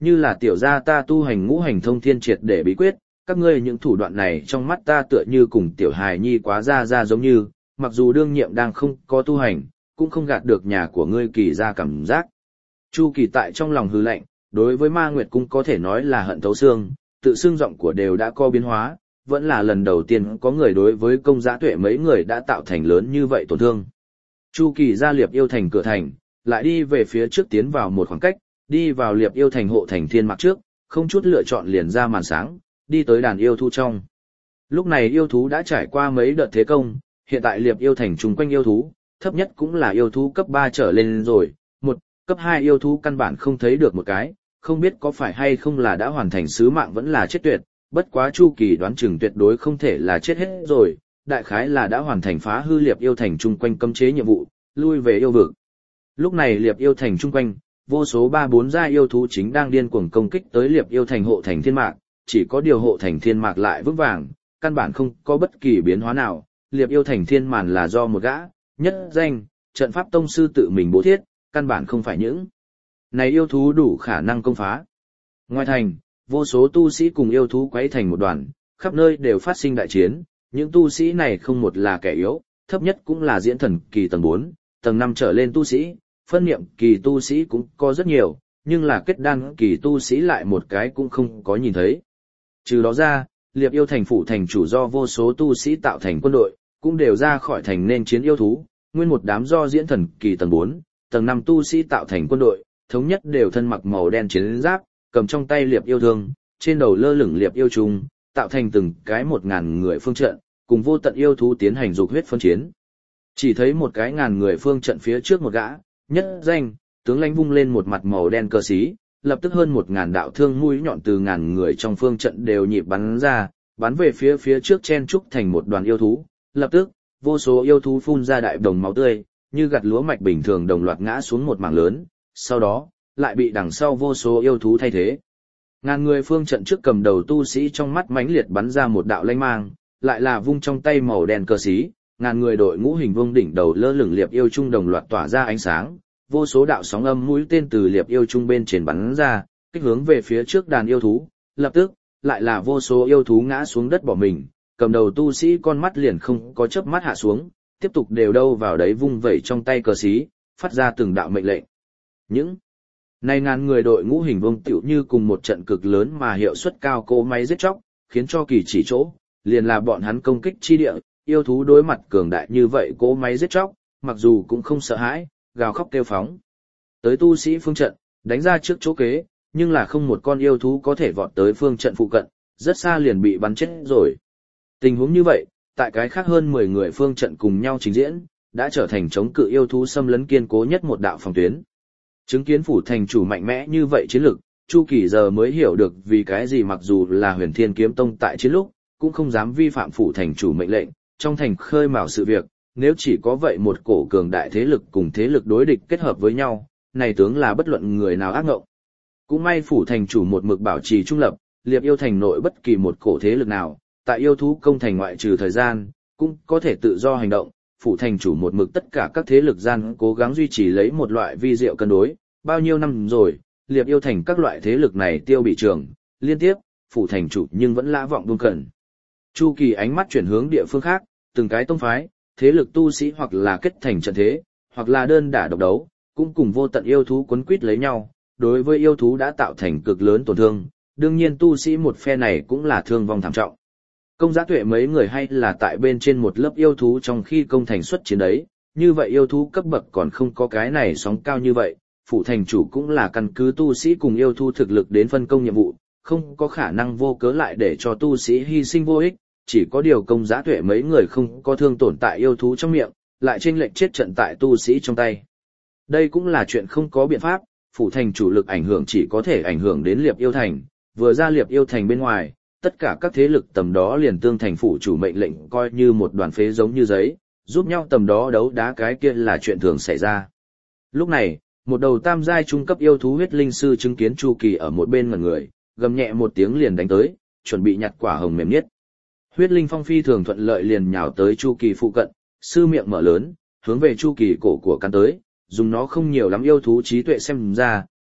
[SPEAKER 1] như là tiểu gia ta tu hành ngũ hành thông thiên triệt để bí quyết, các ngươi những thủ đoạn này trong mắt ta tựa như cùng tiểu hài nhi quá ra ra giống như, mặc dù đương nhiệm đang không có tu hành, cũng không gạt được nhà của ngươi Kỳ ra cảm giác. Chu Kỳ tại trong lòng hư lạnh, đối với Ma Nguyệt Cung có thể nói là hận thấu xương, tự xương giọng của đều đã có biến hóa, vẫn là lần đầu tiên có người đối với Công Giá Tuệ mấy người đã tạo thành lớn như vậy tổn thương. Chu Kỳ ra Liệp Yêu Thành cửa thành, lại đi về phía trước tiến vào một khoảng cách, đi vào Liệp Yêu Thành hộ thành thiên mạc trước, không chút lựa chọn liền ra màn sáng, đi tới đàn yêu thú trong. Lúc này yêu thú đã trải qua mấy đợt thế công, hiện tại Liệp Yêu Thành chung quanh yêu thú, thấp nhất cũng là yêu thú cấp ba trở lên rồi, một, cấp hai yêu thú căn bản không thấy được một cái, không biết có phải hay không là đã hoàn thành sứ mạng vẫn là chết tuyệt, bất quá Chu Kỳ đoán chừng tuyệt đối không thể là chết hết rồi, đại khái là đã hoàn thành phá hư Liệp Yêu Thành chung quanh cấm chế nhiệm vụ, lui về yêu vực. Lúc này Liệp Yêu Thành chung quanh, vô số ba bốn gia yêu thú chính đang điên cuồng công kích tới Liệp Yêu Thành hộ thành thiên mạc, chỉ có điều hộ thành thiên mạc lại vững vàng, căn bản không có bất kỳ biến hóa nào, Liệp Yêu Thành thiên màn là do một gã, nhất danh, trận pháp tông sư tự mình bố thiết, căn bản không phải những này yêu thú đủ khả năng công phá. Ngoài thành, vô số tu sĩ cùng yêu thú quấy thành một đoàn, khắp nơi đều phát sinh đại chiến, những tu sĩ này không một là kẻ yếu, thấp nhất cũng là diễn thần kỳ tầng bốn, tầng năm trở lên tu sĩ, phân niệm kỳ tu sĩ cũng có rất nhiều, nhưng là kết đan kỳ tu sĩ lại một cái cũng không có nhìn thấy. Trừ đó ra, Liệp Yêu Thành phủ thành chủ do vô số tu sĩ tạo thành quân đội, cũng đều ra khỏi thành nên chiến yêu thú, nguyên một đám do diễn thần kỳ tầng bốn, tầng năm tu sĩ tạo thành quân đội, thống nhất đều thân mặc màu đen chiến giáp, cầm trong tay liệp yêu thương, trên đầu lơ lửng liệp yêu trùng, tạo thành từng cái một ngàn người phương trận, cùng vô tận yêu thú tiến hành dục huyết phân chiến. Chỉ thấy một cái ngàn người phương trận phía trước một gã, nhất danh, tướng lãnh vung lên một mặt màu đen cờ xí, lập tức hơn một ngàn đạo thương mũi nhọn từ ngàn người trong phương trận đều nhịp bắn ra, bắn về phía phía trước chen trúc thành một đoàn yêu thú, lập tức, vô số yêu thú phun ra đại đồng máu tươi, như gặt lúa mạch bình thường đồng loạt ngã xuống một mảng lớn, sau đó, lại bị đằng sau vô số yêu thú thay thế. Ngàn người phương trận trước cầm đầu tu sĩ trong mắt mãnh liệt bắn ra một đạo lanh mang, lại là vung trong tay màu đen cờ xí, ngàn người đội ngũ hình vuông đỉnh đầu lơ lửng liệp yêu trung đồng loạt tỏa ra ánh sáng, vô số đạo sóng âm mũi tên từ liệp yêu trung bên trên bắn ra, kích hướng về phía trước đàn yêu thú, lập tức, lại là vô số yêu thú ngã xuống đất bỏ mình, cầm đầu tu sĩ con mắt liền không có chớp mắt hạ xuống, tiếp tục đều đâu vào đấy vung vẩy trong tay cờ xí, phát ra từng đạo mệnh lệnh. Những này ngàn người đội ngũ hình vuông tựu như cùng một trận cực lớn mà hiệu suất cao cỗ máy giết chóc, khiến cho kỳ chỉ chỗ, liền là bọn hắn công kích chi địa, yêu thú đối mặt cường đại như vậy cỗ máy giết chóc, mặc dù cũng không sợ hãi, gào khóc kêu phóng. Tới tu sĩ phương trận, đánh ra trước chỗ kế, nhưng là không một con yêu thú có thể vọt tới phương trận phụ cận, rất xa liền bị bắn chết rồi. Tình huống như vậy, tại cái khác hơn mười người phương trận cùng nhau trình diễn, đã trở thành chống cự yêu thú xâm lấn kiên cố nhất một đạo phòng tuyến. Chứng kiến phủ thành chủ mạnh mẽ như vậy chiến lực, Chu Kỳ giờ mới hiểu được vì cái gì mặc dù là Huyền Thiên Kiếm Tông tại chiến lúc, cũng không dám vi phạm phủ thành chủ mệnh lệnh, trong thành khơi mào sự việc, nếu chỉ có vậy một cổ cường đại thế lực cùng thế lực đối địch kết hợp với nhau, này tướng là bất luận người nào ác ngộng. Cũng may phủ thành chủ một mực bảo trì trung lập, liệp yêu thành nội bất kỳ một cổ thế lực nào, tại yêu thú công thành ngoại trừ thời gian, cũng có thể tự do hành động, phủ thành chủ một mực tất cả các thế lực gian cố gắng duy trì lấy một loại vi diệu cân đối, bao nhiêu năm rồi, liệp yêu thành các loại thế lực này tiêu bị trường, liên tiếp, phủ thành chủ nhưng vẫn lã vọng buông cẩn. Chu Kỳ ánh mắt chuyển hướng địa phương khác, từng cái tông phái, thế lực tu sĩ hoặc là kết thành trận thế, hoặc là đơn đả độc đấu, cũng cùng vô tận yêu thú quấn quýt lấy nhau, đối với yêu thú đã tạo thành cực lớn tổn thương, đương nhiên tu sĩ một phe này cũng là thương vong thảm trọng. Công Giá Tuệ mấy người hay là tại bên trên một lớp yêu thú trong khi công thành xuất chiến đấy, như vậy yêu thú cấp bậc còn không có cái này sóng cao như vậy, phủ thành chủ cũng là căn cứ tu sĩ cùng yêu thú thực lực đến phân công nhiệm vụ, không có khả năng vô cớ lại để cho tu sĩ hy sinh vô ích, chỉ có điều Công Giá Tuệ mấy người không có thương tổn tại yêu thú trong miệng, lại chênh lệch chết trận tại tu sĩ trong tay. Đây cũng là chuyện không có biện pháp, phủ thành chủ lực ảnh hưởng chỉ có thể ảnh hưởng đến liệp yêu thành, vừa ra liệp yêu thành bên ngoài, tất cả các thế lực tầm đó liền tương thành phủ chủ mệnh lệnh coi như một đoàn phế giống như giấy, giúp nhau tầm đó đấu đá cái kia là chuyện thường xảy ra. Lúc này, một đầu tam giai trung cấp yêu thú huyết linh sư chứng kiến Chu Kỳ ở một bên ngẩn người, gầm nhẹ một tiếng liền đánh tới, chuẩn bị nhặt quả hồng mềm nhất. Huyết linh phong phi thường thuận lợi liền nhào tới Chu Kỳ phụ cận, sư miệng mở lớn, hướng về Chu Kỳ cổ của cắn tới, dùng nó không nhiều lắm yêu thú trí tuệ xem ra,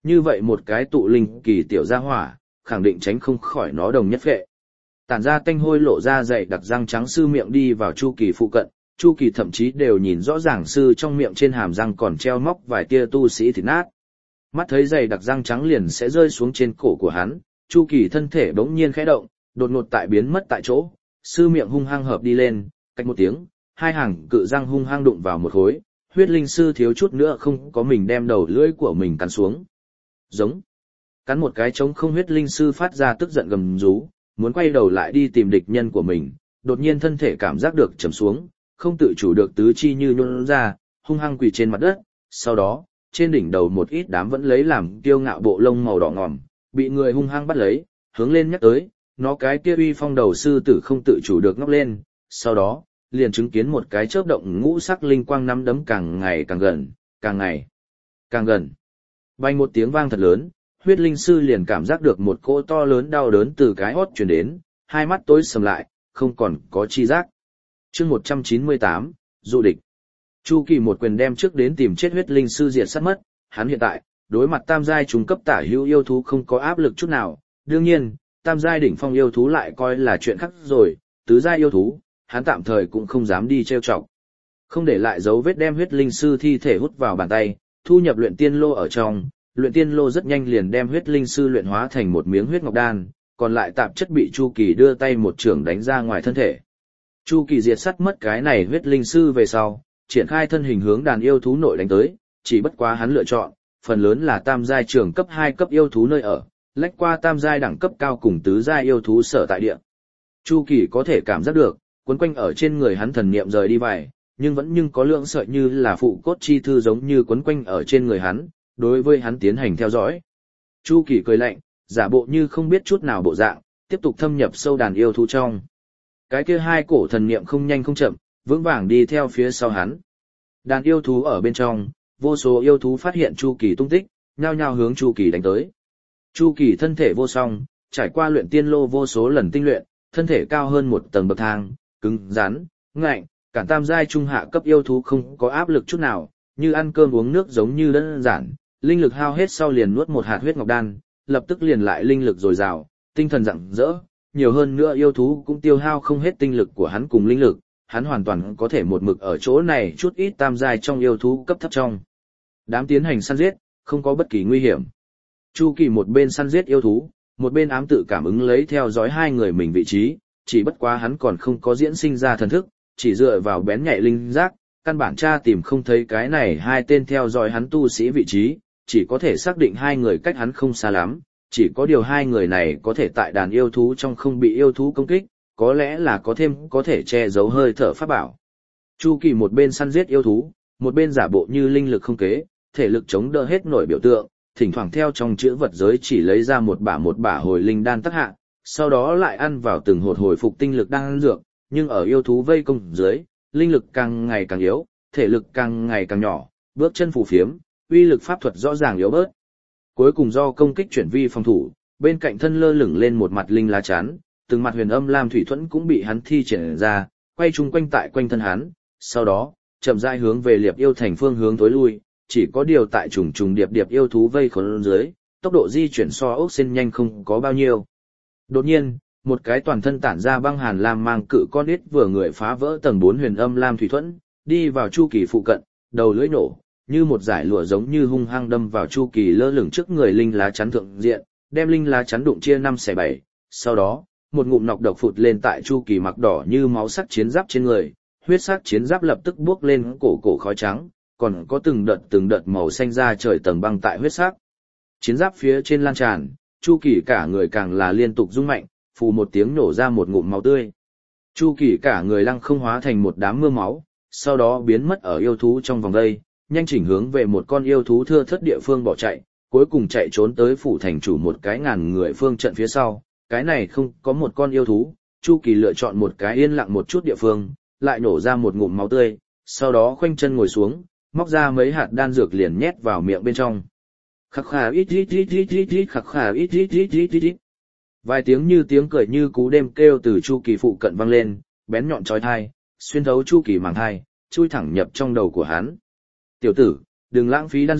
[SPEAKER 1] như vậy một cái tụ linh kỳ tiểu gia hỏa, khẳng định tránh không khỏi nó đồng nhất phệ. Tản ra tanh hôi lộ ra dày đặc răng trắng sư miệng đi vào Chu Kỳ phụ cận, Chu Kỳ thậm chí đều nhìn rõ ràng sư trong miệng trên hàm răng còn treo móc vài tia tu sĩ thịt nát. Mắt thấy dày đặc răng trắng liền sẽ rơi xuống trên cổ của hắn, Chu Kỳ thân thể bỗng nhiên khẽ động, đột ngột tại biến mất tại chỗ, sư miệng hung hăng hợp đi lên, cách một tiếng, hai hàng cự răng hung hăng đụng vào một khối, huyết linh sư thiếu chút nữa không có mình đem đầu lưỡi của mình cắn xuống. Giống. Cắn một cái trống không, huyết linh sư phát ra tức giận gầm rú, muốn quay đầu lại đi tìm địch nhân của mình, đột nhiên thân thể cảm giác được trầm xuống, không tự chủ được tứ chi như nhũn ra, hung hăng quỳ trên mặt đất, sau đó, trên đỉnh đầu một ít đám vẫn lấy làm kiêu ngạo bộ lông màu đỏ ngòm, bị người hung hăng bắt lấy, hướng lên nhắc tới, nó cái kia uy phong đầu sư tử không tự chủ được ngóc lên, sau đó, liền chứng kiến một cái chớp động ngũ sắc linh quang nắm đấm càng ngày càng gần, càng ngày càng gần. Bay một tiếng vang thật lớn, huyết linh sư liền cảm giác được một cỗ to lớn đau đớn từ cái hót truyền đến, hai mắt tối sầm lại, không còn có chi giác. Chương một trăm chín mươi tám, dụ địch. Chu Kỳ một quyền đem trước đến tìm chết huyết linh sư diệt sát mất, hắn hiện tại, đối mặt tam giai trung cấp tả hữu yêu thú không có áp lực chút nào, đương nhiên, tam giai đỉnh phong yêu thú lại coi là chuyện khác rồi, tứ giai yêu thú, hắn tạm thời cũng không dám đi trêu chọc. Không để lại dấu vết đem huyết linh sư thi thể hút vào bàn tay, thu nhập luyện tiên lô ở trong, luyện tiên lô rất nhanh liền đem huyết linh sư luyện hóa thành một miếng huyết ngọc đan, còn lại tạp chất bị Chu Kỳ đưa tay một chưởng đánh ra ngoài thân thể. Chu Kỳ diệt sát mất cái này huyết linh sư về sau, triển khai thân hình hướng đàn yêu thú nội đánh tới, chỉ bất quá hắn lựa chọn, phần lớn là tam giai trường cấp hai cấp yêu thú nơi ở, lách qua tam giai đẳng cấp cao cùng tứ giai yêu thú sở tại địa. Chu Kỳ có thể cảm giác được, quấn quanh ở trên người hắn thần niệm rời đi vài, nhưng vẫn nhưng có lượng sợi như là phụ cốt chi thư giống như quấn quanh ở trên người hắn, đối với hắn tiến hành theo dõi. Chu Kỳ cười lạnh, giả bộ như không biết chút nào bộ dạng, tiếp tục thâm nhập sâu đàn yêu thú trong. Cái kia hai cổ thần niệm không nhanh không chậm, vững vàng đi theo phía sau hắn. Đàn yêu thú ở bên trong, vô số yêu thú phát hiện Chu Kỳ tung tích, nhao nhao hướng Chu Kỳ đánh tới. Chu Kỳ thân thể vô song, trải qua luyện tiên lô vô số lần tinh luyện, thân thể cao hơn một tầng bậc thang, cứng, rắn, ngạnh, cản tam giai trung hạ cấp yêu thú không có áp lực chút nào, như ăn cơm uống nước giống như đơn giản, linh lực hao hết sau liền nuốt một hạt huyết ngọc đan, lập tức liền lại linh lực dồi dào, tinh thần rạng rỡ, nhiều hơn nữa yêu thú cũng tiêu hao không hết tinh lực của hắn cùng linh lực, hắn hoàn toàn có thể một mực ở chỗ này chút ít tam giai trong yêu thú cấp thấp trong. Đám tiến hành săn giết, không có bất kỳ nguy hiểm. Chu Kỳ một bên săn giết yêu thú, một bên ám tự cảm ứng lấy theo dõi hai người mình vị trí, chỉ bất quá hắn còn không có diễn sinh ra thần thức, chỉ dựa vào bén nhạy linh giác, căn bản tra tìm không thấy cái này hai tên theo dõi hắn tu sĩ vị trí, chỉ có thể xác định hai người cách hắn không xa lắm, chỉ có điều hai người này có thể tại đàn yêu thú trong không bị yêu thú công kích, có lẽ là có thêm có thể che giấu hơi thở pháp bảo. Chu Kỳ một bên săn giết yêu thú, một bên giả bộ như linh lực không kế, thể lực chống đỡ hết nổi biểu tượng, thỉnh thoảng theo trong chữ vật giới chỉ lấy ra một bả một bả hồi linh đan tác hạ, sau đó lại ăn vào từng hột hồi phục tinh lực đang dược, nhưng ở yêu thú vây công dưới, linh lực càng ngày càng yếu, thể lực càng ngày càng nhỏ, bước chân phù phiếm, uy lực pháp thuật rõ ràng yếu bớt. Cuối cùng do công kích chuyển vi phòng thủ, bên cạnh thân lơ lửng lên một mặt linh lá chắn, từng mặt huyền âm lam thủy thuẫn cũng bị hắn thi triển ra, quay chung quanh tại quanh thân hắn, sau đó, chậm rãi hướng về Liệp Yêu thành phương hướng tối lui, chỉ có điều tại trùng trùng điệp điệp yêu thú vây khốn dưới, tốc độ di chuyển so ốc sen nhanh không có bao nhiêu. Đột nhiên, một cái toàn thân tản ra băng hàn lam mang cự con ít vừa người phá vỡ tầng bốn huyền âm lam thủy thuẫn, đi vào Chu Kỳ phụ cận, đầu lưỡi nổ, như một dải lụa giống như hung hăng đâm vào Chu Kỳ lơ lửng trước người linh lá chắn thượng diện, đem linh lá chắn đụng chia năm xẻ bảy, sau đó, một ngụm nọc độc phụt lên tại Chu Kỳ mặc đỏ như máu sắc chiến giáp trên người, huyết sắc chiến giáp lập tức buốc lên cổ cổ khói trắng, còn có từng đợt từng đợt màu xanh ra trời tầng băng tại huyết sắc chiến giáp phía trên lan tràn, Chu Kỳ cả người càng là liên tục rung mạnh, phù một tiếng nổ ra một ngụm máu tươi. Chu Kỳ cả người lăng không hóa thành một đám mưa máu, sau đó biến mất ở yêu thú trong vòng đây, nhanh chỉnh hướng về một con yêu thú thưa thớt địa phương bỏ chạy, cuối cùng chạy trốn tới phủ thành chủ một cái ngàn người phương trận phía sau. Cái này không có một con yêu thú, Chu Kỳ lựa chọn một cái yên lặng một chút địa phương, lại nổ ra một ngụm máu tươi, sau đó khoanh chân ngồi xuống, móc ra mấy hạt đan dược liền nhét vào miệng bên trong. Khắc khà ít ít ít ít ít ít khắc khà ít ít ít ít ít ít. Vài tiếng như tiếng cười như cú đêm kêu từ Chu Kỳ phụ cận vang lên, bén nhọn chói tai, xuyên thấu Chu Kỳ màng thai, chui thẳng nhập trong đầu của hắn. Tiểu tử, đừng lãng phí đan dược,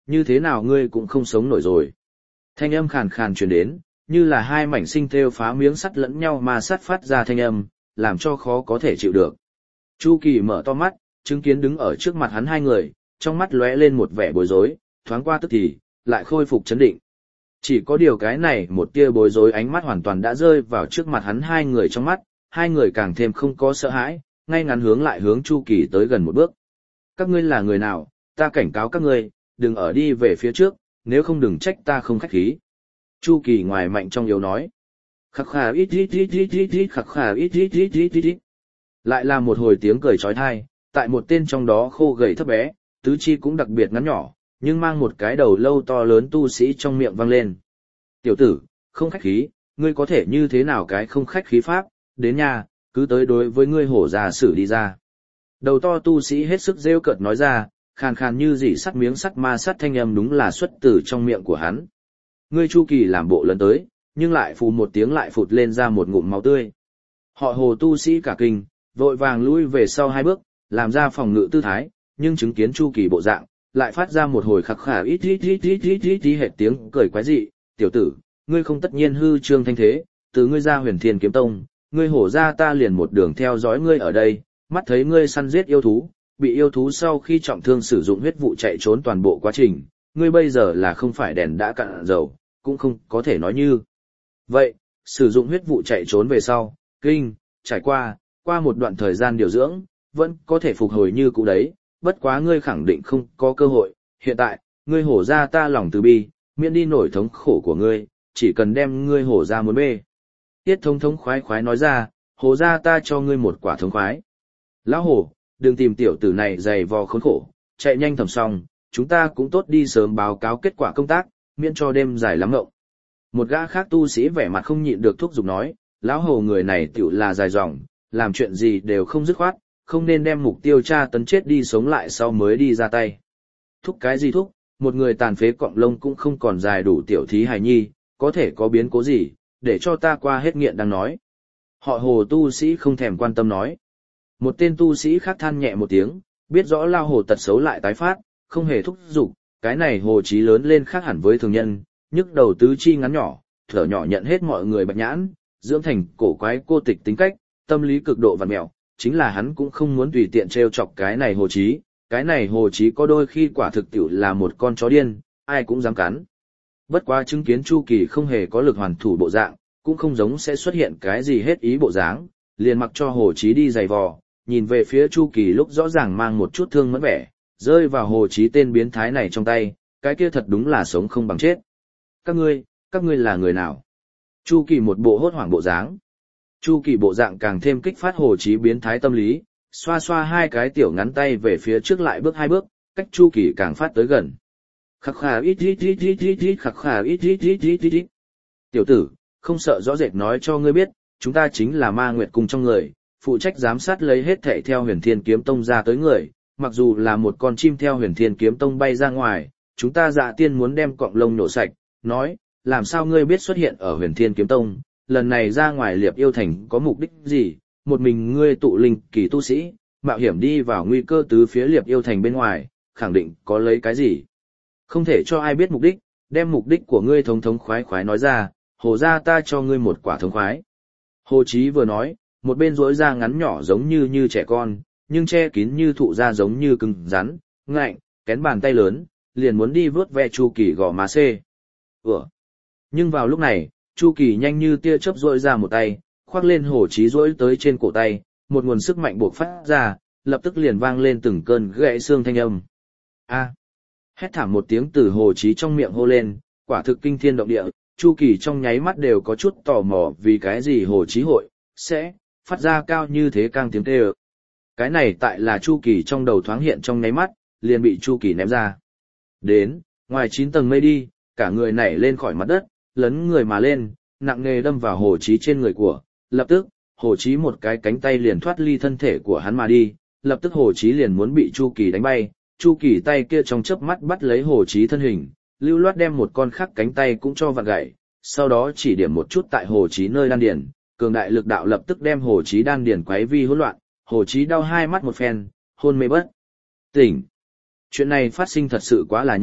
[SPEAKER 1] như thế nào ngươi cũng không sống nổi rồi. Thanh âm khàn khàn truyền đến, như là hai mảnh sinh thêu phá miếng sắt lẫn nhau mà sắt phát ra thanh âm, làm cho khó có thể chịu được. Chu Kỳ mở to mắt, chứng kiến đứng ở trước mặt hắn hai người, trong mắt lóe lên một vẻ bối rối, thoáng qua tức thì, lại khôi phục chấn định. Chỉ có điều cái này một tia bối rối ánh mắt hoàn toàn đã rơi vào trước mặt hắn hai người trong mắt, hai người càng thêm không có sợ hãi, ngay ngắn hướng lại hướng Chu Kỳ tới gần một bước. Các ngươi là người nào, ta cảnh cáo các ngươi, đừng ở đi về phía trước, nếu không đừng trách ta không khách khí. Chu Kỳ ngoài mạnh trong yếu nói. Khắc khà ít ít ít ít ít ít khắc khà ít ít ít ít ít ít. Lại là một hồi tiếng cười trói thai, tại một tên trong đó khô gầy thấp bé, tứ chi cũng đặc biệt ngắn nhỏ, nhưng mang một cái đầu lâu to lớn tu sĩ trong miệng vang lên. Tiểu tử, không khách khí, ngươi có thể như thế nào cái không khách khí pháp, đến nhà, cứ tới đối với ngươi hổ già xử đi ra. Đầu to tu sĩ hết sức rêu cợt nói ra, khàn khàn như dỉ sắt miếng sắt ma sắt thanh âm đúng là xuất từ trong miệng của hắn. Ngươi Chu Kỳ làm bộ lần tới, nhưng lại phù một tiếng lại phụt lên ra một ngụm máu tươi. Họ hồ tu sĩ cả kinh, vội vàng lui về sau hai bước, làm ra phòng ngự tư thái, nhưng chứng kiến Chu Kỳ bộ dạng, lại phát ra một hồi khắc khả ít ít ít ít ít ít ít hệ tiếng cười quái dị. Tiểu tử, ngươi không tất nhiên hư trương thanh thế, từ ngươi ra Huyền Thiên Kiếm Tông, ngươi hổ ra ta liền một đường theo dõi ngươi ở đây, mắt thấy ngươi săn giết yêu thú, bị yêu thú sau khi trọng thương sử dụng huyết vụ chạy trốn toàn bộ quá trình, ngươi bây giờ là không phải đèn đã cạn dầu, cũng không có thể nói như. Vậy, sử dụng huyết vụ chạy trốn về sau, kinh, trải qua, qua một đoạn thời gian điều dưỡng, vẫn có thể phục hồi như cũ đấy, bất quá ngươi khẳng định không có cơ hội, hiện tại, ngươi hổ ra ta lòng từ bi, miễn đi nổi thống khổ của ngươi, chỉ cần đem ngươi hổ ra muốn bê. Tiết thống thống khoái khoái nói ra, hổ ra ta cho ngươi một quả thống khoái. Lão hổ, đừng tìm tiểu tử này dày vò khốn khổ, chạy nhanh thầm xong, chúng ta cũng tốt đi sớm báo cáo kết quả công tác, miễn cho đêm dài lắm ngộng. Một gã khác tu sĩ vẻ mặt không nhịn được thúc giục nói, lão hổ người này tiểu là dài dòng, làm chuyện gì đều không dứt khoát, không nên đem mục tiêu tra tấn chết đi sống lại sau mới đi ra tay. Thúc cái gì thúc, một người tàn phế cọng lông cũng không còn dài đủ tiểu thí hài nhi, có thể có biến cố gì, để cho ta qua hết nghiện đang nói. Họ hồ tu sĩ không thèm quan tâm nói. Một tên tu sĩ khác than nhẹ một tiếng, biết rõ lao hồ tật xấu lại tái phát, không hề thúc giục, cái này hồ trí lớn lên khác hẳn với thường nhân, nhức đầu tứ chi ngắn nhỏ, thở nhỏ nhận hết mọi người bạch nhãn, dưỡng thành cổ quái cô tịch tính cách, tâm lý cực độ vặn mẹo, chính là hắn cũng không muốn tùy tiện trêu chọc cái này hồ trí, cái này hồ trí có đôi khi quả thực tiểu là một con chó điên, ai cũng dám cắn. Bất quá chứng kiến Chu Kỳ không hề có lực hoàn thủ bộ dạng, cũng không giống sẽ xuất hiện cái gì hết ý bộ dáng, liền mặc cho hồ trí đi giày vò, nhìn về phía Chu Kỳ lúc rõ ràng mang một chút thương mẫn vẻ, rơi vào hồ trí tên biến thái này trong tay, cái kia thật đúng là sống không bằng chết. Các ngươi, các ngươi là người nào? Chu Kỳ một bộ hốt hoảng bộ dáng. Chu Kỳ bộ dạng càng thêm kích phát hồ trí biến thái tâm lý, xoa xoa hai cái tiểu ngắn tay về phía trước lại bước hai bước, cách Chu Kỳ càng phát tới gần. Khắc khà ít ít ít ít ít ít khắc khà ít ít ít ít ít ít. Tiểu tử, không sợ rõ rệt nói cho ngươi biết, chúng ta chính là Ma Nguyệt Cung trong người, phụ trách giám sát lấy hết thảy theo Huyền Thiên Kiếm Tông ra tới người, mặc dù là một con chim theo Huyền Thiên Kiếm Tông bay ra ngoài, chúng ta dạ tiên muốn đem cọng lông nổ sạch, nói, làm sao ngươi biết xuất hiện ở Huyền Thiên Kiếm Tông, lần này ra ngoài Liệp Yêu Thành có mục đích gì, một mình ngươi tụ linh kỳ tu sĩ, mạo hiểm đi vào nguy cơ tứ phía Liệp Yêu Thành bên ngoài, khẳng định có lấy cái gì. Không thể cho ai biết mục đích, đem mục đích của ngươi thống thống khoái khoái nói ra, hồ ra ta cho ngươi một quả thống khoái. Hồ Chí vừa nói, một bên rỗi ra ngắn nhỏ giống như như trẻ con, nhưng che kín như thụ ra giống như cứng rắn, ngạnh, kén bàn tay lớn, liền muốn đi vớt ve Chu Kỳ gò má xê. Ủa? Nhưng vào lúc này, Chu Kỳ nhanh như tia chớp rỗi ra một tay, khoác lên Hồ Chí rỗi tới trên cổ tay, một nguồn sức mạnh buộc phát ra, lập tức liền vang lên từng cơn gãy xương thanh âm. A! Hét thảm một tiếng từ Hồ Chí trong miệng hô lên, quả thực kinh thiên động địa, Chu Kỳ trong nháy mắt đều có chút tò mò vì cái gì Hồ Chí hội sẽ phát ra cao như thế càng tiếng kêu. Cái này tại là Chu Kỳ trong đầu thoáng hiện trong nháy mắt, liền bị Chu Kỳ ném ra. Đến, ngoài chín tầng mây đi, cả người nảy lên khỏi mặt đất, lấn người mà lên, nặng nề đâm vào Hồ Chí trên người của, lập tức, Hồ Chí một cái cánh tay liền thoát ly thân thể của hắn mà đi, lập tức Hồ Chí liền muốn bị Chu Kỳ đánh bay, Chu Kỳ tay kia trong chớp mắt bắt lấy Hồ Chí thân hình, lưu loát đem một con khác cánh tay cũng cho vặn gãy, sau đó chỉ điểm một chút tại Hồ Chí nơi đan điền, cường đại lực đạo lập tức đem Hồ Chí đan điền quấy vi hỗn loạn, Hồ Chí đau hai mắt một phen, hôn mê bất tỉnh. Chuyện này phát sinh thật sự quá là nhanh,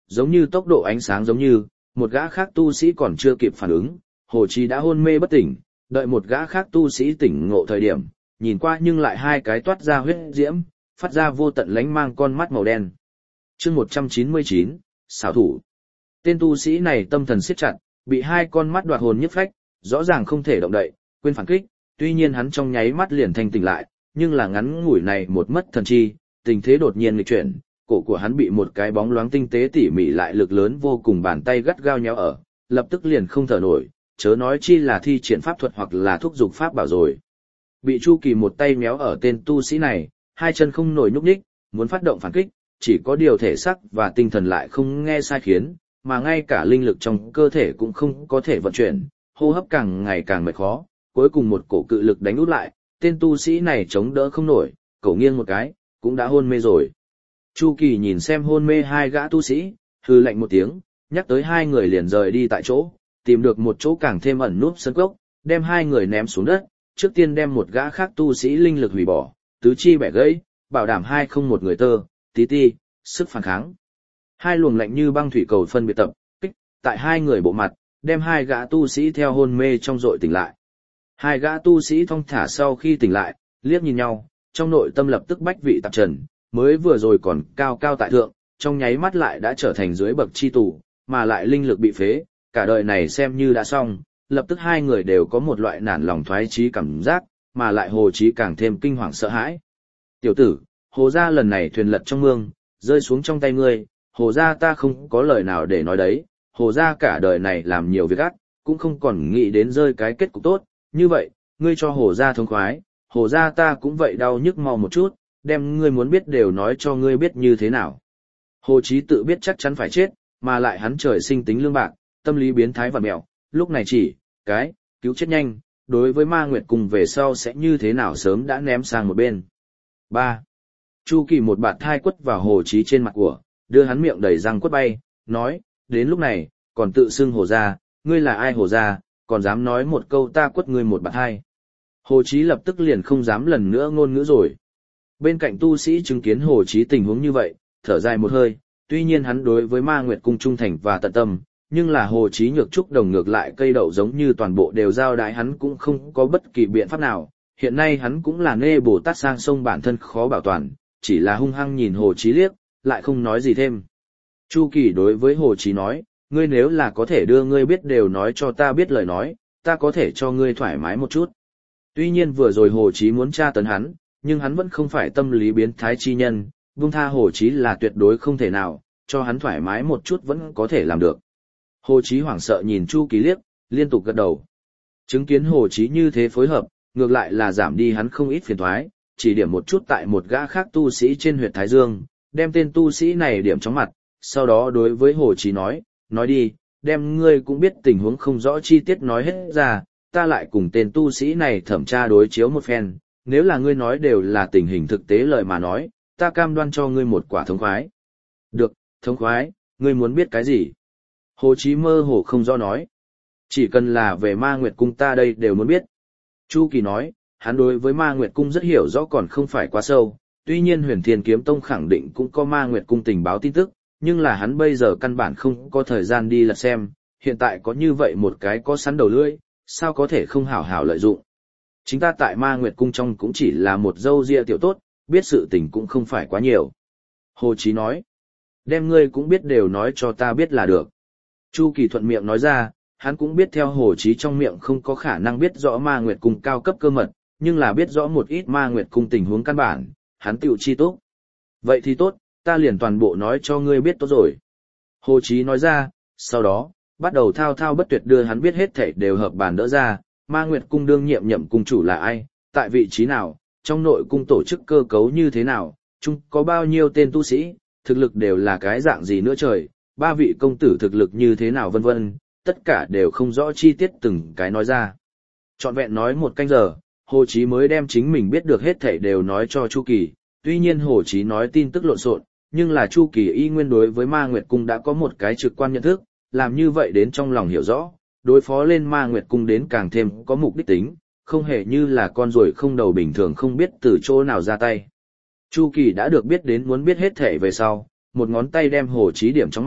[SPEAKER 1] giống như tốc độ ánh sáng giống như, một gã khác tu sĩ còn chưa kịp phản ứng, Hồ Chí đã hôn mê bất tỉnh, đợi một gã khác tu sĩ tỉnh ngộ thời điểm, nhìn qua nhưng lại hai cái toát ra huyết diễm, phát ra vô tận lánh mang con mắt màu đen. Chương một trăm chín mươi chín, xảo thủ. Tên tu sĩ này tâm thần siết chặt, bị hai con mắt đoạt hồn nhất phách, rõ ràng không thể động đậy, quên phản kích, tuy nhiên hắn trong nháy mắt liền thanh tỉnh lại, nhưng là ngắn ngủi này một mất thần chi, tình thế đột nhiên nghịch chuyển, cổ của hắn bị một cái bóng loáng tinh tế tỉ mỉ lại lực lớn vô cùng bàn tay gắt gao nhéo ở, lập tức liền không thở nổi, chớ nói chi là thi triển pháp thuật hoặc là thúc dục pháp bảo rồi. Bị Chu Kỳ một tay méo ở tên tu sĩ này, hai chân không nổi nhúc nhích, muốn phát động phản kích, chỉ có điều thể xác và tinh thần lại không nghe sai khiến, mà ngay cả linh lực trong cơ thể cũng không có thể vận chuyển, hô hấp càng ngày càng mệt khó, cuối cùng một cổ cự lực đánh út lại, tên tu sĩ này chống đỡ không nổi, cổ nghiêng một cái, cũng đã hôn mê rồi. Chu Kỳ nhìn xem hôn mê hai gã tu sĩ, hừ lạnh một tiếng, nhắc tới hai người liền rời đi tại chỗ, tìm được một chỗ càng thêm ẩn núp sân cốc, đem hai người ném xuống đất, trước tiên đem một gã khác tu sĩ linh lực hủy bỏ, tứ chi bẻ gãy, bảo đảm hai không một người tơ, tí ti, sức phản kháng. Hai luồng lạnh như băng thủy cầu phân biệt tập, kích, tại hai người bộ mặt, đem hai gã tu sĩ theo hôn mê trong dội tỉnh lại. Hai gã tu sĩ thong thả sau khi tỉnh lại, liếc nhìn nhau, trong nội tâm lập tức bách vị tạp trần, mới vừa rồi còn cao cao tại thượng, trong nháy mắt lại đã trở thành dưới bậc chi tù, mà lại linh lực bị phế, cả đời này xem như đã xong, lập tức hai người đều có một loại nản lòng thoái chí cảm giác, mà lại Hồ Chí càng thêm kinh hoàng sợ hãi. Tiểu tử, Hồ gia lần này thuyền lật trong mương, rơi xuống trong tay ngươi, Hồ gia ta không có lời nào để nói đấy, Hồ gia cả đời này làm nhiều việc ác, cũng không còn nghĩ đến rơi cái kết cục tốt, như vậy, ngươi cho Hồ gia thống khoái, Hồ gia ta cũng vậy đau nhức mau một chút, đem ngươi muốn biết đều nói cho ngươi biết như thế nào. Hồ Chí tự biết chắc chắn phải chết, mà lại hắn trời sinh tính lương bạc, tâm lý biến thái và mẹo, lúc này chỉ, cái, cứu chết nhanh, đối với Ma Nguyệt Cung về sau sẽ như thế nào sớm đã ném sang một bên. ba. Chu Kỳ một bạt thai quất vào Hồ Chí trên mặt của, đưa hắn miệng đầy răng quất bay, nói, đến lúc này, còn tự xưng Hồ gia, ngươi là ai Hồ gia, còn dám nói một câu ta quất ngươi một bạt thai. Hồ Chí lập tức liền không dám lần nữa ngôn ngữ rồi. Bên cạnh tu sĩ chứng kiến Hồ Chí tình huống như vậy, thở dài một hơi, tuy nhiên hắn đối với Ma Nguyệt Cung trung thành và tận tâm, nhưng là Hồ Chí nhược trúc đồng ngược lại cây đậu giống như toàn bộ đều giao đái hắn cũng không có bất kỳ biện pháp nào, hiện nay hắn cũng là nê Bồ Tát sang sông bản thân khó bảo toàn, chỉ là hung hăng nhìn Hồ Chí liếc, lại không nói gì thêm. Chu Kỳ đối với Hồ Chí nói, ngươi nếu là có thể đưa ngươi biết đều nói cho ta biết lời nói, ta có thể cho ngươi thoải mái một chút. Tuy nhiên vừa rồi Hồ Chí muốn tra tấn hắn, nhưng hắn vẫn không phải tâm lý biến thái chi nhân, buông tha Hồ Chí là tuyệt đối không thể nào, cho hắn thoải mái một chút vẫn có thể làm được. Hồ Chí hoảng sợ nhìn Chu Kỳ liếc, liên tục gật đầu. Chứng kiến Hồ Chí như thế phối hợp, ngược lại là giảm đi hắn không ít phiền toái, chỉ điểm một chút tại một gã khác tu sĩ trên huyệt Thái Dương, đem tên tu sĩ này điểm trong mặt, sau đó đối với Hồ Chí nói, nói đi, đem ngươi cũng biết tình huống không rõ chi tiết nói hết ra, ta lại cùng tên tu sĩ này thẩm tra đối chiếu một phen, nếu là ngươi nói đều là tình hình thực tế lời mà nói, ta cam đoan cho ngươi một quả thống khoái. Được, thống khoái, ngươi muốn biết cái gì? Hồ Chí mơ hồ không rõ nói. Chỉ cần là về Ma Nguyệt Cung ta đây đều muốn biết. Chu Kỳ nói, hắn đối với Ma Nguyệt Cung rất hiểu rõ còn không phải quá sâu, tuy nhiên Huyền Thiên Kiếm Tông khẳng định cũng có Ma Nguyệt Cung tình báo tin tức, nhưng là hắn bây giờ căn bản không có thời gian đi lật xem, hiện tại có như vậy một cái có sẵn đầu lưỡi, sao có thể không hảo hảo lợi dụng. Chính ta tại Ma Nguyệt Cung trong cũng chỉ là một dâu ria tiểu tốt, biết sự tình cũng không phải quá nhiều. Hồ Chí nói, đem ngươi cũng biết đều nói cho ta biết là được. Chu Kỳ thuận miệng nói ra, hắn cũng biết theo Hồ Chí trong miệng không có khả năng biết rõ Ma Nguyệt Cung cao cấp cơ mật, nhưng là biết rõ một ít Ma Nguyệt Cung tình huống căn bản, hắn tựu chi tốt. Vậy thì tốt, ta liền toàn bộ nói cho ngươi biết tốt rồi. Hồ Chí nói ra, sau đó, bắt đầu thao thao bất tuyệt đưa hắn biết hết thảy đều hợp bàn đỡ ra, Ma Nguyệt Cung đương nhiệm nhậm cung chủ là ai, tại vị trí nào, trong nội cung tổ chức cơ cấu như thế nào, chung có bao nhiêu tên tu sĩ, thực lực đều là cái dạng gì nữa trời, ba vị công tử thực lực như thế nào vân vân, tất cả đều không rõ chi tiết từng cái nói ra. Trọn vẹn nói một canh giờ, Hồ Chí mới đem chính mình biết được hết thảy đều nói cho Chu Kỳ, tuy nhiên Hồ Chí nói tin tức lộn xộn, nhưng là Chu Kỳ y nguyên đối với Ma Nguyệt Cung đã có một cái trực quan nhận thức, làm như vậy đến trong lòng hiểu rõ, đối phó lên Ma Nguyệt Cung đến càng thêm có mục đích tính, không hề như là con ruồi không đầu bình thường không biết từ chỗ nào ra tay. Chu Kỳ đã được biết đến muốn biết hết thể về sau, một ngón tay đem Hồ Chí điểm trong mặt,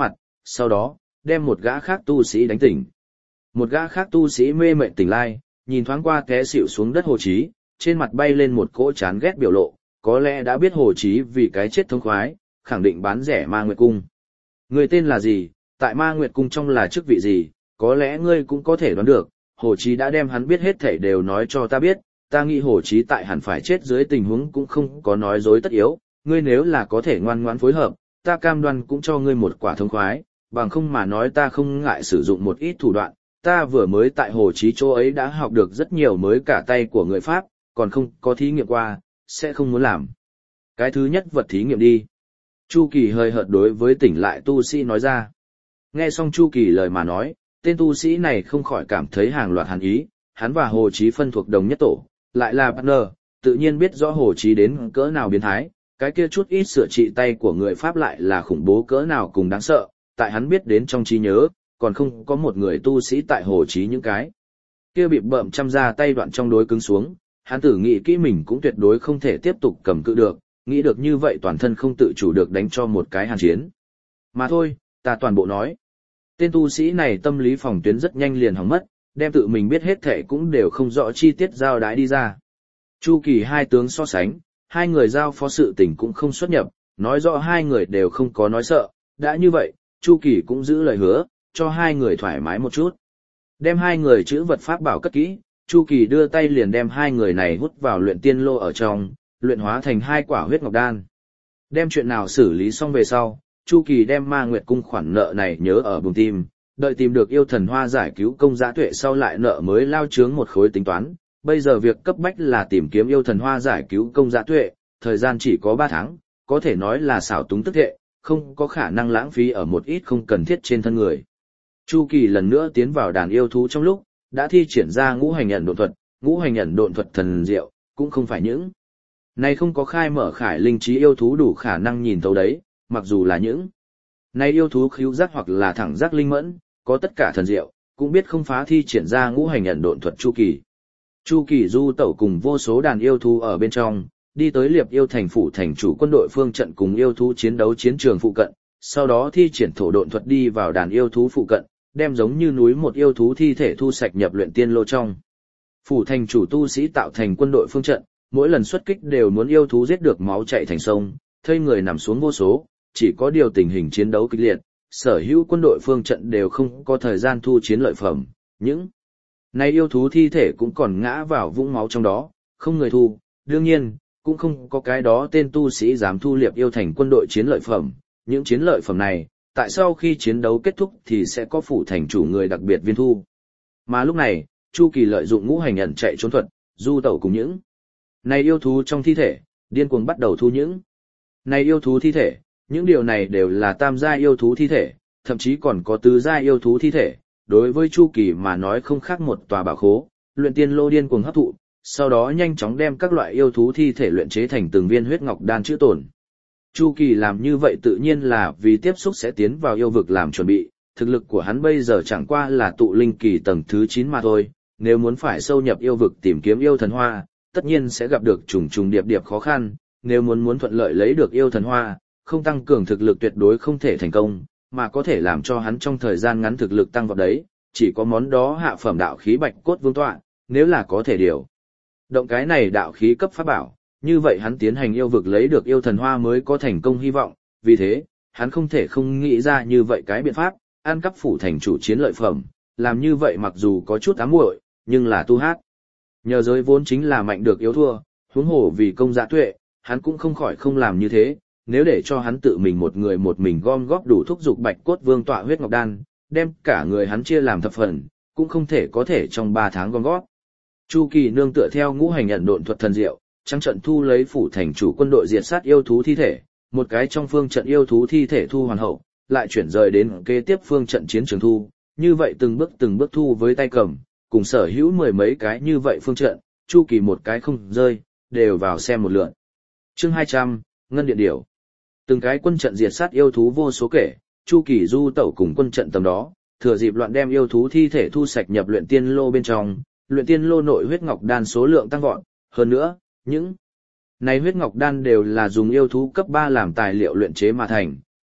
[SPEAKER 1] sau đó, đem một gã khác tu sĩ đánh tỉnh. Một gã khác tu sĩ mê mệt tỉnh lai, nhìn thoáng qua té xỉu xuống đất Hồ Chí, trên mặt bay lên một cỗ chán ghét biểu lộ, có lẽ đã biết Hồ Chí vì cái chết thông khoái, khẳng định bán rẻ Ma Nguyệt Cung. Người tên là gì, tại Ma Nguyệt Cung trong là chức vị gì, có lẽ ngươi cũng có thể đoán được, Hồ Chí đã đem hắn biết hết thảy đều nói cho ta biết, ta nghĩ Hồ Chí tại hẳn phải chết dưới tình huống cũng không có nói dối tất yếu, ngươi nếu là có thể ngoan ngoãn phối hợp, ta cam đoan cũng cho ngươi một quả thông khoái, bằng không mà nói ta không ngại sử dụng một ít thủ đoạn, ta vừa mới tại Hồ Chí chỗ ấy đã học được rất nhiều mới cả tay của người Pháp, còn không có thí nghiệm qua, sẽ không muốn làm. Cái thứ nhất vật thí nghiệm đi. Chu Kỳ hơi hợt đối với tỉnh lại tu sĩ nói ra. Nghe xong Chu Kỳ lời mà nói, tên tu sĩ này không khỏi cảm thấy hàng loạt hàn ý, hắn và Hồ Chí phân thuộc đồng nhất tổ, lại là partner, tự nhiên biết rõ Hồ Chí đến cỡ nào biến thái, cái kia chút ít sửa trị tay của người Pháp lại là khủng bố cỡ nào cùng đáng sợ, tại hắn biết đến trong trí nhớ, còn không có một người tu sĩ tại Hồ Chí những cái. Kia bị bợm chăm ra tay đoạn trong đối cứng xuống, hắn tử nghĩ kỹ mình cũng tuyệt đối không thể tiếp tục cầm cự được, nghĩ được như vậy toàn thân không tự chủ được đánh cho một cái hàn chiến. Mà thôi, ta toàn bộ nói. Tên tu sĩ này tâm lý phòng tuyến rất nhanh liền hỏng mất, đem tự mình biết hết thể cũng đều không rõ chi tiết giao đái đi ra. Chu Kỳ hai tướng so sánh, hai người giao phó sự tình cũng không xuất nhập, nói rõ hai người đều không có nói sợ, đã như vậy, Chu Kỳ cũng giữ lời hứa, cho hai người thoải mái một chút. Đem hai người chữ vật pháp bảo cất kỹ, Chu Kỳ đưa tay liền đem hai người này hút vào luyện tiên lô ở trong, luyện hóa thành hai quả huyết ngọc đan. Đem chuyện nào xử lý xong về sau, Chu Kỳ đem Ma Nguyệt Cung khoản nợ này nhớ ở bùng tim, đợi tìm được yêu thần hoa giải cứu công giá tuệ sau lại nợ mới lao chướng một khối tính toán. Bây giờ việc cấp bách là tìm kiếm yêu thần hoa giải cứu công giá tuệ, thời gian chỉ có ba tháng, có thể nói là xảo túng tức hệ, không có khả năng lãng phí ở một ít không cần thiết trên thân người. Chu Kỳ lần nữa tiến vào đàn yêu thú trong lúc, đã thi triển ra ngũ hành ẩn độn thuật, ngũ hành ẩn độn thuật thần diệu, cũng không phải những này không có khai mở khải linh trí yêu thú đủ khả năng nhìn thấu đấy, mặc dù là những này yêu thú khíu giác hoặc là thẳng giác linh mẫn, có tất cả thần diệu, cũng biết không phá thi triển ra ngũ hành ẩn độn thuật Chu Kỳ. Chu Kỳ du tẩu cùng vô số đàn yêu thú ở bên trong, đi tới Liệp Yêu thành phủ thành chủ quân đội phương trận cùng yêu thú chiến đấu chiến trường phụ cận, sau đó thi triển thổ độn thuật đi vào đàn yêu thú phụ cận, đem giống như núi một yêu thú thi thể thu sạch nhập luyện tiên lô trong. Phủ thành chủ tu sĩ tạo thành quân đội phương trận, mỗi lần xuất kích đều muốn yêu thú giết được máu chảy thành sông, thây người nằm xuống vô số, chỉ có điều tình hình chiến đấu kịch liệt, sở hữu quân đội phương trận đều không có thời gian thu chiến lợi phẩm, những này yêu thú thi thể cũng còn ngã vào vũng máu trong đó, không người thu, đương nhiên, cũng không có cái đó tên tu sĩ dám thu Liệp Yêu thành quân đội chiến lợi phẩm, những chiến lợi phẩm này, tại sau khi chiến đấu kết thúc thì sẽ có phủ thành chủ người đặc biệt viên thu. Mà lúc này, Chu Kỳ lợi dụng ngũ hành ẩn chạy trốn thuật, du tẩu cùng những này yêu thú trong thi thể, điên cuồng bắt đầu thu những này yêu thú thi thể, những điều này đều là tam gia yêu thú thi thể, thậm chí còn có tứ gia yêu thú thi thể, đối với Chu Kỳ mà nói không khác một tòa bảo khố, luyện tiên lô điên cuồng hấp thụ, sau đó nhanh chóng đem các loại yêu thú thi thể luyện chế thành từng viên huyết ngọc đan chữa tổn. Chu Kỳ làm như vậy tự nhiên là vì tiếp xúc sẽ tiến vào yêu vực làm chuẩn bị, thực lực của hắn bây giờ chẳng qua là tụ linh kỳ tầng thứ chín mà thôi, nếu muốn phải sâu nhập yêu vực tìm kiếm yêu thần hoa, tất nhiên sẽ gặp được trùng trùng điệp điệp khó khăn, nếu muốn muốn thuận lợi lấy được yêu thần hoa, không tăng cường thực lực tuyệt đối không thể thành công, mà có thể làm cho hắn trong thời gian ngắn thực lực tăng vọt đấy, chỉ có món đó hạ phẩm đạo khí bạch cốt vương tọa, nếu là có thể điều động cái này đạo khí cấp pháp bảo, như vậy hắn tiến hành yêu vực lấy được yêu thần hoa mới có thành công hy vọng, vì thế, hắn không thể không nghĩ ra như vậy cái biện pháp, ăn cắp phủ thành chủ chiến lợi phẩm, làm như vậy mặc dù có chút ám muội, nhưng là tu hát. Nhờ giới vốn chính là mạnh được yếu thua, huống hồ vì công dạ tuệ, hắn cũng không khỏi không làm như thế, nếu để cho hắn tự mình một người một mình gom góp đủ thúc dục bạch cốt vương tọa huyết ngọc đan, đem cả người hắn chia làm thập phần, cũng không thể có thể trong ba tháng gom góp. Chu Kỳ nương tựa theo ngũ hành ẩn độn thuật thần diệu, trắng trận thu lấy phủ thành chủ quân đội diệt sát yêu thú thi thể, một cái trong phương trận yêu thú thi thể thu hoàn hậu, lại chuyển rời đến kế tiếp phương trận chiến trường thu, như vậy từng bước từng bước thu với tay cầm, cùng sở hữu mười mấy cái như vậy phương trận, Chu Kỳ một cái không rơi, đều vào xem một lượt. Chương hai trăm, Ngân Điện Điểu. Từng cái quân trận diệt sát yêu thú vô số kể, Chu Kỳ du tẩu cùng quân trận tầm đó, thừa dịp loạn đem yêu thú thi thể thu sạch nhập luyện tiên lô bên trong, luyện tiên lô nội huyết ngọc đan số lượng tăng vọt, hơn nữa, những này huyết ngọc đan đều là dùng yêu thú cấp ba làm tài liệu luyện chế mà thành,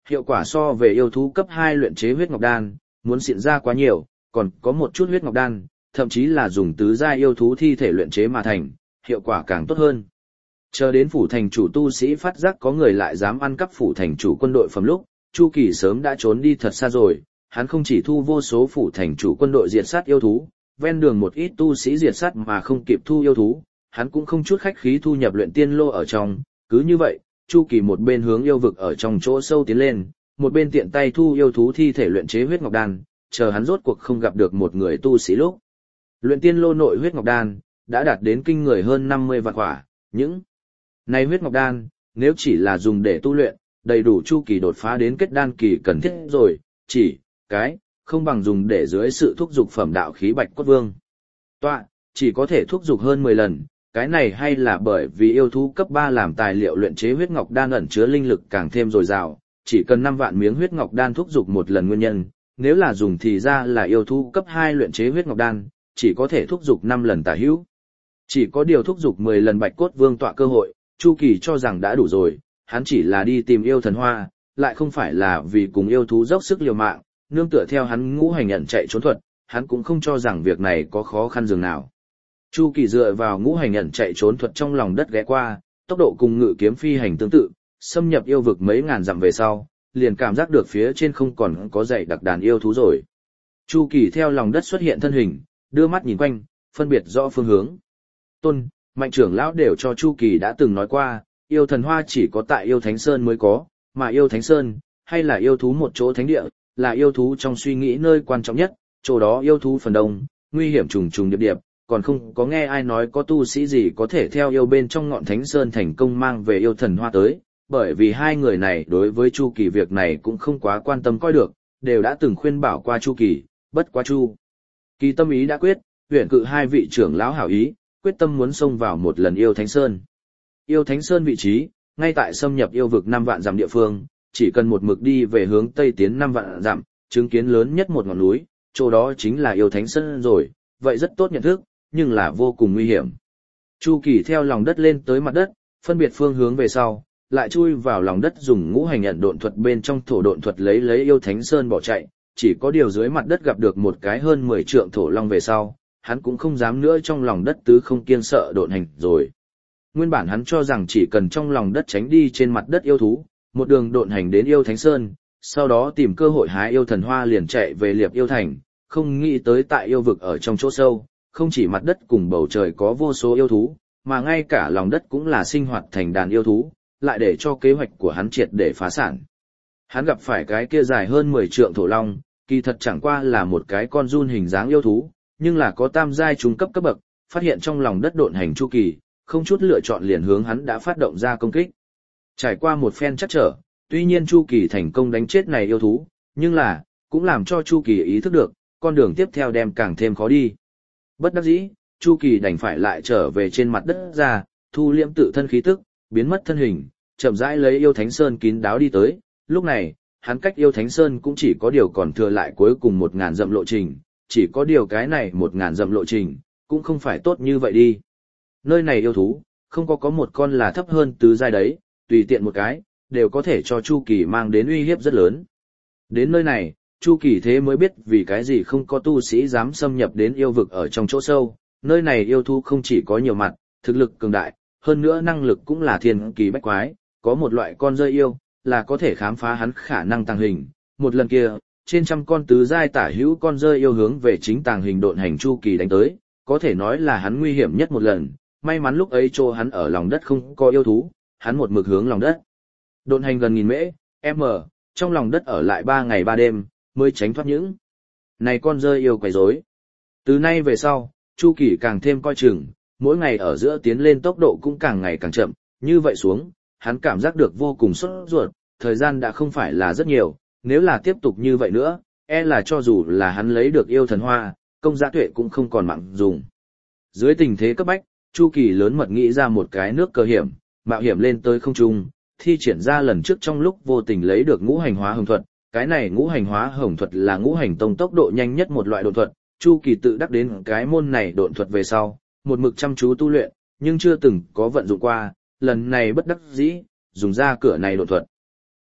[SPEAKER 1] hiệu quả so về yêu thú cấp hai luyện chế huyết ngọc đan, muốn xịn ra quá nhiều, còn có một chút huyết ngọc đan, thậm chí là dùng tứ giai yêu thú thi thể luyện chế mà thành, hiệu quả càng tốt hơn. Chờ đến phủ thành chủ tu sĩ phát giác có người lại dám ăn cắp phủ thành chủ quân đội phẩm lúc, Chu Kỳ sớm đã trốn đi thật xa rồi, hắn không chỉ thu vô số phủ thành chủ quân đội diệt sát yêu thú, ven đường một ít tu sĩ diệt sát mà không kịp thu yêu thú, hắn cũng không chút khách khí thu nhập luyện tiên lô ở trong, cứ như vậy, Chu Kỳ một bên hướng yêu vực ở trong chỗ sâu tiến lên, một bên tiện tay thu yêu thú thi thể luyện chế huyết ngọc đan, chờ hắn rốt cuộc không gặp được một người tu sĩ lúc. Luyện tiên lô nội huyết ngọc đan đã đạt đến kinh người hơn năm mươi vạn quả, những này huyết ngọc đan, nếu chỉ là dùng để tu luyện, đầy đủ Chu Kỳ đột phá đến kết đan kỳ cần thiết rồi, chỉ cái không bằng dùng để dưới sự thúc dục phẩm đạo khí Bạch Cốt Vương. Tọa, chỉ có thể thúc dục hơn mười lần, cái này hay là bởi vì yêu thú cấp ba làm tài liệu luyện chế huyết ngọc đan ẩn chứa linh lực càng thêm dồi dào, chỉ cần năm vạn miếng huyết ngọc đan thúc dục một lần nguyên nhân, nếu là dùng thì ra là yêu thú cấp hai luyện chế huyết ngọc đan, chỉ có thể thúc dục năm lần tả hữu. Chỉ có điều thúc dục mười lần Bạch Cốt Vương tọa cơ hội, Chu Kỳ cho rằng đã đủ rồi, hắn chỉ là đi tìm yêu thần hoa, lại không phải là vì cùng yêu thú dốc sức liều mạng, nương tựa theo hắn ngũ hành nhận chạy trốn thuật, hắn cũng không cho rằng việc này có khó khăn dường nào. Chu Kỳ dựa vào ngũ hành nhận chạy trốn thuật trong lòng đất ghé qua, tốc độ cùng ngự kiếm phi hành tương tự, xâm nhập yêu vực mấy ngàn dặm về sau, liền cảm giác được phía trên không còn có dãy đặc đàn yêu thú rồi. Chu Kỳ theo lòng đất xuất hiện thân hình, đưa mắt nhìn quanh, phân biệt rõ phương hướng. Tôn, Mạnh trưởng lão đều cho Chu Kỳ đã từng nói qua, yêu thần hoa chỉ có tại yêu Thánh Sơn mới có, mà yêu Thánh Sơn, hay là yêu thú một chỗ thánh địa, là yêu thú trong suy nghĩ nơi quan trọng nhất, chỗ đó yêu thú phần đông, nguy hiểm trùng trùng điệp điệp, còn không có nghe ai nói có tu sĩ gì có thể theo yêu bên trong ngọn Thánh Sơn thành công mang về yêu thần hoa tới, bởi vì hai người này đối với Chu Kỳ việc này cũng không quá quan tâm coi được, đều đã từng khuyên bảo qua Chu Kỳ, bất quá Chu Kỳ tâm ý đã quyết, huyện cự hai vị trưởng lão hảo ý, quyết tâm muốn xông vào một lần yêu Thánh Sơn. Yêu Thánh Sơn vị trí, ngay tại xâm nhập yêu vực năm vạn dặm địa phương, chỉ cần một mực đi về hướng tây tiến năm vạn dặm, chứng kiến lớn nhất một ngọn núi, chỗ đó chính là yêu Thánh Sơn rồi, vậy rất tốt nhận thức, nhưng là vô cùng nguy hiểm. Chu Kỳ theo lòng đất lên tới mặt đất, phân biệt phương hướng về sau, lại chui vào lòng đất dùng ngũ hành nhận độn thuật bên trong thổ độn thuật lấy lấy yêu Thánh Sơn bỏ chạy, chỉ có điều dưới mặt đất gặp được một cái hơn mười trượng thổ long về sau, hắn cũng không dám nữa trong lòng đất tứ không kiêng sợ độn hành rồi. Nguyên bản hắn cho rằng chỉ cần trong lòng đất tránh đi trên mặt đất yêu thú, một đường độn hành đến yêu Thánh Sơn, sau đó tìm cơ hội hái yêu thần hoa liền chạy về Liệp Yêu Thành, không nghĩ tới tại yêu vực ở trong chỗ sâu, không chỉ mặt đất cùng bầu trời có vô số yêu thú, mà ngay cả lòng đất cũng là sinh hoạt thành đàn yêu thú, lại để cho kế hoạch của hắn triệt để phá sản. Hắn gặp phải cái kia dài hơn mười trượng thổ long, kỳ thật chẳng qua là một cái con giun hình dáng yêu thú, nhưng là có tam giai trung cấp cấp bậc, phát hiện trong lòng đất độn hành Chu Kỳ, không chút lựa chọn liền hướng hắn đã phát động ra công kích. Trải qua một phen chắc trở, tuy nhiên Chu Kỳ thành công đánh chết này yêu thú, nhưng là, cũng làm cho Chu Kỳ ý thức được, con đường tiếp theo đem càng thêm khó đi. Bất đắc dĩ, Chu Kỳ đành phải lại trở về trên mặt đất ra, thu liễm tự thân khí tức, biến mất thân hình, chậm rãi lấy yêu Thánh Sơn kín đáo đi tới. Lúc này, hắn cách yêu Thánh Sơn cũng chỉ có điều còn thừa lại cuối cùng một ngàn dặm lộ trình, chỉ có điều cái này một ngàn dặm lộ trình, cũng không phải tốt như vậy đi. Nơi này yêu thú, không có có một con là thấp hơn tứ giai đấy, tùy tiện một cái, đều có thể cho Chu Kỳ mang đến uy hiếp rất lớn. Đến nơi này, Chu Kỳ thế mới biết vì cái gì không có tu sĩ dám xâm nhập đến yêu vực ở trong chỗ sâu, nơi này yêu thú không chỉ có nhiều mặt, thực lực cường đại, hơn nữa năng lực cũng là thiên kỳ bách quái, có một loại con rơi yêu, là có thể khám phá hắn khả năng tàng hình. Một lần kia, trên trăm con tứ giai tả hữu con rơi yêu hướng về chính tàng hình độn hành Chu Kỳ đánh tới, có thể nói là hắn nguy hiểm nhất một lần, may mắn lúc ấy chỗ hắn ở lòng đất không có yêu thú, hắn một mực hướng lòng đất. Độn hành gần nghìn mễ, m, trong lòng đất ở lại ba ngày ba đêm, mới tránh thoát những này con rơi yêu quấy rối. Từ nay về sau, Chu Kỳ càng thêm coi chừng, mỗi ngày ở giữa tiến lên tốc độ cũng càng ngày càng chậm, như vậy xuống, hắn cảm giác được vô cùng sốt ruột, thời gian đã không phải là rất nhiều, nếu là tiếp tục như vậy nữa, e là cho dù là hắn lấy được yêu thần hoa, công giá tuệ cũng không còn mạng dùng. Dưới tình thế cấp bách, Chu Kỳ lớn mật nghĩ ra một cái nước cơ hiểm, mạo hiểm lên tới không trung, thi triển ra lần trước trong lúc vô tình lấy được ngũ hành hóa hồng thuật. Cái này ngũ hành hóa hồng thuật là ngũ hành tông tốc độ nhanh nhất một loại độn thuật, Chu Kỳ tự đắc đến cái môn này độn thuật về sau, một mực chăm chú tu luyện, nhưng chưa từng có vận dụng qua, lần này bất đắc dĩ, dùng ra cửa này độn thuật.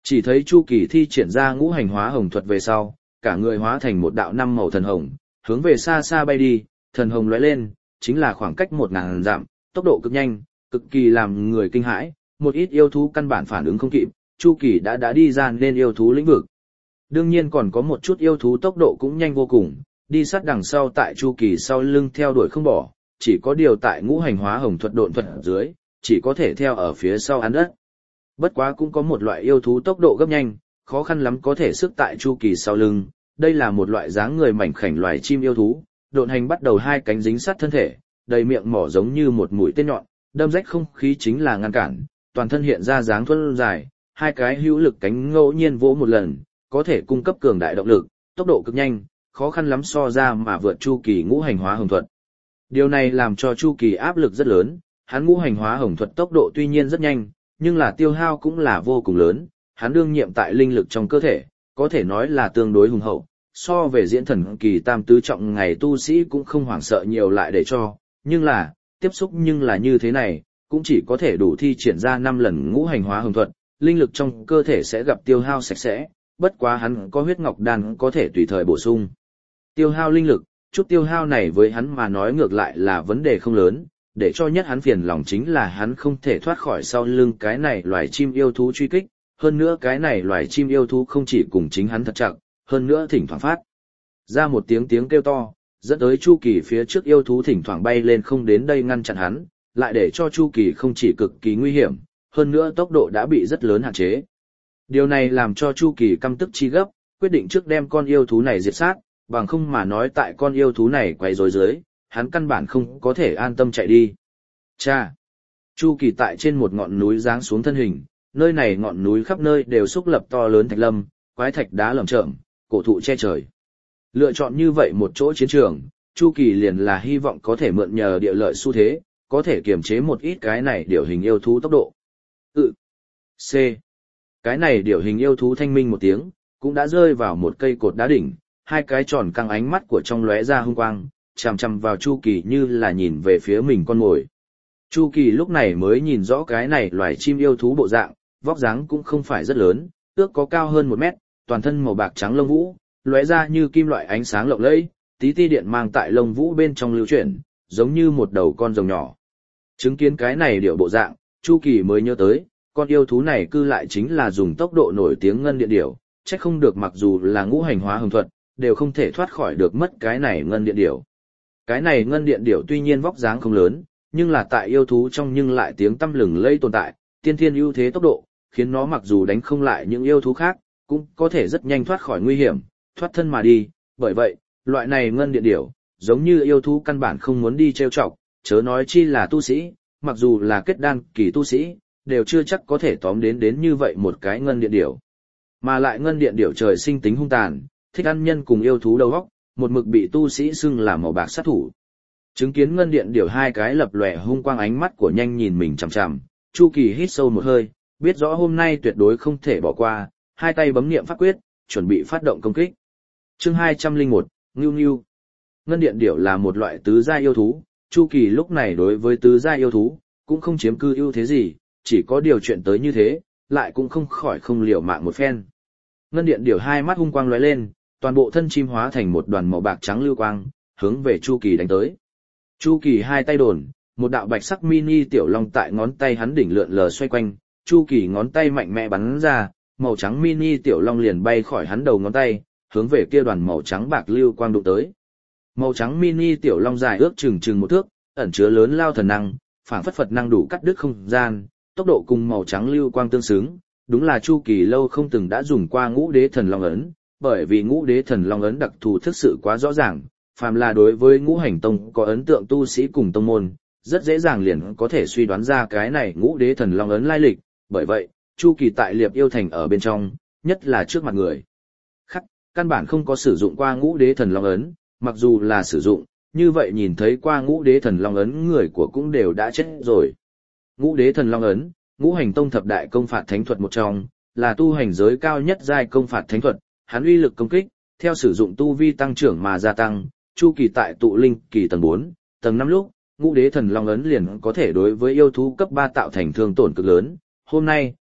[SPEAKER 1] Chỉ thấy Chu Kỳ thi triển ra ngũ hành hóa hồng thuật về sau, cả người hóa thành một đạo năm màu thần hồng, hướng về xa xa bay đi, thần hồng lóe lên, chính là khoảng cách một ngàn dặm, tốc độ cực nhanh, cực kỳ làm người kinh hãi, một ít yêu thú căn bản phản ứng không kịp, Chu Kỳ đã đã đi ra nên yêu thú lĩnh vực. Đương nhiên còn có một chút yêu thú tốc độ cũng nhanh vô cùng, đi sát đằng sau tại Chu Kỳ sau lưng theo đuổi không bỏ, chỉ có điều tại ngũ hành hóa hồng thuật độn thuật ở dưới, chỉ có thể theo ở phía sau ăn đất. Bất quá cũng có một loại yêu thú tốc độ gấp nhanh, khó khăn lắm có thể sức tại Chu Kỳ sau lưng, đây là một loại dáng người mảnh khảnh loài chim yêu thú, độn hành bắt đầu hai cánh dính sát thân thể, đầy miệng mỏ giống như một mũi tên nhọn, đâm rách không khí chính là ngăn cản, toàn thân hiện ra dáng thuần dài, hai cái hữu lực cánh ngẫu nhiên vỗ một lần, có thể cung cấp cường đại động lực, tốc độ cực nhanh, khó khăn lắm so ra mà vượt Chu Kỳ ngũ hành hóa hồng thuật. Điều này làm cho Chu Kỳ áp lực rất lớn, hắn ngũ hành hóa hồng thuật tốc độ tuy nhiên rất nhanh, nhưng là tiêu hao cũng là vô cùng lớn, hắn đương nhiệm tại linh lực trong cơ thể, có thể nói là tương đối hùng hậu, so về diễn thần kỳ tam tứ trọng ngày tu sĩ cũng không hoảng sợ nhiều lại để cho, nhưng là, tiếp xúc nhưng là như thế này, cũng chỉ có thể đủ thi triển ra năm lần ngũ hành hóa hồng thuật, linh lực trong cơ thể sẽ gặp tiêu hao sạch sẽ, bất quá hắn có huyết ngọc đan có thể tùy thời bổ sung. Tiêu hao linh lực, chút tiêu hao này với hắn mà nói ngược lại là vấn đề không lớn, để cho nhất hắn phiền lòng chính là hắn không thể thoát khỏi sau lưng cái này loài chim yêu thú truy kích, hơn nữa cái này loài chim yêu thú không chỉ cùng chính hắn thật chặt, hơn nữa thỉnh thoảng phát ra một tiếng tiếng kêu to, dẫn tới Chu Kỳ phía trước yêu thú thỉnh thoảng bay lên không đến đây ngăn chặn hắn, lại để cho Chu Kỳ không chỉ cực kỳ nguy hiểm, hơn nữa tốc độ đã bị rất lớn hạn chế. Điều này làm cho Chu Kỳ căm tức chi gấp, quyết định trước đem con yêu thú này diệt sát, bằng không mà nói tại con yêu thú này quay rối dưới, hắn căn bản không có thể an tâm chạy đi. Cha! Chu Kỳ tại trên một ngọn núi giáng xuống thân hình, nơi này ngọn núi khắp nơi đều xúc lập to lớn thạch lâm, quái thạch đá lởm chởm, cổ thụ che trời. Lựa chọn như vậy một chỗ chiến trường, Chu Kỳ liền là hy vọng có thể mượn nhờ địa lợi xu thế, có thể kiềm chế một ít cái này điều hình yêu thú tốc độ. Ừ. C. Cái này điều hình yêu thú thanh minh một tiếng, cũng đã rơi vào một cây cột đá đỉnh, hai cái tròn căng ánh mắt của trong lóe ra hung quang, chằm chằm vào Chu Kỳ như là nhìn về phía mình con mồi. Chu Kỳ lúc này mới nhìn rõ cái này loài chim yêu thú bộ dạng, vóc dáng cũng không phải rất lớn, ước có cao hơn một mét, toàn thân màu bạc trắng lông vũ, lóe ra như kim loại ánh sáng lộng lẫy, tí ti điện mang tại lông vũ bên trong lưu chuyển, giống như một đầu con rồng nhỏ. Chứng kiến cái này điệu bộ dạng, Chu Kỳ mới nhớ tới, con yêu thú này cư lại chính là dùng tốc độ nổi tiếng ngân điện điểu, chắc không được mặc dù là ngũ hành hóa hồng thuật, đều không thể thoát khỏi được mất cái này ngân điện điểu. Cái này ngân điện điểu tuy nhiên vóc dáng không lớn, nhưng là tại yêu thú trong nhưng lại tiếng tăm lừng lây tồn tại, tiên thiên ưu thế tốc độ, khiến nó mặc dù đánh không lại những yêu thú khác, cũng có thể rất nhanh thoát khỏi nguy hiểm, thoát thân mà đi. Bởi vậy, loại này ngân điện điểu, giống như yêu thú căn bản không muốn đi trêu chọc, chớ nói chi là tu sĩ, mặc dù là kết đan kỳ tu sĩ, đều chưa chắc có thể tóm đến đến như vậy một cái ngân điện điểu. Mà lại ngân điện điểu trời sinh tính hung tàn, thích ăn nhân cùng yêu thú đầu óc, một mực bị tu sĩ xưng là màu bạc sát thủ. Chứng kiến ngân điện điểu hai cái lập lòe hung quang ánh mắt của nhanh nhìn mình chằm chằm, Chu Kỳ hít sâu một hơi, biết rõ hôm nay tuyệt đối không thể bỏ qua, hai tay bấm niệm pháp quyết, chuẩn bị phát động công kích. Chương hai trăm lẻ một, Ngưu Ngưu. Ngân điện điểu là một loại tứ gia yêu thú, Chu Kỳ lúc này đối với tứ gia yêu thú, cũng không chiếm cư ưu thế gì, chỉ có điều chuyện tới như thế, lại cũng không khỏi không liều mạng một phen. Ngân điện điểu hai mắt hung quang lóe lên, toàn bộ thân chim hóa thành một đoàn màu bạc trắng lưu quang, hướng về Chu Kỳ đánh tới. Chu Kỳ hai tay đồn, một đạo bạch sắc mini tiểu long tại ngón tay hắn đỉnh lượn lờ xoay quanh, Chu Kỳ ngón tay mạnh mẽ bắn ra, màu trắng mini tiểu long liền bay khỏi hắn đầu ngón tay, hướng về kia đoàn màu trắng bạc lưu quang đụng tới. Màu trắng mini tiểu long dài ước chừng chừng một thước, ẩn chứa lớn lao thần năng, phảng phất Phật năng đủ cắt đứt không gian, tốc độ cùng màu trắng lưu quang tương xứng, đúng là Chu Kỳ lâu không từng đã dùng qua Ngũ Đế Thần Long ấn, bởi vì Ngũ Đế Thần Long ấn đặc thù thực sự quá rõ ràng, phàm là đối với Ngũ Hành Tông có ấn tượng tu sĩ cùng tông môn, rất dễ dàng liền có thể suy đoán ra cái này Ngũ Đế Thần Long ấn lai lịch, bởi vậy, Chu Kỳ tại Liệp Yêu Thành ở bên trong, nhất là trước mặt người khác, căn bản không có sử dụng qua Ngũ Đế Thần Long ấn, mặc dù là sử dụng, như vậy nhìn thấy qua Ngũ Đế Thần Long ấn người của cũng đều đã chết rồi. Ngũ Đế Thần Long ấn, Ngũ Hành Tông thập đại công phạt thánh thuật một trong, là tu hành giới cao nhất giai công phạt thánh thuật, hắn uy lực công kích, theo sử dụng tu vi tăng trưởng mà gia tăng, Chu Kỳ tại tụ linh kỳ tầng bốn, tầng năm lúc, Ngũ Đế Thần Long ấn liền có thể đối với yêu thú cấp ba tạo thành thương tổn cực lớn. Hôm nay,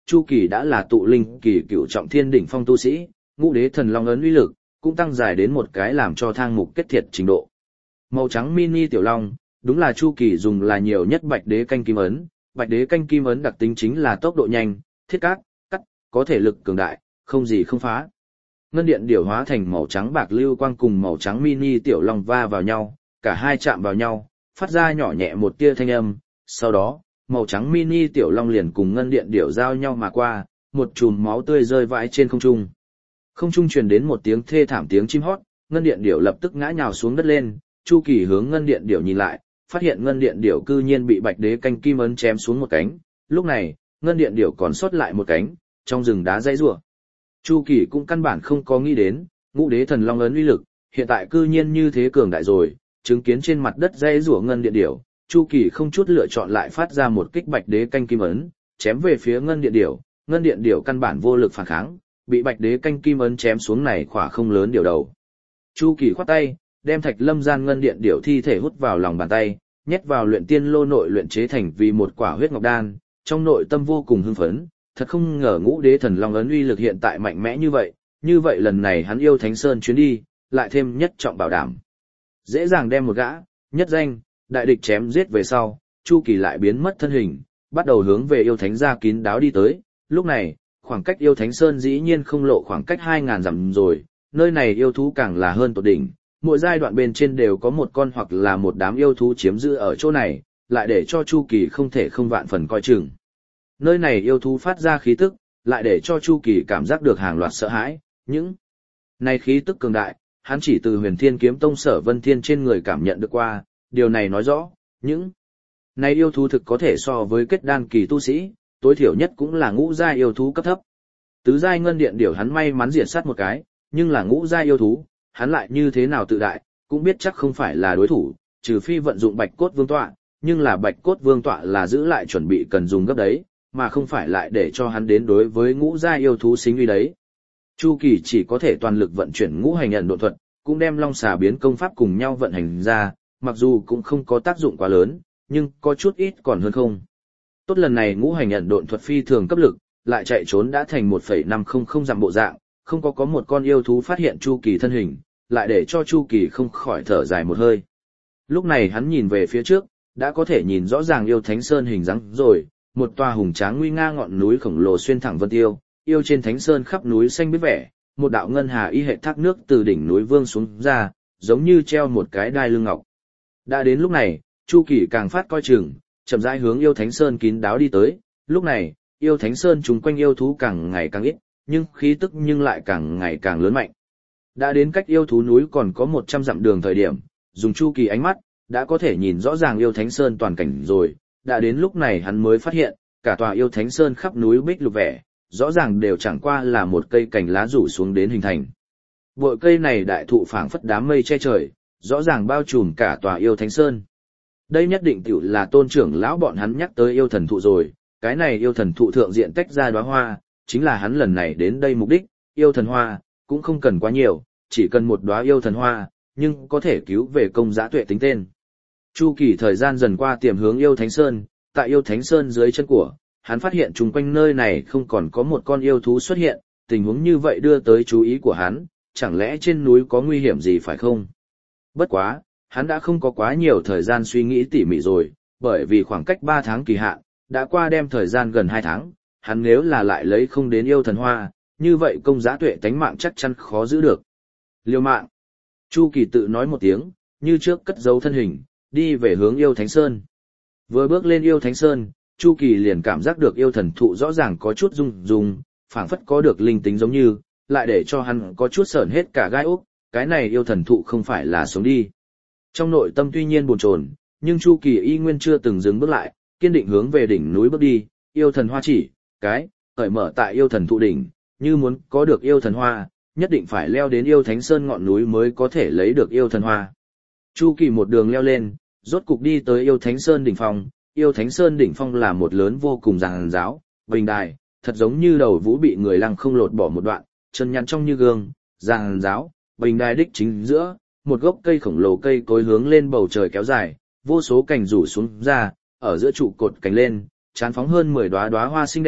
[SPEAKER 1] Chu Kỳ đã là tụ linh kỳ cửu trọng thiên đỉnh phong tu sĩ, ngũ đế thần long ấn uy lực cũng tăng dài đến một cái làm cho thang mục kết thiệt trình độ. Màu trắng mini tiểu long, đúng là Chu Kỳ dùng là nhiều nhất bạch đế canh kim ấn, bạch đế canh kim ấn đặc tính chính là tốc độ nhanh, thiết cát, cắt, có thể lực cường đại, không gì không phá. Ngân điện điểu hóa thành màu trắng bạc lưu quang cùng màu trắng mini tiểu long va vào nhau, cả hai chạm vào nhau, phát ra nhỏ nhẹ một tia thanh âm, sau đó, màu trắng mini tiểu long liền cùng ngân điện điểu giao nhau mà qua, một chùm máu tươi rơi vãi trên không trung. Không trung truyền đến một tiếng thê thảm tiếng chim hót, ngân điện điểu lập tức ngã nhào xuống đất lên, Chu Kỳ hướng ngân điện điểu nhìn lại, phát hiện ngân điện điểu cư nhiên bị bạch đế canh kim ấn chém xuống một cánh, lúc này, ngân điện điểu còn sót lại một cánh, trong rừng đá dãy rủa. Chu Kỳ cũng căn bản không có nghĩ đến, ngũ đế thần long ấn uy lực, hiện tại cư nhiên như thế cường đại rồi, chứng kiến trên mặt đất dãy rủa ngân điện điểu, Chu Kỳ không chút lựa chọn lại phát ra một kích bạch đế canh kim ấn, chém về phía ngân điện điểu, ngân điện điểu căn bản vô lực phản kháng, bị bạch đế canh kim ấn chém xuống này khỏa không lớn điều đầu. Chu Kỳ khoát tay, đem Thạch Lâm gian ngân điện điểu thi thể hút vào lòng bàn tay, nhét vào luyện tiên lô nội luyện chế thành vì một quả huyết ngọc đan, trong nội tâm vô cùng hưng phấn, thật không ngờ ngũ đế thần long ấn uy lực hiện tại mạnh mẽ như vậy, như vậy lần này hắn yêu Thánh Sơn chuyến đi, lại thêm nhất trọng bảo đảm. Dễ dàng đem một gã, nhất danh, đại địch chém giết về sau, Chu Kỳ lại biến mất thân hình, bắt đầu hướng về yêu thánh gia kín đáo đi tới, lúc này, khoảng cách yêu Thánh Sơn dĩ nhiên không lộ khoảng cách hai ngàn dặm rồi, nơi này yêu thú càng là hơn tột đỉnh, mỗi giai đoạn bên trên đều có một con hoặc là một đám yêu thú chiếm giữ ở chỗ này, lại để cho Chu Kỳ không thể không vạn phần coi chừng. Nơi này yêu thú phát ra khí tức, lại để cho Chu Kỳ cảm giác được hàng loạt sợ hãi, những này khí tức cường đại, hắn chỉ từ Huyền Thiên Kiếm Tông Sở Vân Thiên trên người cảm nhận được qua, điều này nói rõ, những này yêu thú thực có thể so với kết đan kỳ tu sĩ, tối thiểu nhất cũng là ngũ giai yêu thú cấp thấp. Tứ giai ngân điện điểu hắn may mắn diệt sát một cái, nhưng là ngũ giai yêu thú, hắn lại như thế nào tự đại, cũng biết chắc không phải là đối thủ, trừ phi vận dụng Bạch Cốt Vương tọa, nhưng là Bạch Cốt Vương tọa là giữ lại chuẩn bị cần dùng gấp đấy, mà không phải lại để cho hắn đến đối với ngũ giai yêu thú xính uy đấy. Chu Kỳ chỉ có thể toàn lực vận chuyển ngũ hành ẩn độ thuật, cũng đem Long Xà biến công pháp cùng nhau vận hành ra, mặc dù cũng không có tác dụng quá lớn, nhưng có chút ít còn hơn không. Tốt lần này ngũ hành ẩn độn thuật phi thường cấp lực, lại chạy trốn đã thành một phẩy năm không không dặm bộ dạng, không có có một con yêu thú phát hiện Chu Kỳ thân hình, lại để cho Chu Kỳ không khỏi thở dài một hơi. Lúc này hắn nhìn về phía trước, đã có thể nhìn rõ ràng yêu Thánh Sơn hình dáng rồi, một tòa hùng tráng nguy nga ngọn núi khổng lồ xuyên thẳng vân tiêu, yêu trên Thánh Sơn khắp núi xanh biết vẻ, một đạo ngân hà y hệ thác nước từ đỉnh núi vương xuống ra, giống như treo một cái đai lưng ngọc. Đã đến lúc này, Chu Kỳ càng phát coi chừng, chậm rãi hướng yêu Thánh Sơn kín đáo đi tới, lúc này, yêu Thánh Sơn chung quanh yêu thú càng ngày càng ít, nhưng khí tức nhưng lại càng ngày càng lớn mạnh. Đã đến cách yêu thú núi còn có một trăm dặm đường thời điểm, dùng Chu Kỳ ánh mắt, đã có thể nhìn rõ ràng yêu Thánh Sơn toàn cảnh rồi, đã đến lúc này hắn mới phát hiện, cả tòa yêu Thánh Sơn khắp núi bích lục vẻ, rõ ràng đều chẳng qua là một cây cành lá rủ xuống đến hình thành. Bội cây này đại thụ phảng phất đám mây che trời, rõ ràng bao trùm cả tòa yêu Thánh Sơn. Đây nhất định tiểu là tôn trưởng lão bọn hắn nhắc tới yêu thần thụ rồi, cái này yêu thần thụ thượng diện tách ra đóa hoa, chính là hắn lần này đến đây mục đích, yêu thần hoa, cũng không cần quá nhiều, chỉ cần một đóa yêu thần hoa, nhưng có thể cứu về công giá tuệ tính tên. Chu Kỳ thời gian dần qua tiềm hướng yêu Thánh Sơn, tại yêu Thánh Sơn dưới chân của, hắn phát hiện chung quanh nơi này không còn có một con yêu thú xuất hiện, tình huống như vậy đưa tới chú ý của hắn, chẳng lẽ trên núi có nguy hiểm gì phải không? Bất quá, hắn đã không có quá nhiều thời gian suy nghĩ tỉ mỉ rồi, bởi vì khoảng cách ba tháng kỳ hạn, đã qua đem thời gian gần hai tháng, hắn nếu là lại lấy không đến yêu thần hoa, như vậy công giá tuệ tánh mạng chắc chắn khó giữ được. Liêu mạng. Chu Kỳ tự nói một tiếng, như trước cất giấu thân hình, đi về hướng yêu Thánh Sơn. Vừa bước lên yêu Thánh Sơn, Chu Kỳ liền cảm giác được yêu thần thụ rõ ràng có chút rung rung, phảng phất có được linh tính giống như, lại để cho hắn có chút sởn hết cả gai ốc, cái này yêu thần thụ không phải là sống đi. Trong nội tâm tuy nhiên buồn chồn, nhưng Chu Kỳ y nguyên chưa từng dừng bước lại, kiên định hướng về đỉnh núi bước đi, yêu thần hoa chỉ, cái, cởi mở tại yêu thần thụ đỉnh, như muốn có được yêu thần hoa, nhất định phải leo đến yêu Thánh Sơn ngọn núi mới có thể lấy được yêu thần hoa. Chu Kỳ một đường leo lên, rốt cục đi tới yêu Thánh Sơn đỉnh phong, yêu Thánh Sơn đỉnh phong là một lớn vô cùng giàn giáo, bình đài, thật giống như đầu vũ bị người lăng không lột bỏ một đoạn, chân nhăn trong như gương, giàn giáo, bình đài đích chính giữa, một gốc cây khổng lồ cây cối hướng lên bầu trời kéo dài, vô số cành rủ xuống ra, ở giữa trụ cột cành lên, chán phóng hơn mười đóa đóa hoa xinh đẹp,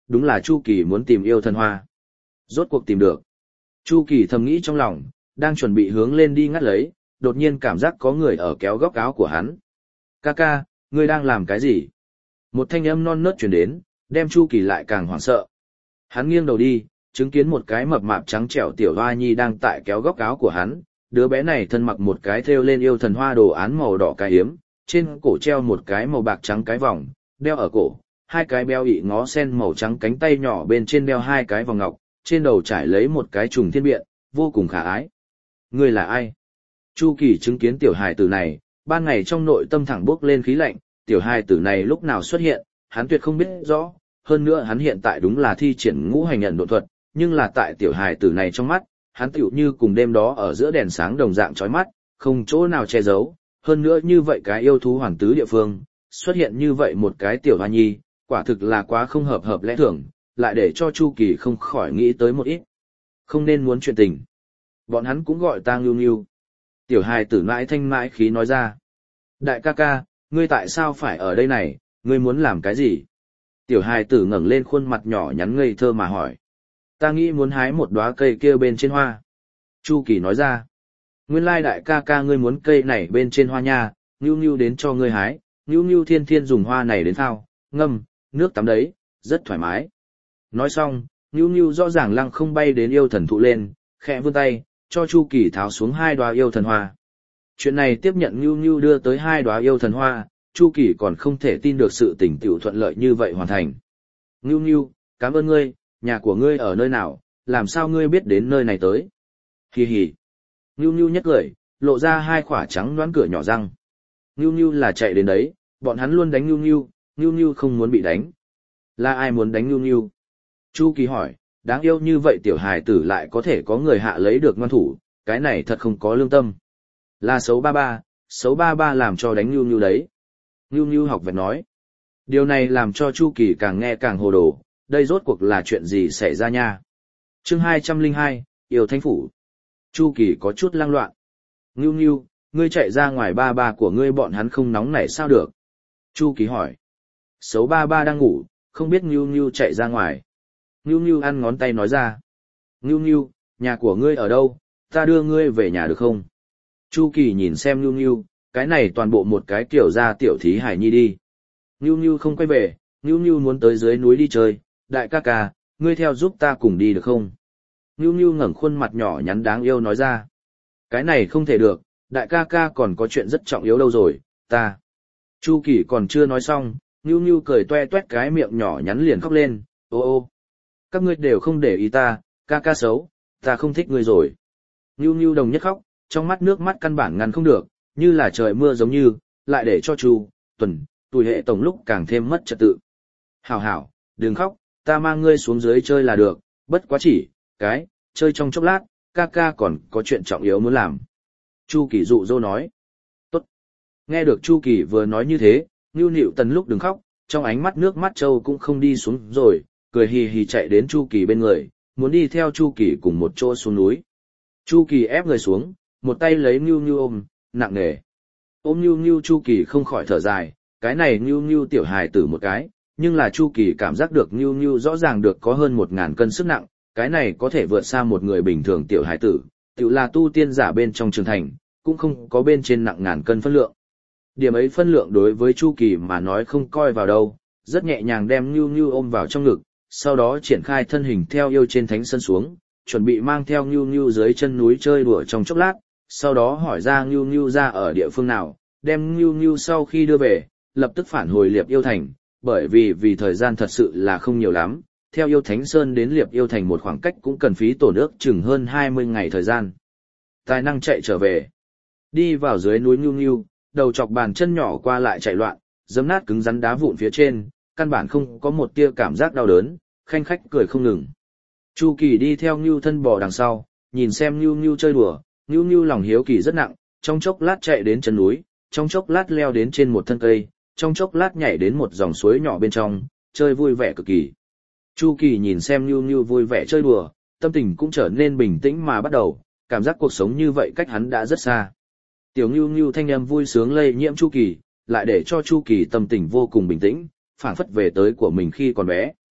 [SPEAKER 1] đúng là Chu Kỳ muốn tìm yêu thần hoa. Rốt cuộc tìm được. Chu Kỳ thầm nghĩ trong lòng, đang chuẩn bị hướng lên đi ngắt lấy, đột nhiên cảm giác có người ở kéo góc áo của hắn. Ca ca, ngươi đang làm cái gì? Một thanh âm non nớt truyền đến, đem Chu Kỳ lại càng hoảng sợ. Hắn nghiêng đầu đi, chứng kiến một cái mập mạp trắng trẻo tiểu hoa nhi đang tại kéo góc áo của hắn. Đứa bé này thân mặc một cái thêu lên yêu thần hoa đồ án màu đỏ cái hiếm, trên cổ treo một cái màu bạc trắng cái vòng, đeo ở cổ, hai cái beo ị ngó sen màu trắng cánh tay nhỏ bên trên đeo hai cái vòng ngọc, trên đầu trải lấy một cái trùng thiên biện, vô cùng khả ái. Ngươi là ai? Chu Kỳ chứng kiến tiểu hài tử này, ban ngày trong nội tâm thẳng bốc lên khí lạnh, tiểu hài tử này lúc nào xuất hiện, hắn tuyệt không biết rõ, hơn nữa hắn hiện tại đúng là thi triển ngũ hành nhận độ thuật, nhưng là tại tiểu hài tử này trong mắt, hắn tựu như cùng đêm đó ở giữa đèn sáng đồng dạng chói mắt, không chỗ nào che giấu, hơn nữa như vậy cái yêu thú hoàn tứ địa phương, xuất hiện như vậy một cái tiểu hoa nhi, quả thực là quá không hợp hợp lẽ thường, lại để cho Chu Kỳ không khỏi nghĩ tới một ít. Không nên muốn chuyện tình. Bọn hắn cũng gọi ta Ngưu Ngưu. Tiểu hài tử mãi thanh mãi khí nói ra. Đại ca ca, ngươi tại sao phải ở đây này, ngươi muốn làm cái gì? Tiểu hài tử ngẩng lên khuôn mặt nhỏ nhắn ngây thơ mà hỏi. Ta nghĩ muốn hái một đóa cây kia bên trên hoa. Chu Kỳ nói ra. Nguyên lai đại ca ca ngươi muốn cây này bên trên hoa nha, Ngưu Ngưu đến cho ngươi hái, Ngưu Ngưu thiên thiên dùng hoa này đến thao, ngâm, nước tắm đấy, rất thoải mái. Nói xong, Ngưu Ngưu rõ ràng lăng không bay đến yêu thần thụ lên, khẽ vươn tay, cho Chu Kỳ tháo xuống hai đóa yêu thần hoa. Chuyện này tiếp nhận Ngưu Ngưu đưa tới hai đóa yêu thần hoa, Chu Kỳ còn không thể tin được sự tình tiểu thuận lợi như vậy hoàn thành. Ngưu Ngưu, cảm ơn ngươi, nhà của ngươi ở nơi nào, làm sao ngươi biết đến nơi này tới? Hì hì. Ngưu Ngưu nhất cười, lộ ra hai khỏa trắng đoán cửa nhỏ răng. Ngưu Ngưu là chạy đến đấy, bọn hắn luôn đánh Ngưu Ngưu, Ngưu Ngưu không muốn bị đánh. Là ai muốn đánh Ngưu Ngưu? Chu Kỳ hỏi, đáng yêu như vậy tiểu hài tử lại có thể có người hạ lấy được ngoan thủ, cái này thật không có lương tâm. Là xấu ba ba, xấu ba ba làm cho đánh Ngưu Ngưu đấy. Ngưu Ngưu học vẹt nói. Điều này làm cho Chu Kỳ càng nghe càng hồ đồ, đây rốt cuộc là chuyện gì xảy ra nha. Chương hai trăm lẻ hai, Yêu Thánh Phủ. Chu Kỳ có chút lang loạn. Ngưu Ngưu, ngươi chạy ra ngoài ba ba của ngươi bọn hắn không nóng nảy sao được? Chu Kỳ hỏi. Xấu ba ba đang ngủ, không biết Ngưu Ngưu chạy ra ngoài. Ngưu Ngưu ăn ngón tay nói ra. Ngưu Ngưu, nhà của ngươi ở đâu, ta đưa ngươi về nhà được không? Chu Kỳ nhìn xem Ngưu Ngưu, cái này toàn bộ một cái kiểu ra tiểu thí hải nhi đi. Ngưu Ngưu không quay về, Ngưu Ngưu muốn tới dưới núi đi chơi, đại ca ca, ngươi theo giúp ta cùng đi được không? Ngưu Ngưu ngẩng khuôn mặt nhỏ nhắn đáng yêu nói ra. Cái này không thể được, đại ca ca còn có chuyện rất trọng yếu đâu rồi, ta. Chu Kỳ còn chưa nói xong, Ngưu Ngưu cười toe toét cái miệng nhỏ nhắn liền khóc lên, ô ô. Các ngươi đều không để ý ta, ca ca xấu, ta không thích ngươi rồi. Ngưu Ngưu đồng nhất khóc, trong mắt nước mắt căn bản ngăn không được, như là trời mưa giống như, lại để cho Chu, Tuần, tuổi hệ tổng lúc càng thêm mất trật tự. Hảo hảo, đừng khóc, ta mang ngươi xuống dưới chơi là được, bất quá chỉ, cái, chơi trong chốc lát, ca ca còn có chuyện trọng yếu muốn làm. Chu Kỳ dụ dỗ nói. Tốt. Nghe được Chu Kỳ vừa nói như thế, Ngưu Nịu Tần lúc đừng khóc, trong ánh mắt nước mắt Châu cũng không đi xuống rồi, cười hì hì chạy đến Chu Kỳ bên người, muốn đi theo Chu Kỳ cùng một chỗ xuống núi. Chu Kỳ ép người xuống, một tay lấy Ngưu Ngưu ôm, nặng nề. Ôm Ngưu Ngưu Chu Kỳ không khỏi thở dài, cái này Ngưu Ngưu tiểu hài tử một cái, nhưng là Chu Kỳ cảm giác được Ngưu Ngưu rõ ràng được có hơn một ngàn cân sức nặng, cái này có thể vượt xa một người bình thường tiểu hài tử, tiểu là tu tiên giả bên trong trường thành, cũng không có bên trên nặng ngàn cân phân lượng. Điểm ấy phân lượng đối với Chu Kỳ mà nói không coi vào đâu, rất nhẹ nhàng đem Ngưu Ngưu ôm vào trong ngực, sau đó triển khai thân hình theo yêu trên thánh sân xuống, chuẩn bị mang theo Ngưu Ngưu dưới chân núi chơi đùa trong chốc lát, sau đó hỏi ra Ngưu Ngưu ra ở địa phương nào, đem Ngưu Ngưu sau khi đưa về, lập tức phản hồi Liệp Yêu Thành, bởi vì vì thời gian thật sự là không nhiều lắm, theo yêu Thánh Sơn đến Liệp Yêu Thành một khoảng cách cũng cần phí tổn ước chừng hơn hai mươi ngày thời gian. Tài năng chạy trở về, đi vào dưới núi Ngưu Ngưu, đầu chọc bàn chân nhỏ qua lại chạy loạn, giẫm nát cứng rắn đá vụn phía trên, căn bản không có một tia cảm giác đau đớn, khanh khách cười không ngừng. Chu Kỳ đi theo Ngưu thân bò đằng sau, nhìn xem Ngưu Ngưu chơi đùa, Ngưu Ngưu lòng hiếu kỳ rất nặng, trong chốc lát chạy đến chân núi, trong chốc lát leo đến trên một thân cây, trong chốc lát nhảy đến một dòng suối nhỏ bên trong, chơi vui vẻ cực kỳ. Chu Kỳ nhìn xem Ngưu Ngưu vui vẻ chơi đùa, tâm tình cũng trở nên bình tĩnh mà bắt đầu, cảm giác cuộc sống như vậy cách hắn đã rất xa. Tiểu Ngưu Ngưu thanh âm vui sướng lây nhiễm Chu Kỳ, lại để cho Chu Kỳ tâm tình vô cùng bình tĩnh, phảng phất về tới của mình khi còn bé.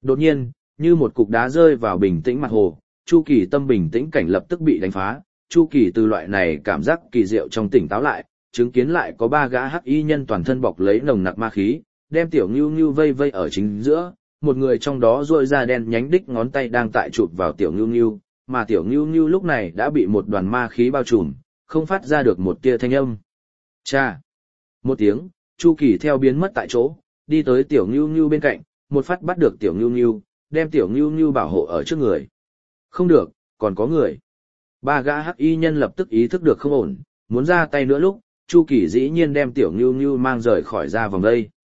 [SPEAKER 1] Đột nhiên, như một cục đá rơi vào bình tĩnh mặt hồ, Chu Kỳ tâm bình tĩnh cảnh lập tức bị đánh phá, Chu Kỳ từ loại này cảm giác kỳ diệu trong tỉnh táo lại, chứng kiến lại có ba gã hắc y nhân toàn thân bọc lấy nồng nặc ma khí, đem tiểu Nưu Nưu vây vây ở chính giữa, một người trong đó duỗi ra đen nhánh đích ngón tay đang tại chụp vào tiểu Nưu Nưu, mà tiểu Nưu Nưu lúc này đã bị một đoàn ma khí bao trùm, không phát ra được một tia thanh âm. Cha! Một tiếng, Chu Kỳ theo biến mất tại chỗ, đi tới tiểu Nưu Nưu bên cạnh, một phát bắt được tiểu Nưu Nưu, đem tiểu Nưu Nưu bảo hộ ở trước người. Không được, còn có người. Ba gã hắc y nhân lập tức ý thức được không ổn, muốn ra tay nữa lúc, Chu Kỳ dĩ nhiên đem tiểu Nưu Nưu mang rời khỏi ra vòng đây.